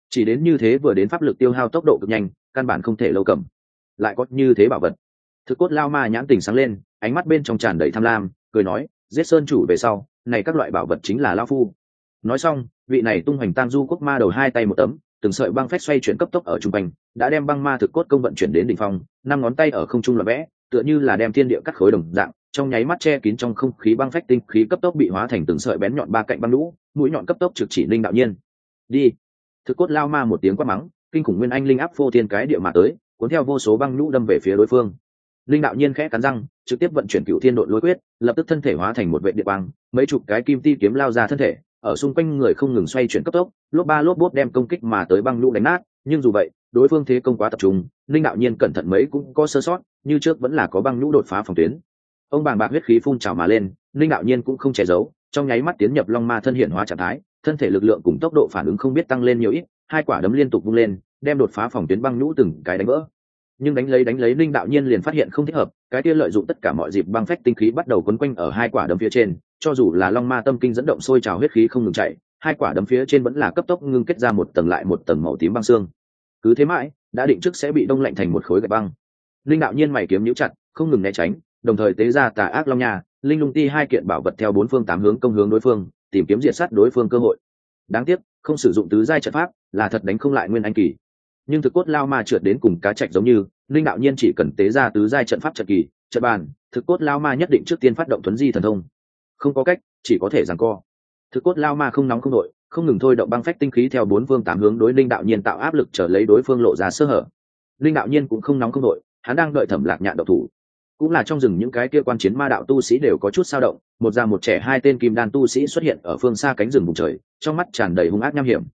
chỉ đến như thế vừa đến pháp lực tiêu hao tốc độ cực nhanh, căn bản không thể lâu cầm. Lại có như thế bảo vật. Thực cốt lao ma nhãn tình sáng lên, ánh mắt bên trong tràn đầy tham lam, cười nói, giết sơn chủ về sau, này các loại bảo vật chính là lão phu. Nói xong, vị này tung hoành tam du quốc ma đầu hai tay một tấm, từng sợi băng phách xoay chuyển cấp tốc ở trung quanh, đã đem băng ma thực cốt công vận chuyển đến đỉnh phong, năm ngón tay ở không trung loạn vẽ, tựa như là đem thiên địa cắt khối đồng dạng, trong nháy mắt che kín trong không khí băng phách tinh khí cấp tốc bị hóa thành từng sợi bén nhọn ba cạnh băng lũ, mũi nhọn cấp tốc trực chỉ Linh Đạo Nhiên. Đi! Thực cốt lao ma một tiếng quát mắng, kinh khủng nguyên anh linh áp phô thiên cái địa mà tới, cuốn theo vô số băng lũ đâm về phía đối phương. Linh Đạo Nhiên khẽ cắn răng, trực tiếp vận chuyển Cửu Thiên Độn Lôi Quyết, lập tức thân thể hóa thành một vệ địa băng, mấy chục cái kim ti kiếm lao ra thân thể, ở xung quanh người không ngừng xoay chuyển cấp tốc, lốp ba lốp bốp đem công kích mà tới băng lũ đánh nát. Nhưng dù vậy, đối phương thế công quá tập trung, Linh Đạo Nhiên cẩn thận mấy cũng có sơ sót, như trước vẫn là có băng lũ đột phá phòng tuyến. Ông bàng bạc huyết khí phun trào mà lên, Linh Đạo Nhiên cũng không che giấu, trong nháy mắt tiến nhập Long Ma thân hiện hóa trạng thái, thân thể lực lượng cùng tốc độ phản ứng không biết tăng lên nhiều ít, hai quả đấm liên tục vung lên, đem đột phá phòng tuyến băng lũ từng cái đánh vỡ. Nhưng đánh lấy Linh Đạo Nhiên liền phát hiện không thích hợp, cái kia lợi dụng tất cả mọi dịp băng phách tinh khí bắt đầu quấn quanh ở hai quả đấm phía trên, cho dù là Long Ma tâm kinh dẫn động sôi trào huyết khí không ngừng chạy, hai quả đấm phía trên vẫn là cấp tốc ngưng kết ra một tầng lại một tầng màu tím băng xương. Cứ thế mãi, đã định trước sẽ bị đông lạnh thành một khối gạch băng. Linh Đạo Nhiên mày kiếm nhíu chặt, không ngừng né tránh, đồng thời tế ra Tà Ác Long Nha, Linh Lung Ti hai kiện bảo vật theo bốn phương tám hướng công hướng đối phương, tìm kiếm diệt sát đối phương cơ hội. Đáng tiếc, không sử dụng tứ giai trận pháp, là thật đánh không lại nguyên anh kỳ. Nhưng thực cốt lao ma trượt đến cùng cá trạch giống như, Linh Đạo Nhiên chỉ cần tế ra tứ giai trận pháp trận kỳ, trận bàn, thực cốt lao ma nhất định trước tiên phát động thuấn di thần thông. Không có cách, chỉ có thể giằng co. Thực cốt lao ma không nóng không nội, không ngừng thôi động băng phách tinh khí theo bốn phương tám hướng đối Linh Đạo Nhiên tạo áp lực trở lấy đối phương lộ ra sơ hở. Linh Đạo Nhiên cũng không nóng không nội, hắn đang đợi Thẩm Lạc Nhạn động thủ. Cũng là trong rừng những cái kia quan chiến ma đạo tu sĩ đều có chút dao động, một già một trẻ hai tên kim đan tu sĩ xuất hiện ở phương xa cánh rừng vùng trời, trong mắt tràn đầy hung ác nham hiểm.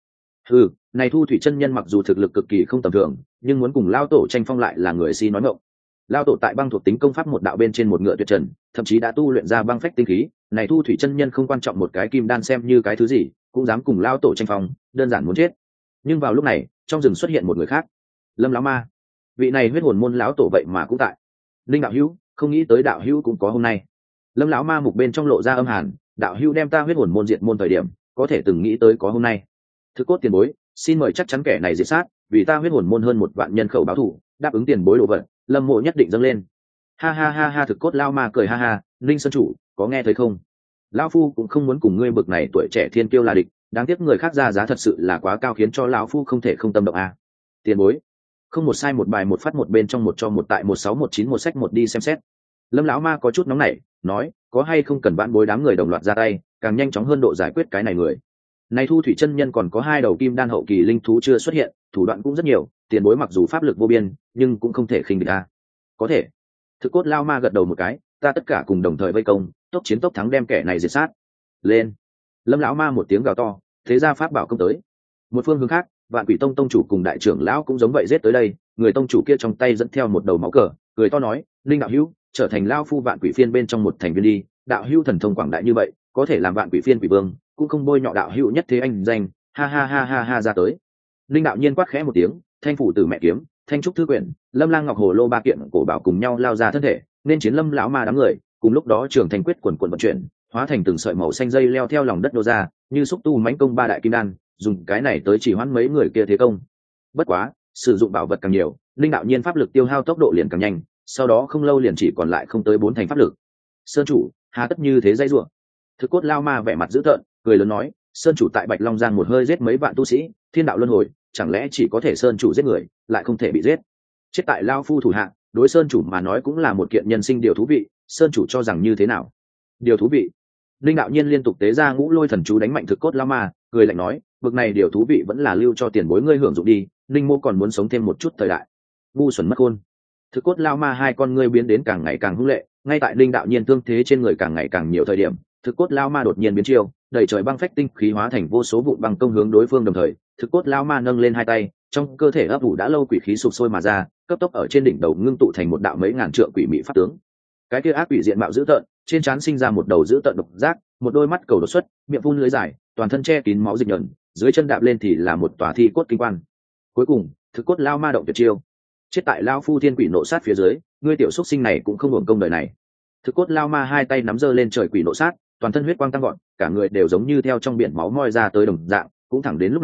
Này Thu Thủy chân nhân mặc dù thực lực cực kỳ không tầm thường, nhưng muốn cùng lao tổ tranh phong lại là người si nói ngọng. Lao tổ tại băng thuộc tính công pháp một đạo bên trên một ngựa tuyệt trần, thậm chí đã tu luyện ra băng phách tinh khí, này Thu Thủy chân nhân không quan trọng một cái kim đan xem như cái thứ gì, cũng dám cùng lao tổ tranh phong, đơn giản muốn chết. Nhưng vào lúc này, trong rừng xuất hiện một người khác, Lâm lão ma. Vị này huyết hồn môn lão tổ vậy mà cũng tại. Linh đạo hữu, không nghĩ tới đạo hữu cũng có hôm nay. Lâm lão ma mục bên trong lộ ra âm hàn, đạo hữu đem ta huyết hồn môn diệt môn thời điểm, có thể từng nghĩ tới có hôm nay. Thực cốt tiền bối, xin mời chắc chắn kẻ này diệt sát, vì ta huyết hồn môn hơn 1 vạn nhân khẩu báo thù, đáp ứng tiền bối đồ vật, Lâm mộ nhất định dâng lên. Ha ha ha ha, thực cốt lao ma cười ha ha, Linh sơn chủ, có nghe thấy không? Lão phu cũng không muốn cùng ngươi bực này tuổi trẻ thiên kiêu là địch, đáng tiếc người khác ra giá thật sự là quá cao khiến cho lão phu không thể không tâm động a. Tiền bối, không một sai một bài một phát một bên trong một cho một tại 1619 một sách một đi xem xét. Lâm lão ma có chút nóng nảy, nói, có hay không cần vãn bối đám người đồng loạt ra tay, càng nhanh chóng hơn độ giải quyết cái này người. Này Thu Thủy chân nhân còn có 2 đầu kim đan hậu kỳ linh thú chưa xuất hiện, thủ đoạn cũng rất nhiều, tiền bối mặc dù pháp lực vô biên, nhưng cũng không thể khinh địch a. Có thể. Thực cốt lao ma gật đầu một cái, ta tất cả cùng đồng thời vây công, tốc chiến tốc thắng đem kẻ này diệt sát. Lên. Lâm lão ma một tiếng gào to, thế ra pháp bảo công tới. Một phương hướng khác, Vạn Quỷ Tông tông chủ cùng đại trưởng lão cũng giống vậy giết tới đây, người tông chủ kia trong tay dẫn theo một đầu máu cờ, cười to nói, Linh đạo hữu, trở thành lao phu Vạn Quỷ phiên bên trong một thành viên đi, đạo hữu thần thông quảng đại như vậy, có thể làm Vạn Quỷ phiên quỷ vương, cũng không bôi nhọ đạo hữu nhất thế anh danh, ha ha ha ha ha ra tới. Linh đạo nhiên quát khẽ một tiếng, thanh phủ tử mẹ kiếm, thanh trúc thư quyển, Lâm Lang ngọc hồ lô ba kiện cổ bảo cùng nhau lao ra thân thể, nên chiến Lâm lão ma đám người, cùng lúc đó trường thành quyết quần quần vận chuyển, hóa thành từng sợi màu xanh dây leo theo lòng đất nô ra, như xúc tu mãnh công 3 đại kim đan, dùng cái này tới chỉ hoãn mấy người kia thế công. Bất quá, sử dụng bảo vật càng nhiều, linh đạo nhiên pháp lực tiêu hao tốc độ liền càng nhanh, sau đó không lâu liền chỉ còn lại không tới 4 thành pháp lực. Sơn chủ, hà tất như thế dây rủa? Thực cốt lao ma vẻ mặt dữ tợn, cười lớn nói, sơn chủ tại Bạch Long Giang một hơi giết mấy vạn tu sĩ, thiên đạo luân hồi, chẳng lẽ chỉ có thể sơn chủ giết người, lại không thể bị giết? Chết tại lao phu thủ hạ, đối sơn chủ mà nói cũng là một kiện nhân sinh điều thú vị, sơn chủ cho rằng như thế nào? Điều thú vị? Linh đạo nhiên liên tục tế ra ngũ lôi thần chú đánh mạnh thực cốt lao ma, cười lạnh nói, bực này điều thú vị vẫn là lưu cho tiền bối ngươi hưởng dụng đi, linh mô còn muốn sống thêm một chút thời đại. Ngu xuẩn mất khôn. Thực cốt lao ma hai con ngươi biến đến càng ngày càng hung lệ, ngay tại linh đạo nhiên tương thế trên người càng ngày càng nhiều thời điểm, thực cốt lao ma đột nhiên biến chiêu, đẩy trời băng phách tinh khí hóa thành vô số vụn băng công hướng đối phương đồng thời, thực cốt lao ma nâng lên hai tay, trong cơ thể ấp ủ đã lâu quỷ khí sụp sôi mà ra, cấp tốc ở trên đỉnh đầu ngưng tụ thành một đạo mấy ngàn trượng quỷ mị pháp tướng. Cái kia ác quỷ diện mạo dữ tợn, trên trán sinh ra một đầu dữ tợn độc giác, một đôi mắt cầu đột xuất, miệng phun lưới dài, toàn thân che kín máu dịch nhẫn, dưới chân đạp lên thì là một tòa thi cốt kinh quan. Cuối cùng, thực cốt lao ma động tuyệt chiêu, chết tại lao phu thiên quỷ nộ sát phía dưới, ngươi tiểu xuất sinh này cũng không hưởng công đời này. Thực cốt lao ma hai tay nắm giơ lên trời quỷ nộ sát, toàn thân huyết quang tăng gọn, cả người đều giống như theo trong biển máu moi ra tới đồng dạng. Cũng thẳng đến lúc này,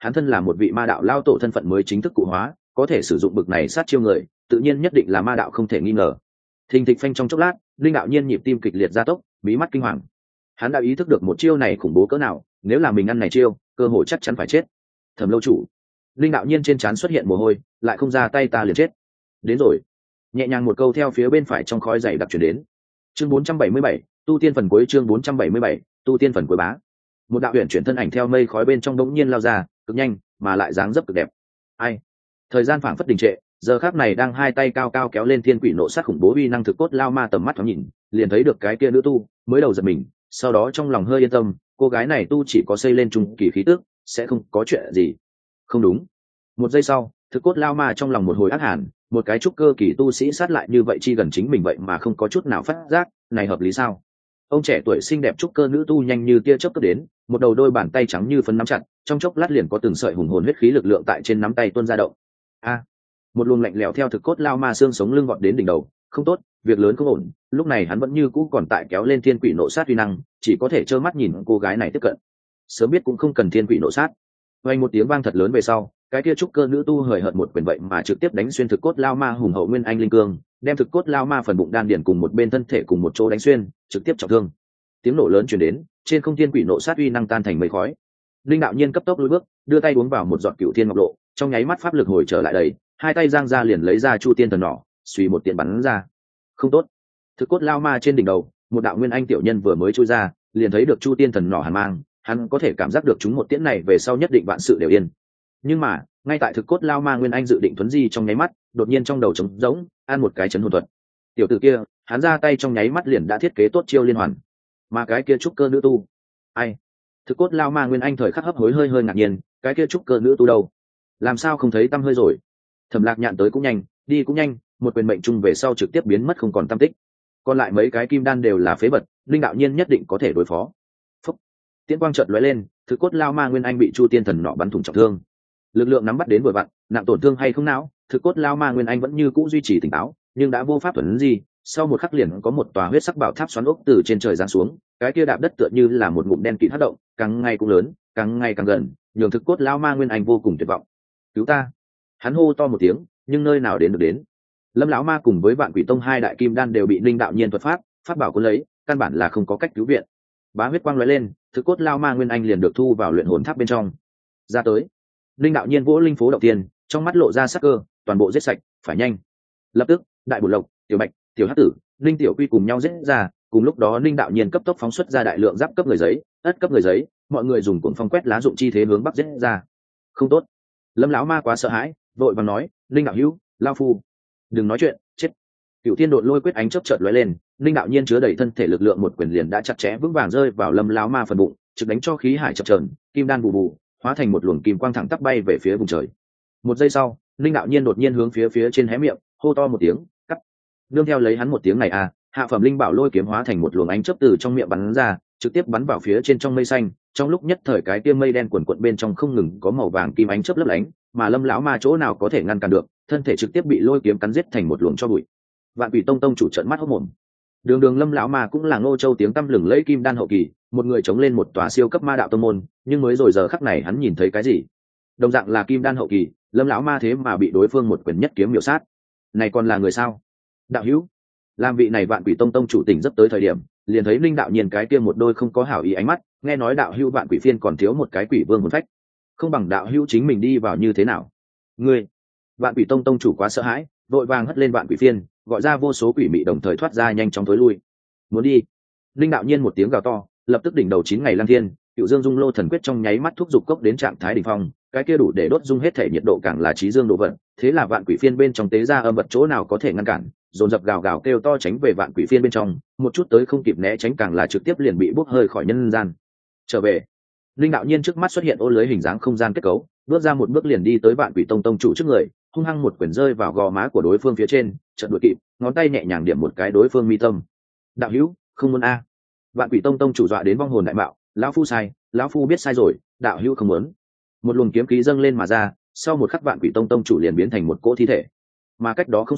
hắn thân là một vị ma đạo lao tổ thân phận mới chính thức cụ hóa, có thể sử dụng bực này sát chiêu người tự nhiên nhất định là ma đạo không thể nghi ngờ. Thình thịch phanh trong chốc lát, linh đạo nhiên nhịp tim kịch liệt gia tốc, mí mắt kinh hoàng. Hắn đã ý thức được một chiêu này khủng bố cỡ nào, nếu là mình ăn này chiêu cơ hội chắc chắn phải chết. Thẩm lâu chủ, linh đạo nhiên trên trán xuất hiện mồ hôi, lại không ra tay ta liền chết. Đến rồi. Nhẹ nhàng một câu theo phía bên phải trong khói dày đặc truyền đến. Chương 477, tu tiên phần cuối. Chương 477, tu tiên phần cuối bá. Một đạo huyền chuyển thân ảnh theo mây khói bên trong đống nhiên lao ra, cực nhanh mà lại dáng dấp cực đẹp. Ai? Thời gian phảng phất đình trệ, giờ khắc này đang hai tay cao cao kéo lên thiên quỷ nộ sát khủng bố uy năng thực cốt lao ma, tầm mắt thoáng nhìn liền thấy được cái kia nữ tu, mới đầu giật mình, sau đó trong lòng hơi yên tâm, cô gái này tu chỉ có xây lên trung kỳ khí tức, sẽ không có chuyện gì. Không đúng. Một giây sau, thực cốt lao ma trong lòng một hồi ác hàn, một cái trúc cơ kỳ tu sĩ sát lại như vậy chi gần chính mình vậy mà không có chút nào phát giác, này hợp lý sao? Ông trẻ tuổi xinh đẹp trúc cơ nữ tu nhanh như tia chớp cấp đến, một đầu đôi bàn tay trắng như phấn nắm chặt, trong chốc lát liền có từng sợi hùng hồn huyết khí lực lượng tại trên nắm tay tuôn ra động. A! Một luồng lạnh lẽo theo thực cốt lao ma xương sống lưng vọt đến đỉnh đầu, không tốt, việc lớn không ổn. Lúc này hắn vẫn như cũ còn tại kéo lên thiên quỷ nộ sát uy năng, chỉ có thể trơ mắt nhìn cô gái này tiếp cận. Sớm biết cũng không cần thiên quỷ nộ sát. Vang một tiếng vang thật lớn về sau, cái kia trúc cơ nữ tu hời hợt một quyền vậy mà trực tiếp đánh xuyên thực cốt lao ma hùng hậu nguyên anh linh cương, đem thực cốt lao ma phần bụng đan điển cùng một bên thân thể cùng một chỗ đánh xuyên, trực tiếp trọng thương. Tiếng nổ lớn truyền đến, trên không thiên quỷ nộ sát uy năng tan thành mây khói. Linh đạo nhiên cấp tốc lùi bước, đưa tay uống vào một giọt cửu thiên ngọc lộ, trong nháy mắt pháp lực hồi trở lại đầy, hai tay giang ra liền lấy ra chu tiên thần nỏ, suy một tiện bắn ra. Không tốt. Thực cốt lao ma trên đỉnh đầu, một đạo nguyên anh tiểu nhân vừa mới chui ra, liền thấy được chu tiên thần nỏ hàn mang, hắn có thể cảm giác được chúng một tiễn này về sau nhất định vạn sự đều yên. Nhưng mà ngay tại thực cốt lao ma nguyên anh dự định thuấn di trong nháy mắt, đột nhiên trong đầu trống rỗng, ăn một cái chấn hồn thuật. Tiểu tử kia, hắn ra tay trong nháy mắt liền đã thiết kế tốt chiêu liên hoàn. Mà cái kia trúc cơ nữ tu, ai? Thực cốt lao ma nguyên anh thời khắc hấp hối hơi ngạc nhiên, cái kia trúc cơ nữ tu đâu? Làm sao không thấy tăm hơi rồi? Thẩm Lạc Nhạn tới cũng nhanh, đi cũng nhanh, một quyền mệnh trung về sau trực tiếp biến mất không còn tăm tích. Còn lại mấy cái kim đan đều là phế vật, linh đạo nhiên nhất định có thể đối phó. Phúc. Tiễn quang chợt lóe lên, thực cốt lao ma nguyên anh bị chu tiên thần nọ bắn thủng trọng thương. Lực lượng nắm bắt đến vừa vặn, nặng tổn thương hay không não, thực cốt lao ma nguyên anh vẫn như cũ duy trì tỉnh táo, nhưng đã vô pháp thuần gì. Sau một khắc liền có một tòa huyết sắc bảo tháp xoắn ốc từ trên trời giáng xuống, cái kia đạp đất tựa như là một ngụm đen kịt hất động, càng ngày cũng lớn, càng ngày càng gần, nhường thực cốt lao ma nguyên anh vô cùng tuyệt vọng. Cứu ta! Hắn hô to một tiếng, nhưng nơi nào đến được đến. Lâm lão ma cùng với Vạn Quỷ Tông hai đại kim đan đều bị linh đạo nhiên thuật pháp bảo cuốn lấy, căn bản là không có cách cứu viện. Bá huyết quang lóe lên, thực cốt lao ma nguyên anh liền được thu vào luyện hồn tháp bên trong. Ra tới, linh đạo nhiên vỗ linh phố đầu tiên, trong mắt lộ ra sắc cơ, toàn bộ giết sạch, phải nhanh. Lập tức, đại bổ lộc, tiểu bạch, tiểu hắc tử, linh tiểu quy cùng nhau giết ra. Cùng lúc đó linh đạo nhiên cấp tốc phóng xuất ra đại lượng giáp cấp người giấy, ất cấp người giấy, mọi người dùng cuộn phong quét lá dụng chi thế hướng bắc giết ra. Không tốt. Lâm lão ma quá sợ hãi, vội vàng nói, linh đạo hữu, lao phu, đừng nói chuyện, chết. Cựu thiên độn lôi quyết ánh chớp chợt lóe lên, linh đạo nhiên chứa đầy thân thể lực lượng một quyền liền đã chặt chẽ vững vàng rơi vào lâm lão ma phần bụng, trực đánh cho khí hải chập chờn, kim đan bù bù, hóa thành một luồng kim quang thẳng tắp bay về phía vùng trời. Một giây sau, linh đạo nhiên đột nhiên hướng phía trên hé miệng, hô to một tiếng, cắt. Nương theo lấy hắn một tiếng này hạ phẩm linh bảo lôi kiếm hóa thành một luồng ánh chớp từ trong miệng bắn ra, trực tiếp bắn vào phía trên trong mây xanh. Trong lúc nhất thời cái kia mây đen quần quận bên trong không ngừng có màu vàng kim ánh chớp lấp lánh, mà lâm lão ma chỗ nào có thể ngăn cản được, thân thể trực tiếp bị lôi kiếm cắn giết thành một luồng cho bụi. Vạn Quỷ Tông tông chủ trợn mắt hốt mồm. Đường lâm lão ma cũng là Ngô Châu tiếng tăm lừng lẫy kim đan hậu kỳ, một người chống lên một tòa siêu cấp ma đạo tông môn, nhưng mới rồi giờ khắc này hắn nhìn thấy cái gì? Đồng dạng là kim đan hậu kỳ, lâm lão ma thế mà bị đối phương một quyền nhất kiếm miểu sát. Này còn là người sao? Đạo hữu, làm vị này Vạn Quỷ Tông tông chủ tỉnh giấc tới thời điểm, liền thấy linh đạo nhiên cái kia một đôi không có hảo ý ánh mắt, nghe nói đạo hữu Vạn Quỷ phiên còn thiếu một cái quỷ vương hồn phách, không bằng đạo hữu chính mình đi vào như thế nào? Ngươi, Vạn Quỷ Tông tông chủ quá sợ hãi, vội vàng hất lên Vạn Quỷ phiên, gọi ra vô số quỷ mị đồng thời thoát ra nhanh chóng tối lui. Muốn đi? Linh đạo nhiên một tiếng gào to, lập tức đỉnh đầu 9 ngày lang thiên, Cựu Dương Dung Lô thần quyết trong nháy mắt thúc giục cốc đến trạng thái đỉnh phong, cái kia đủ để đốt dung hết thể nhiệt độ càng là trí dương độ vận, thế là Vạn Quỷ phiên bên trong tế ra âm vật chỗ nào có thể ngăn cản, dồn dập gào gào kêu to tránh về Vạn Quỷ phiên bên trong, một chút tới không kịp né tránh càng là trực tiếp liền bị bốc hơi khỏi nhân gian. Trở về, linh đạo nhiên trước mắt xuất hiện ô lưới hình dáng không gian kết cấu, bước ra một bước liền đi tới Vạn Quỷ Tông tông chủ trước người, hung hăng một quyền rơi vào gò má của đối phương phía trên, chợt đuổi kịp, ngón tay nhẹ nhàng điểm một cái đối phương mi tâm. Đạo hữu, không muốn Vạn Quỷ Tông tông chủ dọa đến vong hồn đại mạo, lão phu sai, lão phu biết sai rồi, đạo hữu không muốn. Một luồng kiếm khí dâng lên mà ra, sau một khắc Vạn Quỷ Tông tông chủ liền biến thành một cỗ thi thể. Mà cách đó không xa,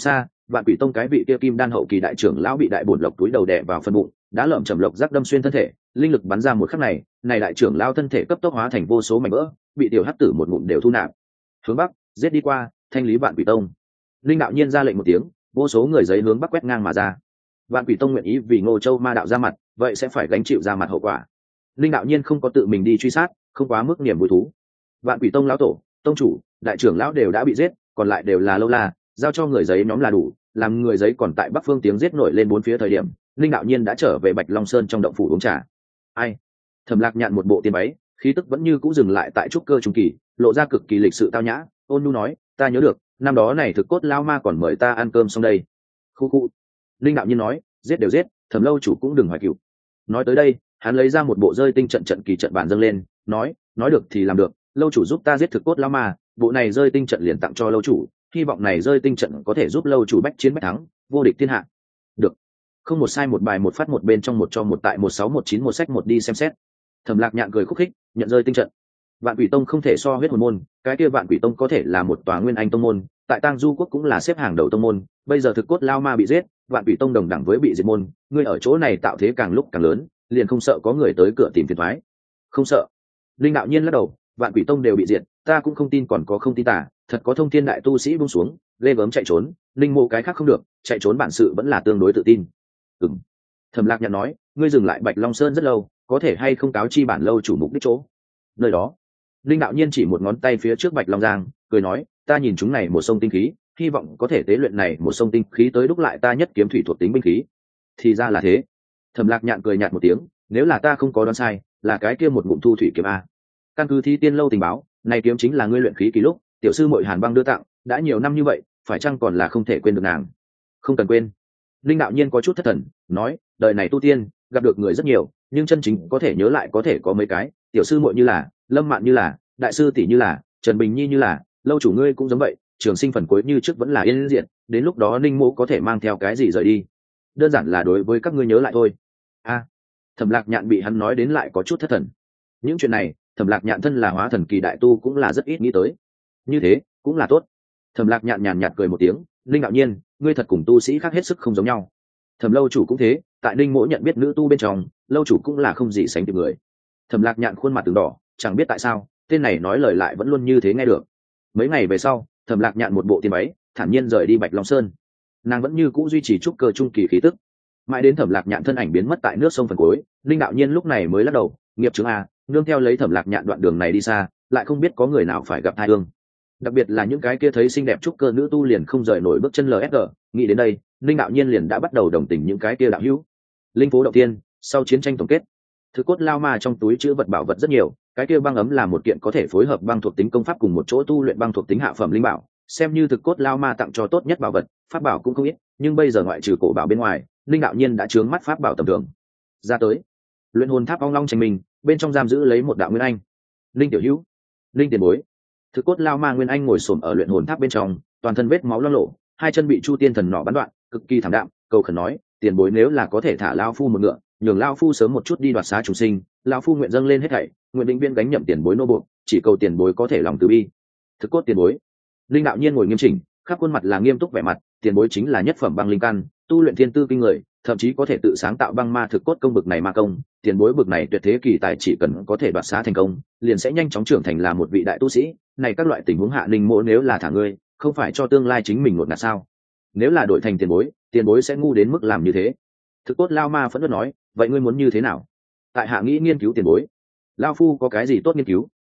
Vạn Quỷ Tông cái vị kia kim đan hậu kỳ đại trưởng lão bị đại bổn lộc túi đầu đè vào phân bụng, đã lởm chầm lộc rắc đâm xuyên thân thể, linh lực bắn ra một khắc này, này đại trưởng lão thân thể cấp tốc hóa thành vô số mảnh vỡ, bị tiểu hắc tử một ngụm đều thu nạp. Hướng bắc, giết đi qua, thanh lý Vạn Quỷ Tông. Linh đạo nhiên ra lệnh một tiếng, vô số người giấy hướng bắc quét ngang mà ra. Vạn Quỷ Tông nguyện ý vì Ngô Châu Ma đạo ra mặt, vậy sẽ phải gánh chịu ra mặt hậu quả. Linh đạo nhiên không có tự mình đi truy sát, không quá mức niềm vui thú. Vạn Quỷ Tông lão tổ, tông chủ, đại trưởng lão đều đã bị giết, còn lại đều là lâu la, giao cho người giấy nhóm là đủ. Làm người giấy còn tại Bắc Phương tiếng giết nổi lên bốn phía thời điểm, Linh đạo nhiên đã trở về Bạch Long Sơn trong động phủ uống trà. Ai? Thẩm Lạc Nhạn một bộ tiên váy, khí tức vẫn như cũ dừng lại tại trúc cơ trung kỳ, lộ ra cực kỳ lịch sự tao nhã. Ôn nhu nói, ta nhớ được, năm đó này thực cốt lao ma còn mời ta ăn cơm xong đây. Khu khu. Linh đạo nhiên nói, giết đều giết, Thẩm lâu chủ cũng đừng hoài cửu. Nói tới đây, hắn lấy ra một bộ rơi tinh trận trận kỳ trận bản dâng lên, nói được thì làm được, lâu chủ giúp ta giết thực cốt lao ma, bộ này rơi tinh trận liền tặng cho lâu chủ, hy vọng này rơi tinh trận có thể giúp lâu chủ bách chiến bách thắng, vô địch thiên hạ. Được. Không một sai một bài một phát một bên trong một cho một tại 1619 một sách một đi xem xét. Thẩm Lạc Nhạn cười khúc khích, nhận rơi tinh trận. Vạn Quỷ Tông không thể so huyết hồn môn, cái kia Vạn Quỷ Tông có thể là một tòa nguyên anh tông môn, tại Tang Du quốc cũng là xếp hàng đầu tông môn, bây giờ thực cốt lao ma bị giết, Vạn Quỷ Tông đồng đẳng với bị diệt môn, ngươi ở chỗ này tạo thế càng lúc càng lớn, liền không sợ có người tới cửa tìm phiền toái. Không sợ. Linh đạo nhiên lắc đầu, Vạn Quỷ Tông đều bị diệt, ta cũng không tin còn có không tin tà, thật có thông thiên đại tu sĩ buông xuống, ghê gớm chạy trốn, linh mộ cái khác không được, chạy trốn bản sự vẫn là tương đối tự tin. Ừm. Thẩm Lạc Nhạn nói, ngươi dừng lại Bạch Long Sơn rất lâu, có thể hay không cáo chi bản lâu chủ mục đích chỗ? Nơi đó. Linh đạo nhiên chỉ một ngón tay phía trước Bạch Long Giang, cười nói, ta nhìn chúng này một sông tinh khí, hy vọng có thể tế luyện này một sông tinh khí tới đúc lại ta nhất kiếm thủy thuộc tính binh khí. Thì ra là thế. Thẩm Lạc Nhạn cười nhạt một tiếng, nếu là ta không có đoán sai, là cái kia một ngụm thu thủy kiếm a. Căn cứ thi tiên lâu tình báo, này kiếm chính là ngươi luyện khí kỳ lúc tiểu sư muội Hàn Băng đưa tặng, đã nhiều năm như vậy, phải chăng còn là không thể quên được nàng? Không cần quên. Linh đạo nhiên có chút thất thần, nói, đời này tu tiên, gặp được người rất nhiều, nhưng chân chính có thể nhớ lại có thể có mấy cái, tiểu sư muội như là, Lâm Mạn như là, đại sư tỷ như là, Trần Bình Nhi như là, lâu chủ ngươi cũng giống vậy, trường sinh phần cuối như trước vẫn là yên diện, đến lúc đó Ninh Mộ có thể mang theo cái gì rời đi? Đơn giản là đối với các ngươi nhớ lại thôi. A. Thẩm Lạc Nhạn bị hắn nói đến lại có chút thất thần. Những chuyện này, Thẩm Lạc Nhạn thân là hóa thần kỳ đại tu cũng là rất ít nghĩ tới. Như thế, cũng là tốt. Thẩm Lạc Nhạn nhàn nhạt cười một tiếng, Linh đạo nhiên, ngươi thật cùng tu sĩ khác hết sức không giống nhau. Thẩm lâu chủ cũng thế, tại Ninh Mỗ nhận biết nữ tu bên trong, lâu chủ cũng là không gì sánh kịp người. Thẩm Lạc Nhạn khuôn mặt từng đỏ, chẳng biết tại sao, tên này nói lời lại vẫn luôn như thế nghe được. Mấy ngày về sau, Thẩm Lạc Nhạn một bộ tiên váy, thản nhiên rời đi Bạch Long Sơn. Nàng vẫn như cũ duy trì trúc cơ trung kỳ khí tức. Mãi đến Thẩm Lạc Nhạn thân ảnh biến mất tại nước sông phần cuối, Linh đạo nhiên lúc này mới lắc đầu, nghiệp chứng a, nương theo lấy Thẩm Lạc Nhạn đoạn đường này đi xa, lại không biết có người nào phải gặp tai ương. Đặc biệt là những cái kia thấy xinh đẹp trúc cơ nữ tu liền không rời nổi bước chân LSG, nghĩ đến đây, Linh đạo nhiên liền đã bắt đầu đồng tình những cái kia đạo hữu. Linh phố đầu tiên, sau chiến tranh tổng kết. Thực cốt lao ma trong túi chứa vật bảo vật rất nhiều, cái kia băng ấm là một kiện có thể phối hợp băng thuộc tính công pháp cùng một chỗ tu luyện băng thuộc tính hạ phẩm linh bảo, xem như thực cốt lao ma tặng cho tốt nhất bảo vật, pháp bảo cũng không ít, nhưng bây giờ ngoại trừ cổ bảo bên ngoài, Linh đạo nhiên đã chướng mắt pháp bảo tầm thường. Ra tới, luyện hồn tháp ong long tranh mình, bên trong giam giữ lấy một đạo nguyên anh. Linh tiểu hữu, Linh tiền bối. Thực cốt lao ma nguyên anh ngồi xổm ở luyện hồn tháp bên trong, toàn thân vết máu loang lổ, hai chân bị chu tiên thần nỏ bắn đoạn, cực kỳ thảm đạm, cầu khẩn nói, tiền bối nếu là có thể thả lao phu một ngựa, nhường lao phu sớm một chút đi đoạt xá chúng sinh, lao phu nguyện dâng lên hết thảy, nguyện định viên gánh nhậm tiền bối nô buộc, chỉ cầu tiền bối có thể lòng từ bi. Thực cốt tiền bối. Linh đạo nhiên ngồi nghiêm chỉnh, khắp khuôn mặt là nghiêm túc vẻ mặt, tiền bối chính là nhất phẩm băng linh căn, tu luyện thiên tư kinh người, thậm chí có thể tự sáng tạo băng ma thực cốt công bực này ma công, tiền bối bực này tuyệt thế kỳ tài chỉ cần có thể đoạt xá thành công, liền sẽ nhanh chóng trưởng thành là một vị đại tu sĩ, này các loại tình huống hạ Ninh Mỗ nếu là thả ngươi, không phải cho tương lai chính mình ngột ngạt sao? Nếu là đổi thành tiền bối sẽ ngu đến mức làm như thế. Thực cốt lao ma phẫn nộ nói, vậy ngươi muốn như thế nào? Tại hạ nghĩ nghiên cứu tiền bối. Lao phu có cái gì tốt nghiên cứu,